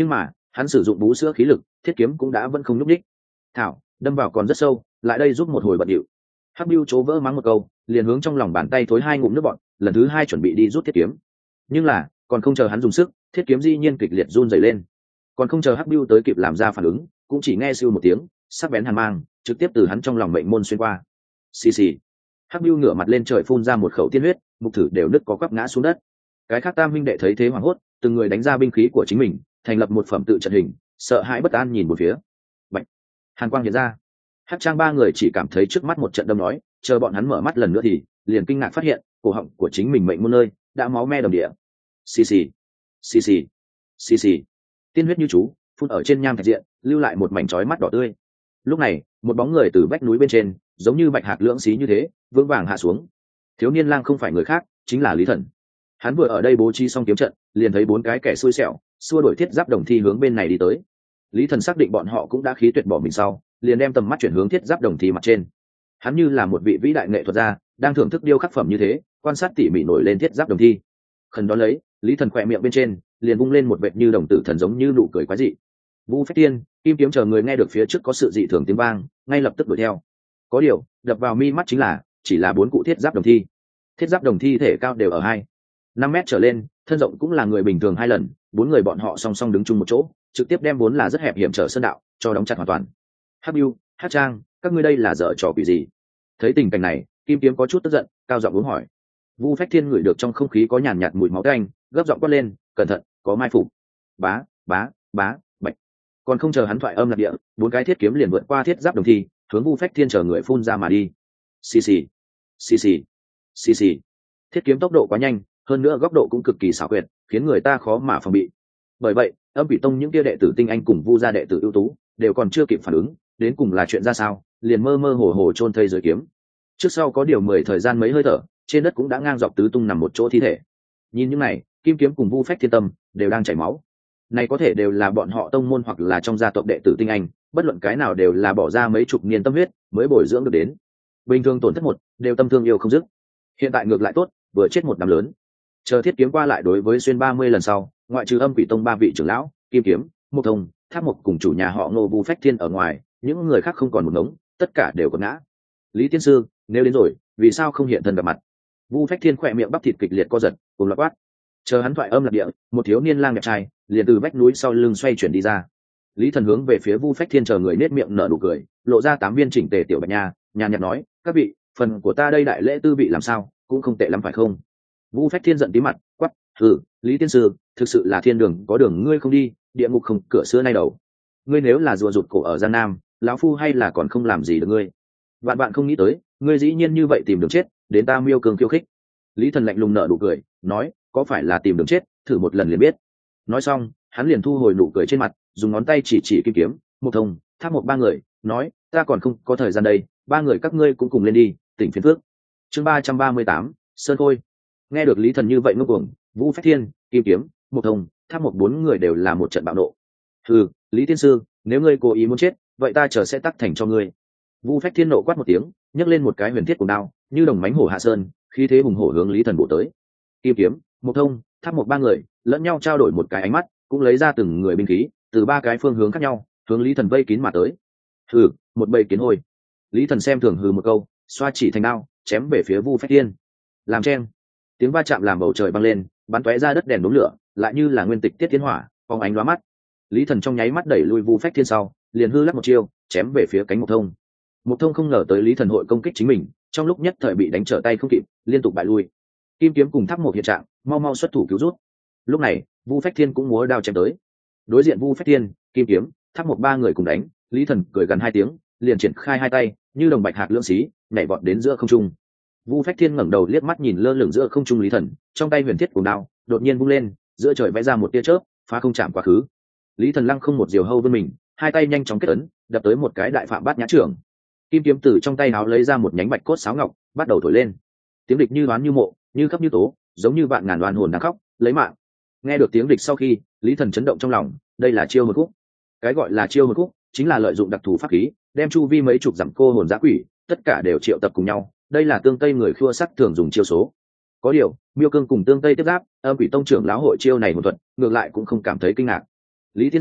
hắn sử dụng bú sữa khí lực, thiết kiếm cũng đã vẫn không nhúc nhích. Thảo, đâm vào còn rất sâu, lại đây giúp một hồi bận điệu. Hắc Bưu chố vỡ mắng một câu, liền hướng trong lòng bàn tay thối hai ngụm nước bọt, lần thứ hai chuẩn bị đi rút thiết kiếm. Nhưng là, còn không chờ hắn dùng sức, thiết kiếm dĩ nhiên kịch liệt run rẩy lên. Còn không chờ Hắc Bưu tới kịp làm ra phản ứng, cũng chỉ nghe siêu một tiếng, sắc bén hàn mang, trực tiếp từ hắn trong lòng mệnh môn xuyên qua. Xì xì. Hắc Bưu ngửa mặt lên trời phun ra một khẩu tiên huyết, mục thử đều nứt có quắp ngã xuống đất. Cái khác tam huynh đệ thấy thế hoảng hốt, từng người đánh ra binh khí của chính mình, thành lập một phẩm tự trận hình, sợ hãi bất an nhìn một phía. Bạch. Hàn quang hiện ra. Hắc Trang ba người chỉ cảm thấy trước mắt một trận đâm nói, chờ bọn hắn mở mắt lần nữa thì liền kinh ngạc phát hiện, cổ họng của chính mình mệnh môn nơi đã máu me đầm địa. Xì xì, xì xì, xì xì. Tiên huyết như chú, phun ở trên nham thạch diện, lưu lại một mảnh chói mắt đỏ tươi. Lúc này, một bóng người từ vách núi bên trên, giống như bạch hạc lưỡng xí như thế, vững vàng hạ xuống. Thiếu niên lang không phải người khác, chính là Lý Thần. Hắn vừa ở đây bố trí xong kiếm trận, liền thấy bốn cái kẻ xui xẻo, xua đuổi thiết giáp đồng thi hướng bên này đi tới. Lý Thần xác định bọn họ cũng đã khí tuyệt bỏ mình sau, liền đem tầm mắt chuyển hướng thiết giáp đồng thi mặt trên. Hắn như là một vị vĩ đại nghệ thuật gia, đang thưởng thức điêu khắc phẩm như thế, quan sát tỉ mỉ nổi lên thiết giáp đồng thi. Khẩn đó lấy, Lý Thần khỏe miệng bên trên, liền vung lên một vệt như đồng tử thần giống như nụ cười quái dị. Vu Phách Tiên, Kim Kiếm chờ người nghe được phía trước có sự dị thường tiếng vang, ngay lập tức đuổi theo. Có điều, đập vào mi mắt chính là, chỉ là bốn cụ thiết giáp đồng thi. Thiết giáp đồng thi thể cao đều ở hai năm mét trở lên, thân rộng cũng là người bình thường hai lần, bốn người bọn họ song song đứng chung một chỗ, trực tiếp đem vốn là rất hẹp hiểm trở sơn đạo cho đóng chặt hoàn toàn. Hắc Bưu, Hắc Trang, các ngươi đây là dở trò quỷ gì? Thấy tình cảnh này, Kim Kiếm có chút tức giận, cao giọng uống hỏi. Vu Phách Thiên ngửi được trong không khí có nhàn nhạt mùi máu tanh, gấp giọng quát lên, cẩn thận, có mai phục. Bá, bá, bá, bạch. Còn không chờ hắn thoại âm lạc địa, bốn cái thiết kiếm liền vượt qua thiết giáp đồng thi, hướng Vu Phách Thiên chờ người phun ra mà đi. Xì xì, xì xì, xì xì. Thiết kiếm tốc độ quá nhanh, hơn nữa góc độ cũng cực kỳ xảo quyệt, khiến người ta khó mà phòng bị. Bởi vậy, Âm Quỷ Tông những kia đệ tử tinh anh cùng Vu gia đệ tử ưu tú, đều còn chưa kịp phản ứng, đến cùng là chuyện ra sao, liền mơ mơ hồ hồ chôn thây dưới kiếm. Trước sau có điều mười thời gian mấy hơi thở, trên đất cũng đã ngang dọc tứ tung nằm một chỗ thi thể. Nhìn những này, Kim Kiếm cùng Vu Phách Thiên Tâm đều đang chảy máu. Này có thể đều là bọn họ tông môn hoặc là trong gia tộc đệ tử tinh anh, bất luận cái nào đều là bỏ ra mấy chục niên tâm huyết mới bồi dưỡng được đến. Bình thường tổn thất một, đều tâm thương yêu không dứt. Hiện tại ngược lại tốt, vừa chết một đám lớn. Chờ thiết kiếm qua lại đối với xuyên ba mươi lần sau, ngoại trừ Âm Quỷ Tông ba vị trưởng lão, Kim Kiếm, Mộc Thông, Tháp Mộc cùng chủ nhà họ Ngô Vu Phách Thiên ở ngoài, những người khác không còn một ngống, tất cả đều có ngã. Lý tiên sư, nếu đến rồi, vì sao không hiện thân gặp mặt? Vu Phách Thiên khỏe miệng bắp thịt kịch liệt co giật, cùng loạt quát. Chờ hắn thoại âm lạc địa, một thiếu niên lang đẹp trai liền từ vách núi sau lưng xoay chuyển đi ra. Lý Thần hướng về phía Vu Phách Thiên chờ người nết miệng nở nụ cười, lộ ra tám viên chỉnh tề tiểu bạch nha, nhàn nhạt nói, các vị, phần của ta đây đại lễ tư vị làm sao, cũng không tệ lắm phải không? Vu Phách Thiên giận tí mặt, quát, hừ, Lý tiên sư, thực sự là thiên đường có đường ngươi không đi, địa ngục không cửa xưa nay đầu. Ngươi nếu là rùa rụt cổ ở Giang Nam, lão phu hay là còn không làm gì được ngươi. Vạn bạn không nghĩ tới, ngươi dĩ nhiên như vậy tìm đường chết, đến ta Miêu Cường khiêu khích. Lý Thần lạnh lùng nở nụ cười, nói, có phải là tìm đường chết, thử một lần liền biết. Nói xong, hắn liền thu hồi nụ cười trên mặt, dùng ngón tay chỉ chỉ Kim Kiếm, Mộc Thông, Tháp Mộc ba người, nói, ta còn không có thời gian đây, ba người các ngươi cũng cùng lên đi, tỉnh phiền phước. Chương ba trăm ba mươi tám, Sơn Khôi. Nghe được Lý Thần như vậy ngốc cuồng, Vu Phách Thiên, Kim Kiếm, Mộc Thông, Tháp Mộc bốn người đều là một trận bạo nộ. Hừ, Lý tiên sư, nếu ngươi cố ý muốn chết, vậy ta chờ sẽ tắc thành cho ngươi. Vu Phách Thiên nộ quát một tiếng, nhấc lên một cái huyền thiết cùng đao, như đồng mánh hổ hạ sơn, khí thế hùng hổ hướng Lý Thần bổ tới. Kim Kiếm, Mộc Thông, Tháp Mộc ba người lẫn nhau trao đổi một cái ánh mắt, cũng lấy ra từng người binh khí, từ ba cái phương hướng khác nhau, hướng Lý Thần vây kín mà tới. Hừ, một bầy kiến hôi. Lý Thần xem thường hừ một câu, xoa chỉ thành đao, chém về phía Vu Phách Thiên. Làm chen. Tiếng va chạm làm bầu trời băng lên, bắn tóe ra đất đèn đốm lửa, lại như là nguyên tịch tiết tiến hỏa, phóng ánh lóa mắt. Lý Thần trong nháy mắt đẩy lui Vu Phách Thiên sau, liền hư lắc một chiêu, chém về phía cánh Mộc Thông. Mộc Thông không ngờ tới Lý Thần hội công kích chính mình, trong lúc nhất thời bị đánh trở tay không kịp, liên tục bại lui. Kim Kiếm cùng Tháp Mộc hiện trạng, mau mau xuất thủ cứu rút. Lúc này, Vu Phách Thiên cũng múa đao chém tới. Đối diện Vu Phách Thiên, Kim Kiếm, Tháp Mộc ba người cùng đánh, Lý Thần cười gần hai tiếng, liền triển khai hai tay, như đồng bạch hạc lưỡng xí, nhảy vọt đến giữa không trung. Vu Phách Thiên ngẩng đầu liếc mắt nhìn lơ lửng giữa không trung Lý Thần, trong tay huyền thiết cuồng đao đột nhiên vung lên, giữa trời vẽ ra một tia chớp, phá không chạm quá khứ. Lý Thần lăng không một diều hâu vươn mình, hai tay nhanh chóng kết ấn, đập tới một cái đại phạm bát nhã trưởng. Kim Kiếm từ trong tay áo lấy ra một nhánh bạch cốt sáo ngọc, bắt đầu thổi lên. Tiếng địch như đoán như mộ, như khắp như tố, giống như vạn ngàn oan hồn đang khóc, lấy mạng. Nghe được tiếng địch sau khi, Lý Thần chấn động trong lòng, đây là chiêu hồn khúc. Cái gọi là chiêu hồn khúc, chính là lợi dụng đặc thù pháp khí, đem chu vi mấy chục dặm cô hồn dã quỷ, tất cả đều triệu tập cùng nhau. Đây là Tương Tây người khua sắc thường dùng chiêu số. Có điều, Miêu Cương cùng Tương Tây tiếp giáp, Âm Quỷ Tông trưởng lão hội chiêu này một thuật, ngược lại cũng không cảm thấy kinh ngạc. Lý tiên sư,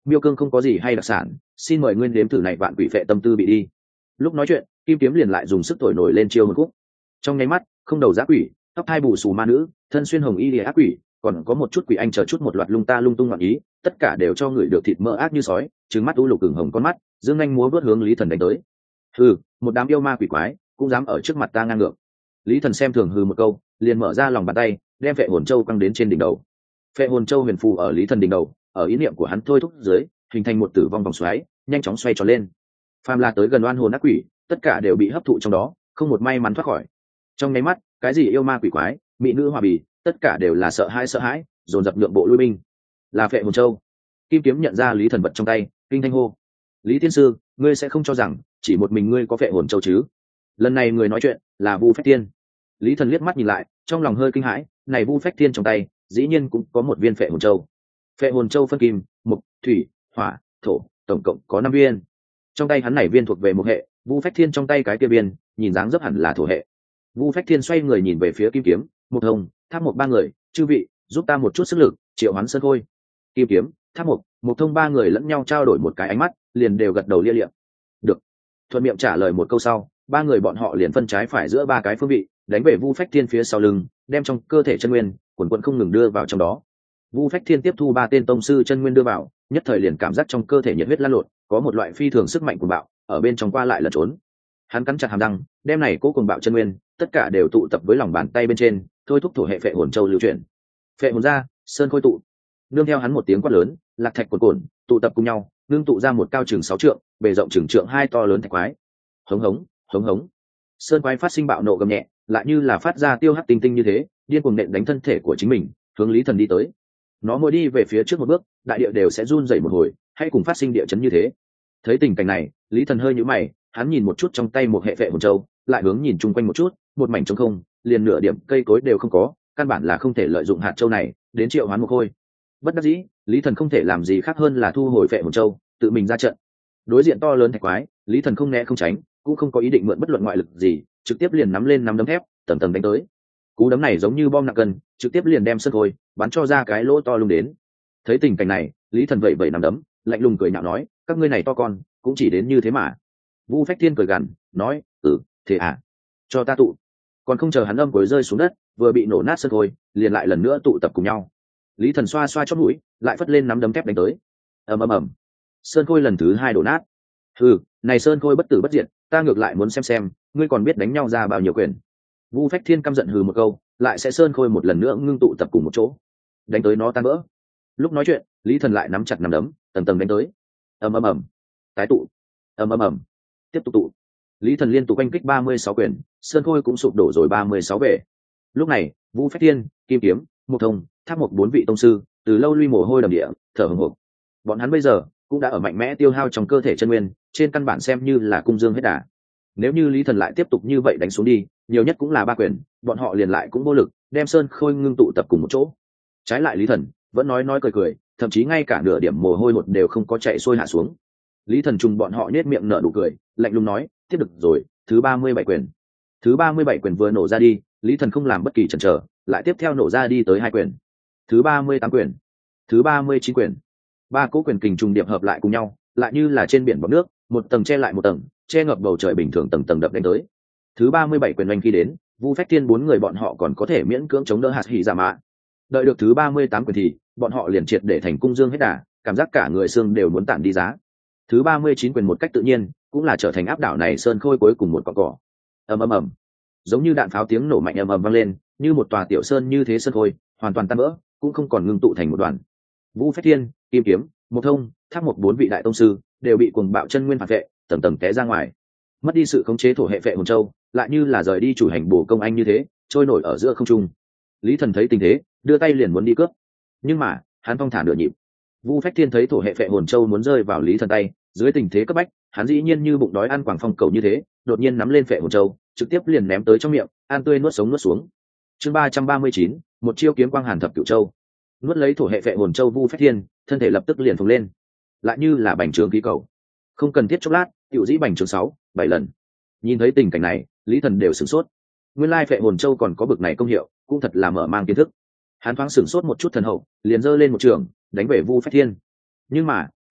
miêu cương không có gì hay đặc sản, xin mời nguyên đếm thử này vạn quỷ phệ tâm tư bị đi. Lúc nói chuyện, kim kiếm liền lại dùng sức thổi nổi lên chiêu hồn khúc. Trong nháy mắt, không đầu giã quỷ, tóc hai bù xù ma nữ, thân xuyên hồng y lìa ác quỷ, còn có một chút quỷ anh chờ chút một loạt lung ta lung tung loạn ý, tất cả đều cho người được thịt mỡ ác như sói, trừng mắt u lục ửng hồng con mắt, dương anh múa vớt hướng Lý Thần đánh tới. Hừ, một đám yêu ma quỷ quái, cũng dám ở trước mặt ta ngang ngược. Lý Thần xem thường hừ một câu, liền mở ra lòng bàn tay, đem phệ hồn châu quăng đến trên đỉnh đầu. Phệ hồn châu huyền phù ở Lý Thần đỉnh đầu, ở ý niệm của hắn thôi thúc dưới, hình thành một tử vong vòng xoáy, nhanh chóng xoay tròn lên. Phàm là tới gần oan hồn ác quỷ, tất cả đều bị hấp thụ trong đó, không một may mắn thoát khỏi. Trong nháy mắt, cái gì yêu ma quỷ quái, mỹ nữ hòa bì, tất cả đều là sợ hãi sợ hãi, dồn dập nhượng bộ lui binh. Là phệ hồn châu. Kim kiếm nhận ra Lý Thần vật trong tay, kinh thanh hô: Lý tiên sư, ngươi sẽ không cho rằng chỉ một mình ngươi có phệ hồn châu chứ? Lần này người nói chuyện là Vu Phách Tiên. Lý Thần liếc mắt nhìn lại, trong lòng hơi kinh hãi, này Vu Phách Tiên trong tay dĩ nhiên cũng có một viên phệ hồn châu. Phệ hồn châu phân kim, mộc, thủy, hỏa, thổ, tổng cộng có năm viên. Trong tay hắn này viên thuộc về một hệ, Vu Phách Thiên trong tay cái kia viên nhìn dáng dấp hẳn là thổ hệ. Vu Phách Thiên xoay người nhìn về phía Kim Kiếm, Một Hồng, Tháp Một ba người, chư vị, giúp ta một chút sức lực, triệu hoán sơn khôi. Kim Kiếm, Tháp Một, Một Thông ba người lẫn nhau trao đổi một cái ánh mắt, liền đều gật đầu lia liệm. Được. Thuận miệng trả lời một câu sau, ba người bọn họ liền phân trái phải giữa ba cái phương vị, đánh về Vu Phách Thiên phía sau lưng, đem trong cơ thể chân nguyên quần quần không ngừng đưa vào trong đó. Vu Phách Thiên tiếp thu ba tên tông sư chân nguyên đưa vào, nhất thời liền cảm giác trong cơ thể nhiệt huyết lan lộn, có một loại phi thường sức mạnh của bạo ở bên trong qua lại lẩn trốn. Hắn cắn chặt hàm răng, đem này cố cùng bạo chân nguyên, tất cả đều tụ tập với lòng bàn tay bên trên, thôi thúc thổ hệ phệ hồn châu lưu chuyển. Phệ hồn ra, sơn khôi tụ. Nương theo hắn một tiếng quát lớn, lạc thạch cuồn cuộn, tụ tập cùng nhau, nương tụ ra một cao chừng sáu trượng, bề rộng chừng trượng hai to lớn thạch quái. Hống hống, hống hống. Sơn quái phát sinh bạo nộ gầm nhẹ, lại như là phát ra tiêu hắc tinh tinh như thế, điên cuồng nện đánh thân thể của chính mình, hướng Lý Thần đi tới. Nó mỗi đi về phía trước một bước, đại địa đều sẽ run rẩy một hồi, hay cùng phát sinh địa chấn như thế. Thấy tình cảnh này, Lý Thần hơi nhíu mày, hắn nhìn một chút trong tay một hệ phệ hồn châu, lại hướng nhìn chung quanh một chút, một mảnh trống không, liền nửa điểm cây cối đều không có, căn bản là không thể lợi dụng hạt châu này đến triệu hoán một khôi. Bất đắc dĩ, Lý Thần không thể làm gì khác hơn là thu hồi phệ hồn châu, tự mình ra trận. Đối diện to lớn thạch quái, Lý Thần không né không tránh, cũng không có ý định mượn bất luận ngoại lực gì, trực tiếp liền nắm lên nắm đấm thép, tầm tầm đánh tới. Cú đấm này giống như bom nặng cân, trực tiếp liền đem sân khôi bắn cho ra cái lỗ to lung đến. Thấy tình cảnh này, Lý Thần vẩy vẩy nắm đấm, lạnh lùng cười nhạo nói: các ngươi này to con, cũng chỉ đến như thế mà. Vu Phách Thiên cười gằn, nói: ừ, thế à? Cho ta tụ. Còn không chờ hắn âm cuối rơi xuống đất, vừa bị nổ nát sân khôi, liền lại lần nữa tụ tập cùng nhau. Lý Thần xoa xoa chót mũi, lại phất lên nắm đấm thép đánh tới. ầm ầm ầm, sơn khôi lần thứ hai đổ nát. Ừ, này sơn khôi bất tử bất diệt, ta ngược lại muốn xem xem, ngươi còn biết đánh nhau ra bao nhiêu quyền. Vu Phách Thiên căm giận hừ một câu, lại sẽ sơn khôi một lần nữa ngưng tụ tập cùng một chỗ, đánh tới nó tan vỡ. Lúc nói chuyện, Lý Thần lại nắm chặt nắm đấm, tầng tầng đánh tới. ầm ầm ầm, tái tụ, ầm ầm ầm, tiếp tục tụ. Lý Thần liên tục oanh kích ba mươi sáu quyền, sơn khôi cũng sụp đổ rồi ba mươi sáu về. Lúc này, Vu Phách Thiên, Kim Kiếm, Một Thông, Tháp Một bốn vị tông sư, từ lâu lui mồ hôi đầm địa, thở hổn hộc. Bọn hắn bây giờ cũng đã ở mạnh mẽ tiêu hao trong cơ thể chân nguyên, trên căn bản xem như là cung dương hết đà. Nếu như Lý Thần lại tiếp tục như vậy đánh xuống đi, nhiều nhất cũng là ba quyền, bọn họ liền lại cũng vô lực đem sơn khôi ngưng tụ tập cùng một chỗ. Trái lại Lý Thần vẫn nói nói cười cười, thậm chí ngay cả nửa điểm mồ hôi một đều không có chạy xuôi hạ xuống. Lý Thần trùng bọn họ nhếch miệng nở nụ cười, lạnh lùng nói: tiếp được rồi, thứ ba mươi bảy quyền. Thứ ba mươi bảy quyền vừa nổ ra đi, Lý Thần không làm bất kỳ chần chờ, lại tiếp theo nổ ra đi tới hai quyền. Thứ ba mươi tám quyền, thứ ba mươi chín quyền. Ba cỗ quyền kình trùng điệp hợp lại cùng nhau, lại như là trên biển bọt nước, một tầng che lại một tầng, che ngập bầu trời bình thường tầng tầng đập đánh tới. Thứ ba mươi bảy quyền oanh khi đến, Vu Phách Thiên bốn người bọn họ còn có thể miễn cưỡng chống đỡ hạt hỉ giả mạ. Đợi được thứ ba mươi tám quyền thì, bọn họ liền triệt để thành cung dương hết đà, cảm giác cả người xương đều muốn tản đi giá. Thứ ba mươi chín quyền một cách tự nhiên, cũng là trở thành áp đảo này sơn khôi cuối cùng một cọng cỏ. Ầm ầm ầm. Giống như đạn pháo tiếng nổ mạnh ầm ầm vang lên, như một tòa tiểu sơn như thế sơn khôi, hoàn toàn tan vỡ, cũng không còn ngưng tụ thành một đoàn. Vu Phách Thiên, Kim Kiếm, Một Thông, Tháp Một bốn vị đại tông sư đều bị cuồng bạo chân nguyên phản vệ, tầng tầng té ra ngoài. Mất đi sự khống chế thổ hệ phệ hồn châu, lại như là rời đi chủ hành bổ công anh như thế, trôi nổi ở giữa không trung. Lý Thần thấy tình thế, đưa tay liền muốn đi cướp, nhưng mà hắn phong thả nửa nhịp. Vu Phách Thiên thấy thổ hệ phệ hồn châu muốn rơi vào Lý Thần tay, dưới tình thế cấp bách, hắn dĩ nhiên như bụng đói ăn quảng phong cầu như thế, đột nhiên nắm lên phệ hồn châu, trực tiếp liền ném tới trong miệng, ăn tươi nuốt sống nuốt xuống. Chương ba trăm ba mươi chín, một chiêu kiếm quang hàn thập cửu châu. Nuốt lấy thổ hệ phệ hồn châu Vu Phách Thiên, thân thể lập tức liền phồng lên, lại như là bành trướng khí cầu. Không cần thiết chốc lát, tiểu dĩ bành trướng sáu, bảy lần. Nhìn thấy tình cảnh này, Lý Thần đều sửng sốt. Nguyên lai phệ hồn châu còn có bực này công hiệu, cũng thật là mở mang kiến thức. Hắn thoáng sửng sốt một chút thần hậu, liền giơ lên một trường, đánh về Vu Phách Thiên. Nhưng mà,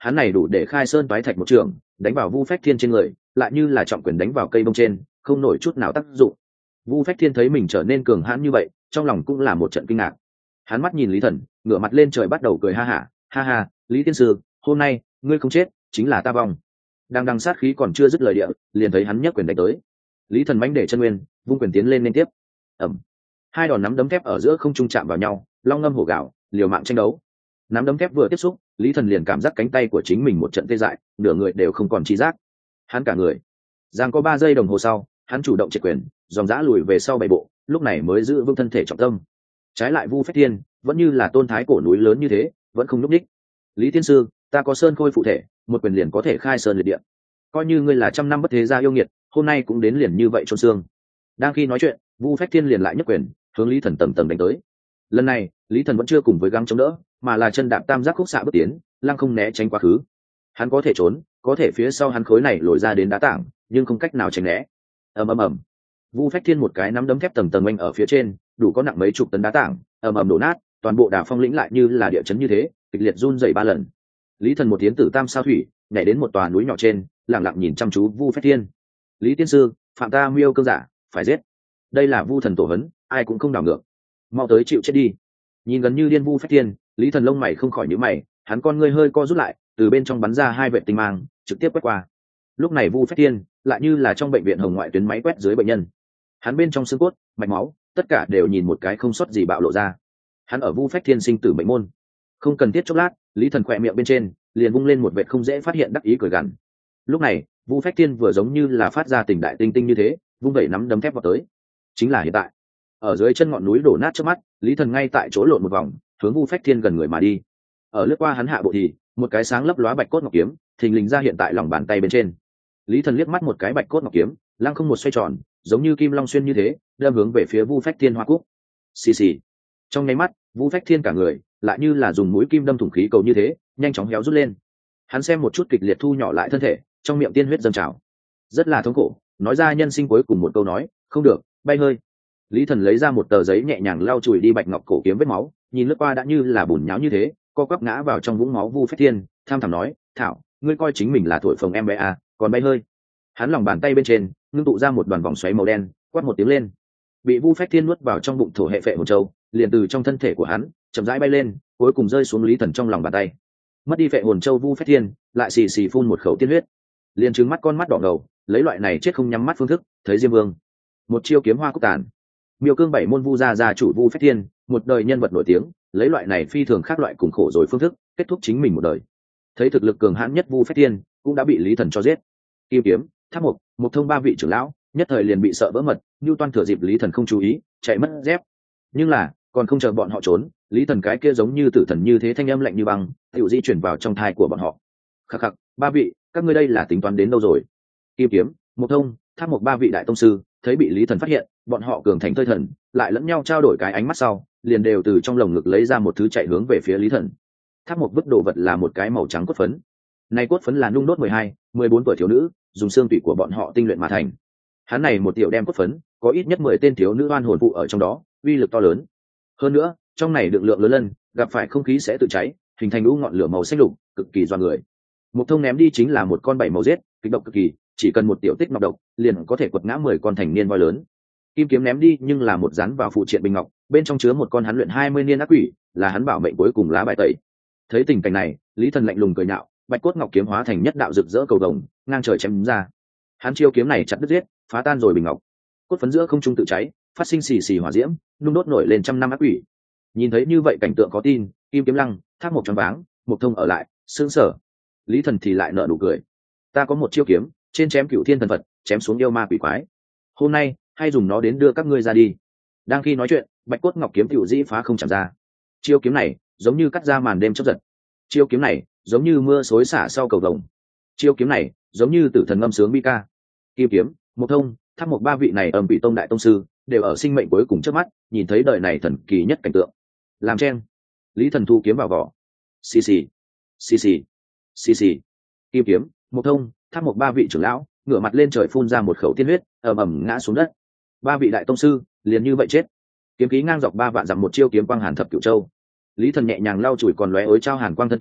hắn này đủ để khai sơn toái thạch một trường, đánh vào Vu Phách Thiên trên người, lại như là trọng quyền đánh vào cây bông trên, không nổi chút nào tác dụng. Vu Phách Thiên thấy mình trở nên cường hãn như vậy, trong lòng cũng là một trận kinh ngạc. Hắn mắt nhìn Lý Thần, ngửa mặt lên trời bắt đầu cười ha hả, ha ha, Lý tiên sư, hôm nay ngươi không chết, chính là ta vong. Đang đằng sát khí còn chưa dứt lời địa, liền thấy hắn nhấc quyền đánh tới. Lý Thần mãnh để chân nguyên, vung quyền tiến lên liên tiếp. Ầm. Hai đòn nắm đấm thép ở giữa không trung chạm vào nhau, long ngâm hổ gạo, liều mạng tranh đấu. Nắm đấm thép vừa tiếp xúc, Lý Thần liền cảm giác cánh tay của chính mình một trận tê dại, nửa người đều không còn trí giác. Hắn cả người, giang có ba giây đồng hồ sau, hắn chủ động triệt quyền, dòng dã lùi về sau bảy bộ, lúc này mới giữ vững thân thể trọng tâm. Trái lại Vu Phách Thiên vẫn như là tôn thái cổ núi lớn như thế, vẫn không nhúc nhích. Lý tiên sư, ta có sơn khôi phụ thể, một quyền liền có thể khai sơn liệt địa. Coi như ngươi là trăm năm bất thế gia yêu nghiệt, hôm nay cũng đến liền như vậy chôn xương. Đang khi nói chuyện, Vu Phách Thiên liền lại nhấc quyền, hướng Lý Thần tầm tầm đánh tới. Lần này, Lý Thần vẫn chưa cùng với gắng chống đỡ, mà là chân đạp tam giác khúc xạ bước tiến, lăng không né tránh quá khứ. Hắn có thể trốn, có thể phía sau hắn khối này lồi ra đến đá tảng, nhưng không cách nào tránh né. Ầm ầm ầm. Vu Phách Thiên một cái nắm đấm thép tầng tầng oanh ở phía trên, đủ có nặng mấy chục tấn đá tảng, ầm ầm đổ nát, toàn bộ Đà Phong lĩnh lại như là địa chấn như thế, kịch liệt run rẩy ba lần. Lý Thần một tiến tử tam sao thủy, nhảy đến một tòa núi nhỏ trên, lặng lặng nhìn chăm chú Vu Phách Thiên. Lý tiên sư, phạm ta miêu cương giả, phải giết. Đây là Vu thần tổ hấn, ai cũng không đảo ngược. Mau tới chịu chết đi. Nhìn gần như điên Vu Phách Thiên, Lý Thần lông mày không khỏi nhíu mày, hắn con ngươi hơi co rút lại, từ bên trong bắn ra hai vệt tinh mang, trực tiếp quét qua. Lúc này Vu Phách Thiên lại như là trong bệnh viện hồng ngoại tuyến máy quét dưới bệnh nhân. Hắn bên trong xương cốt, mạch máu, tất cả đều nhìn một cái không sót gì bạo lộ ra. Hắn ở Vu Phách Thiên sinh tử mệnh môn. Không cần thiết chốc lát, Lý Thần khỏe miệng bên trên liền vung lên một vệt không dễ phát hiện đắc ý cười gằn. Lúc này, Vu Phách Thiên vừa giống như là phát ra tình đại tinh tinh như thế, vung vẩy nắm đấm thép vào tới. Chính là hiện tại. Ở dưới chân ngọn núi đổ nát trước mắt, Lý Thần ngay tại chỗ lộn một vòng, hướng Vu Phách Thiên gần người mà đi. Ở lướt qua hắn hạ bộ thì, một cái sáng lấp lóa bạch cốt ngọc kiếm, thình lình ra hiện tại lòng bàn tay bên trên. Lý Thần liếc mắt một cái bạch cốt ngọc kiếm, lăng không một xoay tròn, giống như kim long xuyên như thế, đâm hướng về phía Vu Phách Thiên hoa cúc. Xì xì. Trong nháy mắt, Vu Phách Thiên cả người lại như là dùng mũi kim đâm thủng khí cầu như thế, nhanh chóng héo rút lên. Hắn xem một chút kịch liệt thu nhỏ lại thân thể, trong miệng tiên huyết dâng trào, rất là thống khổ, nói ra nhân sinh cuối cùng một câu nói, không được, bay hơi. Lý Thần lấy ra một tờ giấy nhẹ nhàng lau chùi đi bạch ngọc cổ kiếm vết máu, nhìn lướt qua đã như là bùn nhão như thế, co quắp ngã vào trong vũng máu Vu Phách Thiên, tham thẳm nói, thảo, ngươi coi chính mình là thổi phồng em bé à, còn bay hơi. Hắn lòng bàn tay bên trên ngưng tụ ra một đoàn vòng xoáy màu đen, quát một tiếng lên. Bị Vu Phách Thiên nuốt vào trong bụng thổ hệ phệ hồn châu, liền từ trong thân thể của hắn chậm rãi bay lên, cuối cùng rơi xuống Lý Thần trong lòng bàn tay. Mất đi phệ hồn châu Vu Phách Thiên lại xì xì phun một khẩu tiên huyết, liền trừng mắt con mắt đỏ ngầu, lấy loại này chết không nhắm mắt phương thức thấy Diêm Vương. Một chiêu kiếm hoa cúc tàn. Miêu cương bảy môn Vu gia gia chủ Vu Phách Thiên, một đời nhân vật nổi tiếng, lấy loại này phi thường khác loại cùng khổ rồi phương thức kết thúc chính mình một đời. Thấy thực lực cường hãn nhất Vu Phách Thiên cũng đã bị Lý Thần cho giết. Kim kiếm, Tháp Mục, một thông ba vị trưởng lão nhất thời liền bị sợ vỡ mật, Nưu Toan thừa dịp Lý Thần không chú ý, chạy mất dép. Nhưng là, còn không chờ bọn họ trốn, Lý Thần cái kia giống như tử thần như thế thanh âm lạnh như băng, tiểu di chuyển vào trong thai của bọn họ. Khắc khắc, ba vị, các ngươi đây là tính toán đến đâu rồi? Kim kiếm, một thông, Tháp Mục ba vị đại tông sư, thấy bị Lý Thần phát hiện, bọn họ cường thành thơi thần, lại lẫn nhau trao đổi cái ánh mắt sau, liền đều từ trong lồng ngực lấy ra một thứ chạy hướng về phía Lý Thần. Tháp Mục vứt đồ vật là một cái màu trắng cốt phấn. Này cốt phấn là nung đốt mười hai, mười bốn tuổi thiếu nữ, dùng xương tủy của bọn họ tinh luyện mà thành. Hắn này một tiểu đem cốt phấn, có ít nhất mười tên thiếu nữ oan hồn phụ ở trong đó, uy lực to lớn. Hơn nữa, trong này được lượng lớn lân, gặp phải không khí sẽ tự cháy, hình thành u ngọn lửa màu xanh lục, cực kỳ doan người. Mục thông ném đi chính là một con bảy màu giết, kịch độc cực kỳ, chỉ cần một tiểu tích ngọc độc, liền có thể quật ngã mười con thành niên voi lớn. Kim kiếm ném đi nhưng là một rắn vào phụ triện bình ngọc, bên trong chứa một con hắn luyện hai mươi niên ác quỷ, là hắn bảo mệnh cuối cùng lá bài tẩy. Thấy tình cảnh này, Lý Thần lạnh lùng cười nhạo, bạch cốt ngọc kiếm hóa thành nhất đạo rực rỡ cầu vồng, ngang trời chém ra. Hắn chiêu kiếm này chặt đứt giết, phá tan rồi bình ngọc. Cốt phấn giữa không trung tự cháy, phát sinh xì xì hỏa diễm, nung đốt nổi lên trăm năm ác quỷ. Nhìn thấy như vậy cảnh tượng khó tin, Kim kiếm lăng, Thác Mộc choáng váng, Mục thông ở lại, sững sờ. Lý Thần thì lại nở nụ cười. Ta có một chiêu kiếm, trên chém cửu thiên thần vật, chém xuống yêu ma quỷ quái. Hôm nay, hay dùng nó đến đưa các ngươi ra đi. Đang khi nói chuyện, bạch cốt ngọc kiếm tiểu dĩ phá không chạm ra. Chiêu kiếm này, giống như cắt ra màn đêm chớp giật. Chiêu kiếm này, giống như mưa xối xả sau cầu vồng. Chiêu kiếm này, giống như tử thần ngâm sướng bi ca. Kim kiếm, Mục thông, Tháp Mộc ba vị này âm vị tông đại tông sư, đều ở sinh mệnh cuối cùng trước mắt, nhìn thấy đời này thần kỳ nhất cảnh tượng. Làm chen. Lý Thần thu kiếm vào vỏ. Xì xì, xì xì, xì xì. Kim kiếm, Mục thông, Tháp Mộc ba vị trưởng lão, ngửa mặt lên trời phun ra một khẩu tiên huyết, ầm ầm ngã xuống đất. Ba vị đại tông sư, liền như vậy chết. Kiếm khí ngang dọc ba vạn dặm, một chiêu kiếm quang hàn thập cửu châu. Lý Thần nhẹ nhàng lau chùi còn lóe ối trao hàn quang thân kiếm,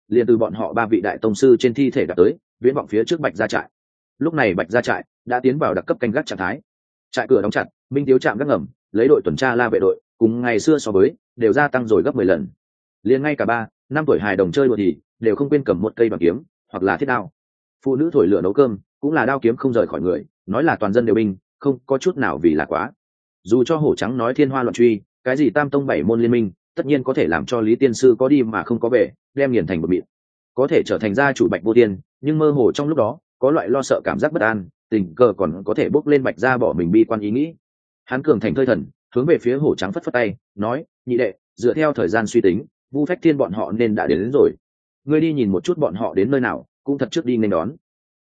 liền từ bọn họ ba vị đại tông sư trên thi thể đã tới viễn vọng phía trước bạch gia trại. Lúc này bạch gia trại đã tiến vào đặc cấp canh gác trạng thái, trại cửa đóng chặt, binh thiếu trạm gác ngầm lấy đội tuần tra la vệ đội cùng ngày xưa so với đều gia tăng rồi gấp mười lần. Liền ngay cả ba năm tuổi hài đồng chơi đùa thì đều không quên cầm một cây bằng kiếm hoặc là thiết đao. Phụ nữ thổi lửa nấu cơm cũng là đao kiếm không rời khỏi người, nói là toàn dân đều binh, không có chút nào vì là quá. Dù cho hổ trắng nói thiên hoa loạn truy, cái gì tam tông bảy môn liên minh, tất nhiên có thể làm cho Lý Tiên Sư có đi mà không có về, đem nghiền thành một mịn, có thể trở thành gia chủ Bạch Vô Tiên, nhưng mơ hồ trong lúc đó có loại lo sợ cảm giác bất an, tình cờ còn có thể bốc lên Bạch gia bỏ mình bi quan ý nghĩ. Hắn cường thành thơi thần, hướng về phía hổ trắng phất phất tay, nói: nhị đệ, dựa theo thời gian suy tính, Vu Phách Thiên bọn họ nên đã đến, đến rồi. Ngươi đi nhìn một chút bọn họ đến nơi nào, cũng thật trước đi nên đón.